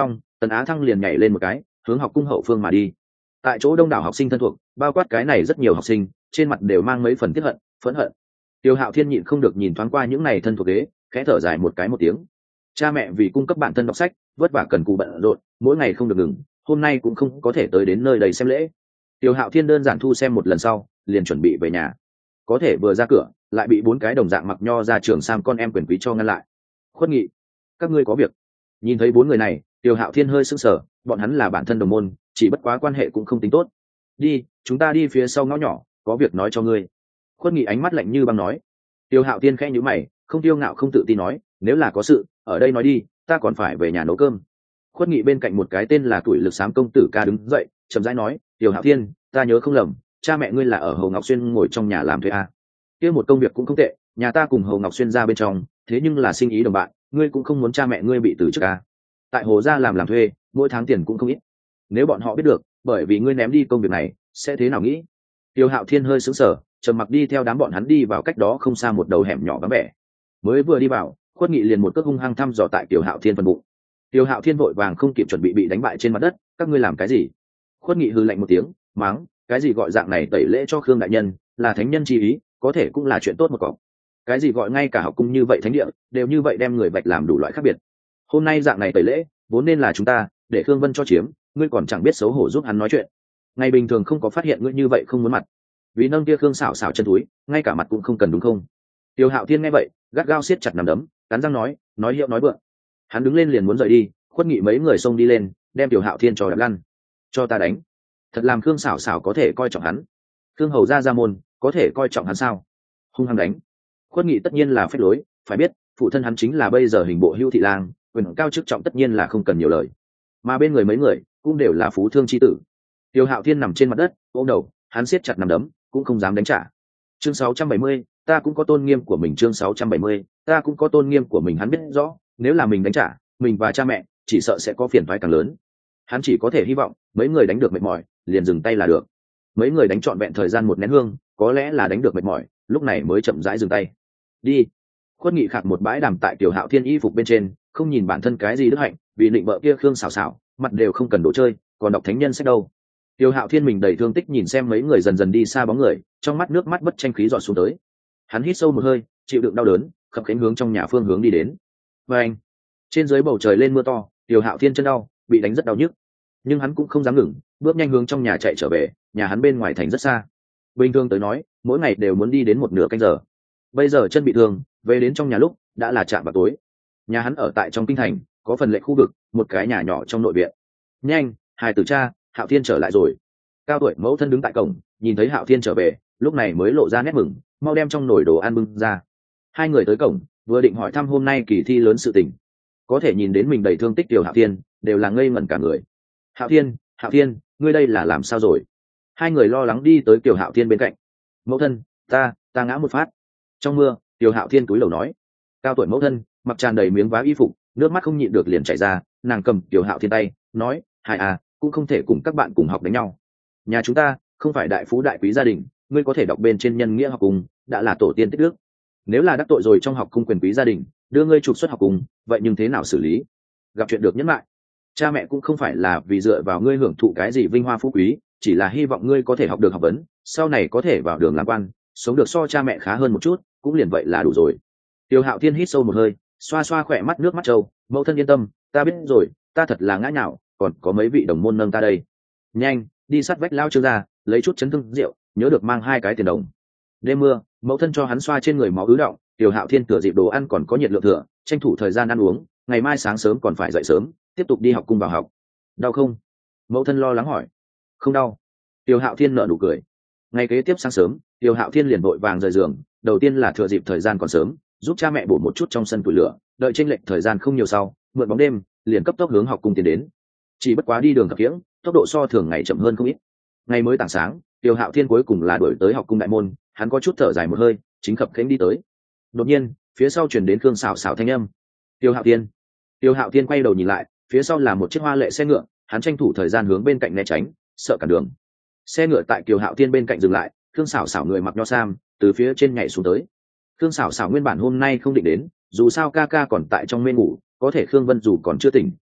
Tần Á Thăng liền nhảy lên một cái hướng học cung hậu phương mà đi. Tại chỗ đông đảo học sinh thân thuộc, bao quát cái này rất nhiều học sinh, trên mặt đều mang mấy phần tiếc hận, phẫn hận. Tiêu Hạo Thiên nhịn không được nhìn thoáng qua những này thân thuộc ghế, khẽ thở dài một cái một tiếng. Cha mẹ vì cung cấp bản thân đọc sách, vất vả cần cù bận rộn, mỗi ngày không được ngừng, hôm nay cũng không có thể tới đến nơi đầy xem lễ. Tiêu Hạo Thiên đơn giản thu xem một lần sau, liền chuẩn bị về nhà. Có thể vừa ra cửa, lại bị bốn cái đồng dạng mặc nho ra trường sam con em quyền quý cho ngăn lại. Khuất Nghị, các ngươi có việc. Nhìn thấy bốn người này, Tiêu Hạo Thiên hơi sững sờ, bọn hắn là bản thân đồng môn, chỉ bất quá quan hệ cũng không tính tốt. Đi, chúng ta đi phía sau ngõ nhỏ, có việc nói cho ngươi. Khuất Nghị ánh mắt lạnh như băng nói. Tiêu Hạo Thiên khẽ nhíu mày, không tiêu ngạo không tự tin nói, nếu là có sự, ở đây nói đi, ta còn phải về nhà nấu cơm. Khuất Nghị bên cạnh một cái tên là tuổi lực xám công tử ca đứng dậy, chậm rãi nói, Tiêu Hạo Thiên, ta nhớ không lầm, cha mẹ ngươi là ở Hồ Ngọc Xuyên ngồi trong nhà làm thuê à. Kia một công việc cũng không tệ, nhà ta cùng Hồ Ngọc Xuyên ra bên trong, thế nhưng là sinh ý đồng bạn, ngươi cũng không muốn cha mẹ ngươi bị từ chức à. Tại Hồ gia làm làm thuê, mỗi tháng tiền cũng không ít. Nếu bọn họ biết được, bởi vì ngươi ném đi công việc này, sẽ thế nào nghĩ? Tiêu Hạo Thiên hơi sững sờ, trầm mặc đi theo đám bọn hắn đi vào cách đó không xa một đầu hẻm nhỏ vắng vẻ. Mới vừa đi vào, Khuất Nghị liền một cước hung hăng thăm dò tại Tiêu Hạo Thiên phần bụng. Tiêu Hạo Thiên vội vàng không kịp chuẩn bị bị đánh bại trên mặt đất, các ngươi làm cái gì? Khuất Nghị hừ lạnh một tiếng, mắng, cái gì gọi dạng này tẩy lễ cho Khương đại nhân, là thánh nhân chi ý, có thể cũng là chuyện tốt một cọc. Cái gì gọi ngay cả học cung như vậy thánh địa, đều như vậy đem người vạch làm đủ loại khác biệt. Hôm nay dạng này tẩy lễ, vốn nên là chúng ta, để Khương Vân cho chiếm, ngươi còn chẳng biết xấu hổ giúp hắn nói chuyện. Ngày bình thường không có phát hiện ngươi như vậy không muốn mặt. Vì nâng kia Khương xảo xảo chân túi, ngay cả mặt cũng không cần đúng không? Tiêu Hạo Thiên nghe vậy, gắt gao siết chặt nắm đấm, cắn răng nói, nói hiệu nói vượng. Hắn đứng lên liền muốn rời đi, Khuất Nghị mấy người xông đi lên, đem Tiêu Hạo Thiên cho đập lăn. Cho ta đánh. Thật làm Khương xảo xảo có thể coi trọng hắn. Khương hầu gia gia môn, có thể coi trọng hắn sao? Hung hăng đánh. Khuất Nghị tất nhiên là phép lối, phải biết, phụ thân hắn chính là bây giờ hình bộ Hưu thị lang, quyền cao chức trọng tất nhiên là không cần nhiều lời. Mà bên người mấy người cũng đều là phú thương chi tử. Tiêu Hạo Thiên nằm trên mặt đất, ôm đầu, hắn siết chặt nắm đấm, cũng không dám đánh trả. Chương sáu trăm bảy mươi, ta cũng có tôn nghiêm của mình. Chương sáu trăm bảy mươi, ta cũng có tôn nghiêm của mình. Hắn biết rõ, nếu là mình đánh trả, mình và cha mẹ chỉ sợ sẽ có phiền toái càng lớn. Hắn chỉ có thể hy vọng mấy người đánh được mệt mỏi, liền dừng tay là được. Mấy người đánh trọn vẹn thời gian một nén hương, có lẽ là đánh được mệt mỏi, lúc này mới chậm rãi dừng tay. Đi. Khuất Nghị khạc một bãi đàm tại Tiểu Hạo Thiên y phục bên trên, không nhìn bản thân cái gì đức hạnh, vì định vợ kia Khương xảo xảo, mặt đều không cần đồ chơi, còn đọc thánh nhân sách đâu. Tiêu Hạo Thiên mình đầy thương tích nhìn xem mấy người dần dần đi xa bóng người, trong mắt nước mắt bất tranh khí giọt xuống tới. Hắn hít sâu một hơi, chịu đựng đau đớn, khập khiễng hướng trong nhà phương hướng đi đến. Và anh, trên dưới bầu trời lên mưa to, Tiêu Hạo Thiên chân đau, bị đánh rất đau nhức, nhưng hắn cũng không dám ngừng, bước nhanh hướng trong nhà chạy trở về. Nhà hắn bên ngoài thành rất xa, bình thường tới nói, mỗi ngày đều muốn đi đến một nửa canh giờ. Bây giờ chân bị thương, về đến trong nhà lúc đã là chạm vào tối. Nhà hắn ở tại trong kinh thành, có phần lệch khu vực, một cái nhà nhỏ trong nội viện. Nhanh, hài tử cha, Hạo Thiên trở lại rồi. Cao tuổi mẫu thân đứng tại cổng, nhìn thấy Hạo Thiên trở về, lúc này mới lộ ra nét mừng, mau đem trong nồi đồ ăn bưng ra. Hai người tới cổng, vừa định hỏi thăm hôm nay kỳ thi lớn sự tình, có thể nhìn đến mình đầy thương tích Tiểu Hạo Thiên, đều là ngây ngẩn cả người. Hạo Thiên, Hạo Thiên, ngươi đây là làm sao rồi? Hai người lo lắng đi tới Tiểu Hạo Thiên bên cạnh. Mẫu thân, ta, ta ngã một phát. Trong mưa, Tiểu Hạo Thiên túi lầu nói. Cao tuổi mẫu thân, mặc tràn đầy miếng vá y phục, nước mắt không nhịn được liền chảy ra, nàng cầm Tiểu Hạo Thiên tay, nói, hai à, cũng không thể cùng các bạn cùng học đánh nhau. Nhà chúng ta không phải đại phú đại quý gia đình, ngươi có thể đọc bên trên nhân nghĩa học cùng, đã là tổ tiên tích đức. Nếu là đắc tội rồi trong học cung quyền quý gia đình, đưa ngươi trục xuất học cùng, vậy nhưng thế nào xử lý? Gặp chuyện được nhẫn lại. Cha mẹ cũng không phải là vì dựa vào ngươi hưởng thụ cái gì vinh hoa phú quý, chỉ là hy vọng ngươi có thể học được học vấn, sau này có thể vào đường làm quan, sống được so cha mẹ khá hơn một chút, cũng liền vậy là đủ rồi. Tiêu Hạo Thiên hít sâu một hơi, xoa xoa khỏe mắt nước mắt trâu, mẫu thân yên tâm, ta biết rồi, ta thật là ngã nhạo, còn có mấy vị đồng môn nâng ta đây. Nhanh, đi sát vách lao Trương ra, lấy chút chấn thương rượu, nhớ được mang hai cái tiền đồng. Đêm mưa, mẫu thân cho hắn xoa trên người máu ứ động, Tiêu Hạo Thiên thừa dịp đồ ăn còn có nhiệt lượng thừa, tranh thủ thời gian ăn uống, ngày mai sáng sớm còn phải dậy sớm, tiếp tục đi học cung vào học. Đau không? Mẫu thân lo lắng hỏi. Không đau. Tiêu Hạo Thiên nở nụ cười. Ngày kế tiếp sáng sớm, Tiêu Hạo Thiên liền vội vàng rời giường, đầu tiên là thừa dịp thời gian còn sớm, giúp cha mẹ bổ một chút trong sân củi lửa, đợi chênh lệch thời gian không nhiều sau, mượn bóng đêm, liền cấp tốc hướng học cung tiến đến. Chỉ bất quá đi đường khập khiễng, tốc độ so thường ngày chậm hơn không ít. Ngày mới tảng sáng, Tiêu Hạo Thiên cuối cùng là đuổi tới học cung đại môn, hắn có chút thở dài một hơi, chính khập khiễng đi tới. Đột nhiên, phía sau truyền đến Khương xảo xảo thanh âm. Tiêu Hạo Thiên. Tiêu Hạo Thiên quay đầu nhìn lại, phía sau là một chiếc hoa lệ xe ngựa, hắn tranh thủ thời gian hướng bên cạnh né tránh, sợ cản đường. Xe ngựa tại Tiêu Hạo Thiên bên cạnh dừng lại, Khương xảo xảo người mặc nho sam, từ phía trên nhảy xuống tới. Khương xảo xảo nguyên bản hôm nay không định đến, dù sao ca ca còn tại trong mê ngủ, có thể Khương Vân dù còn chưa tỉnh,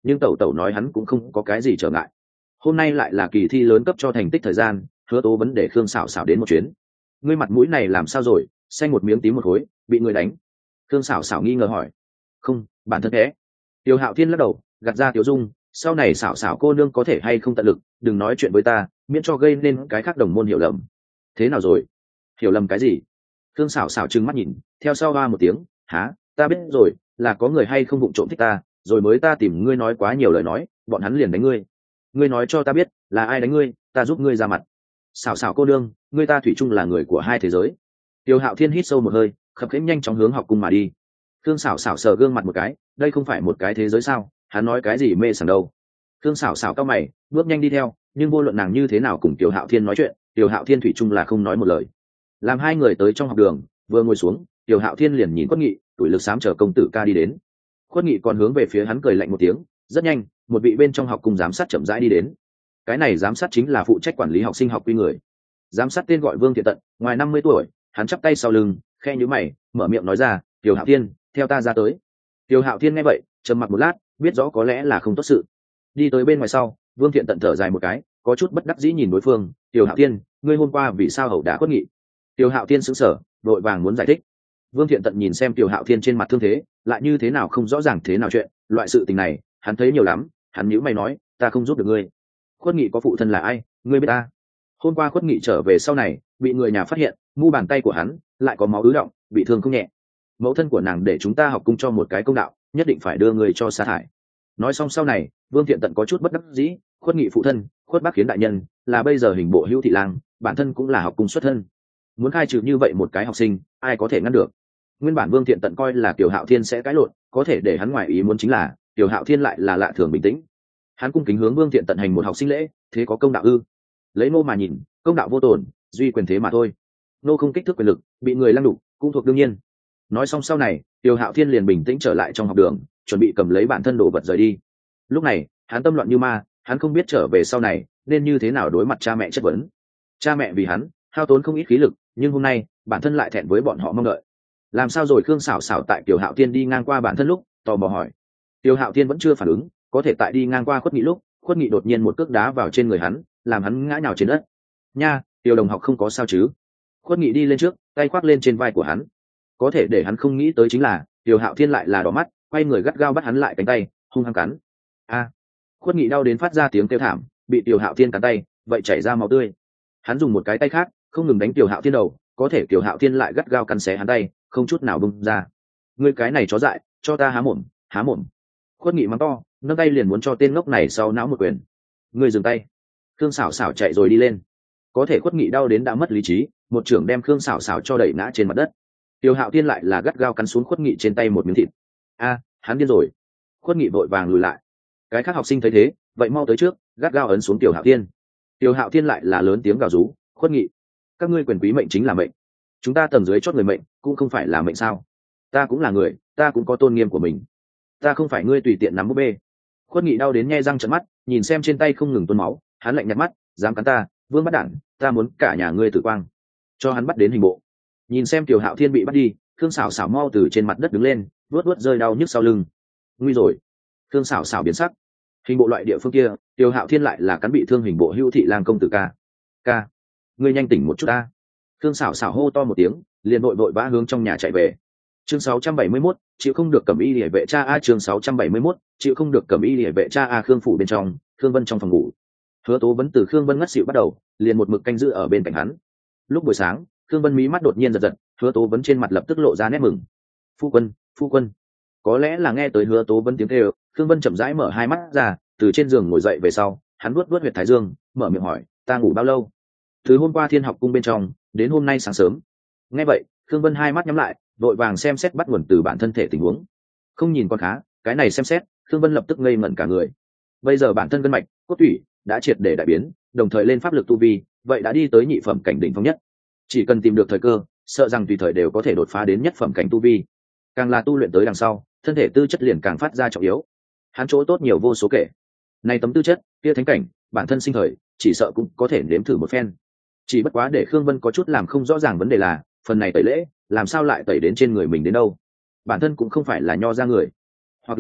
nhưng tẩu tẩu nói hắn cũng không có cái gì trở ngại. Hôm nay lại là kỳ thi lớn cấp cho thành tích thời gian, Hứa Tố Vấn để Khương Sảo Sảo đến một chuyến. Ngươi mặt mũi này làm sao rồi, xanh một miếng tím một khối, bị người đánh? Khương Sảo Sảo nghi ngờ hỏi. Không, bản thân thế. Tiêu Hạo Thiên lắc đầu, gạt ra Tiểu Dung, sau này Sảo Sảo cô nương có thể hay không tận lực, đừng nói chuyện với ta, miễn cho gây nên cái khác đồng môn hiểu lầm. Thế nào rồi? Hiểu lầm cái gì? Khương Sảo Sảo trừng mắt nhìn, theo sau hoa một tiếng, há, ta biết rồi, là có người hay không vụng trộm thích ta, rồi mới ta tìm ngươi nói quá nhiều lời nói, bọn hắn liền đánh ngươi. Ngươi nói cho ta biết, là ai đánh ngươi, ta giúp ngươi ra mặt. Sảo Sảo cô nương, ngươi ta thủy chung là người của hai thế giới. Tiêu Hạo Thiên hít sâu một hơi, khập khiễng nhanh chóng hướng học cung mà đi. Khương Sảo Sảo sờ gương mặt một cái, đây không phải một cái thế giới sao? Hắn nói cái gì mê sảng đâu? Khương Sảo Sảo cao mày, bước nhanh đi theo, nhưng vô luận nàng như thế nào cùng Tiêu Hạo Thiên nói chuyện, Tiêu Hạo Thiên thủy chung là không nói một lời. Làm hai người tới trong học đường, vừa ngồi xuống, Tiêu Hạo Thiên liền nhìn Quất Nghị, tuổi lực xám chờ công tử ca đi đến. Quất Nghị còn hướng về phía hắn cười lạnh một tiếng, rất nhanh, một vị bên trong học cung giám sát chậm rãi đi đến. Cái này giám sát chính là phụ trách quản lý học sinh học quy người. Giám sát tên gọi Vương Thiện Tận, ngoài năm mươi tuổi, hắn chắp tay sau lưng, khe nhíu mày, mở miệng nói ra, "Tiêu Hạo Thiên, theo ta ra tới." Tiêu Hạo Thiên nghe vậy, trầm mặc một lát, biết rõ có lẽ là không tốt sự. Đi tới bên ngoài sau, Vương Thiện Tận thở dài một cái, có chút bất đắc dĩ nhìn đối phương, "Tiêu Hạo Thiên, ngươi hôm qua vì sao hậu đả Quất Nghị?" Tiêu Hạo Thiên sững sờ, vội vàng muốn giải thích. Vương Thiện Tận nhìn xem Tiêu Hạo Thiên trên mặt thương thế, lại như thế nào không rõ ràng thế nào chuyện, loại sự tình này, hắn thấy nhiều lắm, hắn nhíu mày nói, "Ta không giúp được ngươi." Quất Nghị có phụ thân là ai, ngươi biết ta? Hôm qua Quất Nghị trở về sau này, bị người nhà phát hiện, mu bàn tay của hắn lại có máu ứ động, bị thương không nhẹ. Mẫu thân của nàng để chúng ta học cung cho một cái công đạo, nhất định phải đưa người cho sa thải. Nói xong sau này, Vương Thiện Tận có chút bất đắc dĩ, Khuất Nghị phụ thân, Khuất Bác Khiến đại nhân, là bây giờ hình bộ Hữu Thị Lang, bản thân cũng là học cung xuất thân. Muốn khai trừ như vậy một cái học sinh, ai có thể ngăn được? Nguyên bản Vương Thiện Tận coi là Tiểu Hạo Thiên sẽ cãi lộn, có thể để hắn ngoài ý muốn chính là, Tiểu Hạo Thiên lại là lạ thường bình tĩnh. Hắn cung kính hướng Vương Thiện Tận hành một học sinh lễ, thế có công đạo ư? Lấy nô mà nhìn, công đạo vô tổn, duy quyền thế mà thôi. Nô không kích thước quyền lực, bị người lăng đục, cũng thuộc đương nhiên. Nói xong sau này, Tiểu Hạo Thiên liền bình tĩnh trở lại trong học đường, chuẩn bị cầm lấy bản thân đồ vật rời đi. Lúc này, hắn tâm loạn như ma, hắn không biết trở về sau này nên như thế nào đối mặt cha mẹ chất vấn. Cha mẹ vì hắn hao tốn không ít khí lực, nhưng hôm nay bản thân lại thẹn với bọn họ mong đợi. Làm sao rồi? Khương Sảo Sảo tại Tiểu Hạo Thiên đi ngang qua bản thân lúc tò mò hỏi. Tiểu Hạo Thiên vẫn chưa phản ứng, có thể tại đi ngang qua Khuất Nghị lúc, Khuất Nghị đột nhiên một cước đá vào trên người hắn, làm hắn ngã nhào trên đất. Nha, Tiểu đồng học không có sao chứ? Khuất Nghị đi lên trước, tay khoác lên trên vai của hắn. Có thể để hắn không nghĩ tới chính là Tiểu Hạo Thiên lại là đỏ mắt, quay người gắt gao bắt hắn lại cánh tay, hung hăng cắn. A! Khuất Nghị đau đến phát ra tiếng kêu thảm, bị Tiểu Hạo Thiên cắn tay, vậy chảy ra máu tươi. Hắn dùng một cái tay khác không ngừng đánh Tiểu Hạo Thiên đầu, có thể Tiểu Hạo Thiên lại gắt gao cắn xé hắn tay, không chút nào bung ra. Ngươi cái này chó dại, cho ta há mồm, há mồm! Khuất Nghị mắng to, nâng tay liền muốn cho tên ngốc này sau não một quyền. Ngươi dừng tay! Khương Sảo Sảo chạy rồi đi lên. Có thể Khuất Nghị đau đến đã mất lý trí, một trưởng đem Khương Sảo Sảo cho đẩy ngã trên mặt đất. Tiểu Hạo Thiên lại là gắt gao cắn xuống Khuất Nghị trên tay một miếng thịt. A, hắn điên rồi! Khuất Nghị vội vàng lùi lại. Cái khác học sinh thấy thế, vậy mau tới trước, gắt gao ấn xuống Tiểu Hạo Thiên. Tiểu Hạo Thiên lại là lớn tiếng gào rú, Khuất Nghị, các ngươi quyền quý mệnh chính là mệnh, chúng ta tầng dưới chót người mệnh cũng không phải là mệnh sao? Ta cũng là người, ta cũng có tôn nghiêm của mình, ta không phải ngươi tùy tiện nắm búp bê. Khuất Nghị đau đến nhe răng trợn mắt, nhìn xem trên tay không ngừng tuôn máu, hắn lạnh nhạt mắt, dám cắn ta, Vương Bắt Đản, ta muốn cả nhà ngươi tử quang. Cho hắn bắt đến hình bộ. Nhìn xem Tiểu Hạo Thiên bị bắt đi, Khương Sảo Sảo mau từ trên mặt đất đứng lên, vuốt vuốt rơi đau nhức sau lưng. Nguy rồi! Khương Sảo Sảo biến sắc. Hình bộ loại địa phương kia, Tiểu Hạo Thiên lại là cắn bị thương hình bộ Hữu Thị Lang công tử ca. Ca, ngươi nhanh tỉnh một chút ta! Khương Sảo Sảo hô to một tiếng, liền vội vội vã hướng trong nhà chạy về. Chương sáu trăm bảy mươi mốt, chịu không được cầm y liễu vệ cha a. Chương sáu trăm bảy mươi mốt, chịu không được cầm y liễu vệ cha a. Khương phủ bên trong, Khương Vân trong phòng ngủ. Hứa Tố Vấn từ Khương Vân ngất xỉu bắt đầu, liền một mực canh giữ ở bên cạnh hắn. Lúc buổi sáng, Khương Vân mí mắt đột nhiên giật giật, Hứa Tố Vấn trên mặt lập tức lộ ra nét mừng. Phu quân, phu quân. Có lẽ là nghe tới Hứa Tố Vấn tiếng kêu, Khương Vân chậm rãi mở hai mắt ra, từ trên giường ngồi dậy về sau, hắn vuốt vuốt huyệt thái dương, mở miệng hỏi, ta ngủ bao lâu? Từ hôm qua Thiên Học cung bên trong đến hôm nay sáng sớm. Nghe vậy, Khương Vân hai mắt nhắm lại, vội vàng xem xét bắt nguồn từ bản thân thể tình huống. Không nhìn con khá, cái này xem xét, Khương Vân lập tức ngây ngẩn cả người. Bây giờ bản thân gân mạch, cốt tủy đã triệt để đại biến, đồng thời lên pháp lực tu vi, vậy đã đi tới nhị phẩm cảnh đỉnh phong nhất. Chỉ cần tìm được thời cơ, sợ rằng tùy thời đều có thể đột phá đến nhất phẩm cảnh tu vi. Càng là tu luyện tới đằng sau, thân thể tư chất liền càng phát ra trọng yếu. Hắn chỗ tốt nhiều vô số kể. Này tấm tư chất, kia thánh cảnh, bản thân sinh thời, chỉ sợ cũng có thể nếm thử một phen. Chỉ bất quá để Khương Vân có chút làm không rõ ràng vấn đề là, phần này tẩy lễ, làm sao lại tẩy đến trên người mình đến đâu? Bản thân cũng không phải là nho ra người, hoặc là nói,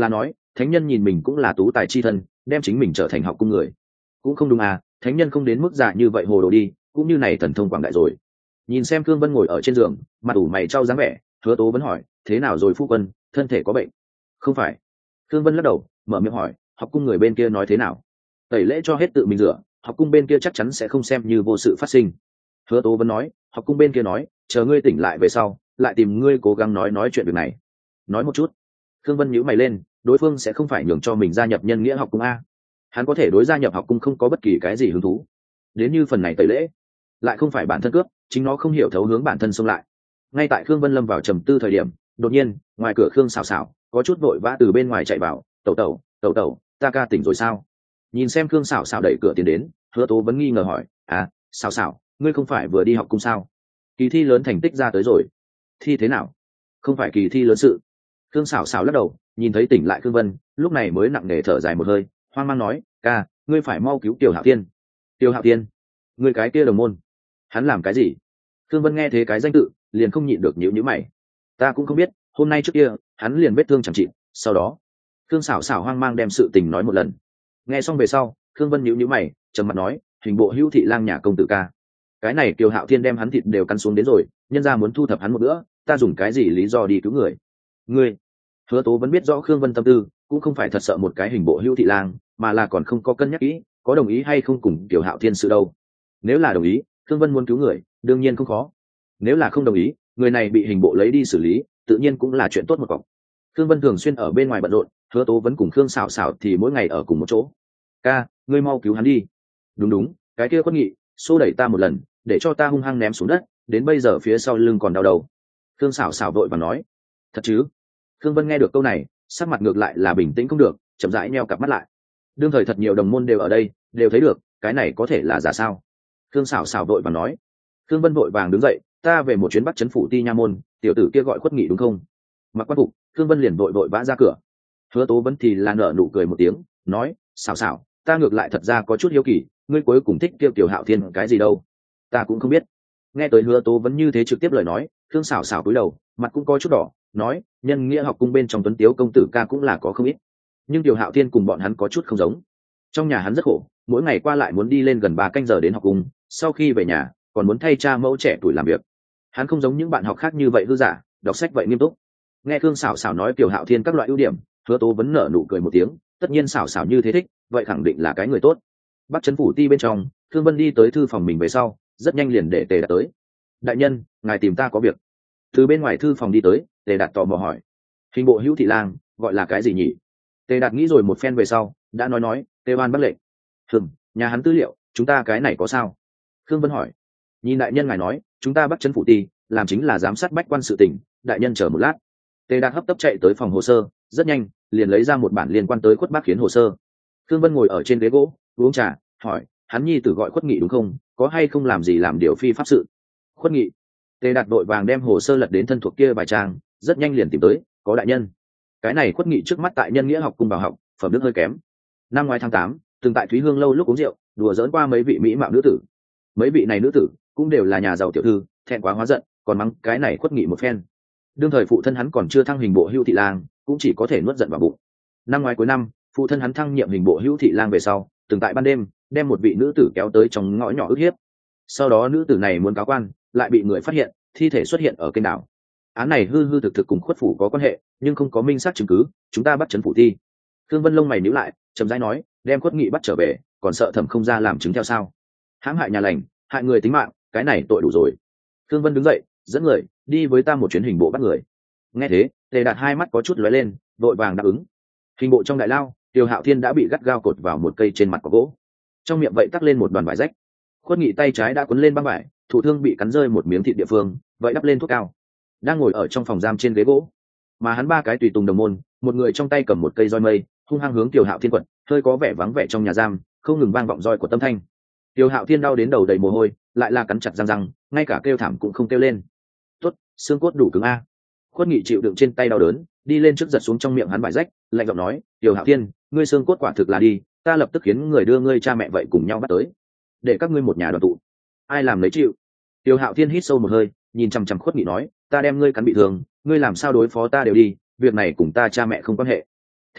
thánh nhân nhìn mình cũng là tú tài chi thân, đem chính mình trở thành học cung người. Cũng không đúng à, thánh nhân không đến mức dạ như vậy hồ đồ đi, cũng như này thần thông quảng đại rồi. Nhìn xem Khương Vân ngồi ở trên giường, mặt ủ mày trao dáng vẻ, Hứa Tố vẫn hỏi, thế nào rồi phu quân, thân thể có bệnh? Không phải. Khương Vân lắc đầu, mở miệng hỏi, học cung người bên kia nói thế nào? Tẩy lễ cho hết tự mình rửa, học cung bên kia chắc chắn sẽ không xem như vô sự phát sinh. Hứa Tố vẫn nói, học cung bên kia nói, chờ ngươi tỉnh lại về sau, lại tìm ngươi cố gắng nói nói chuyện việc này. Nói một chút. Khương Vân nhíu mày lên, đối phương sẽ không phải nhường cho mình gia nhập nhân nghĩa học cung a? Hắn có thể đối gia nhập học cung không có bất kỳ cái gì hứng thú. Đến như phần này tẩy lễ, lại không phải bản thân cướp, chính nó không hiểu thấu hướng bản thân xông lại. Ngay tại Khương Vân lâm vào trầm tư thời điểm, đột nhiên ngoài cửa Khương Sảo Sảo có chút vội vã từ bên ngoài chạy vào, tẩu tẩu tẩu tẩu ta ca tỉnh rồi sao? Nhìn xem Khương Sảo Sảo đẩy cửa tiến đến, Hứa Tố vẫn nghi ngờ hỏi, à Sảo Sảo, ngươi không phải vừa đi học cung sao? Kỳ thi lớn thành tích ra tới rồi. Thi thế nào? Không phải kỳ thi lớn sự. Khương Sảo Sảo lắc đầu, nhìn thấy tỉnh lại Khương Vân, lúc này mới nặng nề thở dài một hơi, hoang mang nói, ca, ngươi phải mau cứu Tiểu Hạo Thiên. Tiểu Hạo Thiên? Ngươi cái kia đồng môn, hắn làm cái gì? Khương Vân nghe thế cái danh tự, liền không nhịn được nhíu nhíu mày. Ta cũng không biết, hôm nay trước kia, hắn liền vết thương chẳng trị, sau đó, Khương Sảo Sảo hoang mang đem sự tình nói một lần. Nghe xong về sau, Khương Vân nhíu nhíu mày, trầm mặt nói, hình bộ Hữu Thị Lang nhà công tử ca. Cái này Kiều Hạo Thiên đem hắn thịt đều căn xuống đến rồi, nhân ra muốn thu thập hắn một bữa, ta dùng cái gì lý do đi cứu người? Ngươi? Hứa Tố vẫn biết rõ Khương Vân tâm tư, cũng không phải thật sợ một cái hình bộ Hữu Thị Lang, mà là còn không có cân nhắc kỹ, có đồng ý hay không cùng Kiều Hạo Thiên sự đâu. Nếu là đồng ý, Khương Vân muốn cứu người, đương nhiên không khó. Nếu là không đồng ý, người này bị hình bộ lấy đi xử lý, tự nhiên cũng là chuyện tốt một cọc. Khương Vân thường xuyên ở bên ngoài bận rộn, Hứa Tố vẫn cùng Khương Sảo Sảo thì mỗi ngày ở cùng một chỗ. Ca, ngươi mau cứu hắn đi. Đúng đúng, cái kia Quất Nghị, xô đẩy ta một lần, để cho ta hung hăng ném xuống đất, đến bây giờ phía sau lưng còn đau đầu. Khương Sảo Sảo vội vàng nói. Thật chứ? Khương Vân nghe được câu này, sắc mặt ngược lại là bình tĩnh không được, chậm rãi nheo cặp mắt lại. Đương thời thật nhiều đồng môn đều ở đây, đều thấy được, cái này có thể là giả sao? Khương Sảo Sảo vội vàng nói. Khương Vân vội vàng đứng dậy, ta về một chuyến bắt chấn phủ ti nha môn, tiểu tử kia gọi Quất Nghị đúng không? Mặc quan phục, Khương Vân liền vội vội vã ra cửa. Hứa Tố vẫn thì là nở nụ cười một tiếng, nói, Sảo Sảo, ta ngược lại thật ra có chút hiếu kỳ, ngươi cuối cùng thích kêu Tiểu Hạo Thiên cái gì đâu? Ta cũng không biết. Nghe tới Hứa Tố vẫn như thế trực tiếp lời nói, Khương Sảo Sảo cúi đầu, mặt cũng có chút đỏ, nói, nhân nghĩa học cung bên trong tuấn tiếu công tử ca cũng là có không ít, nhưng Tiểu Hạo Thiên cùng bọn hắn có chút không giống. Trong nhà hắn rất khổ, mỗi ngày qua lại muốn đi lên gần ba canh giờ đến học cung, sau khi về nhà còn muốn thay cha mẫu trẻ tuổi làm việc. Hắn không giống những bạn học khác như vậy hư giả, đọc sách vậy nghiêm túc. Nghe Khương Sảo Sảo nói Tiểu Hạo Thiên các loại ưu điểm, Hứa Tố vẫn nở nụ cười một tiếng, tất nhiên Sảo Sảo như thế thích, vậy khẳng định là cái người tốt. Bắc trấn phủ ti bên trong, Thương Vân đi tới thư phòng mình về sau, rất nhanh liền để Tề Đạt tới. Đại nhân, ngài tìm ta có việc. Từ bên ngoài thư phòng đi tới, Tề Đạt tò mò hỏi, hình bộ Hữu Thị Lang gọi là cái gì nhỉ? Tề Đạt nghĩ rồi một phen về sau, đã nói nói, Tề Oan Bắc lệnh. Hừm, nhà hắn tư liệu, chúng ta cái này có sao? Khương Vân hỏi. Nhìn đại nhân ngài nói, chúng ta bắt trấn phủ ti, làm chính là giám sát bách quan sự tình, đại nhân chờ một lát. Tề Đạt hấp tấp chạy tới phòng hồ sơ, rất nhanh liền lấy ra một bản liên quan tới Khuất Bác Khiến hồ sơ. Khương Vân ngồi ở trên ghế gỗ uống trà, hỏi, hắn nhi tử gọi Khuất Nghị đúng không, có hay không làm gì làm điều phi pháp sự? Khuất Nghị. Tề Đạt đội vàng đem hồ sơ lật đến thân thuộc kia vài trang, rất nhanh liền tìm tới, có đại nhân. Cái này Khuất Nghị trước mắt tại nhân nghĩa học cung vào học, phẩm đức hơi kém. Năm ngoái tháng tám, từng tại Thúy Hương lâu lúc uống rượu, đùa giỡn qua mấy vị mỹ mạo nữ tử. Mấy vị này nữ tử cũng đều là nhà giàu tiểu thư, thẹn quá hóa giận, còn mắng cái này Khuất Nghị một phen. Đương thời phụ thân hắn còn chưa thăng hình bộ Hữu Thị Lang, cũng chỉ có thể nuốt giận vào bụng. Năm ngoái cuối năm, phụ thân hắn thăng nhiệm hình bộ Hữu Thị Lang về sau, từng tại ban đêm đem một vị nữ tử kéo tới trong ngõ nhỏ ức hiếp. Sau đó nữ tử này muốn cáo quan, lại bị người phát hiện, thi thể xuất hiện ở kênh đảo. Án này hư hư thực thực cùng Khuất phủ có quan hệ, nhưng không có minh xác chứng cứ, chúng ta bắt trấn phủ ti. Khương Vân lông mày nhíu lại, chậm rãi nói, đem Khuất Nghị bắt trở về, còn sợ thẩm không ra làm chứng theo sao? Hãm hại nhà lành, hại người tính mạng, cái này tội đủ rồi. Khương Vân đứng dậy, dẫn người đi với ta một chuyến hình bộ bắt người. Nghe thế, Tề Đạt hai mắt có chút lóe lên, vội vàng đáp ứng. Hình bộ trong đại lao, Tiểu Hạo Thiên đã bị gắt gao cột vào một cây trên mặt có gỗ, trong miệng vậy tắc lên một đoàn vải rách. Khuất Nghị tay trái đã quấn lên băng vải, thủ thương bị cắn rơi một miếng thịt địa phương, vậy đắp lên thuốc cao, đang ngồi ở trong phòng giam trên ghế gỗ. Mà hắn ba cái tùy tùng đồng môn, một người trong tay cầm một cây roi mây, hung hăng hướng Tiểu Hạo Thiên quật, hơi có vẻ vắng vẻ trong nhà giam, không ngừng vang vọng roi của tâm thanh. Tiểu Hạo Thiên đau đến đầu đầy mồ hôi, lại là cắn chặt răng răng, ngay cả kêu thảm cũng không kêu lên. Tốt, xương cốt đủ cứng a. Khuất Nghị chịu đựng trên tay đau đớn, đi lên trước giật xuống trong miệng hắn vải rách, lạnh giọng nói, Tiểu Hạo Thiên, ngươi xương cốt quả thực là đi, ta lập tức khiến người đưa ngươi cha mẹ vậy cùng nhau bắt tới, để các ngươi một nhà đoàn tụ, ai làm lấy chịu. Tiểu Hạo Thiên hít sâu một hơi, nhìn chằm chằm Khuất Nghị nói, ta đem ngươi cắn bị thương, ngươi làm sao đối phó ta đều đi, việc này cùng ta cha mẹ không quan hệ. Thế nào,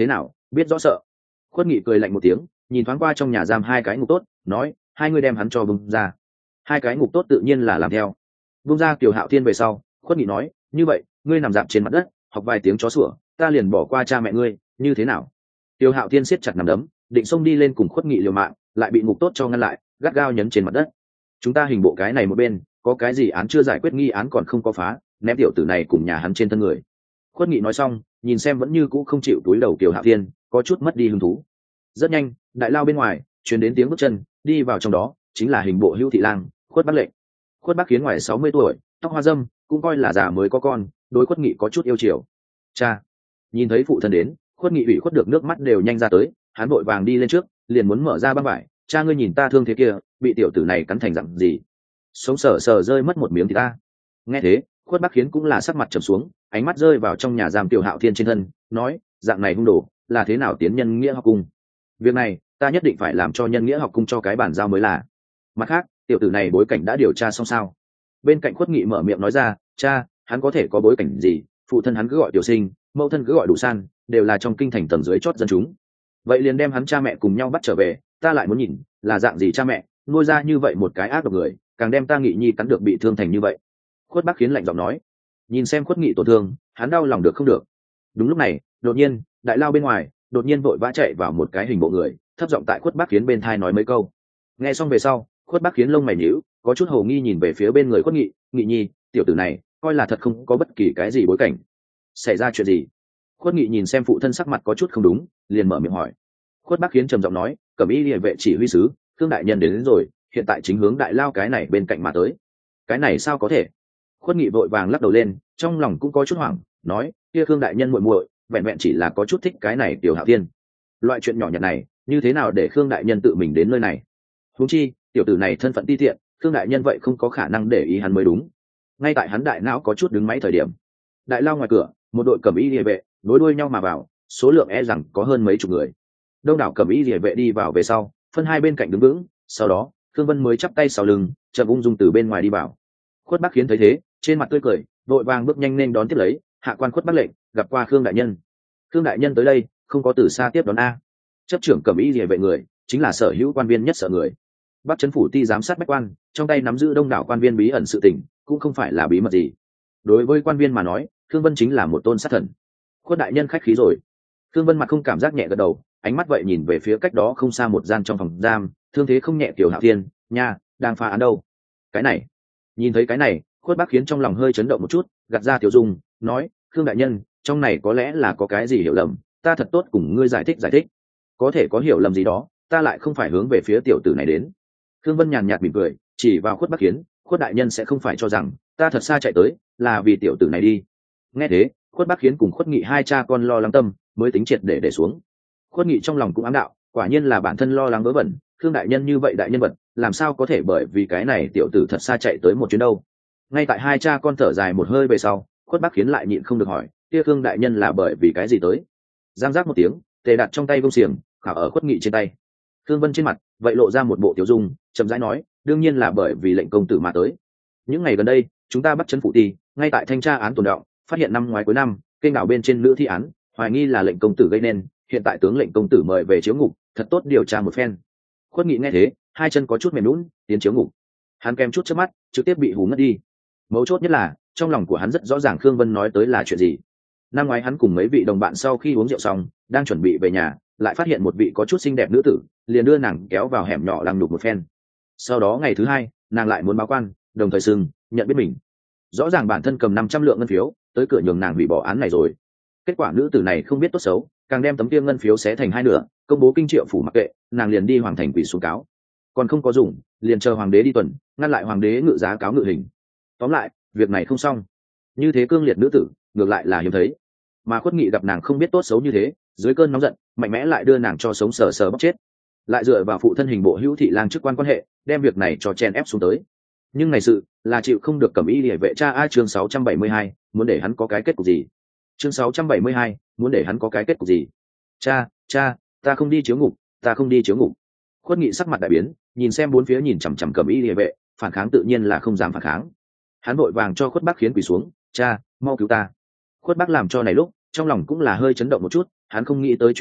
biết rõ sợ. Khuất Nghị cười lạnh một tiếng, nhìn thoáng qua trong nhà giam hai cái ngục tốt, nói, hai người đem hắn cho bung ra. Hai cái ngục tốt tự nhiên là làm theo. Bung ra Kiều Hạo Thiên về sau, Khuất Nghị nói, như vậy ngươi nằm dạp trên mặt đất học vài tiếng chó sủa, ta liền bỏ qua cha mẹ ngươi, như thế nào? Kiều Hạo Thiên siết chặt nắm đấm, định xông đi lên cùng Khuất Nghị liều mạng, lại bị ngục tốt cho ngăn lại, gắt gao nhấn trên mặt đất. Chúng ta hình bộ cái này một bên, có cái gì án chưa giải quyết, nghi án còn không có phá, ném tiểu tử này cùng nhà hắn trên thân người. Khuất Nghị nói xong, nhìn xem vẫn như cũ không chịu túi đầu Kiều Hạo Thiên, có chút mất đi hứng thú. Rất nhanh, đại lao bên ngoài truyền đến tiếng bước chân, đi vào trong đó chính là hình bộ Hữu Thị Lang, Khuất Bắc Lệnh. Khuất Bắc Kiến ngoài sáu mươi tuổi, tóc hoa râm, cũng coi là già mới có con, đối Khuất Nghị có chút yêu chiều. Cha, nhìn thấy phụ thân đến, Khuất Nghị ủy khuất được nước mắt đều nhanh ra tới, hắn vội vàng đi lên trước, liền muốn mở ra băng vải. Cha, ngươi nhìn ta thương thế kia, bị tiểu tử này cắn thành dặn gì? Sống sờ sờ rơi mất một miếng thì ta. Nghe thế, Khuất Bắc Kiến cũng là sắc mặt trầm xuống, ánh mắt rơi vào trong nhà giam Tiểu Hạo Thiên trên thân, nói, dạng này hung đồ, là thế nào tiến nhân nghĩa học cung? Việc này, ta nhất định phải làm cho nhân nghĩa học cung cho cái bản giao mới là. Mặt khác, tiểu tử này bối cảnh đã điều tra xong sao? Bên cạnh Khuất Nghị mở miệng nói ra, cha, hắn có thể có bối cảnh gì? Phụ thân hắn cứ gọi Tiểu Sinh, mẫu thân cứ gọi Đủ San, đều là trong kinh thành tầng dưới chót dân chúng. Vậy liền đem hắn cha mẹ cùng nhau bắt trở về, ta lại muốn nhìn là dạng gì cha mẹ nuôi ra như vậy một cái ác độc người, càng đem ta Nghị nhi cắn được bị thương thành như vậy. Khuất Bắc Kiến lạnh giọng nói. Nhìn xem Khuất Nghị tổn thương, hắn đau lòng được không được. Đúng lúc này, đột nhiên, đại lao bên ngoài đột nhiên vội vã chạy vào một cái hình bộ người, thấp giọng tại Khuất Bắc Kiến bên thai nói mấy câu. Nghe xong về sau, Khuất Bắc Kiến lông mày nhíu, có chút hồ nghi nhìn về phía bên người Khuất Nghị, Nghị nhi, tiểu tử này coi là thật không có bất kỳ cái gì bối cảnh. Xảy ra chuyện gì? Khuất Nghị nhìn xem phụ thân sắc mặt có chút không đúng, liền mở miệng hỏi. Khuất Bắc Kiến trầm giọng nói, Cẩm Y Liễu vệ chỉ huy sứ Khương đại nhân đến, đến rồi, hiện tại chính hướng đại lao cái này bên cạnh mà tới. Cái này sao có thể? Khuất Nghị vội vàng lắc đầu lên, trong lòng cũng có chút hoảng, nói, kia Khương đại nhân muội muội, vẹn vẹn chỉ là có chút thích cái này Tiểu Hạo Thiên. Loại chuyện nhỏ nhặt này, như thế nào để Khương đại nhân tự mình đến nơi này? Huống chi, tiểu tử này thân phận ti tiện, Khương đại nhân vậy không có khả năng để ý hắn mới đúng. Ngay tại hắn đại não có chút đứng máy thời điểm, đại lao ngoài cửa, một đội Cẩm Y Liễu vệ nối đuôi nhau mà vào, số lượng e rằng có hơn mấy chục người. Đông đảo Cẩm Y Liễu vệ đi vào về sau, phân hai bên cạnh đứng vững, sau đó Khương Vân mới chắp tay sau lưng, chậm ung dung từ bên ngoài đi vào. Khuất Bắc Kiến thấy thế, trên mặt tươi cười, vội vàng bước nhanh lên đón tiếp lấy, hạ quan Khuất Bắc Lệnh gặp qua Khương đại nhân. Khương đại nhân tới đây, không có từ xa tiếp đón a. Chấp trưởng Cẩm Y Liễu vệ người, chính là sở hữu quan viên nhất sợ người. Bắc trấn phủ ti giám sát bách quan, trong tay nắm giữ đông đảo quan viên bí ẩn sự tình, cũng không phải là bí mật gì. Đối với quan viên mà nói, Khương Vân chính là một tôn sát thần. Khuất đại nhân khách khí rồi. Khương Vân mặt không cảm giác nhẹ gật đầu, ánh mắt vậy nhìn về phía cách đó không xa một gian trong phòng giam, thương thế không nhẹ Tiểu Hạo Thiên, nha, đang phá án đâu? Cái này, nhìn thấy cái này, Khuất Bắc Kiến trong lòng hơi chấn động một chút, gạt ra tiểu dung, nói, Khương đại nhân, trong này có lẽ là có cái gì hiểu lầm, ta thật tốt cùng ngươi giải thích giải thích. Có thể có hiểu lầm gì đó, ta lại không phải hướng về phía tiểu tử này đến. Khương Vân nhàn nhạt mỉm cười, chỉ vào Khuất Bắc Kiến, Khuất đại nhân sẽ không phải cho rằng ta thật xa chạy tới là vì tiểu tử này đi. Nghe thế, Khuất Bắc Kiến cùng Khuất Nghị hai cha con lo lắng tâm mới tính triệt để để xuống. Khuất Nghị trong lòng cũng ám đạo, quả nhiên là bản thân lo lắng vớ vẩn, Khương đại nhân như vậy đại nhân vật, làm sao có thể bởi vì cái này tiểu tử thật xa chạy tới một chuyến đâu. Ngay tại hai cha con thở dài một hơi về sau, Khuất Bắc Kiến lại nhịn không được hỏi, kia Khương đại nhân là bởi vì cái gì tới? Giang giác một tiếng, tề đặt trong tay vông xiềng khảo ở Khuất Nghị trên tay. Khương Vân trên mặt vậy lộ ra một bộ tiểu dung, chậm rãi nói, đương nhiên là bởi vì lệnh công tử mà tới. Những ngày gần đây, chúng ta bắt trấn phủ ti, ngay tại thanh tra án tồn động, phát hiện năm ngoái cuối năm, kênh đảo bên trên nữ thi án, hoài nghi là lệnh công tử gây nên, hiện tại tướng lệnh công tử mời về chiếu ngục, thật tốt điều tra một phen. Khuất Nghị nghe thế, hai chân có chút mềm nhũn, tiến chiếu ngục. Hắn kèm chút chớp mắt, trực tiếp bị hù ngất đi. Mấu chốt nhất là, trong lòng của hắn rất rõ ràng Khương Vân nói tới là chuyện gì. Năm ngoái hắn cùng mấy vị đồng bạn sau khi uống rượu xong, đang chuẩn bị về nhà, lại phát hiện một vị có chút xinh đẹp nữ tử, liền đưa nàng kéo vào hẻm nhỏ lăng nhục một phen. Sau đó ngày thứ hai, nàng lại muốn báo quan, đồng thời sưng nhận biết mình. Rõ ràng bản thân cầm năm trăm lượng ngân phiếu, tới cửa nhường nàng hủy bỏ án này rồi. Kết quả nữ tử này không biết tốt xấu, càng đem tấm kia ngân phiếu xé thành hai nửa, công bố kinh triệu phủ mặc kệ, nàng liền đi hoàng thành quỷ xuống cáo. Còn không có dùng, liền chờ hoàng đế đi tuần, ngăn lại hoàng đế ngự giá cáo ngự hình. Tóm lại, việc này không xong. Như thế cương liệt nữ tử, ngược lại là hiếm thấy. Mà Khuất Nghị gặp nàng không biết tốt xấu như thế, dưới cơn nóng giận, mạnh mẽ lại đưa nàng cho sống sờ sờ bóc chết. Lại dựa vào phụ thân hình bộ Hữu Thị Lang chức quan quan hệ, đem việc này cho chen ép xuống tới. Nhưng này sự là chịu không được Cẩm Y Liễu vệ cha a. Chương sáu trăm bảy mươi hai, muốn để hắn có cái kết cục gì? Chương sáu trăm bảy mươi hai, muốn để hắn có cái kết cục gì? Cha, cha, ta không đi chiếu ngục, ta không đi chiếu ngục. Khuất Nghị sắc mặt đại biến, nhìn xem bốn phía nhìn chằm chằm Cẩm Y Liễu vệ, phản kháng tự nhiên là không dám phản kháng. Hắn vội vàng cho Khuất Bắc Khiến quỳ xuống, cha, mau cứu ta. Khuất Bắc làm cho này lúc, trong lòng cũng là hơi chấn động một chút, hắn không nghĩ tới chuyện này,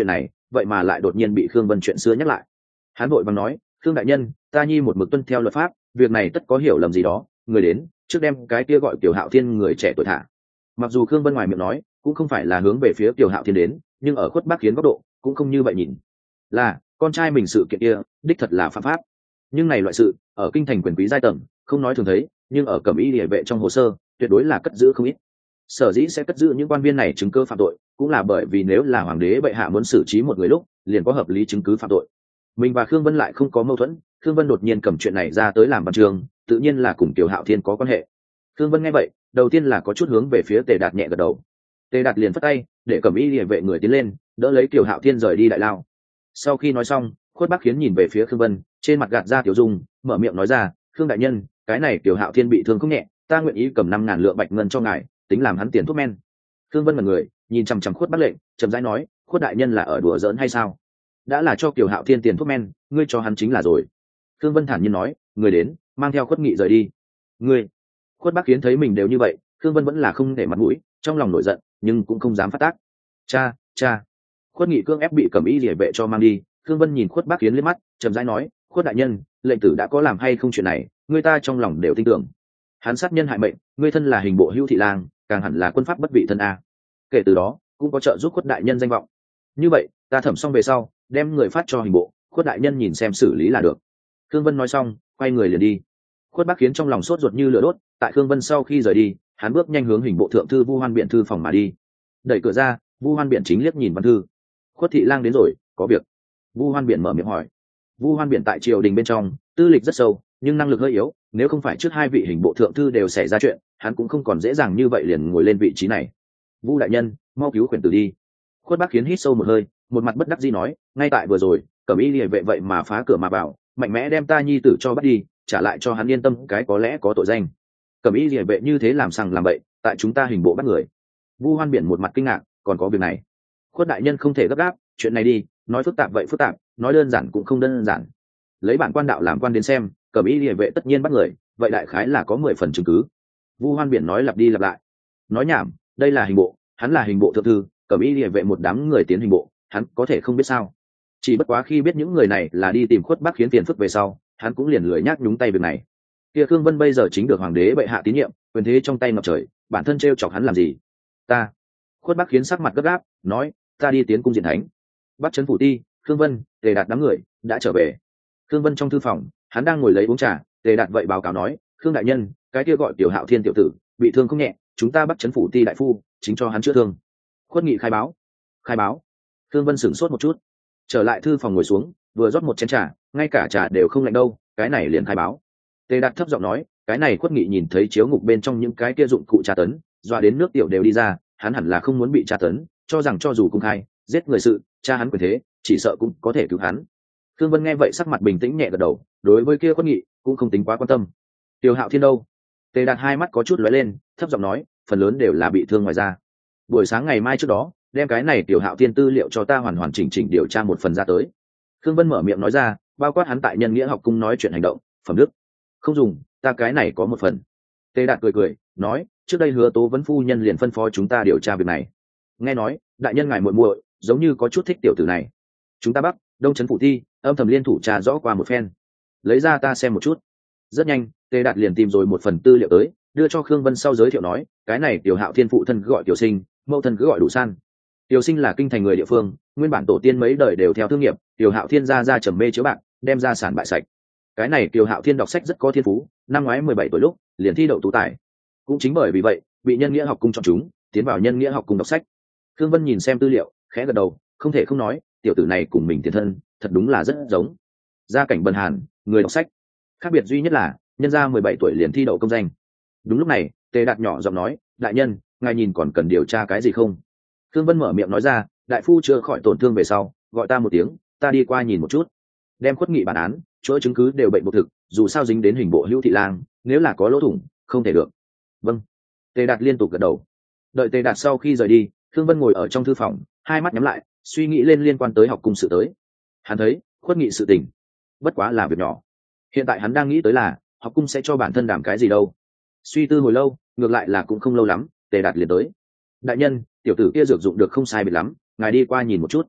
vậy mà lại đột nhiên bị khương vân chuyện xưa nhắc lại. Hắn vội vàng nói, khương đại nhân, ta nhi một mực tuân theo luật pháp, việc này tất có hiểu lầm gì đó, người đến trước đem cái kia gọi Kiều Hạo Thiên người trẻ tuổi thả. Mặc dù khương vân ngoài miệng nói cũng không phải là hướng về phía Kiều Hạo Thiên đến, nhưng ở Khuất Bác Kiến góc độ cũng không như vậy nhìn, là con trai mình sự kiện kia đích thật là phạm pháp, nhưng này loại sự ở kinh thành quyền quý giai tầng không nói thường thấy, nhưng ở cẩm y địa vệ trong hồ sơ tuyệt đối là cất giữ không ít. Sở dĩ sẽ cất giữ những quan viên này chứng cứ phạm tội cũng là bởi vì nếu là hoàng đế bệ hạ muốn xử trí một người lúc liền có hợp lý chứng cứ phạm tội. Mình và Khương Vân lại không có mâu thuẫn, Khương Vân đột nhiên cầm chuyện này ra tới làm văn chương, tự nhiên là cùng Kiều Hạo Thiên có quan hệ. Khương Vân nghe vậy đầu tiên là có chút hướng về phía Tề Đạt nhẹ gật đầu. Tề Đạt liền phất tay để cẩm y địa vệ người tiến lên đỡ lấy Kiều Hạo Thiên rời đi đại lao. Sau khi nói xong, Khuất Bác Kiến nhìn về phía Khương Vân, trên mặt gạt ra tiểu dung, mở miệng nói ra, khương đại nhân, cái này Kiều Hạo Thiên bị thương không nhẹ, ta nguyện ý cầm năm ngàn lượng bạch ngân cho ngài, tính làm hắn tiền thuốc men. Khương Vân mật người nhìn chằm chằm Khuất Bác lệnh, chậm rãi nói, Khuất đại nhân là ở đùa giỡn hay sao? Đã là cho Kiều Hạo Thiên tiền thuốc men, ngươi cho hắn chính là rồi. Khương Vân thản nhiên nói, người đến, mang theo Khuất Nghị rời đi. Ngươi. Khuất Bác Kiến thấy mình đều như vậy, Khương Vân vẫn là không để mặt mũi, trong lòng nổi giận nhưng cũng không dám phát tác. Cha, cha. Khuất Nghị cương ép bị cẩm y liề vệ cho mang đi. Khương Vân nhìn Khuất Bác Kiến liếc mắt, chậm rãi nói, Khuất đại nhân, lệnh tử đã có làm hay không chuyện này, người ta trong lòng đều tin tưởng. Hắn sát nhân hại mệnh, ngươi thân là hình bộ hữu thị lang, càng hẳn là quân pháp bất vị thân a. Kể từ đó cũng có trợ giúp Khuất đại nhân danh vọng. Như vậy ta thẩm xong về sau đem người phát cho hình bộ, Khuất đại nhân nhìn xem xử lý là được. Khương Vân nói xong quay người liền đi. Khuất Bác Kiến trong lòng sốt ruột như lửa đốt. Tại Khương Vân sau khi rời đi, hắn bước nhanh hướng hình bộ thượng thư Vu Hoan Biện thư phòng mà đi. Đẩy cửa ra, Vu Hoan Biện chính liếc nhìn văn thư. Khuất thị lang đến rồi, có việc. Vu Hoan Biện mở miệng hỏi. Vu Hoan Biện tại triều đình bên trong tư lịch rất sâu, nhưng năng lực hơi yếu, nếu không phải trước hai vị hình bộ thượng thư đều xảy ra chuyện, hắn cũng không còn dễ dàng như vậy liền ngồi lên vị trí này. Vu đại nhân, mau cứu khuyển tử đi. Khuất Bác Kiến hít sâu một hơi, một mặt bất đắc dĩ nói, ngay tại vừa rồi cẩm y liề vệ vậy mà phá cửa mà vào, mạnh mẽ đem ta nhi tử cho bắt đi, trả lại cho hắn yên tâm cái có lẽ có tội danh. Cẩm y liề vệ như thế làm sằng làm bậy, tại chúng ta hình bộ bắt người. Vu Hoan Biện một mặt kinh ngạc, còn có việc này. Khuất đại nhân không thể gấp gáp, chuyện này đi, nói phức tạp vậy phức tạp, nói đơn giản cũng không đơn giản. Lấy bản quan đạo làm quan đến xem, cẩm y liề vệ tất nhiên bắt người, vậy đại khái là có mười phần chứng cứ. Vu Hoan Biện nói lặp đi lặp lại. Nói nhảm, đây là hình bộ, hắn là hình bộ thượng thư, cẩm y liề vệ một đám người tiến hình bộ, hắn có thể không biết sao? Chỉ bất quá khi biết những người này là đi tìm Khuất Bác Kiến tiền phức về sau, hắn cũng liền lười nhác nhúng tay việc này. Kia Khương Vân bây giờ chính được hoàng đế bệ hạ tín nhiệm, quyền thế trong tay ngập trời, bản thân trêu chọc hắn làm gì? Ta. Khuất Bác Kiến sắc mặt gấp gáp, nói, ta đi tiến cung diện thánh. Bắc trấn phủ ti, Khương Vân, Tề Đạt đám người đã trở về. Khương Vân trong thư phòng, hắn đang ngồi lấy uống trà, Tề Đạt vậy báo cáo nói, Khương đại nhân, cái kia gọi Tiểu Hạo Thiên tiểu tử, bị thương không nhẹ, chúng ta Bắc trấn phủ ti đại phu chính cho hắn chữa thương. Khuất Nghị khai báo. Khai báo. Khương Vân sửng sốt một chút, trở lại thư phòng ngồi xuống, vừa rót một chén trà, ngay cả trà đều không lạnh đâu, cái này liền khai báo. Tề Đạt thấp giọng nói, cái này Khuất Nghị nhìn thấy chiếu ngục bên trong những cái kia dụng cụ tra tấn, dọa đến nước tiểu đều đi ra, hắn hẳn là không muốn bị tra tấn, cho rằng cho dù công khai giết người sự, cha hắn quyền thế, chỉ sợ cũng có thể cứu hắn. Khương Vân nghe vậy sắc mặt bình tĩnh nhẹ gật đầu, đối với kia Khuất Nghị cũng không tính quá quan tâm. Tiểu Hạo Thiên đâu? Tề Đạt hai mắt có chút lóe lên, thấp giọng nói, phần lớn đều là bị thương ngoài da. Buổi sáng ngày mai trước đó, đem cái này Tiểu Hạo Thiên tư liệu cho ta hoàn hoàn chỉnh chỉnh điều tra một phần ra tới. Khương Vân mở miệng nói ra, bao quát hắn tại Nhân Nghĩa học cung nói chuyện hành động, phẩm đức. Không dùng, ta cái này có một phần. Tề Đạt cười cười, nói, trước đây Hứa Tố Vấn phu nhân liền phân phó chúng ta điều tra việc này. Nghe nói, đại nhân ngài muội muội giống như có chút thích tiểu tử này. Chúng ta Bắc, Đông trấn phủ thi, âm thầm liên thủ tra rõ qua một phen. Lấy ra ta xem một chút. Rất nhanh, Tề Đạt liền tìm rồi một phần tư liệu tới, đưa cho Khương Vân sau giới thiệu nói, cái này Tiểu Hạo Thiên phụ thân cứ gọi Tiểu Sinh, mẫu thân cứ gọi Đủ San. Tiểu Sinh là kinh thành người địa phương, nguyên bản tổ tiên mấy đời đều theo thương nghiệp, Tiểu Hạo Thiên ra ra trầm mê chiếu bạc, đem gia sản bại sạch. Cái này Tiểu Hạo Thiên đọc sách rất có thiên phú, năm ngoái mười bảy tuổi lúc, liền thi đậu tú tài. Cũng chính bởi vì vậy, bị Nhân Nghĩa học cung chọn chúng, tiến vào Nhân Nghĩa học cung đọc sách. Khương Vân nhìn xem tư liệu, khẽ gật đầu, không thể không nói, tiểu tử này cùng mình tiền thân, thật đúng là rất giống. Gia cảnh bần hàn, người đọc sách. Khác biệt duy nhất là, nhân gia mười bảy tuổi liền thi đậu công danh. Đúng lúc này, Tề Đạt nhỏ giọng nói, đại nhân, ngài nhìn còn cần điều tra cái gì không? Khương Vân mở miệng nói ra, đại phu chưa khỏi tổn thương về sau, gọi ta một tiếng, ta đi qua nhìn một chút. Đem Khuất Nghị bản án, chỗ chứng cứ đều bệnh buộc thực, dù sao dính đến hình bộ hữu thị lang, nếu là có lỗ thủng, không thể được. Vâng. Tề Đạt liên tục gật đầu. Đợi Tề Đạt sau khi rời đi, Khương Vân ngồi ở trong thư phòng, hai mắt nhắm lại, suy nghĩ lên liên quan tới học cung sự tới. Hắn thấy, Khuất Nghị sự tình, bất quá là việc nhỏ. Hiện tại hắn đang nghĩ tới là, học cung sẽ cho bản thân đảm cái gì đâu. Suy tư hồi lâu, ngược lại là cũng không lâu lắm, Tề Đạt liền tới. Đại nhân, tiểu tử kia dược dụng được không sai biệt lắm, ngài đi qua nhìn một chút.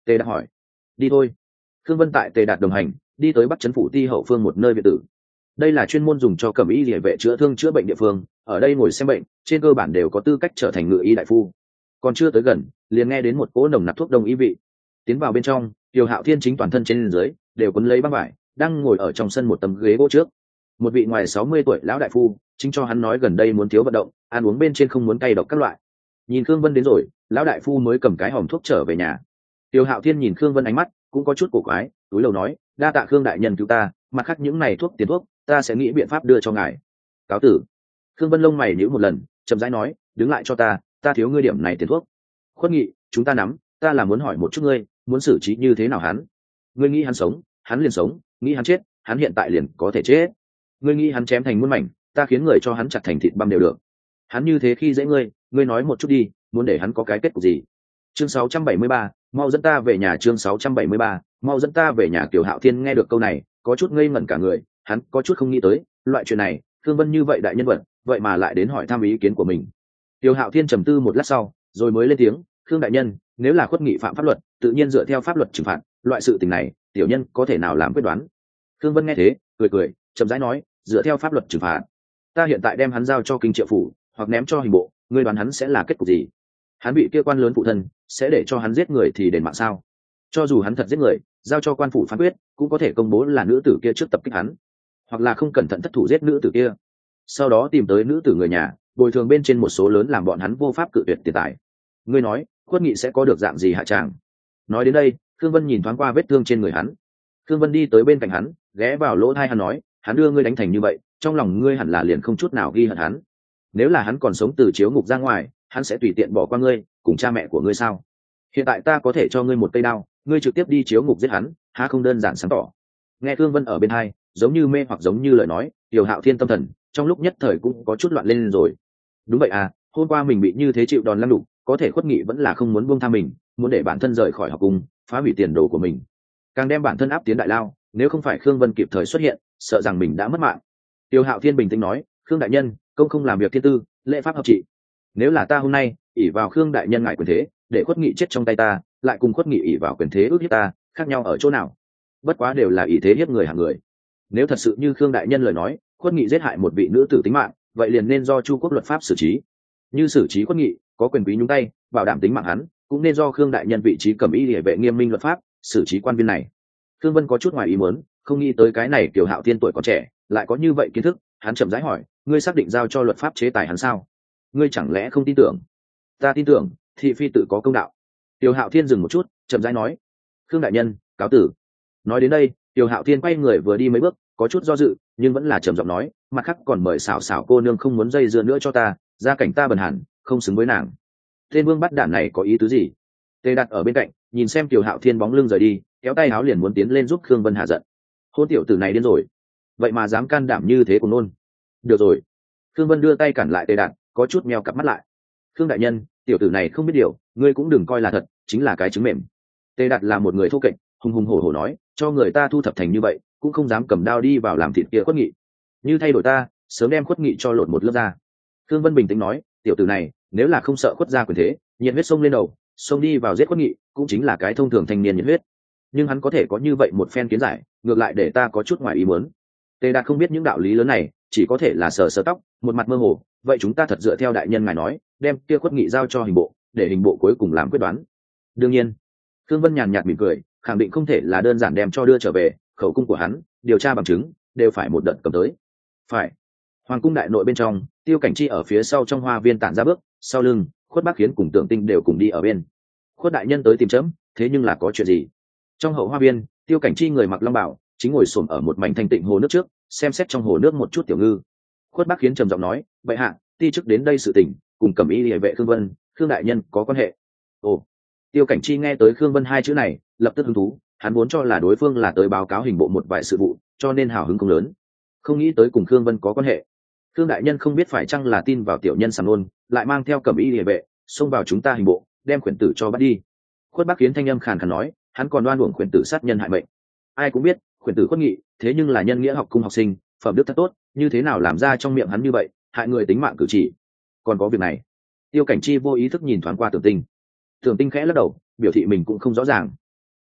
Tề Đạt hỏi. Đi thôi. Khương Vân tại Tề Đạt đồng hành đi tới Bắc Trấn phủ ti hậu phương một nơi viện tử. Đây là chuyên môn dùng cho cẩm y liề vệ chữa thương chữa bệnh địa phương, ở đây ngồi xem bệnh trên cơ bản đều có tư cách trở thành ngự y đại phu. Còn chưa tới gần liền nghe đến một cỗ nồng nặc thuốc đông y vị. Tiến vào bên trong, Tiêu Hạo Thiên chính toàn thân trên dưới đều quấn lấy băng vải, đang ngồi ở trong sân một tấm ghế gỗ trước. Một vị ngoài sáu mươi tuổi lão đại phu chính cho hắn nói gần đây muốn thiếu vận động, ăn uống bên trên không muốn cay độc các loại. Nhìn Khương Vân đến rồi, lão đại phu mới cầm cái hòm thuốc trở về nhà. Tiêu Hạo Thiên nhìn Khương Vân ánh mắt cũng có chút cổ quái, túi lầu nói, đa tạ Khương đại nhân cứu ta, mặt khác những này thuốc tiền thuốc ta sẽ nghĩ biện pháp đưa cho ngài. Cáo tử. Khương Vân lông mày nhíu một lần, chậm rãi nói, đứng lại cho ta, ta thiếu ngươi điểm này tiền thuốc. Khuất Nghị, chúng ta nắm, ta là muốn hỏi một chút ngươi, muốn xử trí như thế nào hắn? Ngươi nghĩ hắn sống, hắn liền sống, nghĩ hắn chết, hắn hiện tại liền có thể chết. Ngươi nghĩ hắn chém thành muôn mảnh, ta khiến người cho hắn chặt thành thịt băm đều được. Hắn như thế khi dễ ngươi, ngươi nói một chút đi, muốn để hắn có cái kết cục gì? Chương sáu trăm bảy mươi ba, mau dẫn ta về nhà. Chương sáu trăm bảy mươi ba, mau dẫn ta về nhà. Tiểu Hạo Thiên nghe được câu này, có chút ngây ngẩn cả người, hắn có chút không nghĩ tới, loại chuyện này, Thương Vân như vậy đại nhân vật, vậy mà lại đến hỏi thăm ý kiến của mình. Tiểu Hạo Thiên trầm tư một lát sau, rồi mới lên tiếng, Khương đại nhân, nếu là Khuất Nghị phạm pháp luật, tự nhiên dựa theo pháp luật trừng phạt, loại sự tình này, tiểu nhân có thể nào làm quyết đoán? Khương Vân nghe thế, cười cười, chậm rãi nói, dựa theo pháp luật trừng phạt, ta hiện tại đem hắn giao cho kinh triệu phủ, hoặc ném cho hình bộ, ngươi đoán hắn sẽ là kết cục gì? Hắn bị kia quan lớn phụ thân, sẽ để cho hắn giết người thì đền mạng sao? Cho dù hắn thật giết người, giao cho quan phủ phán quyết, cũng có thể công bố là nữ tử kia trước tập kích hắn, hoặc là không cẩn thận thất thủ giết nữ tử kia, sau đó tìm tới nữ tử người nhà, bồi thường bên trên một số lớn làm bọn hắn vô pháp cự tuyệt tiền tài. Ngươi nói, Khuất Nghị sẽ có được dạng gì hạ tràng? Nói đến đây, Khương Vân nhìn thoáng qua vết thương trên người hắn. Khương Vân đi tới bên cạnh hắn, ghé vào lỗ tai hắn nói, hắn đưa ngươi đánh thành như vậy, trong lòng ngươi hẳn là liền không chút nào ghi hận hắn. Nếu là hắn còn sống từ chiếu ngục ra ngoài, hắn sẽ tùy tiện bỏ qua ngươi cùng cha mẹ của ngươi sao? Hiện tại ta có thể cho ngươi một cây đao, ngươi trực tiếp đi chiếu ngục giết hắn, há không đơn giản sáng tỏ? Nghe Khương Vân ở bên hai, giống như mê hoặc giống như lời nói, Tiểu Hạo Thiên tâm thần trong lúc nhất thời cũng có chút loạn lên rồi. Đúng vậy à, hôm qua mình bị như thế chịu đòn lăng đục, có thể Khuất Nghị vẫn là không muốn buông tha mình, muốn để bản thân rời khỏi học cung, phá hủy tiền đồ của mình, càng đem bản thân áp tiến đại lao. Nếu không phải Khương Vân kịp thời xuất hiện, sợ rằng mình đã mất mạng. Tiêu Hạo Thiên bình tĩnh nói, Khương đại nhân, công không làm việc thiên tư, lễ pháp hợp trị. Nếu là ta hôm nay ỷ vào Khương đại nhân ngại quyền thế, để Khuất Nghị chết trong tay ta, lại cùng Khuất Nghị ỷ vào quyền thế ước hiếp ta, khác nhau ở chỗ nào? Bất quá đều là ỷ thế hiếp người hàng người. Nếu thật sự như Khương đại nhân lời nói, Khuất Nghị giết hại một vị nữ tử tính mạng, vậy liền nên do Chu quốc luật pháp xử trí. Như xử trí Khuất Nghị, có quyền quý nhúng tay, bảo đảm tính mạng hắn, cũng nên do Khương đại nhân vị trí cẩm y liề vệ nghiêm minh luật pháp, xử trí quan viên này. Khương Vân có chút ngoài ý muốn, không nghĩ tới cái này Kiều Hạo Thiên tuổi còn trẻ, lại có như vậy kiến thức. Hắn chậm rãi hỏi, ngươi xác định giao cho luật pháp chế tài hắn sao? Ngươi chẳng lẽ không tin tưởng? Ta tin tưởng, thị phi tự có công đạo. Kiều Hạo Thiên dừng một chút, chậm rãi nói, Khương đại nhân, cáo tử. Nói đến đây, Kiều Hạo Thiên quay người vừa đi mấy bước, có chút do dự, nhưng vẫn là trầm giọng nói, mặt khác còn mời xảo xảo cô nương không muốn dây dưa nữa cho ta, gia cảnh ta bần hàn, không xứng với nàng. Tên vương bắt đản này có ý tứ gì? Tề Đạt ở bên cạnh, nhìn xem Kiều Hạo Thiên bóng lưng rời đi, kéo tay áo liền muốn tiến lên giúp Khương Vân hạ giận. Hôn tiểu tử này điên rồi, vậy mà dám can đảm như thế cùng nôn. Được rồi. Khương Vân đưa tay cản lại Tề Đạt, có chút meo cặp mắt lại. Khương đại nhân, tiểu tử này không biết điều, ngươi cũng đừng coi là thật, chính là cái trứng mềm. Tề Đạt là một người thô kệch, hùng hùng hổ hổ nói, cho người ta thu thập thành như vậy, cũng không dám cầm đao đi vào làm thịt kia Khuất Nghị. Như thay đổi ta, sớm đem Khuất Nghị cho lột một lớp ra. Khương Vân bình tĩnh nói, tiểu tử này, nếu là không sợ Khuất gia quyền thế, nhiệt huyết sông lên đầu, sông đi vào giết Khuất Nghị, cũng chính là cái thông thường thanh niên nhiệt huyết. Nhưng hắn có thể có như vậy một phen kiến giải, ngược lại để ta có chút ngoài ý muốn. Tề Đạt không biết những đạo lý lớn này, chỉ có thể là sờ sờ tóc, một mặt mơ hồ. Vậy chúng ta thật dựa theo đại nhân ngài nói, đem kia Khuất Nghị giao cho hình bộ, để hình bộ cuối cùng làm quyết đoán. Đương nhiên. Khương Vân nhàn nhạt mỉm cười, khẳng định không thể là đơn giản đem cho đưa trở về, khẩu cung của hắn, điều tra bằng chứng, đều phải một đợt cầm tới. Phải. Hoàng cung đại nội bên trong, Tiêu Cảnh Chi ở phía sau trong hoa viên tản ra bước, sau lưng, Khuất Bác Khiến cùng Tưởng Tinh đều cùng đi ở bên. Khuất đại nhân tới tìm chấm, thế nhưng là có chuyện gì? Trong hậu hoa viên, Tiêu Cảnh Chi người mặc long bào, chính ngồi xổm ở một mảnh thanh tịnh hồ nước trước, xem xét trong hồ nước một chút tiểu ngư. Khuất Bác Khiến trầm giọng nói, vậy hạ, ti chức đến đây sự tình, cùng Cẩm Y Liề vệ Khương Vân, Khương đại nhân có quan hệ. Ồ. Tiêu Cảnh Chi nghe tới Khương Vân hai chữ này, lập tức hứng thú, hắn vốn cho là đối phương là tới báo cáo hình bộ một vài sự vụ, cho nên hào hứng không lớn. Không nghĩ tới cùng Khương Vân có quan hệ. Khương đại nhân không biết phải chăng là tin vào tiểu nhân sàm nôn, lại mang theo Cẩm Y Liề vệ, xông vào chúng ta hình bộ, đem khuyển tử cho bắt đi. Khuất Bác Kiến thanh âm khàn khàn nói, hắn còn đoan uổng khuyển tử sát nhân hại mệnh. Ai cũng biết, khuyển tử Khuất Nghị, thế nhưng là nhân nghĩa học cung học sinh, phẩm đức thật tốt, như thế nào làm ra trong miệng hắn như vậy, hại người tính mạng cử chỉ. Còn có việc này. Tiêu Cảnh Chi vô ý thức nhìn thoáng qua Tưởng Tinh. Tưởng Tinh khẽ lắc đầu, biểu thị mình cũng không rõ ràng.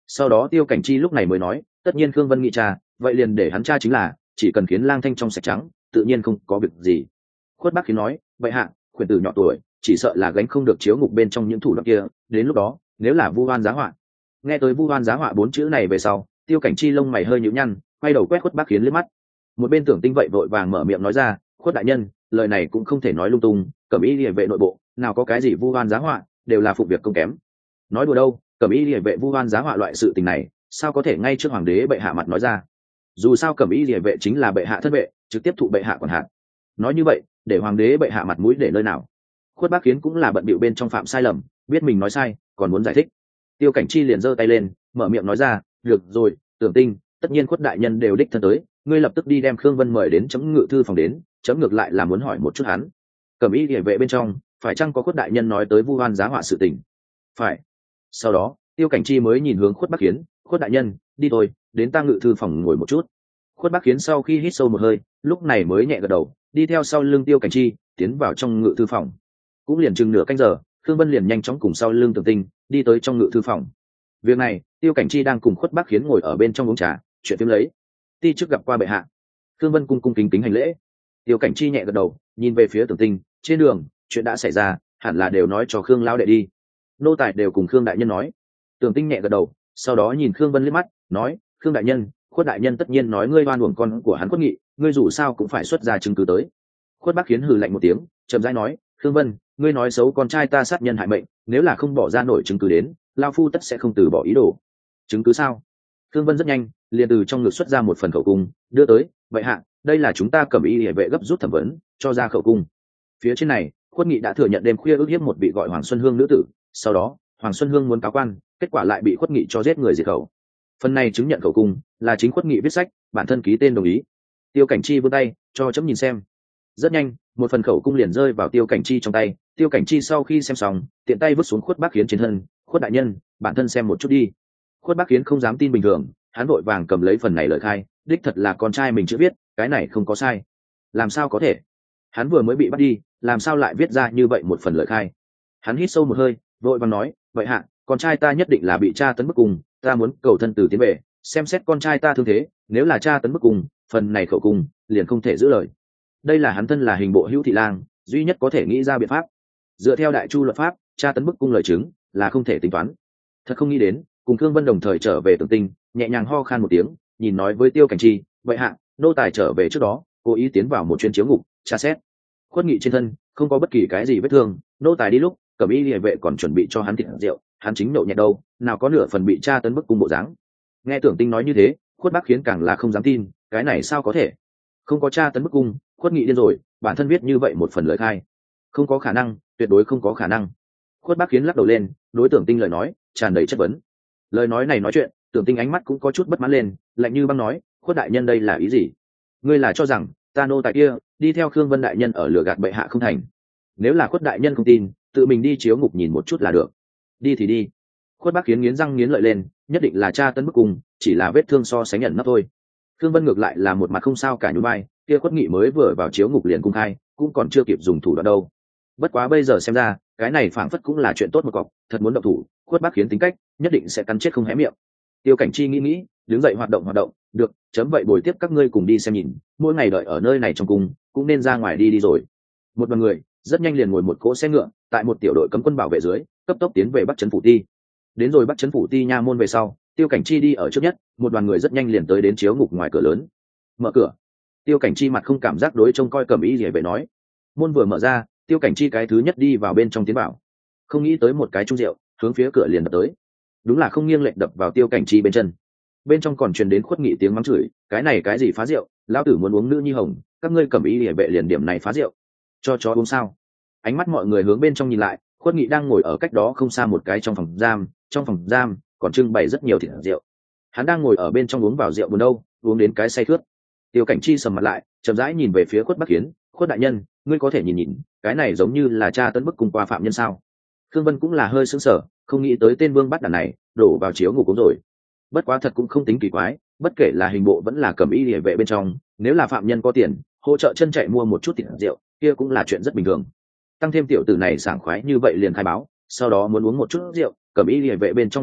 Sau đó Tiêu Cảnh Chi lúc này mới nói, tất nhiên Khương Vân nghĩ cha, vậy liền để hắn cha chính là, chỉ cần khiến lang thanh trong sạch trắng, tự nhiên không có việc gì. Khuất Bác Khiến nói, vậy hạ, khuyển tử nhỏ tuổi, chỉ sợ là gánh không được chiếu ngục bên trong những thủ đoạn kia, đến lúc đó, nếu là vu oan giá họa. Nghe tới vu oan giá họa bốn chữ này về sau, Tiêu Cảnh Chi lông mày hơi nhíu nhăn, quay đầu quét Khuất Bác Khiến liếc mắt. Một bên Tưởng Tinh vậy vội vàng mở miệng nói ra, Khuất đại nhân, lời này cũng không thể nói lung tung, Cẩm Y Liễu vệ nội bộ, nào có cái gì vu oan giá họa, đều là phụ việc công kém. Nói đùa đâu, Cẩm Y Liễu vệ vu oan giá họa loại sự tình này, sao có thể ngay trước hoàng đế bệ hạ mặt nói ra. Dù sao Cẩm Y Liễu vệ chính là bệ hạ thân vệ, trực tiếp thụ bệ hạ quản hạt. Nói như vậy, để hoàng đế bệ hạ mặt mũi để nơi nào? Khuất Bác Khiến cũng là bận bịu bên trong phạm sai lầm, biết mình nói sai, còn muốn giải thích. Tiêu Cảnh Chi liền giơ tay lên, mở miệng nói ra, được rồi, Tưởng Tinh, tất nhiên Khuất đại nhân đều đích thân tới, ngươi lập tức đi đem Khương Vân mời đến chấm ngự thư phòng đến, chấm ngược lại là muốn hỏi một chút hắn. Cẩm Y Liễu vệ bên trong, phải chăng có Khuất đại nhân nói tới vu oan giá họa sự tình? Phải. Sau đó, Tiêu Cảnh Chi mới nhìn hướng Khuất Bác Khiến, Khuất đại nhân, đi thôi, đến ta ngự thư phòng ngồi một chút. Khuất Bác Khiến sau khi hít sâu một hơi, lúc này mới nhẹ gật đầu, đi theo sau lưng Tiêu Cảnh Chi, tiến vào trong ngự thư phòng. Cũng liền chừng nửa canh giờ, Khương Vân liền nhanh chóng cùng sau lưng Tưởng Tinh, đi tới trong ngự thư phòng. Việc này, Tiêu Cảnh Chi đang cùng Khuất Bác Khiến ngồi ở bên trong uống trà, chuyện phím lấy. Ti trước gặp qua bệ hạ. Khương Vân cung cung kính kính hành lễ. Tiêu Cảnh Chi nhẹ gật đầu, nhìn về phía Tưởng Tinh, trên đường, chuyện đã xảy ra, hẳn là đều nói cho Khương lão đệ đi. Nô tài đều cùng Khương đại nhân nói. Tưởng Tinh nhẹ gật đầu, sau đó nhìn Khương Vân liếc mắt, nói, Khương đại nhân, Khuất đại nhân tất nhiên nói ngươi oan uổng con của hắn Khuất Nghị, ngươi dù sao cũng phải xuất ra chứng cứ tới. Khuất Bác Khiến hừ lạnh một tiếng, chậm rãi nói, Khương Vân, ngươi nói xấu con trai ta sát nhân hại mệnh, nếu là không bỏ ra nổi chứng cứ đến, lao phu tất sẽ không từ bỏ ý đồ. Chứng cứ sao? Khương Vân rất nhanh, liền từ trong ngực xuất ra một phần khẩu cung, đưa tới, vậy hạ, đây là chúng ta Cẩm Y Liễu vệ gấp rút thẩm vấn, cho ra khẩu cung. Phía trên này, Khuất Nghị đã thừa nhận đêm khuya ức hiếp một vị gọi Hoàng Xuân Hương nữ tử, sau đó, Hoàng Xuân Hương muốn cáo quan, kết quả lại bị Khuất Nghị cho giết người diệt khẩu. Phần này chứng nhận khẩu cung, là chính Khuất Nghị viết sách, bản thân ký tên đồng ý. Tiêu Cảnh Chi vươn tay, cho chấm nhìn xem. Rất nhanh, một phần khẩu cung liền rơi vào Tiêu Cảnh Chi trong tay. Tiêu Cảnh Chi sau khi xem xong, tiện tay vứt xuống Khuất Bác Khiến trên thân, Khuất đại nhân, bản thân xem một chút đi. Khuất Bác Khiến không dám tin bình thường, hắn vội vàng cầm lấy phần này lời khai, đích thật là con trai mình chữ viết, cái này không có sai. Làm sao có thể? Hắn vừa mới bị bắt đi, làm sao lại viết ra như vậy một phần lời khai? Hắn hít sâu một hơi, vội vàng nói, vậy hạ, con trai ta nhất định là bị tra tấn bức cung, ta muốn cầu thân từ tiến về, xem xét con trai ta thương thế, nếu là tra tấn bức cung, phần này khẩu cung liền không thể giữ lời. Đây là hắn thân là hình bộ hữu thị lang, duy nhất có thể nghĩ ra biện pháp. Dựa theo đại chu luật pháp, tra tấn bức cung lời chứng là không thể tính toán. Thật không nghĩ đến, cùng Khương Vân đồng thời trở về Tưởng Tinh, nhẹ nhàng ho khan một tiếng, nhìn nói với Tiêu Cảnh Chi, vậy hạ, nô tài trở về trước đó, cố ý tiến vào một chuyến chiếu ngục, tra xét. Khuất Nghị trên thân không có bất kỳ cái gì vết thương, nô tài đi lúc, Cẩm Y Liễu vệ còn chuẩn bị cho hắn thịt rượu, hắn chính nhậu nhẹt đâu, nào có nửa phần bị tra tấn bức cung bộ dáng. Nghe Tưởng Tinh nói như thế, Khuất Bác Khiến càng là không dám tin, cái này sao có thể? Không có tra tấn bức cung, Khuất Nghị điên rồi, bản thân viết như vậy một phần lời khai, không có khả năng, tuyệt đối không có khả năng. Khuất Bác Khiến lắc đầu lên, đối Tưởng Tinh lời nói tràn đầy chất vấn. Lời nói này nói chuyện, Tưởng Tinh ánh mắt cũng có chút bất mãn lên, lạnh như băng nói, Khuất đại nhân đây là ý gì? Ngươi là cho rằng ta nô tài kia đi theo Khương Vân đại nhân ở lừa gạt bệ hạ không thành? Nếu là Khuất đại nhân không tin, tự mình đi chiếu ngục nhìn một chút là được. Đi thì đi. Khuất Bác Khiến nghiến răng nghiến lợi lên, nhất định là tra tấn bức cung, chỉ là vết thương so sánh nhận nấp thôi. Khương Vân ngược lại là một mặt không sao cả nhún vai, kia Khuất Nghị mới vừa vào chiếu ngục liền cung khai, cũng còn chưa kịp dùng thủ đoạn đâu. Bất quá bây giờ xem ra, cái này phảng phất cũng là chuyện tốt một cọc, thật muốn động thủ, Khuất Bác Khiến tính cách, nhất định sẽ cắn chết không hé miệng. Tiêu Cảnh Chi nghĩ nghĩ, đứng dậy hoạt động hoạt động, được, chấm vậy bồi tiếp các ngươi cùng đi xem nhìn, mỗi ngày đợi ở nơi này trong cung, cũng nên ra ngoài đi đi rồi. Một đoàn người rất nhanh liền ngồi một cỗ xe ngựa, tại một tiểu đội cấm quân bảo vệ dưới, cấp tốc tiến về Bắc Trấn phủ ti. Đến rồi Bắc Trấn phủ ti nha môn về sau, Tiêu Cảnh Chi đi ở trước nhất, một đoàn người rất nhanh liền tới đến chiếu ngục ngoài cửa lớn. Mở cửa. Tiêu Cảnh Chi mặt không cảm giác đối trông coi Cẩm Y Liễu vệ nói. Môn vừa mở ra, Tiêu Cảnh Chi cái thứ nhất đi vào bên trong tiến vào. Không nghĩ tới một cái chung rượu, hướng phía cửa liền đập tới. Đúng là không nghiêng lệch đập vào Tiêu Cảnh Chi bên chân. Bên trong còn truyền đến Khuất Nghị tiếng mắng chửi, cái này cái gì phá rượu, lão tử muốn uống nữ nhi hồng, các ngươi Cẩm Y Liễu vệ liền điểm này phá rượu, cho chó uống sao? Ánh mắt mọi người hướng bên trong nhìn lại, Khuất Nghị đang ngồi ở cách đó không xa một cái trong phòng giam, trong phòng giam còn trưng bày rất nhiều thịt rượu. Hắn đang ngồi ở bên trong uống vào rượu buồn đâu, uống đến cái say khướt. Tiêu Cảnh Chi sầm mặt lại, chậm rãi nhìn về phía Khuất Bác Khiến, Khuất đại nhân, ngươi có thể nhìn nhìn, cái này giống như là tra tấn bức cung qua phạm nhân sao? Khương Vân cũng là hơi sững sờ, không nghĩ tới tên vương bắt đàn này đổ vào chiếu ngục cũng rồi. Bất quá thật cũng không tính kỳ quái, bất kể là hình bộ vẫn là Cẩm Y Liễu vệ bên trong, nếu là phạm nhân có tiền, hỗ trợ chân chạy mua một chút thịt rượu, kia cũng là chuyện rất bình thường. Tăng thêm tiểu tử này sảng khoái như vậy liền khai báo, sau đó muốn uống một chút rượu, Cẩm Y Liễu vệ bên trong huynh đệ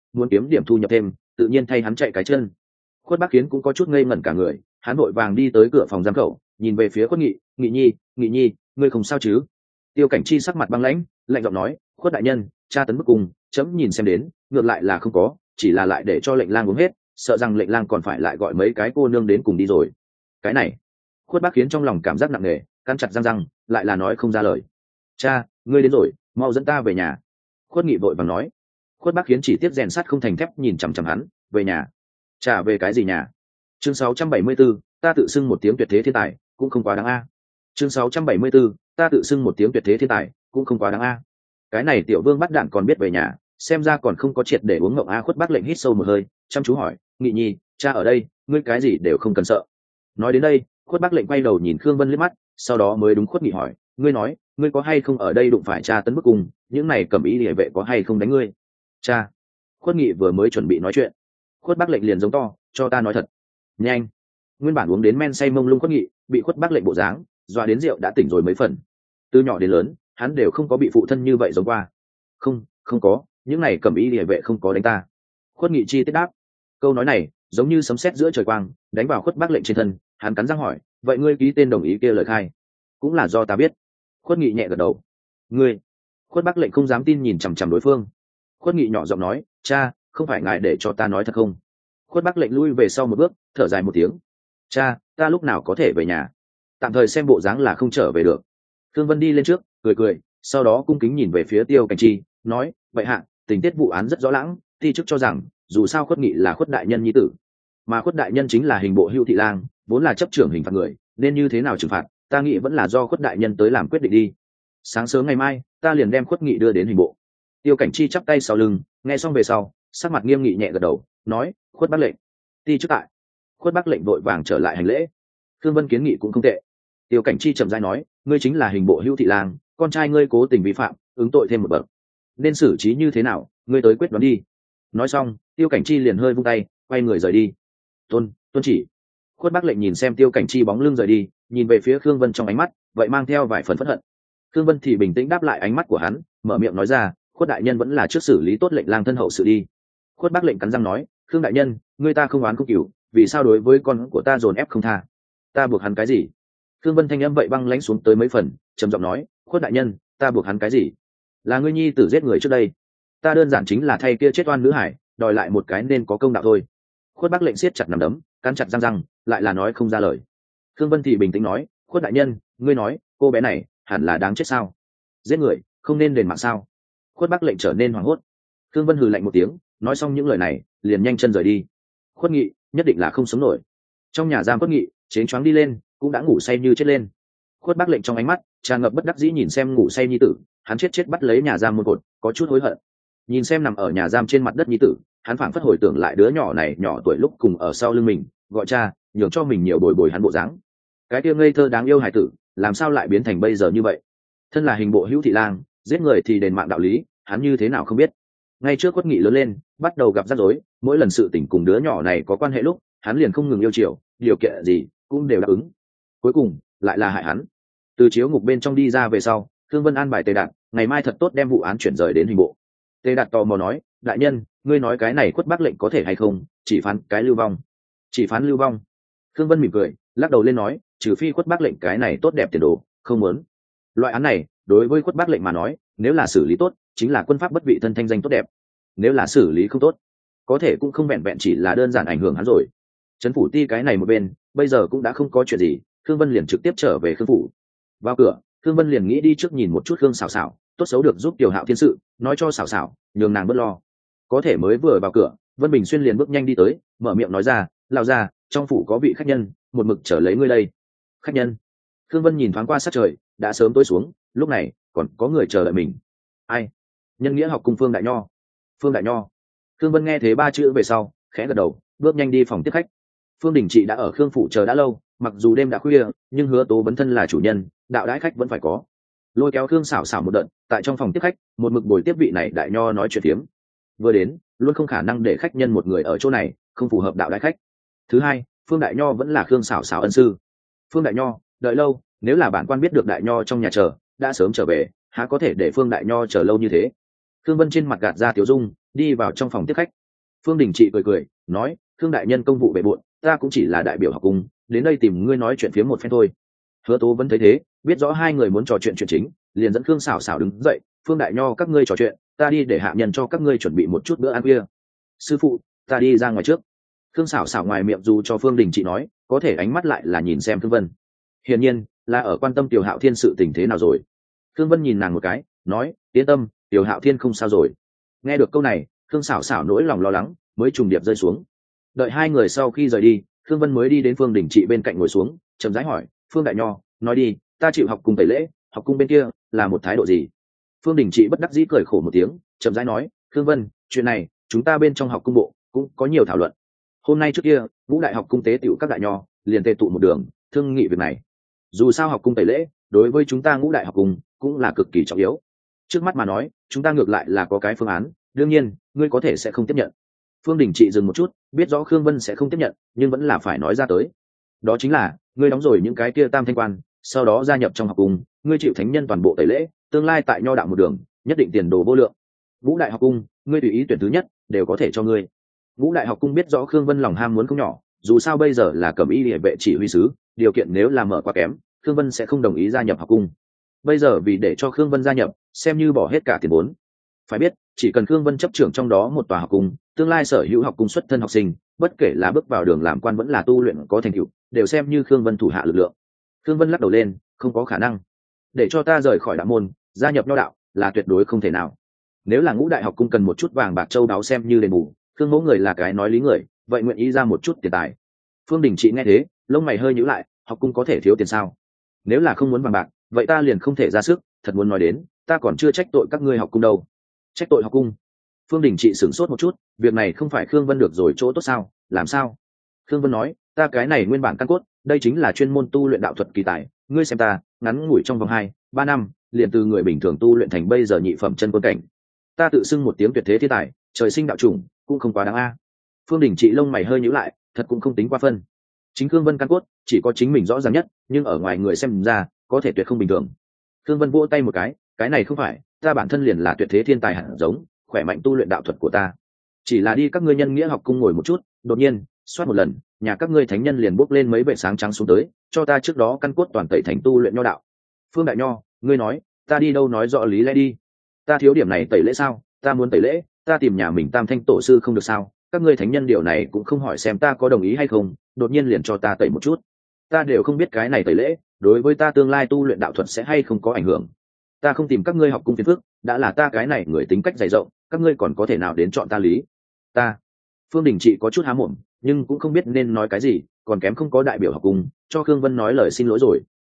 muốn kiếm điểm thu nhập thêm, tự nhiên thay hắn chạy cái chân. Khuất Bác Kiến cũng có chút ngây ngẩn cả người, hắn vội vàng đi tới cửa phòng giam khẩu, nhìn về phía Khuất Nghị, "Nghị nhi, Nghị nhi, ngươi không sao chứ?" Tiêu Cảnh Chi sắc mặt băng lãnh, lạnh giọng nói, "Khuất đại nhân, tra tấn bức cùng, chấm nhìn xem đến, ngược lại là không có, chỉ là lại để cho lệnh lang uống hết, sợ rằng lệnh lang còn phải lại gọi mấy cái cô nương đến cùng đi rồi." Cái này, Khuất Bác Kiến trong lòng cảm giác nặng nề, cắn chặt răng răng, lại là nói không ra lời. "Cha, ngươi đến rồi, mau dẫn ta về nhà." Khuất Nghị vội vàng nói. Khuất Bác Kiến chỉ tiếp rèn sắt không thành thép nhìn chằm chằm hắn, "Về nhà? Trả về cái gì nhà?" Chương sáu trăm bảy mươi 74, ta tự xưng một tiếng tuyệt thế thiên tài, cũng không quá đáng a. Chương sáu trăm bảy mươi 74, ta tự xưng một tiếng tuyệt thế thiên tài, cũng không quá đáng a. Cái này tiểu vương bắt đạn còn biết về nhà, xem ra còn không có triệt để uống ngộng a. Khuất Bác lệnh hít sâu một hơi, chăm chú hỏi, "Nghị nhi, cha ở đây, ngươi cái gì đều không cần sợ." Nói đến đây, Khuất Bác lệnh quay đầu nhìn Khương Vân liếc mắt, sau đó mới đúng Khuất Nghị hỏi, "Ngươi nói, ngươi có hay không ở đây đụng phải cha tấn bức cùng, những này cầm ý địa vệ có hay không đánh ngươi?" "Cha." Khuất Nghị vừa mới chuẩn bị nói chuyện, Khuất Bác lệnh liền giống to, "Cho ta nói thật." Nhanh. Nguyên bản uống đến men say mông lung Khuất Nghị, bị Khuất Bác lệnh bộ dáng dọa đến rượu đã tỉnh rồi mấy phần. Từ nhỏ đến lớn, hắn đều không có bị phụ thân như vậy giống qua. "Không, không có, những này cầm ý địa vệ không có đánh ta." Khuất Nghị chi tiết đáp. Câu nói này giống như sấm sét giữa trời quang, đánh vào Khuất Bác lệnh trên thân. Hắn cắn răng hỏi, "Vậy ngươi ký tên đồng ý kia lời khai, cũng là do ta biết?" Khuất Nghị nhẹ gật đầu. "Ngươi?" Khuất Bác lệnh không dám tin nhìn chằm chằm đối phương. Khuất Nghị nhỏ giọng nói, "Cha, không phải ngài để cho ta nói thật không?" Khuất Bác lệnh lui về sau một bước, thở dài một tiếng, "Cha, ta lúc nào có thể về nhà? Tạm thời xem bộ dáng là không trở về được." Thương Vân đi lên trước, cười cười, sau đó cung kính nhìn về phía Tiêu Cảnh Chi, nói, "Vậy hạ, tình tiết vụ án rất rõ lãng, ti chức cho rằng, dù sao Khuất Nghị là Khuất đại nhân nhi tử, mà Khuất đại nhân chính là hình bộ Hưu thị lang, vốn là chấp trưởng hình phạt người, nên như thế nào trừng phạt, ta nghĩ vẫn là do Khuất đại nhân tới làm quyết định đi. Sáng sớm ngày mai, ta liền đem Khuất Nghị đưa đến hình bộ." Tiêu Cảnh Chi chắp tay sau lưng, nghe xong về sau, sắc mặt nghiêm nghị nhẹ gật đầu, nói, "Khuất Bác lệnh." Ti chức tại. Khuất Bác lệnh vội vàng trở lại hành lễ. Thương Vân kiến nghị cũng không tệ. Tiêu Cảnh Chi trầm rãi nói, "Ngươi chính là hình bộ Hưu thị lang, con trai ngươi cố tình vi phạm, ứng tội thêm một bậc, nên xử trí như thế nào, ngươi tới quyết đoán đi." Nói xong, Tiêu Cảnh Chi liền hơi vung tay, quay người rời đi. "Tuân, tuân chỉ." Khuất Bác lệnh nhìn xem Tiêu Cảnh Chi bóng lưng rời đi, nhìn về phía Khương Vân trong ánh mắt vậy mang theo vài phần phẫn hận. Khương Vân thì bình tĩnh đáp lại ánh mắt của hắn, mở miệng nói ra, "Khuất đại nhân vẫn là trước xử lý tốt lệnh lang thân hậu sự đi." Khuất Bác lệnh cắn răng nói, "Khương đại nhân, ngươi ta không oán không cừu, vì sao đối với con của ta dồn ép không tha? Ta buộc hắn cái gì?" Khương Vân thanh âm vậy băng lãnh xuống tới mấy phần, trầm giọng nói, "Khuất đại nhân, ta buộc hắn cái gì? Là ngươi nhi tử giết người trước đây, ta đơn giản chính là thay kia chết oan nữ hải, đòi lại một cái nên có công đạo thôi." Khuất Bác lệnh siết chặt nắm đấm, cắn chặt răng răng, lại là nói không ra lời. Khương Vân thì bình tĩnh nói, "Khuất đại nhân, ngươi nói, cô bé này hẳn là đáng chết sao? Giết người, không nên đền mạng sao?" Khuất Bác lệnh trở nên hoảng hốt. Khương Vân hừ lạnh một tiếng, nói xong những lời này, liền nhanh chân rời đi. Khuất Nghị nhất định là không sống nổi. Trong nhà giam Khuất Nghị chén choáng đi lên, cũng đã ngủ say như chết lên. Khuất Bác lệnh trong ánh mắt tràn ngập bất đắc dĩ nhìn xem ngủ say nhi tử, hắn chết chết bắt lấy nhà giam môn cột, có chút hối hận. Nhìn xem nằm ở nhà giam trên mặt đất nhi tử, hắn phảng phất hồi tưởng lại đứa nhỏ này nhỏ tuổi lúc cùng ở sau lưng mình, gọi cha, nhường cho mình nhiều bồi bồi hắn bộ dáng. Cái kia ngây thơ đáng yêu hài tử, làm sao lại biến thành bây giờ như vậy? Thân là hình bộ Hữu thị lang, giết người thì đền mạng đạo lý, hắn như thế nào không biết. Ngay trước Khuất Nghị lớn lên, bắt đầu gặp rắc rối, mỗi lần sự tình cùng đứa nhỏ này có quan hệ lúc, hắn liền không ngừng yêu chiều, điều kiện gì cũng đều đáp ứng. Cuối cùng lại là hại hắn. Từ chiếu ngục bên trong đi ra về sau, Thương Vân an bài Tề Đạt, ngày mai thật tốt đem vụ án chuyển rời đến hình bộ. Tề Đạt tò mò nói, "Đại nhân, ngươi nói cái này Khuất Bác lệnh có thể hay không, chỉ phán cái lưu vong?" "Chỉ phán lưu vong?" Thương Vân mỉm cười, lắc đầu lên nói, "Trừ phi Khuất Bác lệnh cái này tốt đẹp tiền đồ, không muốn. Loại án này, đối với Khuất Bác lệnh mà nói, nếu là xử lý tốt, chính là quân pháp bất vị thân thanh danh tốt đẹp. Nếu là xử lý không tốt, có thể cũng không vẹn vẹn chỉ là đơn giản ảnh hưởng hắn rồi." Trấn phủ ti cái này một bên, bây giờ cũng đã không có chuyện gì, Thương Vân liền trực tiếp trở về Khương phủ. Vào cửa, Thương Vân liền nghĩ đi trước nhìn một chút Khương Sảo Sảo, tốt xấu được giúp Tiểu Hạo thiên sự, nói cho Sảo Sảo, nhường nàng bớt lo. Có thể mới vừa vào cửa, Vân Bình Xuyên liền bước nhanh đi tới, mở miệng nói ra, "Lão gia, trong phủ có vị khách nhân, một mực chờ lấy ngươi đây." "Khách nhân?" Thương Vân nhìn thoáng qua sát trời, đã sớm tối xuống, lúc này còn có người chờ đợi mình. "Ai?" "Nhân nghĩa học cung Phương Đại Nho." "Phương Đại Nho?" Thương Vân nghe thế ba chữ về sau, khẽ gật đầu, bước nhanh đi phòng tiếp khách. Phương Đình Trị đã ở Khương phủ chờ đã lâu, mặc dù đêm đã khuya, nhưng Hứa Tố vấn thân là chủ nhân, đạo đãi khách vẫn phải có. Lôi kéo Khương Sảo Sảo một đợt, tại trong phòng tiếp khách, một mực bồi tiếp vị này đại nho nói chuyện tiếm. Vừa đến, luôn không khả năng để khách nhân một người ở chỗ này, không phù hợp đạo đãi khách. Thứ hai, Phương đại nho vẫn là Khương Sảo Sảo ân sư. Phương đại nho, đợi lâu, nếu là bản quan biết được đại nho trong nhà chờ, đã sớm trở về, há có thể để Phương đại nho chờ lâu như thế. Thương Vân trên mặt gạt ra tiểu dung, đi vào trong phòng tiếp khách. Phương Đình Trị cười cười nói, Khương đại nhân công vụ bề bộn, ta cũng chỉ là đại biểu học cung, đến đây tìm ngươi nói chuyện phía một phen thôi. Hứa Tố vẫn thấy thế, biết rõ hai người muốn trò chuyện chuyện chính, liền dẫn Khương Sảo Sảo đứng dậy, Phương đại nho các ngươi trò chuyện, ta đi để hạ nhân cho các ngươi chuẩn bị một chút bữa ăn khuya. Sư phụ, ta đi ra ngoài trước. Khương Sảo Sảo ngoài miệng dù cho Phương Đình Trị nói, có thể ánh mắt lại là nhìn xem Khương Vân. Hiển nhiên là ở quan tâm Tiểu Hạo Thiên sự tình thế nào rồi. Khương Vân nhìn nàng một cái, nói, yên tâm, Tiểu Hạo Thiên không sao rồi. Nghe được câu này, Khương Sảo Sảo nỗi lòng lo lắng mới trùng điệp rơi xuống. Đợi hai người sau khi rời đi, Khương Vân mới đi đến Phương Đình Trị bên cạnh ngồi xuống, chậm rãi hỏi, Phương đại nho, nói đi, ta chịu học cung tẩy lễ, học cung bên kia là một thái độ gì? Phương Đình Trị bất đắc dĩ cười khổ một tiếng, chậm rãi nói, Khương Vân, chuyện này chúng ta bên trong học cung bộ cũng có nhiều thảo luận. Hôm nay trước kia, ngũ đại học cung tế tựu các đại nho liền tề tụ một đường, thương nghị việc này. Dù sao học cung tẩy lễ đối với chúng ta ngũ đại học cung cũng là cực kỳ trọng yếu. Trước mắt mà nói, chúng ta ngược lại là có cái phương án, đương nhiên ngươi có thể sẽ không tiếp nhận. Phương Đình Trị dừng một chút, biết rõ Khương Vân sẽ không tiếp nhận, nhưng vẫn là phải nói ra tới. Đó chính là, ngươi đóng rồi những cái kia tam thanh quan, sau đó gia nhập trong học cung, ngươi chịu thánh nhân toàn bộ tẩy lễ, tương lai tại nho đạo một đường, nhất định tiền đồ vô lượng. Ngũ đại học cung, ngươi tùy ý tuyển thứ nhất, đều có thể cho ngươi. Ngũ đại học cung biết rõ Khương Vân lòng ham muốn không nhỏ, dù sao bây giờ là Cẩm Y Liễu vệ chỉ huy sứ, điều kiện nếu là mở quá kém, Khương Vân sẽ không đồng ý gia nhập học cung. Bây giờ vì để cho Khương Vân gia nhập, xem như bỏ hết cả tiền vốn. Phải biết, chỉ cần Khương Vân chấp trưởng trong đó một tòa học cung, tương lai sở hữu học cung xuất thân học sinh, bất kể là bước vào đường làm quan vẫn là tu luyện có thành tựu, đều xem như Khương Vân thủ hạ lực lượng. Khương Vân lắc đầu lên, không có khả năng. Để cho ta rời khỏi đạo môn, gia nhập nho đạo là tuyệt đối không thể nào. Nếu là ngũ đại học cung cần một chút vàng bạc châu đáo xem như đền bù, Khương mẫu người là cái nói lý người, vậy nguyện ý ra một chút tiền tài. Phương Đình Trị nghe thế, lông mày hơi nhíu lại, học cung có thể thiếu tiền sao? Nếu là không muốn vàng bạc, vậy ta liền không thể ra sức, thật muốn nói đến, ta còn chưa trách tội các ngươi học cung đâu. Trách tội học cung? Phương Đình Trị sửng sốt một chút, việc này không phải Khương Vân được rồi chỗ tốt sao? Làm sao? Khương Vân nói, ta cái này nguyên bản căn cốt, đây chính là chuyên môn tu luyện đạo thuật kỳ tài, ngươi xem ta, ngắn ngủi trong vòng hai, ba năm, liền từ người bình thường tu luyện thành bây giờ nhị phẩm chân quân cảnh. Ta tự xưng một tiếng tuyệt thế thiên tài, trời sinh đạo chủng, cũng không quá đáng a. Phương Đình Trị lông mày hơi nhíu lại, thật cũng không tính qua phân. Chính Khương Vân căn cốt, chỉ có chính mình rõ ràng nhất, nhưng ở ngoài người xem ra, có thể tuyệt không bình thường. Khương Vân vỗ tay một cái, cái này không phải, ta bản thân liền là tuyệt thế thiên tài hẳn giống, khỏe mạnh tu luyện đạo thuật của ta. Chỉ là đi các ngươi nhân nghĩa học cung ngồi một chút, đột nhiên, xoát một lần, nhà các ngươi thánh nhân liền bốc lên mấy vệ sáng trắng xuống tới, cho ta trước đó căn cốt toàn tẩy thành tu luyện nho đạo. Phương đại nho, ngươi nói, ta đi đâu nói rõ lý lẽ đi. Ta thiếu điểm này tẩy lễ sao? Ta muốn tẩy lễ, ta tìm nhà mình tam thanh tổ sư không được sao? Các ngươi thánh nhân điều này cũng không hỏi xem ta có đồng ý hay không, đột nhiên liền cho ta tẩy một chút. Ta đều không biết cái này tẩy lễ, đối với ta tương lai tu luyện đạo thuật sẽ hay không có ảnh hưởng. Ta không tìm các ngươi học cung phiền phức, đã là ta cái này người tính cách dày rộng, các ngươi còn có thể nào đến chọn ta lý? Ta. Phương Đình Trị có chút há mồm, nhưng cũng không biết nên nói cái gì, còn kém không có đại biểu học cung, cho Khương Vân nói lời xin lỗi rồi,